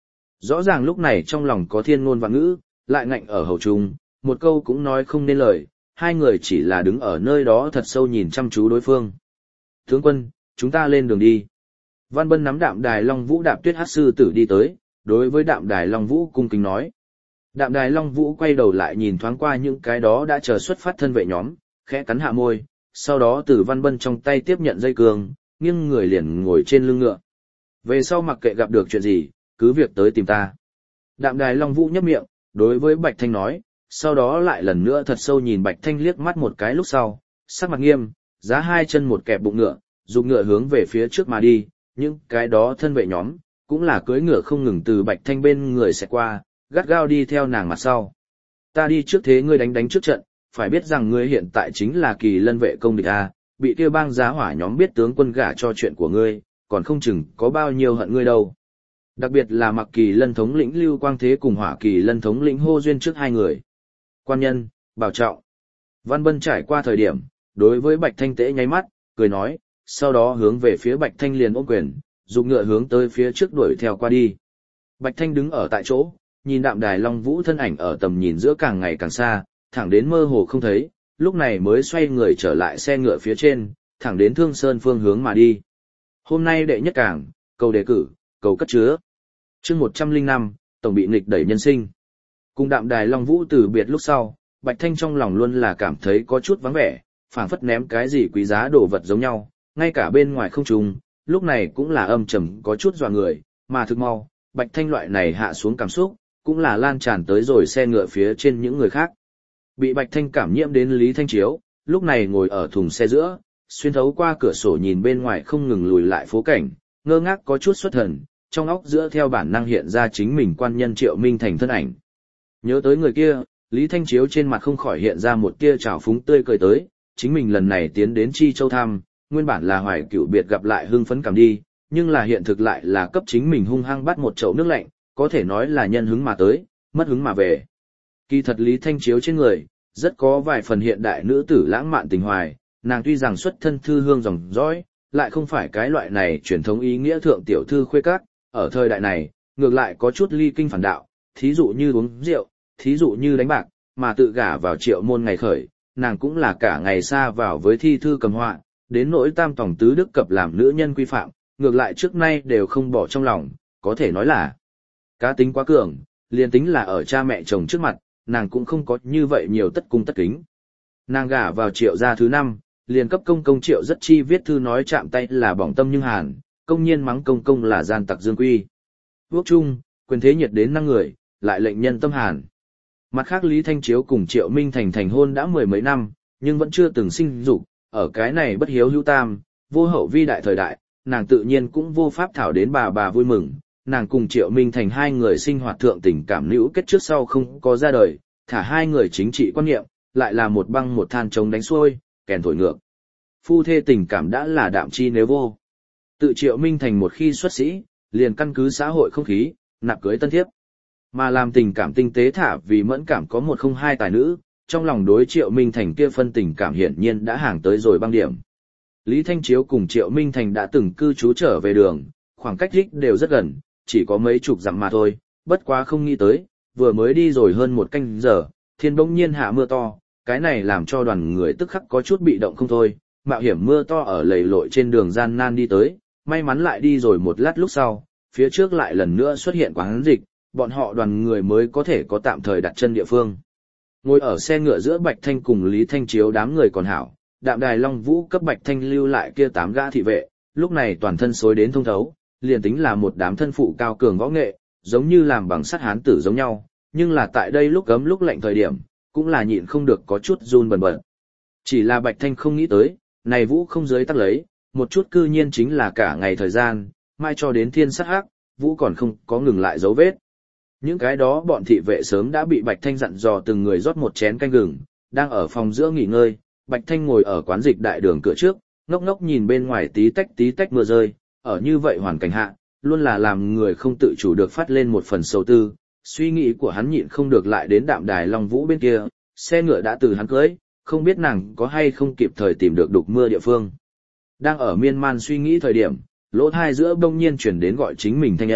Rõ ràng lúc này trong lòng có thiên ngôn vạn ngữ, lại ngạnh ở hầu trung, một câu cũng nói không nên lời, hai người chỉ là đứng ở nơi đó thật sâu nhìn chăm chú đối phương. Tướng quân, chúng ta lên đường đi. Văn Bân nắm Đạm Đài Long Vũ Đạp Tuyết Hắc sư tử đi tới, đối với Đạm Đài Long Vũ cung kính nói. Đạm Đài Long Vũ quay đầu lại nhìn thoáng qua những cái đó đã chờ xuất phát thân vệ nhóm, khẽ cắn hạ môi, sau đó từ Văn Bân trong tay tiếp nhận dây cương, nghiêng người liền ngồi trên lưng ngựa. Về sau mặc kệ gặp được chuyện gì, cứ việc tới tìm ta. Đạm Đài Long Vũ nhấp miệng, đối với Bạch Thanh nói, sau đó lại lần nữa thật sâu nhìn Bạch Thanh liếc mắt một cái lúc sau, sắc mặt nghiêm, giá hai chân một kẹp bụng ngựa, dùng ngựa hướng về phía trước mà đi, những cái đó thân vệ nhóm, cũng là cưỡi ngựa không ngừng từ Bạch Thanh bên người sẽ qua, gắt gao đi theo nàng mặt sau. Ta đi trước thế ngươi đánh đánh trước trận, phải biết rằng ngươi hiện tại chính là Kỳ Lân vệ công địch a, bị kia bang giá hỏa nhóm biết tướng quân gả cho chuyện của ngươi, còn không chừng có bao nhiêu hận ngươi đâu. Đặc biệt là Mặc Kỳ Lân thống lĩnh Lưu Quang Thế cùng Hỏa Kỳ Lân thống lĩnh Hô Duyên trước hai người. Quan nhân, bảo trọng. Văn Bân trải qua thời điểm, đối với Bạch Thanh Tế nháy mắt, cười nói, sau đó hướng về phía Bạch Thanh liền ôm quyền, dùng ngựa hướng tới phía trước đuổi theo qua đi. Bạch Thanh đứng ở tại chỗ, nhìn Đạm Đài Long Vũ thân ảnh ở tầm nhìn giữa càng ngày càng xa, thẳng đến mơ hồ không thấy, lúc này mới xoay người trở lại xe ngựa phía trên, thẳng đến Thương Sơn phương hướng mà đi. Hôm nay đệ nhất cảng, cầu đề cử, cầu cất chứa. Chương một trăm lẻ năm, tổng bị nghịch đẩy nhân sinh. Cùng Đạm Đài Long Vũ từ biệt lúc sau, Bạch Thanh trong lòng luôn là cảm thấy có chút vắng vẻ, phảng phất ném cái gì quý giá đồ vật giống nhau, ngay cả bên ngoài không trùng, lúc này cũng là âm trầm có chút dọa người, mà thực mau, Bạch Thanh loại này hạ xuống cảm xúc, cũng là lan tràn tới rồi xe ngựa phía trên những người khác. Bị Bạch Thanh cảm nhiễm đến Lý Thanh Chiếu, lúc này ngồi ở thùng xe giữa, xuyên thấu qua cửa sổ nhìn bên ngoài không ngừng lùi lại phố cảnh, ngơ ngác có chút xuất thần, trong óc giữa theo bản năng hiện ra chính mình quan nhân Triệu Minh Thành thân ảnh. Nhớ tới người kia, Lý Thanh Chiếu trên mặt không khỏi hiện ra một tia trào phúng tươi cười tới, chính mình lần này tiến đến Chi Châu thăm, nguyên bản là hoài cựu biệt gặp lại hưng phấn cảm đi, nhưng là hiện thực lại là cấp chính mình hung hăng bắt một chậu nước lạnh, có thể nói là nhân hứng mà tới, mất hứng mà về. Kỳ thật Lý Thanh Chiếu trên người, rất có vài phần hiện đại nữ tử lãng mạn tình hoài, nàng tuy rằng xuất thân thư hương dòng dõi, lại không phải cái loại này truyền thống ý nghĩa thượng tiểu thư khuê các, ở thời đại này, ngược lại có chút ly kinh phản đạo, thí dụ như uống rượu, thí dụ như đánh bạc, mà tự gả vào Triệu môn ngày khởi, nàng cũng là cả ngày xa vào với thi thư cầm họa, đến nỗi tam tổng tứ đức cập làm nữ nhân quy phạm, ngược lại trước nay đều không bỏ trong lòng, có thể nói là cá tính quá cường, liền tính là ở cha mẹ chồng trước mặt, nàng cũng không có như vậy nhiều tất cung tất kính. Nàng gả vào Triệu gia thứ năm, liền cấp công công Triệu rất chi viết thư nói chạm tay là bỏng tâm nhưng hàn, công nhiên mắng công công là gian tặc dương quy. Quốc trung, quyền thế nhiệt đến năng người, lại lệnh nhân tâm hàn. Mặt khác Lý Thanh Chiếu cùng Triệu Minh Thành thành hôn đã mười mấy năm, nhưng vẫn chưa từng sinh dục, ở cái này bất hiếu hữu tam, vô hậu vi đại thời đại, nàng tự nhiên cũng vô pháp thảo đến bà bà vui mừng. Nàng cùng Triệu Minh Thành hai người sinh hoạt thượng tình cảm nữ kết trước sau không có ra đời, thả hai người chính trị quan niệm, lại là một băng một than chống đánh xuôi, kèn thổi ngược. Phu thê tình cảm đã là đạm chi nếu vô. Tự Triệu Minh Thành một khi xuất sĩ, liền căn cứ xã hội không khí, nạp cưới tân thiếp. Mà làm tình cảm tinh tế thả vì mẫn cảm có một không hai tài nữ, trong lòng đối Triệu Minh Thành kia phân tình cảm hiển nhiên đã hàng tới rồi băng điểm. Lý Thanh Chiếu cùng Triệu Minh Thành đã từng cư trú trở về đường, khoảng cách đích đều rất gần, chỉ có mấy chục dặm mà thôi, bất quá không nghĩ tới, vừa mới đi rồi hơn một canh giờ, thiên bỗng nhiên hạ mưa to, cái này làm cho đoàn người tức khắc có chút bị động không thôi, mạo hiểm mưa to ở lầy lội trên đường gian nan đi tới, may mắn lại đi rồi một lát lúc sau, phía trước lại lần nữa xuất hiện quán dịch, bọn họ đoàn người mới có thể có tạm thời đặt chân địa phương. Ngồi ở xe ngựa giữa Bạch Thanh cùng Lý Thanh Chiếu đám người còn hảo, Đạm Đài Long Vũ cấp Bạch Thanh lưu lại kia tám gã thị vệ, lúc này toàn thân xối đến thông thấu, liền tính là một đám thân phụ cao cường võ nghệ, giống như làm bằng sắt hán tử giống nhau, nhưng là tại đây lúc cấm lúc lạnh thời điểm, cũng là nhịn không được có chút run bần bật. Chỉ là Bạch Thanh không nghĩ tới, này Vũ không giới tắc lấy, một chút cư nhiên chính là cả ngày thời gian, mai cho đến thiên sát hắc, Vũ còn không có ngừng lại dấu vết. Những cái đó bọn thị vệ sớm đã bị Bạch Thanh dặn dò từng người rót một chén canh gừng, đang ở phòng giữa nghỉ ngơi, Bạch Thanh ngồi ở quán dịch đại đường cửa trước, ngốc ngốc nhìn bên ngoài tí tách tí tách mưa rơi, ở như vậy hoàn cảnh hạ, luôn là làm người không tự chủ được phát lên một phần sầu tư, suy nghĩ của hắn nhịn không được lại đến Đạm Đài Long Vũ bên kia, xe ngựa đã từ hắn cưới, không biết nàng có hay không kịp thời tìm được đục mưa địa phương. Đang ở miên man suy nghĩ thời điểm, lỗ thai giữa bỗng nhiên chuyển đến gọi chính mình thanh âm,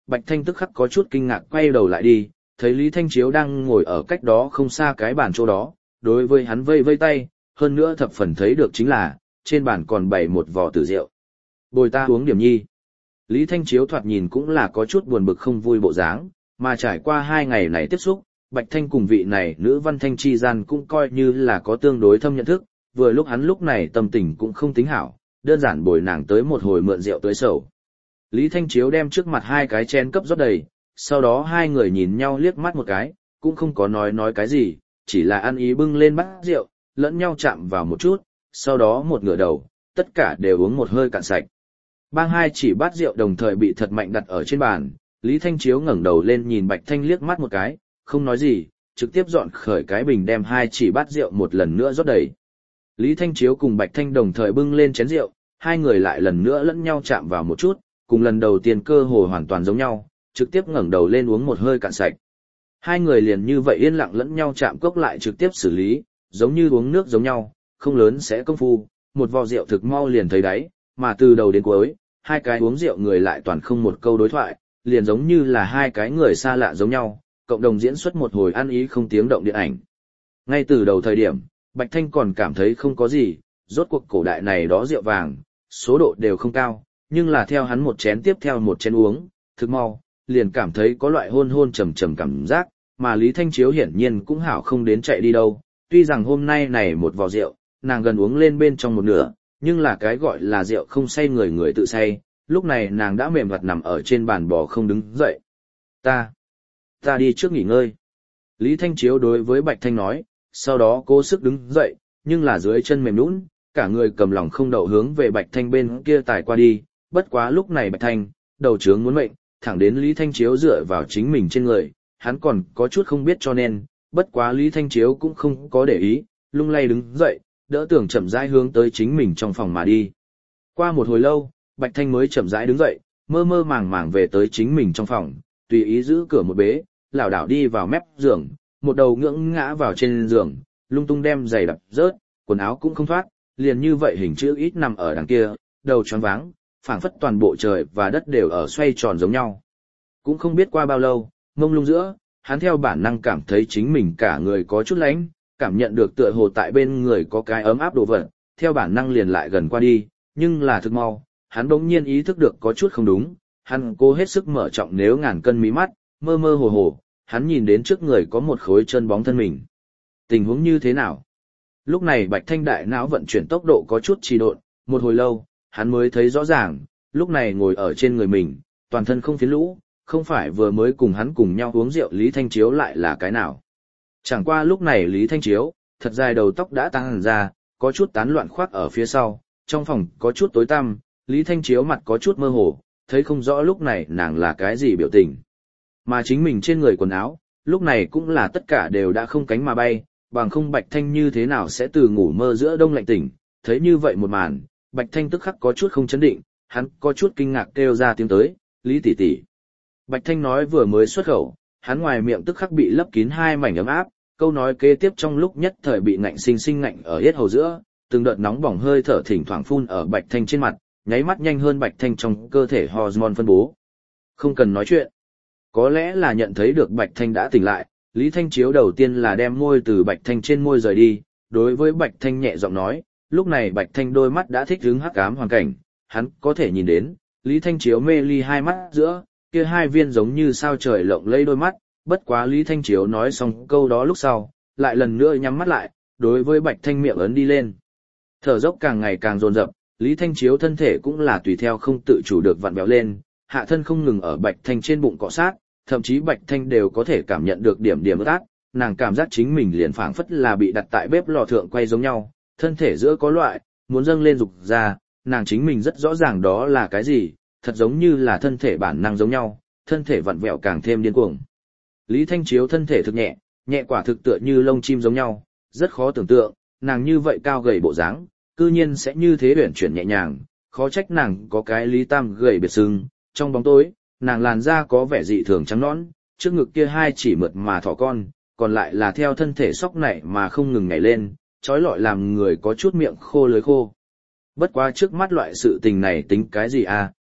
Bạch Thanh tức khắc có chút kinh ngạc quay đầu lại đi, thấy Lý Thanh Chiếu đang ngồi ở cách đó không xa cái bàn chỗ đó, đối với hắn vây vây tay, hơn nữa thập phần thấy được chính là, trên bàn còn bày một vò tử rượu. Bồi ta uống điểm nhi. Lý Thanh Chiếu thoạt nhìn cũng là có chút buồn bực không vui bộ dáng, mà trải qua hai ngày này tiếp xúc, Bạch Thanh cùng vị này nữ văn thanh chi gian cũng coi như là có tương đối thâm nhận thức, vừa lúc hắn lúc này tâm tình cũng không tính hảo, đơn giản bồi nàng tới một hồi mượn rượu tới sầu. Lý Thanh Chiếu đem trước mặt hai cái chén cấp rót đầy, sau đó hai người nhìn nhau liếc mắt một cái, cũng không có nói nói cái gì, chỉ là ăn ý bưng lên bát rượu, lẫn nhau chạm vào một chút, sau đó một ngửa đầu, tất cả đều uống một hơi cạn sạch. Bang hai chỉ bát rượu đồng thời bị thật mạnh đặt ở trên bàn, Lý Thanh Chiếu ngẩng đầu lên nhìn Bạch Thanh liếc mắt một cái, không nói gì, trực tiếp dọn khởi cái bình đem hai chỉ bát rượu một lần nữa rót đầy. Lý Thanh Chiếu cùng Bạch Thanh đồng thời bưng lên chén rượu, hai người lại lần nữa lẫn nhau chạm vào một chút, cùng lần đầu tiên cơ hồ hoàn toàn giống nhau, trực tiếp ngẩng đầu lên uống một hơi cạn sạch. Hai người liền như vậy yên lặng lẫn nhau chạm cốc lại trực tiếp xử lý, giống như uống nước giống nhau, không lớn sẽ công phu, một vò rượu thực mau liền thấy đáy, mà từ đầu đến cuối, hai cái uống rượu người lại toàn không một câu đối thoại, liền giống như là hai cái người xa lạ giống nhau, cộng đồng diễn xuất một hồi ăn ý không tiếng động điện ảnh. Ngay từ đầu thời điểm, Bạch Thanh còn cảm thấy không có gì, rốt cuộc cổ đại này đó rượu vàng, số độ đều không cao, nhưng là theo hắn một chén tiếp theo một chén uống, thực mau, liền cảm thấy có loại hôn hôn trầm trầm cảm giác, mà Lý Thanh Chiếu hiển nhiên cũng hảo không đến chạy đi đâu, tuy rằng hôm nay này một vò rượu, nàng gần uống lên bên trong một nửa, nhưng là cái gọi là rượu không say người người tự say, lúc này nàng đã mềm mặt nằm ở trên bàn bò không đứng dậy. Ta, ta đi trước nghỉ ngơi. Lý Thanh Chiếu đối với Bạch Thanh nói, sau đó cố sức đứng dậy, nhưng là dưới chân mềm nhũn, cả người cầm lòng không đậu hướng về Bạch Thanh bên kia tải qua đi, bất quá lúc này Bạch Thanh, đầu trướng muốn mệnh, thẳng đến Lý Thanh Chiếu dựa vào chính mình trên người, hắn còn có chút không biết cho nên, bất quá Lý Thanh Chiếu cũng không có để ý, lung lay đứng dậy, đỡ tưởng chậm rãi hướng tới chính mình trong phòng mà đi. Qua một hồi lâu, Bạch Thanh mới chậm rãi đứng dậy, mơ mơ màng màng về tới chính mình trong phòng, tùy ý giữ cửa một bế, lảo đảo đi vào mép giường, một đầu ngưỡng ngã vào trên giường, lung tung đem giày đập rớt, quần áo cũng không thoát, liền như vậy hình chữ ít nằm ở đằng kia, đầu choáng váng, phảng phất toàn bộ trời và đất đều ở xoay tròn giống nhau. Cũng không biết qua bao lâu, mông lung giữa, hắn theo bản năng cảm thấy chính mình cả người có chút lạnh, cảm nhận được tựa hồ tại bên người có cái ấm áp đồ vật, theo bản năng liền lại gần qua đi, nhưng là thực mau, hắn bỗng nhiên ý thức được có chút không đúng, hắn cố hết sức mở trọng nếu ngàn cân mí mắt, mơ mơ hồ hồ, hắn nhìn đến trước người có một khối chân bóng thân mình. Tình huống như thế nào? Lúc này Bạch Thanh đại não vận chuyển tốc độ có chút trì độn, một hồi lâu, hắn mới thấy rõ ràng, lúc này ngồi ở trên người mình, toàn thân không phiến lũ, không phải vừa mới cùng hắn cùng nhau uống rượu Lý Thanh Chiếu lại là cái nào. Chẳng qua lúc này Lý Thanh Chiếu, thật dài đầu tóc đã tăng hẳn ra, có chút tán loạn khoác ở phía sau, trong phòng có chút tối tăm, Lý Thanh Chiếu mặt có chút mơ hồ, thấy không rõ lúc này nàng là cái gì biểu tình. Mà chính mình trên người quần áo, lúc này cũng là tất cả đều đã không cánh mà bay, bằng không Bạch Thanh như thế nào sẽ từ ngủ mơ giữa đông lạnh tỉnh, thấy như vậy một màn, Bạch Thanh tức khắc có chút không chấn định, hắn có chút kinh ngạc kêu ra tiếng tới, Lý tỷ tỷ. Bạch Thanh nói vừa mới xuất khẩu, hắn ngoài miệng tức khắc bị lấp kín hai mảnh ấm áp, câu nói kế tiếp trong lúc nhất thời bị ngạnh sinh sinh ngạnh ở yết hầu giữa, từng đợt nóng bỏng hơi thở thỉnh thoảng phun ở Bạch Thanh trên mặt, nháy mắt nhanh hơn Bạch Thanh trong cơ thể hormone phân bố. Không cần nói chuyện. Có lẽ là nhận thấy được Bạch Thanh đã tỉnh lại, Lý Thanh Chiếu đầu tiên là đem môi từ Bạch Thanh trên môi rời đi, đối với Bạch Thanh nhẹ giọng nói, lúc này Bạch Thanh đôi mắt đã thích hứng hắc ám hoàn cảnh, hắn có thể nhìn đến, Lý Thanh Chiếu mê ly hai mắt giữa, kia hai viên giống như sao trời lộng lẫy đôi mắt, bất quá Lý Thanh Chiếu nói xong câu đó lúc sau, lại lần nữa nhắm mắt lại, đối với Bạch Thanh miệng ấn đi lên. Thở dốc càng ngày càng dồn dập, Lý Thanh Chiếu thân thể cũng là tùy theo không tự chủ được vặn béo lên, hạ thân không ngừng ở Bạch Thanh trên bụng cọ sát, thậm chí Bạch Thanh đều có thể cảm nhận được điểm điểm ướt át, nàng cảm giác chính mình liền phảng phất là bị đặt tại bếp lò thượng quay giống nhau, thân thể giữa có loại, muốn dâng lên dục ra, nàng chính mình rất rõ ràng đó là cái gì, thật giống như là thân thể bản năng giống nhau, thân thể vặn vẹo càng thêm điên cuồng. Lý Thanh Chiếu thân thể thực nhẹ, nhẹ quả thực tựa như lông chim giống nhau, rất khó tưởng tượng, nàng như vậy cao gầy bộ dáng, cư nhiên sẽ như thế uyển chuyển nhẹ nhàng, khó trách nàng có cái Lý Tam gầy biệt sưng, trong bóng tối, nàng làn da có vẻ dị thường trắng nõn, trước ngực kia hai chỉ mượt mà thỏ con, còn lại là theo thân thể sóc nảy mà không ngừng nhảy lên, trói lọi làm người có chút miệng khô lưỡi khô. Bất quá trước mắt loại sự tình này tính cái gì à,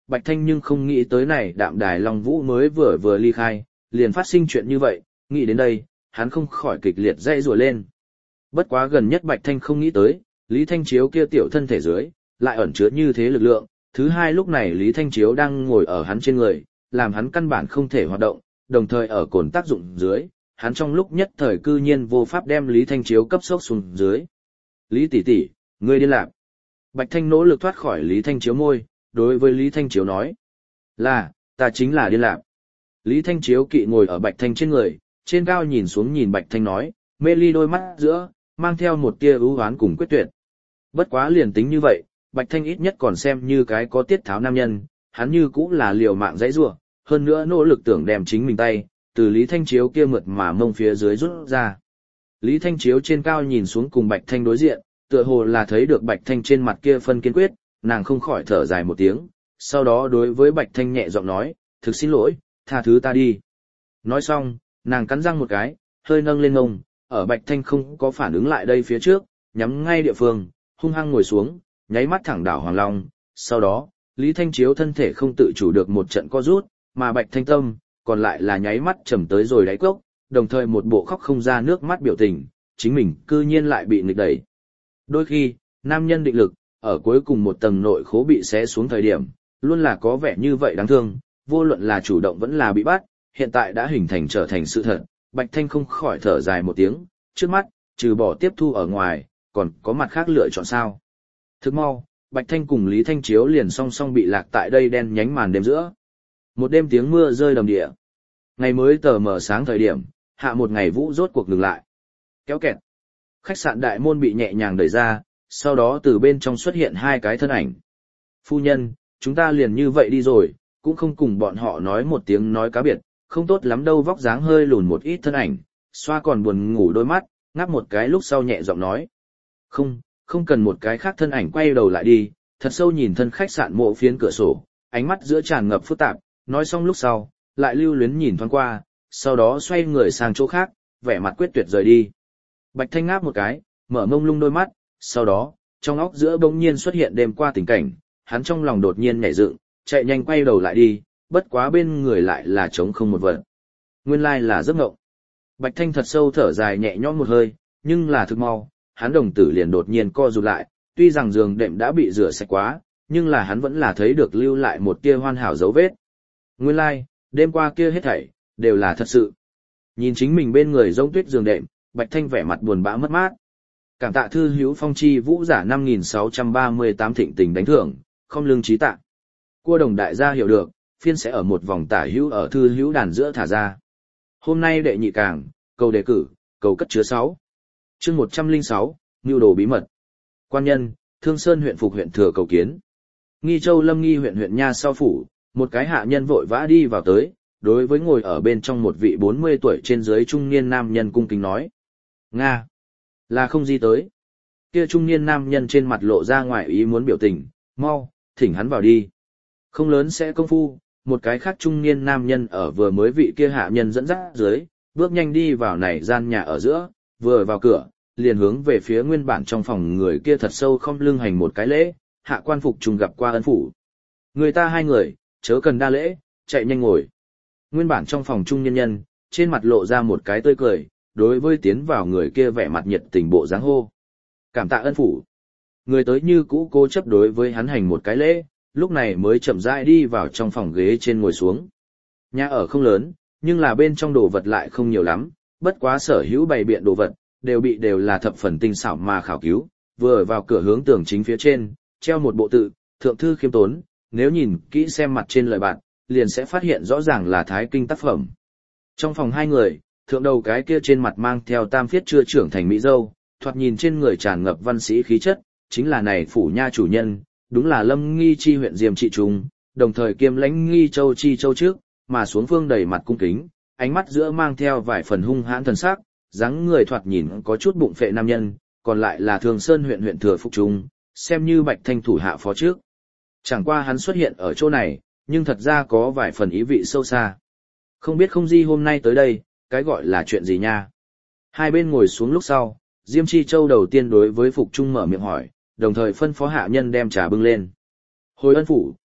Bạch Thanh nhưng không nghĩ tới này Đạm Đài Long Vũ mới vừa vừa ly khai, liền phát sinh chuyện như vậy, nghĩ đến đây, hắn không khỏi kịch liệt dây rủa lên. Bất quá gần nhất Bạch Thanh không nghĩ tới, Lý Thanh Chiếu kia tiểu thân thể dưới, lại ẩn chứa như thế lực lượng, thứ hai lúc này Lý Thanh Chiếu đang ngồi ở hắn trên người, làm hắn căn bản không thể hoạt động, đồng thời ở cồn tác dụng dưới, hắn trong lúc nhất thời cư nhiên vô pháp đem Lý Thanh Chiếu cấp sốc xuống dưới. Lý tỷ tỷ, ngươi đi làm. Bạch Thanh nỗ lực thoát khỏi Lý Thanh Chiếu môi, đối với Lý Thanh Chiếu nói. Là, ta chính là đi làm. Lý Thanh Chiếu kỵ ngồi ở Bạch Thanh trên người, trên cao nhìn xuống nhìn Bạch Thanh nói, mê ly đôi mắt giữa, mang theo một tia ưu hoán cùng quyết tuyệt. Bất quá liền tính như vậy, Bạch Thanh ít nhất còn xem như cái có tiết tháo nam nhân, hắn như cũng là liều mạng dãy rủa, hơn nữa nỗ lực tưởng đem chính mình tay, từ Lý Thanh Chiếu kia mượt mà mông phía dưới rút ra. Lý Thanh Chiếu trên cao nhìn xuống cùng Bạch Thanh đối diện, tựa hồ là thấy được Bạch Thanh trên mặt kia phân kiên quyết, nàng không khỏi thở dài một tiếng, sau đó đối với Bạch Thanh nhẹ giọng nói, thực xin lỗi, tha thứ ta đi. Nói xong, nàng cắn răng một cái, hơi nâng lên ngông, ở Bạch Thanh không có phản ứng lại đây phía trước, nhắm ngay địa phương, hung hăng ngồi xuống, nháy mắt thẳng đảo Hoàng Long, sau đó, Lý Thanh Chiếu thân thể không tự chủ được một trận co rút, mà Bạch Thanh tâm, còn lại là nháy mắt trầm tới rồi đáy cốc, đồng thời một bộ khóc không ra nước mắt biểu tình, chính mình cư nhiên lại bị nghịch đẩy. Đôi khi, nam nhân định lực, ở cuối cùng một tầng nội khố bị xé xuống thời điểm, luôn là có vẻ như vậy đáng thương, vô luận là chủ động vẫn là bị bắt, hiện tại đã hình thành trở thành sự thật, Bạch Thanh không khỏi thở dài một tiếng, trước mắt, trừ bỏ tiếp thu ở ngoài, còn có mặt khác lựa chọn sao. Thức mau, Bạch Thanh cùng Lý Thanh Chiếu liền song song bị lạc tại đây đen nhánh màn đêm giữa. Một đêm tiếng mưa rơi đầm địa. Ngày mới tờ mờ sáng thời điểm, hạ một ngày vũ rốt cuộc ngừng lại. Kéo kẹt. Khách sạn đại môn bị nhẹ nhàng đẩy ra, sau đó từ bên trong xuất hiện hai cái thân ảnh. Phu nhân, chúng ta liền như vậy đi rồi, cũng không cùng bọn họ nói một tiếng nói cá biệt, không tốt lắm đâu. Vóc dáng hơi lùn một ít thân ảnh, xoa còn buồn ngủ đôi mắt, ngáp một cái lúc sau nhẹ giọng nói. Không, không cần. Một cái khác thân ảnh quay đầu lại đi, thật sâu nhìn thân khách sạn mộ phiến cửa sổ, ánh mắt giữa tràn ngập phức tạp, nói xong lúc sau, lại lưu luyến nhìn thoáng qua, sau đó xoay người sang chỗ khác, vẻ mặt quyết tuyệt rời đi. Bạch Thanh ngáp một cái, mở mông lung đôi mắt, sau đó, trong óc giữa bỗng nhiên xuất hiện đêm qua tình cảnh, hắn trong lòng đột nhiên nhảy dựng, chạy nhanh quay đầu lại đi, bất quá bên người lại là trống không một vật. Nguyên lai là giấc ngộng. Bạch Thanh thật sâu thở dài nhẹ nhõm một hơi, nhưng là thực mau, hắn đồng tử liền đột nhiên co rụt lại, tuy rằng giường đệm đã bị rửa sạch quá, nhưng là hắn vẫn là thấy được lưu lại một tia hoàn hảo dấu vết. Nguyên lai, đêm qua kia hết thảy đều là thật sự. Nhìn chính mình bên người giống tuyết giường đệm, Bạch Thanh vẻ mặt buồn bã mất mát. Cảm tạ thư hữu Phong Chi Vũ giả năm nghìn sáu trăm ba mươi tám thịnh tình đánh thưởng, không lương trí tạ. Cua đồng đại gia hiểu được, phiên sẽ ở một vòng tả hữu ở thư hữu đàn giữa thả ra. Hôm nay đệ nhị càng, cầu đề cử, cầu cất chứa sáu. Chương một trăm lẻ sáu, Nưu đồ bí mật. Quan nhân, Thương Sơn huyện phục huyện thừa cầu kiến. Nghi Châu Lâm Nghi huyện huyện nha sau phủ, một cái hạ nhân vội vã đi vào tới, đối với ngồi ở bên trong một vị bốn mươi tuổi trên dưới trung niên nam nhân cung kính nói. Nga! Là không gì tới. Kia trung niên nam nhân trên mặt lộ ra ngoài ý muốn biểu tình, mau, thỉnh hắn vào đi. Không lớn sẽ công phu, một cái khác trung niên nam nhân ở vừa mới vị kia hạ nhân dẫn dắt dưới, bước nhanh đi vào này gian nhà ở giữa, vừa vào cửa, liền hướng về phía nguyên bản trong phòng người kia thật sâu không lưng hành một cái lễ, hạ quan phục trùng gặp qua ân phủ. Người ta hai người, chớ cần đa lễ, chạy nhanh ngồi. Nguyên bản trong phòng trung nhân nhân, trên mặt lộ ra một cái tươi cười, đối với tiến vào người kia vẻ mặt nhiệt tình bộ dáng hô. Cảm tạ ân phủ. Người tới như cũ cố chấp đối với hắn hành một cái lễ, lúc này mới chậm rãi đi vào trong phòng ghế trên ngồi xuống. Nhà ở không lớn, nhưng là bên trong đồ vật lại không nhiều lắm, bất quá sở hữu bày biện đồ vật, đều bị đều là thập phần tinh xảo mà khảo cứu, vừa vào cửa hướng tường chính phía trên, treo một bộ tự, thượng thư khiêm tốn, nếu nhìn kỹ xem mặt trên lời bạn, liền sẽ phát hiện rõ ràng là thái kinh tác phẩm. Trong phòng hai người, thượng đầu cái kia trên mặt mang theo tam phiết chưa trưởng thành mỹ dâu, thoạt nhìn trên người tràn ngập văn sĩ khí chất, chính là này phủ nha chủ nhân, đúng là Lâm Nghi chi huyện Diêm trị trung, đồng thời kiêm lãnh Nghi Châu chi châu trước, mà xuống phương đầy mặt cung kính, ánh mắt giữa mang theo vài phần hung hãn thần sắc, dáng người thoạt nhìn có chút bụng phệ nam nhân, còn lại là Thường Sơn huyện huyện thừa phục trung, xem như Bạch Thanh thủ hạ phó trước. Chẳng qua hắn xuất hiện ở chỗ này, nhưng thật ra có vài phần ý vị sâu xa. Không biết không di hôm nay tới đây, cái gọi là chuyện gì nha. Hai bên ngồi xuống lúc sau, Diêm Chi Châu đầu tiên đối với Phục Trung mở miệng hỏi, đồng thời phân phó hạ nhân đem trà bưng lên. Hồi ân phủ,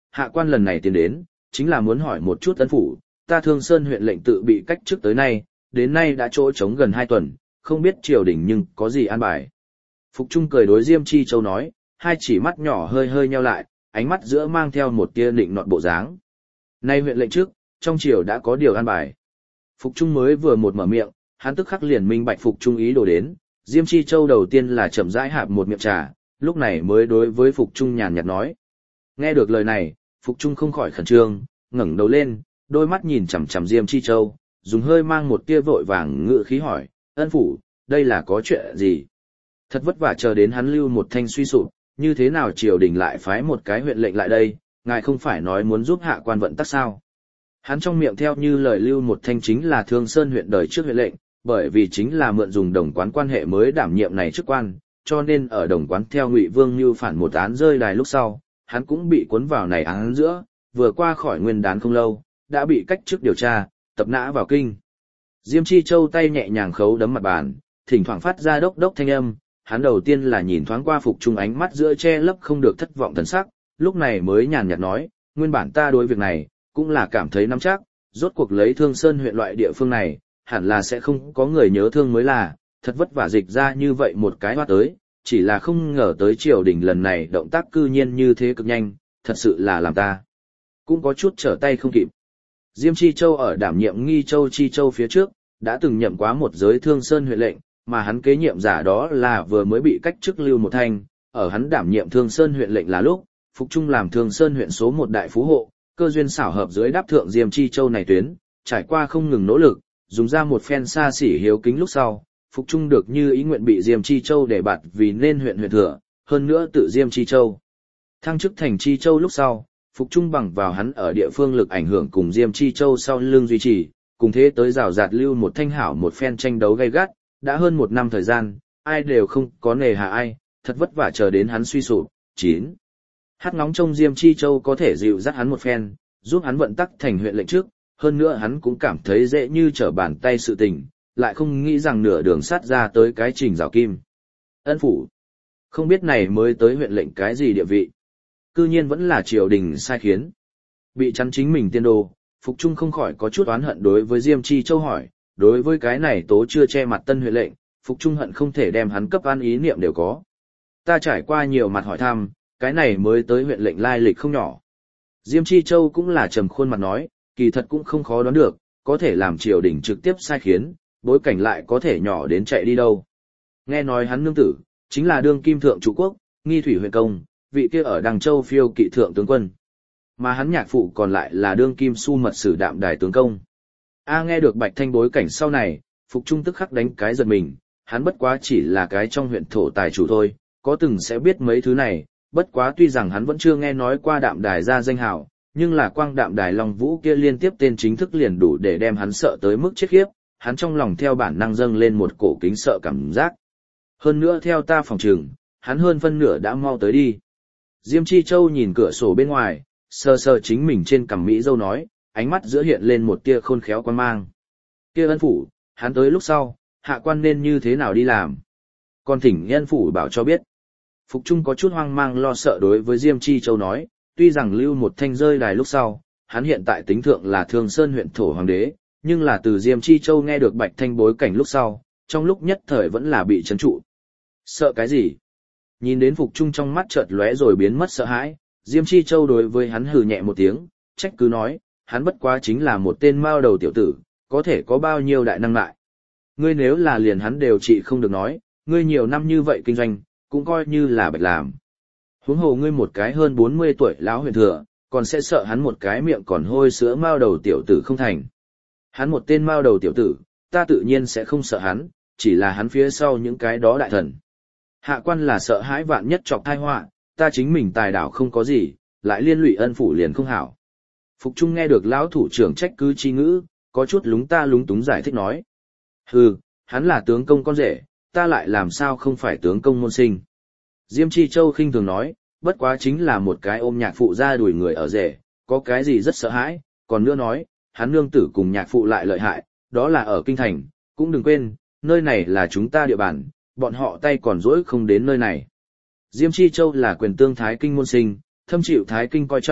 hạ quan lần này tiến đến, chính là muốn hỏi một chút ân phủ, ta Thương Sơn huyện lệnh tự bị cách chức tới nay, đến nay đã chỗ trống gần hai tuần, không biết triều đình nhưng có gì an bài. Phục Trung cười đối Diêm Chi Châu nói, hai chỉ mắt nhỏ hơi hơi nheo lại, ánh mắt giữa mang theo một tia nịnh nọt bộ dáng. Nay huyện lệnh trước, trong triều đã có điều an bài. Phục Trung mới vừa một mở miệng, hắn tức khắc liền minh bạch Phục Trung ý đồ đến, Diêm Chi Châu đầu tiên là chậm rãi hạp một miệng trà, lúc này mới đối với Phục Trung nhàn nhạt nói. Nghe được lời này, Phục Trung không khỏi khẩn trương, ngẩng đầu lên, đôi mắt nhìn chằm chằm Diêm Chi Châu, dùng hơi mang một tia vội vàng ngự khí hỏi, ân phủ, đây là có chuyện gì? Thật vất vả chờ đến hắn Lưu Một Thanh suy sụp, như thế nào triều đình lại phái một cái huyện lệnh lại đây, ngài không phải nói muốn giúp hạ quan vận tắc sao? Hắn trong miệng theo như lời Lưu Một Thanh chính là Thương Sơn huyện đời trước huyện lệnh, bởi vì chính là mượn dùng đồng quán quan hệ mới đảm nhiệm này chức quan, cho nên ở đồng quán theo Ngụy Vương Như phản một án rơi đài lúc sau, hắn cũng bị cuốn vào này án giữa, vừa qua khỏi nguyên đán không lâu, đã bị cách chức điều tra, tập nã vào kinh. Diêm Chi Châu tay nhẹ nhàng khấu đấm mặt bàn, thỉnh thoảng phát ra đốc đốc thanh âm, hắn đầu tiên là nhìn thoáng qua Phục Trung ánh mắt giữa che lấp không được thất vọng thần sắc, lúc này mới nhàn nhạt nói, nguyên bản ta đối việc này, cũng là cảm thấy nắm chắc, rốt cuộc lấy Thương Sơn huyện loại địa phương này, hẳn là sẽ không có người nhớ thương mới là, thật vất vả dịch ra như vậy một cái hoa tới, chỉ là không ngờ tới triều đình lần này động tác cư nhiên như thế cực nhanh, thật sự là làm ta cũng có chút trở tay không kịp. Diêm Chi Châu ở đảm nhiệm Nghi Châu Chi Châu phía trước, đã từng nhậm quá một giới Thương Sơn huyện lệnh, mà hắn kế nhiệm giả đó là vừa mới bị cách chức Lưu Một Thanh, ở hắn đảm nhiệm Thương Sơn huyện lệnh là lúc, Phục Trung làm Thương Sơn huyện số một đại phú hộ, cơ duyên xảo hợp dưới đáp thượng Diêm Chi Châu này tuyến, trải qua không ngừng nỗ lực, dùng ra một phen xa xỉ hiếu kính lúc sau, Phục Trung được như ý nguyện bị Diêm Chi Châu đề bạt vì nên huyện huyện thừa, hơn nữa tự Diêm Chi Châu thăng chức thành Chi Châu lúc sau, Phục Trung bằng vào hắn ở địa phương lực ảnh hưởng cùng Diêm Chi Châu sau lưng duy trì, cùng thế tới rào rạt Lưu Một Thanh hảo một phen tranh đấu gay gắt, đã hơn một năm thời gian, ai đều không có nề hà ai, thật vất vả chờ đến hắn suy sụp. Chín. Hát ngóng trông Diêm Chi Châu có thể dịu dắt hắn một phen, giúp hắn vận tắc thành huyện lệnh trước, hơn nữa hắn cũng cảm thấy dễ như trở bàn tay sự tình, lại không nghĩ rằng nửa đường sát ra tới cái trình rào kim. Ân phủ. Không biết này mới tới huyện lệnh cái gì địa vị. Cư nhiên vẫn là triều đình sai khiến. Bị chắn chính mình tiên đồ, Phục Trung không khỏi có chút oán hận đối với Diêm Chi Châu hỏi, đối với cái này tố chưa che mặt tân huyện lệnh, Phục Trung hận không thể đem hắn cấp an ý niệm đều có. Ta trải qua nhiều mặt hỏi thăm, cái này mới tới huyện lệnh lai lịch không nhỏ. Diêm Chi Châu cũng là trầm khuôn mặt nói, kỳ thật cũng không khó đoán được, có thể làm triều đình trực tiếp sai khiến, bối cảnh lại có thể nhỏ đến chạy đi đâu. Nghe nói hắn nương tử, chính là đương kim thượng trụ quốc, Nghi Thủy huyện công, vị kia ở Đằng Châu phiêu kỵ thượng tướng quân. Mà hắn nhạc phụ còn lại là đương kim su mật sử đạm đài tướng công. A nghe được Bạch Thanh bối cảnh sau này, Phục Trung tức khắc đánh cái giật mình, hắn bất quá chỉ là cái trong huyện thổ tài chủ thôi, có từng sẽ biết mấy thứ này, bất quá tuy rằng hắn vẫn chưa nghe nói qua đạm đài ra danh hào, nhưng là quang đạm đài Long Vũ kia liên tiếp tên chính thức liền đủ để đem hắn sợ tới mức chết khiếp, hắn trong lòng theo bản năng dâng lên một cổ kính sợ cảm giác. Hơn nữa theo ta phòng trừng, hắn hơn phân nửa đã mau tới đi. Diêm Chi Châu nhìn cửa sổ bên ngoài, sờ sờ chính mình trên cằm mỹ dâu nói, ánh mắt giữa hiện lên một tia khôn khéo quan mang. Kia ân phủ, hắn tới lúc sau, hạ quan nên như thế nào đi làm? Còn thỉnh ân phủ bảo cho biết. Phục Trung có chút hoang mang lo sợ đối với Diêm Chi Châu nói, tuy rằng Lưu Một Thanh rơi đài lúc sau, hắn hiện tại tính thượng là Thương Sơn huyện thổ hoàng đế, nhưng là từ Diêm Chi Châu nghe được Bạch Thanh bối cảnh lúc sau, trong lúc nhất thời vẫn là bị chấn trụ. Sợ cái gì? Nhìn đến Phục Trung trong mắt chợt lóe rồi biến mất sợ hãi, Diêm Chi Châu đối với hắn hừ nhẹ một tiếng, trách cứ nói, hắn bất quá chính là một tên mao đầu tiểu tử, có thể có bao nhiêu đại năng lại. Ngươi nếu là liền hắn đều trị không được nói, ngươi nhiều năm như vậy kinh doanh, cũng coi như là bạch làm. Huống hồ ngươi một cái hơn bốn mươi tuổi lão huyện thừa, còn sẽ sợ hắn một cái miệng còn hôi sữa mao đầu tiểu tử không thành. Hắn một tên mao đầu tiểu tử, ta tự nhiên sẽ không sợ hắn, chỉ là hắn phía sau những cái đó đại thần. Hạ quan là sợ hãi vạn nhất chọc tai họa, ta chính mình tài đảo không có gì, lại liên lụy ân phủ liền không hảo. Phục Trung nghe được lão thủ trưởng trách cứ chi ngữ, có chút lúng ta lúng túng giải thích nói. Hừ, hắn là tướng công con rể, ta lại làm sao không phải tướng công môn sinh. Diêm Chi Châu khinh thường nói, bất quá chính là một cái ôm nhạc phụ ra đuổi người ở rể, có cái gì rất sợ hãi, còn nữa nói, hắn nương tử cùng nhạc phụ lại lợi hại, đó là ở kinh thành, cũng đừng quên, nơi này là chúng ta địa bàn, bọn họ tay còn dỗi không đến nơi này. Diêm Chi Châu là quyền tương thái kinh môn sinh, thâm chịu thái kinh coi trọng,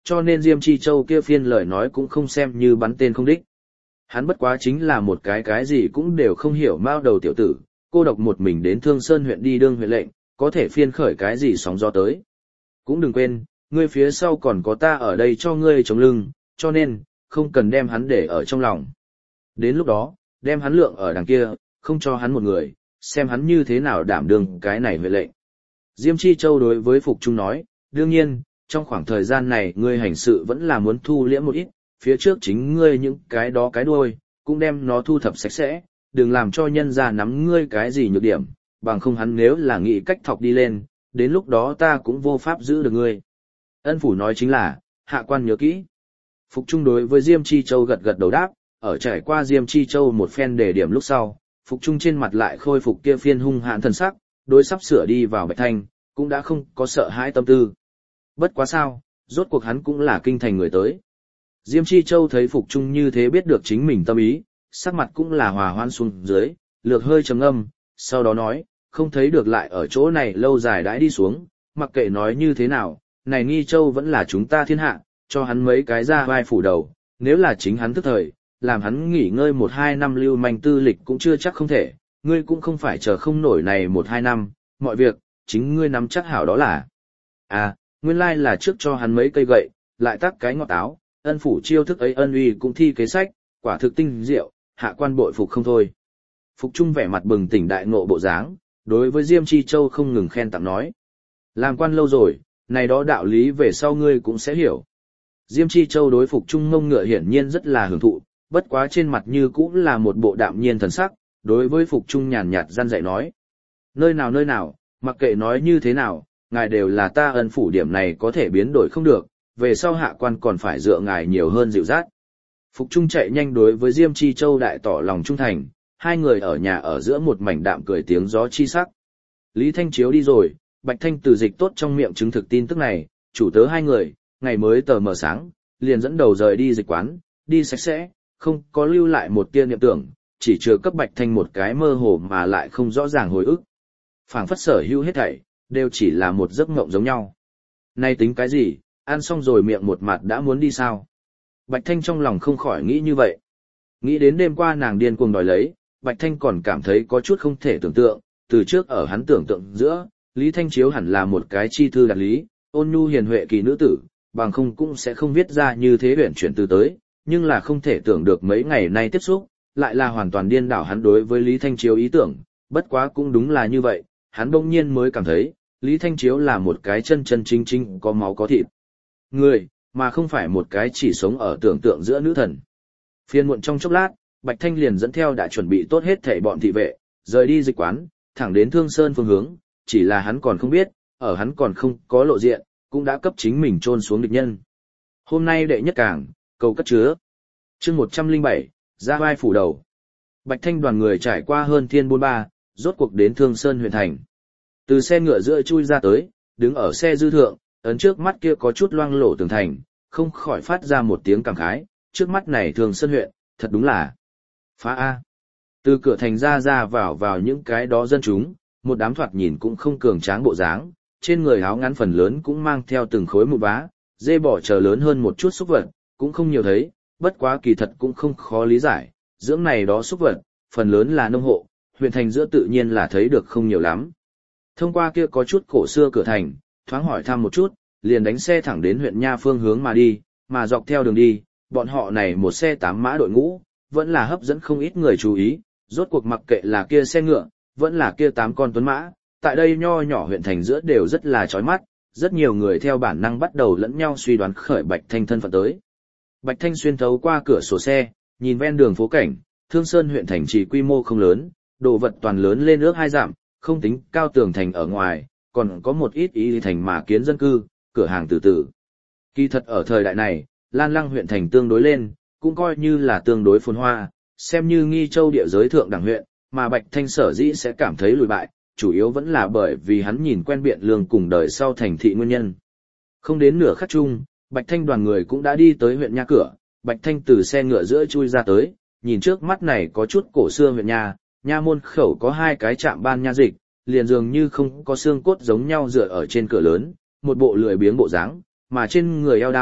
cho nên Diêm Chi Châu kia phiên lời nói cũng không xem như bắn tên không đích. Hắn bất quá chính là một cái cái gì cũng đều không hiểu mao đầu tiểu tử, cô độc một mình đến Thương Sơn huyện đi đương huyện lệnh, có thể phiên khởi cái gì sóng gió tới. Cũng đừng quên, ngươi phía sau còn có ta ở đây cho ngươi chống lưng, cho nên, không cần đem hắn để ở trong lòng. Đến lúc đó, đem hắn lượng ở đằng kia, không cho hắn một người, xem hắn như thế nào đảm đương cái này huyện lệnh. Diêm Chi Châu đối với Phục Trung nói, đương nhiên, trong khoảng thời gian này ngươi hành sự vẫn là muốn thu liễm một ít, phía trước chính ngươi những cái đó cái đuôi, cũng đem nó thu thập sạch sẽ, đừng làm cho nhân ra nắm ngươi cái gì nhược điểm, bằng không hắn nếu là nghĩ cách thọc đi lên, đến lúc đó ta cũng vô pháp giữ được ngươi. Ân phủ nói chính là, hạ quan nhớ kỹ. Phục Trung đối với Diêm Chi Châu gật gật đầu đáp, ở trải qua Diêm Chi Châu một phen đề điểm lúc sau, Phục Trung trên mặt lại khôi phục kia phiên hung hãn thần sắc, đối sắp sửa đi vào Bạch Thanh, cũng đã không có sợ hãi tâm tư. Bất quá sao, rốt cuộc hắn cũng là kinh thành người tới. Diêm Chi Châu thấy Phục Trung như thế biết được chính mình tâm ý, sắc mặt cũng là hòa hoan xuống dưới, lược hơi trầm ngâm, sau đó nói, không thấy được lại ở chỗ này lâu dài đãi đi xuống, mặc kệ nói như thế nào, này Nghi Châu vẫn là chúng ta thiên hạ, cho hắn mấy cái ra vai phủ đầu, nếu là chính hắn tức thời, làm hắn nghỉ ngơi một hai năm lưu manh tư lịch cũng chưa chắc không thể, ngươi cũng không phải chờ không nổi này một hai năm, mọi việc, chính ngươi nắm chắc hảo đó là. À, nguyên lai là trước cho hắn mấy cây gậy, lại tắc cái ngọt táo, ân phủ chiêu thức ấy ân uy cũng thi kế sách, quả thực tinh diệu, hạ quan bội phục không thôi. Phục Trung vẻ mặt bừng tỉnh đại ngộ bộ dáng, đối với Diêm Chi Châu không ngừng khen tặng nói. Làm quan lâu rồi, này đó đạo lý về sau ngươi cũng sẽ hiểu. Diêm Chi Châu đối Phục Trung ngông ngựa hiển nhiên rất là hưởng thụ, bất quá trên mặt như cũng là một bộ đạm nhiên thần sắc, đối với Phục Trung nhàn nhạt gian dạy nói. Nơi nào nơi nào, mặc kệ nói như thế nào, ngài đều là ta ân phủ điểm này có thể biến đổi không được, về sau hạ quan còn phải dựa ngài nhiều hơn dịu dắt. Phục Trung chạy nhanh đối với Diêm Chi Châu đại tỏ lòng trung thành, hai người ở nhà ở giữa một mảnh đạm cười tiếng gió chi sắc. Lý Thanh Chiếu đi rồi, Bạch Thanh từ dịch tốt trong miệng chứng thực tin tức này, chủ tớ hai người, ngày mới tờ mờ sáng, liền dẫn đầu rời đi dịch quán, đi sạch sẽ, không có lưu lại một tia niệm tưởng, chỉ chứa cấp Bạch Thanh một cái mơ hồ mà lại không rõ ràng hồi ức. Phảng phất sở hữu hết thảy, đều chỉ là một giấc mộng giống nhau. Nay tính cái gì, ăn xong rồi miệng một mặt đã muốn đi sao? Bạch Thanh trong lòng không khỏi nghĩ như vậy. Nghĩ đến đêm qua nàng điên cuồng đòi lấy, Bạch Thanh còn cảm thấy có chút không thể tưởng tượng, từ trước ở hắn tưởng tượng giữa, Lý Thanh Chiếu hẳn là một cái chi thư đạt lý, ôn nhu hiền huệ kỳ nữ tử, bằng không cũng sẽ không viết ra như thế huyền chuyển từ tới, nhưng là không thể tưởng được mấy ngày nay tiếp xúc, lại là hoàn toàn điên đảo hắn đối với Lý Thanh Chiếu ý tưởng, bất quá cũng đúng là như vậy, hắn bỗng nhiên mới cảm thấy, Lý Thanh Chiếu là một cái chân chân chính chính có máu có thịt người, mà không phải một cái chỉ sống ở tưởng tượng giữa nữ thần. Phiên muộn trong chốc lát, Bạch Thanh liền dẫn theo đã chuẩn bị tốt hết thảy bọn thị vệ, rời đi dịch quán, thẳng đến Thương Sơn phương hướng, chỉ là hắn còn không biết, ở hắn còn không có lộ diện, cũng đã cấp chính mình trôn xuống địch nhân. Hôm nay đệ nhất cảng, cầu cất chứa. Chương một trăm lẻ bảy, ra vai phủ đầu. Bạch Thanh đoàn người trải qua hơn thiên bôn ba, rốt cuộc đến Thương Sơn huyện thành. Từ xe ngựa giữa chui ra tới, đứng ở xe dư thượng, ấn trước mắt kia có chút loang lổ tường thành, không khỏi phát ra một tiếng cảm khái, trước mắt này Thương Sơn huyện, thật đúng là phá A. Từ cửa thành ra ra vào vào những cái đó dân chúng, một đám thoạt nhìn cũng không cường tráng bộ dáng, trên người áo ngắn phần lớn cũng mang theo từng khối mụn vá, dê bò chờ lớn hơn một chút xúc vật, cũng không nhiều thấy, bất quá kỳ thật cũng không khó lý giải, dưỡng này đó xúc vật, phần lớn là nông hộ, huyện thành giữa tự nhiên là thấy được không nhiều lắm. Thông qua kia có chút cổ xưa cửa thành, thoáng hỏi thăm một chút, liền đánh xe thẳng đến huyện Nha phương hướng mà đi, mà dọc theo đường đi, bọn họ này một xe tám mã đội ngũ, vẫn là hấp dẫn không ít người chú ý, rốt cuộc mặc kệ là kia xe ngựa, vẫn là kia tám con tuấn mã, tại đây nho nhỏ huyện thành giữa đều rất là chói mắt, rất nhiều người theo bản năng bắt đầu lẫn nhau suy đoán khởi Bạch Thanh thân phận tới. Bạch Thanh xuyên thấu qua cửa sổ xe, nhìn ven đường phố cảnh, Thương Sơn huyện thành chỉ quy mô không lớn, đồ vật toàn lớn lên ước hai dặm, không tính cao tường thành ở ngoài, còn có một ít ý thành mà kiến dân cư, cửa hàng từ từ. Kỳ thật ở thời đại này, Lan Lăng huyện thành tương đối lên, cũng coi như là tương đối phồn hoa, xem như Nghi Châu địa giới thượng đẳng huyện, mà Bạch Thanh sở dĩ sẽ cảm thấy lùi bại, chủ yếu vẫn là bởi vì hắn nhìn quen Biện Lương cùng đời sau thành thị nguyên nhân. Không đến nửa khắc chung, Bạch Thanh đoàn người cũng đã đi tới huyện Nha cửa, Bạch Thanh từ xe ngựa giữa chui ra tới, nhìn trước mắt này có chút cổ xưa huyện Nha, Nha môn khẩu có hai cái trạm ban nha dịch, liền dường như không có xương cốt giống nhau dựa ở trên cửa lớn, một bộ lười biếng bộ dáng, mà trên người eo đao,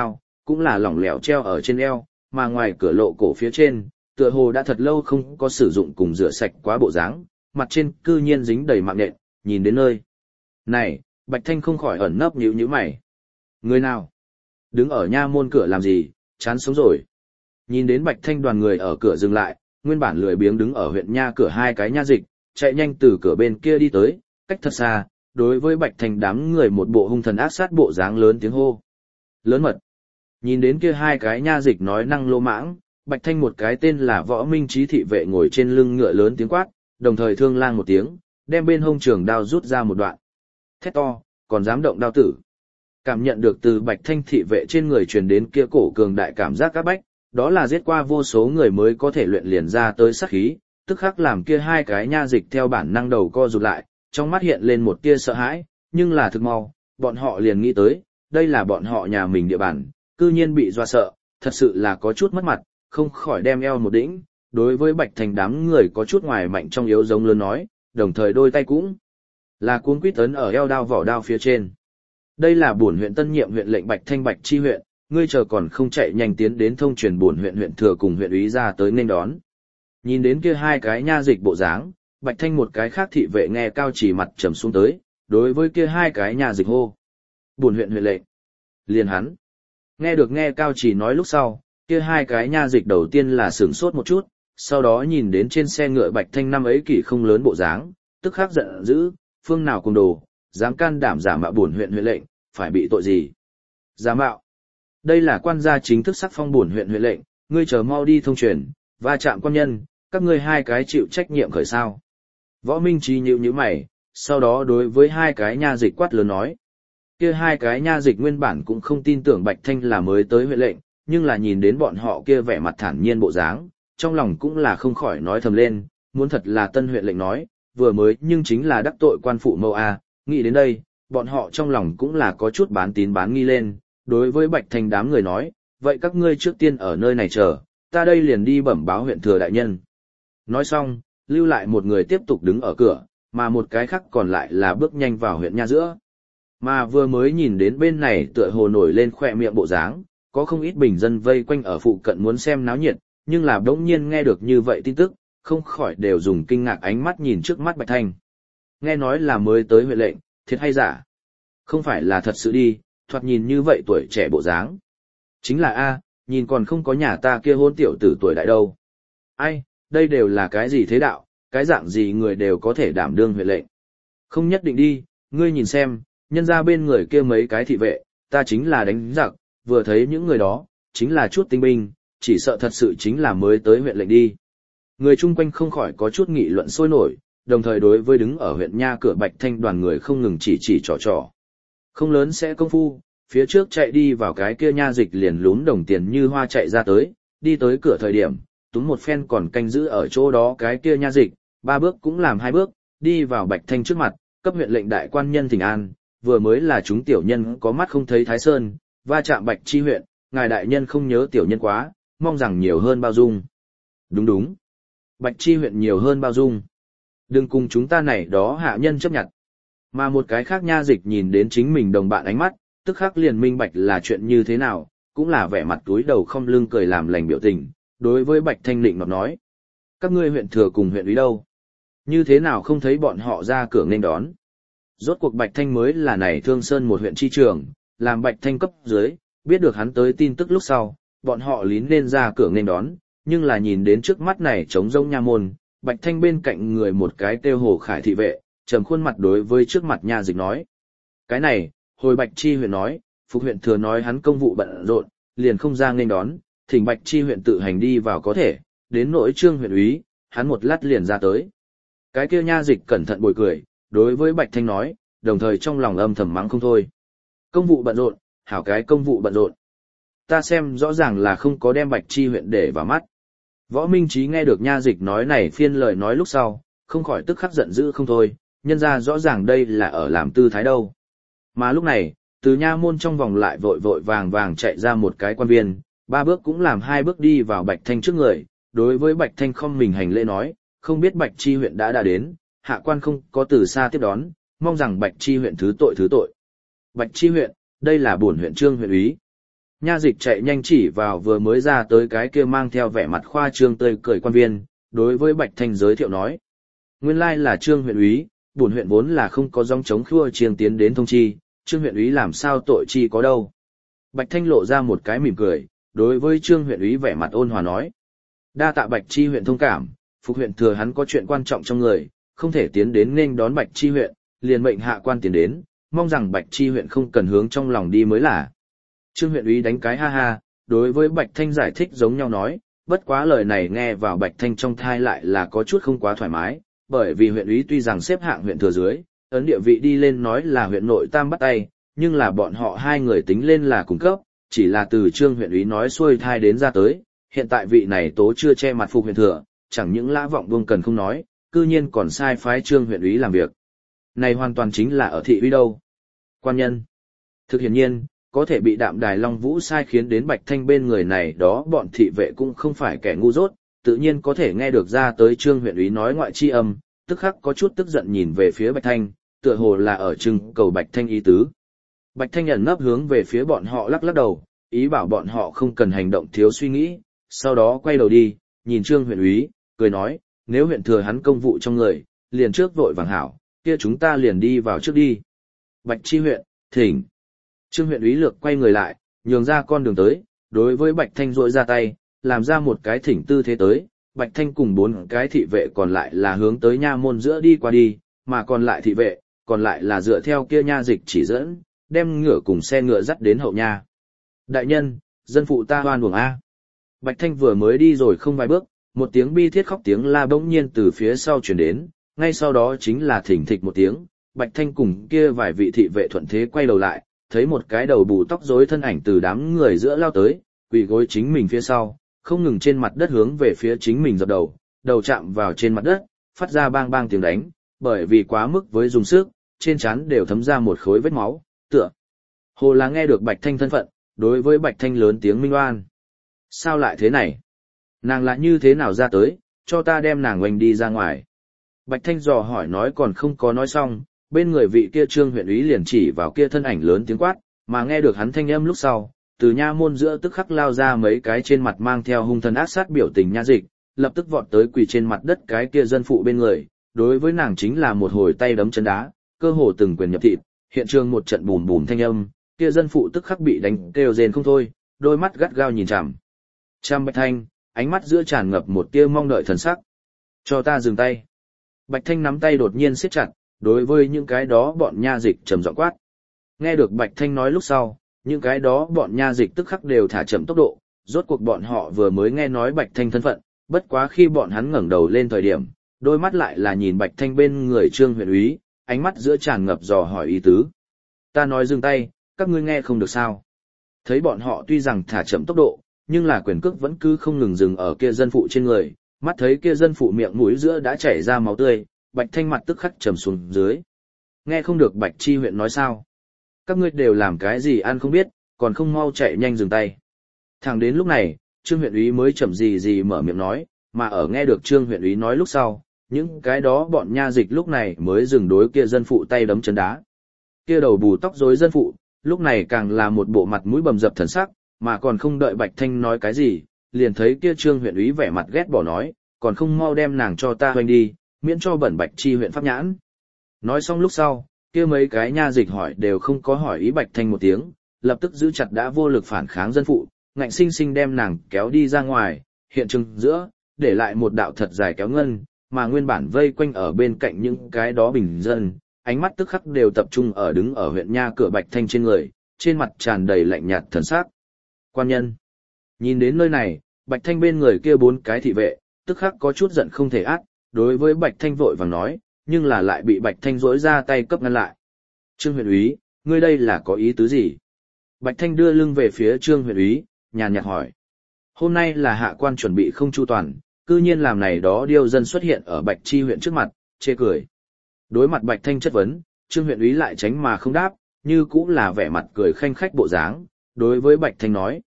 cũng là lỏng lẻo treo ở trên eo, mà ngoài cửa lộ cổ phía trên, tựa hồ đã thật lâu không có sử dụng cùng rửa sạch quá bộ dáng, mặt trên cư nhiên dính đầy mạng nện, nhìn đến nơi. Này, Bạch Thanh không khỏi ẩn nấp nhíu nhíu mày. Người nào? Đứng ở nha môn cửa làm gì, chán sống rồi. Nhìn đến Bạch Thanh đoàn người ở cửa dừng lại, nguyên bản lười biếng đứng ở huyện nha cửa hai cái nha dịch, chạy nhanh từ cửa bên kia đi tới, cách thật xa, đối với Bạch Thanh đám người một bộ hung thần ác sát bộ dáng lớn tiếng hô. Lớn mật. Nhìn đến kia hai cái nha dịch nói năng lô mãng, Bạch Thanh một cái tên là Võ Minh Trí thị vệ ngồi trên lưng ngựa lớn tiếng quát, đồng thời thương lang một tiếng, đem bên hông trường đao rút ra một đoạn. Thét to, còn dám động đao tử. Cảm nhận được từ Bạch Thanh thị vệ trên người truyền đến kia cổ cường đại cảm giác các bách, đó là giết qua vô số người mới có thể luyện liền ra tới sát khí, tức khắc làm kia hai cái nha dịch theo bản năng đầu co rụt lại, trong mắt hiện lên một tia sợ hãi, nhưng là thực mau, bọn họ liền nghĩ tới, đây là bọn họ nhà mình địa bàn, cư nhiên bị dọa sợ, thật sự là có chút mất mặt, không khỏi đem eo một đĩnh, đối với Bạch Thanh đám người có chút ngoài mạnh trong yếu giống lớn nói, đồng thời đôi tay cũng là cuống quýt tấn ở eo đao vỏ đao phía trên. Đây là bổn huyện tân nhiệm huyện lệnh Bạch Thanh Bạch Chi huyện, ngươi chờ còn không chạy nhanh tiến đến thông truyền bổn huyện huyện thừa cùng huyện úy ra tới nên đón. Nhìn đến kia hai cái nha dịch bộ dáng, Bạch Thanh một cái khác thị vệ nghe cao chỉ mặt trầm xuống tới, đối với kia hai cái nha dịch hô. Bổn huyện huyện lệnh. Liền hắn. Nghe được nghe cao chỉ nói lúc sau, kia hai cái nha dịch đầu tiên là sửng sốt một chút, sau đó nhìn đến trên xe ngựa Bạch Thanh năm ấy kỷ không lớn bộ dáng, tức khắc giận dữ, phương nào cùng đồ, dám can đảm giả mạo bổn huyện huyện lệnh, phải bị tội gì? Giả mạo. Đây là quan gia chính thức sắc phong bổn huyện huyện lệnh, ngươi chờ mau đi thông truyền, va chạm quan nhân, các ngươi hai cái chịu trách nhiệm khởi sao? Võ Minh Trí nhíu nhíu mày, sau đó đối với hai cái nha dịch quát lớn nói. Kia hai cái nha dịch nguyên bản cũng không tin tưởng Bạch Thanh là mới tới huyện lệnh, nhưng là nhìn đến bọn họ kia vẻ mặt thản nhiên bộ dáng, trong lòng cũng là không khỏi nói thầm lên, muốn thật là tân huyện lệnh nói, vừa mới nhưng chính là đắc tội quan phụ mâu a. Nghĩ đến đây, bọn họ trong lòng cũng là có chút bán tín bán nghi lên, đối với Bạch Thanh đám người nói, vậy các ngươi trước tiên ở nơi này chờ, ta đây liền đi bẩm báo huyện thừa đại nhân. Nói xong, lưu lại một người tiếp tục đứng ở cửa, mà một cái khác còn lại là bước nhanh vào huyện nha giữa. Mà vừa mới nhìn đến bên này tựa hồ nổi lên khỏe miệng bộ dáng, có không ít bình dân vây quanh ở phụ cận muốn xem náo nhiệt, nhưng là đống nhiên nghe được như vậy tin tức, không khỏi đều dùng kinh ngạc ánh mắt nhìn trước mắt Bạch Thanh. Nghe nói là mới tới huyện lệnh, thiệt hay giả? Không phải là thật sự đi, thoạt nhìn như vậy tuổi trẻ bộ dáng. Chính là A, nhìn còn không có nhà ta kia hôn tiểu tử tuổi đại đâu. Ai, đây đều là cái gì thế đạo, cái dạng gì người đều có thể đảm đương huyện lệnh. Không nhất định đi, ngươi nhìn xem, nhân ra bên người kia mấy cái thị vệ, ta chính là đánh giặc, vừa thấy những người đó, chính là chút tinh binh, chỉ sợ thật sự chính là mới tới huyện lệnh đi. Người chung quanh không khỏi có chút nghị luận sôi nổi, đồng thời đối với đứng ở huyện nha cửa Bạch Thanh đoàn người không ngừng chỉ chỉ trò trò. Không lớn sẽ công phu, phía trước chạy đi vào cái kia nha dịch liền lún đồng tiền như hoa chạy ra tới, đi tới cửa thời điểm, túm một phen còn canh giữ ở chỗ đó cái kia nha dịch, ba bước cũng làm hai bước, đi vào Bạch Thanh trước mặt, cấp huyện lệnh đại quan nhân thỉnh an, vừa mới là chúng tiểu nhân có mắt không thấy Thái Sơn, va chạm Bạch Chi huyện, ngài đại nhân không nhớ tiểu nhân quá, mong rằng nhiều hơn bao dung. Đúng đúng. Bạch Chi huyện nhiều hơn bao dung. Đừng cùng chúng ta này đó hạ nhân chấp nhận. Mà một cái khác nha dịch nhìn đến chính mình đồng bạn ánh mắt, tức khắc liền minh bạch là chuyện như thế nào, cũng là vẻ mặt túi đầu không lưng cười làm lành biểu tình, đối với Bạch Thanh Định nọt nói. Các ngươi huyện thừa cùng huyện úy đâu? Như thế nào không thấy bọn họ ra cửa nên đón? Rốt cuộc Bạch Thanh mới là này Thương Sơn một huyện chi trường, làm Bạch Thanh cấp dưới, biết được hắn tới tin tức lúc sau, bọn họ lín lên ra cửa nên đón, nhưng là nhìn đến trước mắt này trống rỗng nha môn, Bạch Thanh bên cạnh người một cái kêu Hồ Khải thị vệ, trầm khuôn mặt đối với trước mặt nha dịch nói. Cái này, hồi Bạch Chi huyện nói, Phục huyện thừa nói hắn công vụ bận rộn, liền không ra nên đón, thỉnh Bạch Chi huyện tự hành đi vào có thể, đến nỗi Trương huyện úy, hắn một lát liền ra tới. Cái kia nha dịch cẩn thận bồi cười, đối với Bạch Thanh nói, đồng thời trong lòng âm thầm mắng không thôi. Công vụ bận rộn, hảo cái công vụ bận rộn. Ta xem rõ ràng là không có đem Bạch Chi huyện để vào mắt. Võ Minh Trí nghe được nha dịch nói này phiên lời nói lúc sau, không khỏi tức khắc giận dữ không thôi, nhân ra rõ ràng đây là ở làm tư thái đâu. Mà lúc này, từ nha môn trong vòng lại vội vội vàng vàng chạy ra một cái quan viên, ba bước cũng làm hai bước đi vào Bạch Thanh trước người, đối với Bạch Thanh không mình hành lễ nói, không biết Bạch Chi huyện đã đã đến, hạ quan không có từ xa tiếp đón, mong rằng Bạch Chi huyện thứ tội thứ tội. Bạch Chi huyện, đây là bổn huyện Trương huyện úy. nha dịch chạy nhanh chỉ vào vừa mới ra tới cái kia mang theo vẻ mặt khoa trương tươi cười quan viên, đối với Bạch Thanh giới thiệu nói. Nguyên lai là Trương huyện úy, bổn huyện vốn là không có dòng chống khua chiêng tiến đến thông chi, Trương huyện úy làm sao tội chi có đâu. Bạch Thanh lộ ra một cái mỉm cười, đối với Trương huyện úy vẻ mặt ôn hòa nói. Đa tạ Bạch Chi huyện thông cảm, Phục huyện thừa hắn có chuyện quan trọng trong người, không thể tiến đến nên đón Bạch Chi huyện, liền mệnh hạ quan tiến đến, mong rằng Bạch Chi huyện không cần hướng trong lòng đi mới là. Trương huyện úy đánh cái ha ha, đối với Bạch Thanh giải thích giống nhau nói, bất quá lời này nghe vào Bạch Thanh trong thai lại là có chút không quá thoải mái, bởi vì huyện úy tuy rằng xếp hạng huyện thừa dưới, ấn địa vị đi lên nói là huyện nội tam bắt tay, nhưng là bọn họ hai người tính lên là cùng cấp, chỉ là từ Trương huyện úy nói xuôi thai đến ra tới, hiện tại vị này tố chưa che mặt Phục huyện thừa, chẳng những lã vọng vương cần không nói, cư nhiên còn sai phái Trương huyện úy làm việc. Này hoàn toàn chính là ở thị uy đâu. Quan nhân. Thực hiện nhiên, có thể bị Đạm Đài Long Vũ sai khiến đến Bạch Thanh bên người này đó bọn thị vệ cũng không phải kẻ ngu dốt, tự nhiên có thể nghe được ra tới Trương huyện úy nói ngoại chi âm, tức khắc có chút tức giận nhìn về phía Bạch Thanh, tựa hồ là ở trưng cầu Bạch Thanh ý tứ. Bạch Thanh ẩn nấp hướng về phía bọn họ lắc lắc đầu, ý bảo bọn họ không cần hành động thiếu suy nghĩ, sau đó quay đầu đi, nhìn Trương huyện úy, cười nói, nếu huyện thừa hắn công vụ trong người, liền trước vội vàng hảo, kia chúng ta liền đi vào trước đi. Bạch Chi huyện, thỉnh. Trương huyện úy lược quay người lại, nhường ra con đường tới, đối với Bạch Thanh rỗi ra tay, làm ra một cái thỉnh tư thế tới, Bạch Thanh cùng bốn cái thị vệ còn lại là hướng tới nha môn giữa đi qua đi, mà còn lại thị vệ, còn lại là dựa theo kia nha dịch chỉ dẫn, đem ngựa cùng xe ngựa dắt đến hậu nha. Đại nhân, dân phụ ta hoan uổng A. Bạch Thanh vừa mới đi rồi không vài bước, một tiếng bi thiết khóc tiếng la bỗng nhiên từ phía sau truyền đến, ngay sau đó chính là thỉnh thịch một tiếng, Bạch Thanh cùng kia vài vị thị vệ thuận thế quay đầu lại, thấy một cái đầu bù tóc rối thân ảnh từ đám người giữa lao tới, quỳ gối chính mình phía sau, không ngừng trên mặt đất hướng về phía chính mình dập đầu, đầu chạm vào trên mặt đất, phát ra bang bang tiếng đánh, bởi vì quá mức với dùng sức, trên trán đều thấm ra một khối vết máu, tựa hồ là nghe được Bạch Thanh thân phận, đối với Bạch Thanh lớn tiếng minh oan. Sao lại thế này? Nàng lại như thế nào ra tới, cho ta đem nàng oanh đi ra ngoài. Bạch Thanh dò hỏi nói còn không có nói xong, bên người vị kia Trương huyện úy liền chỉ vào kia thân ảnh lớn tiếng quát, mà nghe được hắn thanh âm lúc sau, từ nha môn giữa tức khắc lao ra mấy cái trên mặt mang theo hung thần ác sát biểu tình nha dịch, lập tức vọt tới quỳ trên mặt đất cái kia dân phụ bên người, đối với nàng chính là một hồi tay đấm chân đá, cơ hồ từng quyền nhập thịt, hiện trường một trận bùm bùm thanh âm, kia dân phụ tức khắc bị đánh kêu rên không thôi, đôi mắt gắt gao nhìn chằm chằm Bạch Thanh, ánh mắt giữa tràn ngập một tia mong đợi thần sắc. Cho ta dừng tay. Bạch Thanh nắm tay đột nhiên siết chặt, đối với những cái đó bọn nha dịch trầm giọng quát. Nghe được Bạch Thanh nói lúc sau, những cái đó bọn nha dịch tức khắc đều thả chậm tốc độ, rốt cuộc bọn họ vừa mới nghe nói Bạch Thanh thân phận, bất quá khi bọn hắn ngẩng đầu lên thời điểm, đôi mắt lại là nhìn Bạch Thanh bên người Trương huyện úy, ánh mắt giữa tràn ngập dò hỏi ý tứ. Ta nói dừng tay, các ngươi nghe không được sao? Thấy bọn họ tuy rằng thả chậm tốc độ, nhưng là quyền cước vẫn cứ không ngừng dừng ở kia dân phụ trên người, mắt thấy kia dân phụ miệng mũi giữa đã chảy ra máu tươi, Bạch Thanh mặt tức khắc trầm xuống dưới. Nghe không được Bạch Chi huyện nói sao? Các ngươi đều làm cái gì ăn không biết, còn không mau chạy nhanh dừng tay. Thẳng đến lúc này, Trương huyện úy mới chậm gì gì mở miệng nói, mà ở nghe được Trương huyện úy nói lúc sau, những cái đó bọn nha dịch lúc này mới dừng đối kia dân phụ tay đấm chân đá. Kia đầu bù tóc rối dân phụ, lúc này càng là một bộ mặt mũi bầm dập thần sắc, mà còn không đợi Bạch Thanh nói cái gì, liền thấy kia Trương huyện úy vẻ mặt ghét bỏ nói, còn không mau đem nàng cho ta hoành đi, miễn cho bẩn Bạch Chi huyện pháp nhãn. Nói xong lúc sau, kia mấy cái nha dịch hỏi đều không có hỏi ý Bạch Thanh một tiếng, lập tức giữ chặt đã vô lực phản kháng dân phụ, ngạnh sinh sinh đem nàng kéo đi ra ngoài, hiện trường giữa, để lại một đạo thật dài kéo ngân, mà nguyên bản vây quanh ở bên cạnh những cái đó bình dân, ánh mắt tức khắc đều tập trung ở đứng ở huyện nha cửa Bạch Thanh trên người, trên mặt tràn đầy lạnh nhạt thần sắc. Quan nhân. Nhìn đến nơi này, Bạch Thanh bên người kia bốn cái thị vệ, tức khắc có chút giận không thể át, đối với Bạch Thanh vội vàng nói, nhưng là lại bị Bạch Thanh rỗi ra tay cấp ngăn lại. Trương huyện úy, ngươi đây là có ý tứ gì? Bạch Thanh đưa lưng về phía Trương huyện úy, nhàn nhạt hỏi. Hôm nay là hạ quan chuẩn bị không chu toàn, cư nhiên làm này đó điêu dân xuất hiện ở Bạch Chi huyện trước mặt, chê cười. Đối mặt Bạch Thanh chất vấn, Trương huyện úy lại tránh mà không đáp, như cũng là vẻ mặt cười khanh khách bộ dáng, đối với Bạch Thanh nói,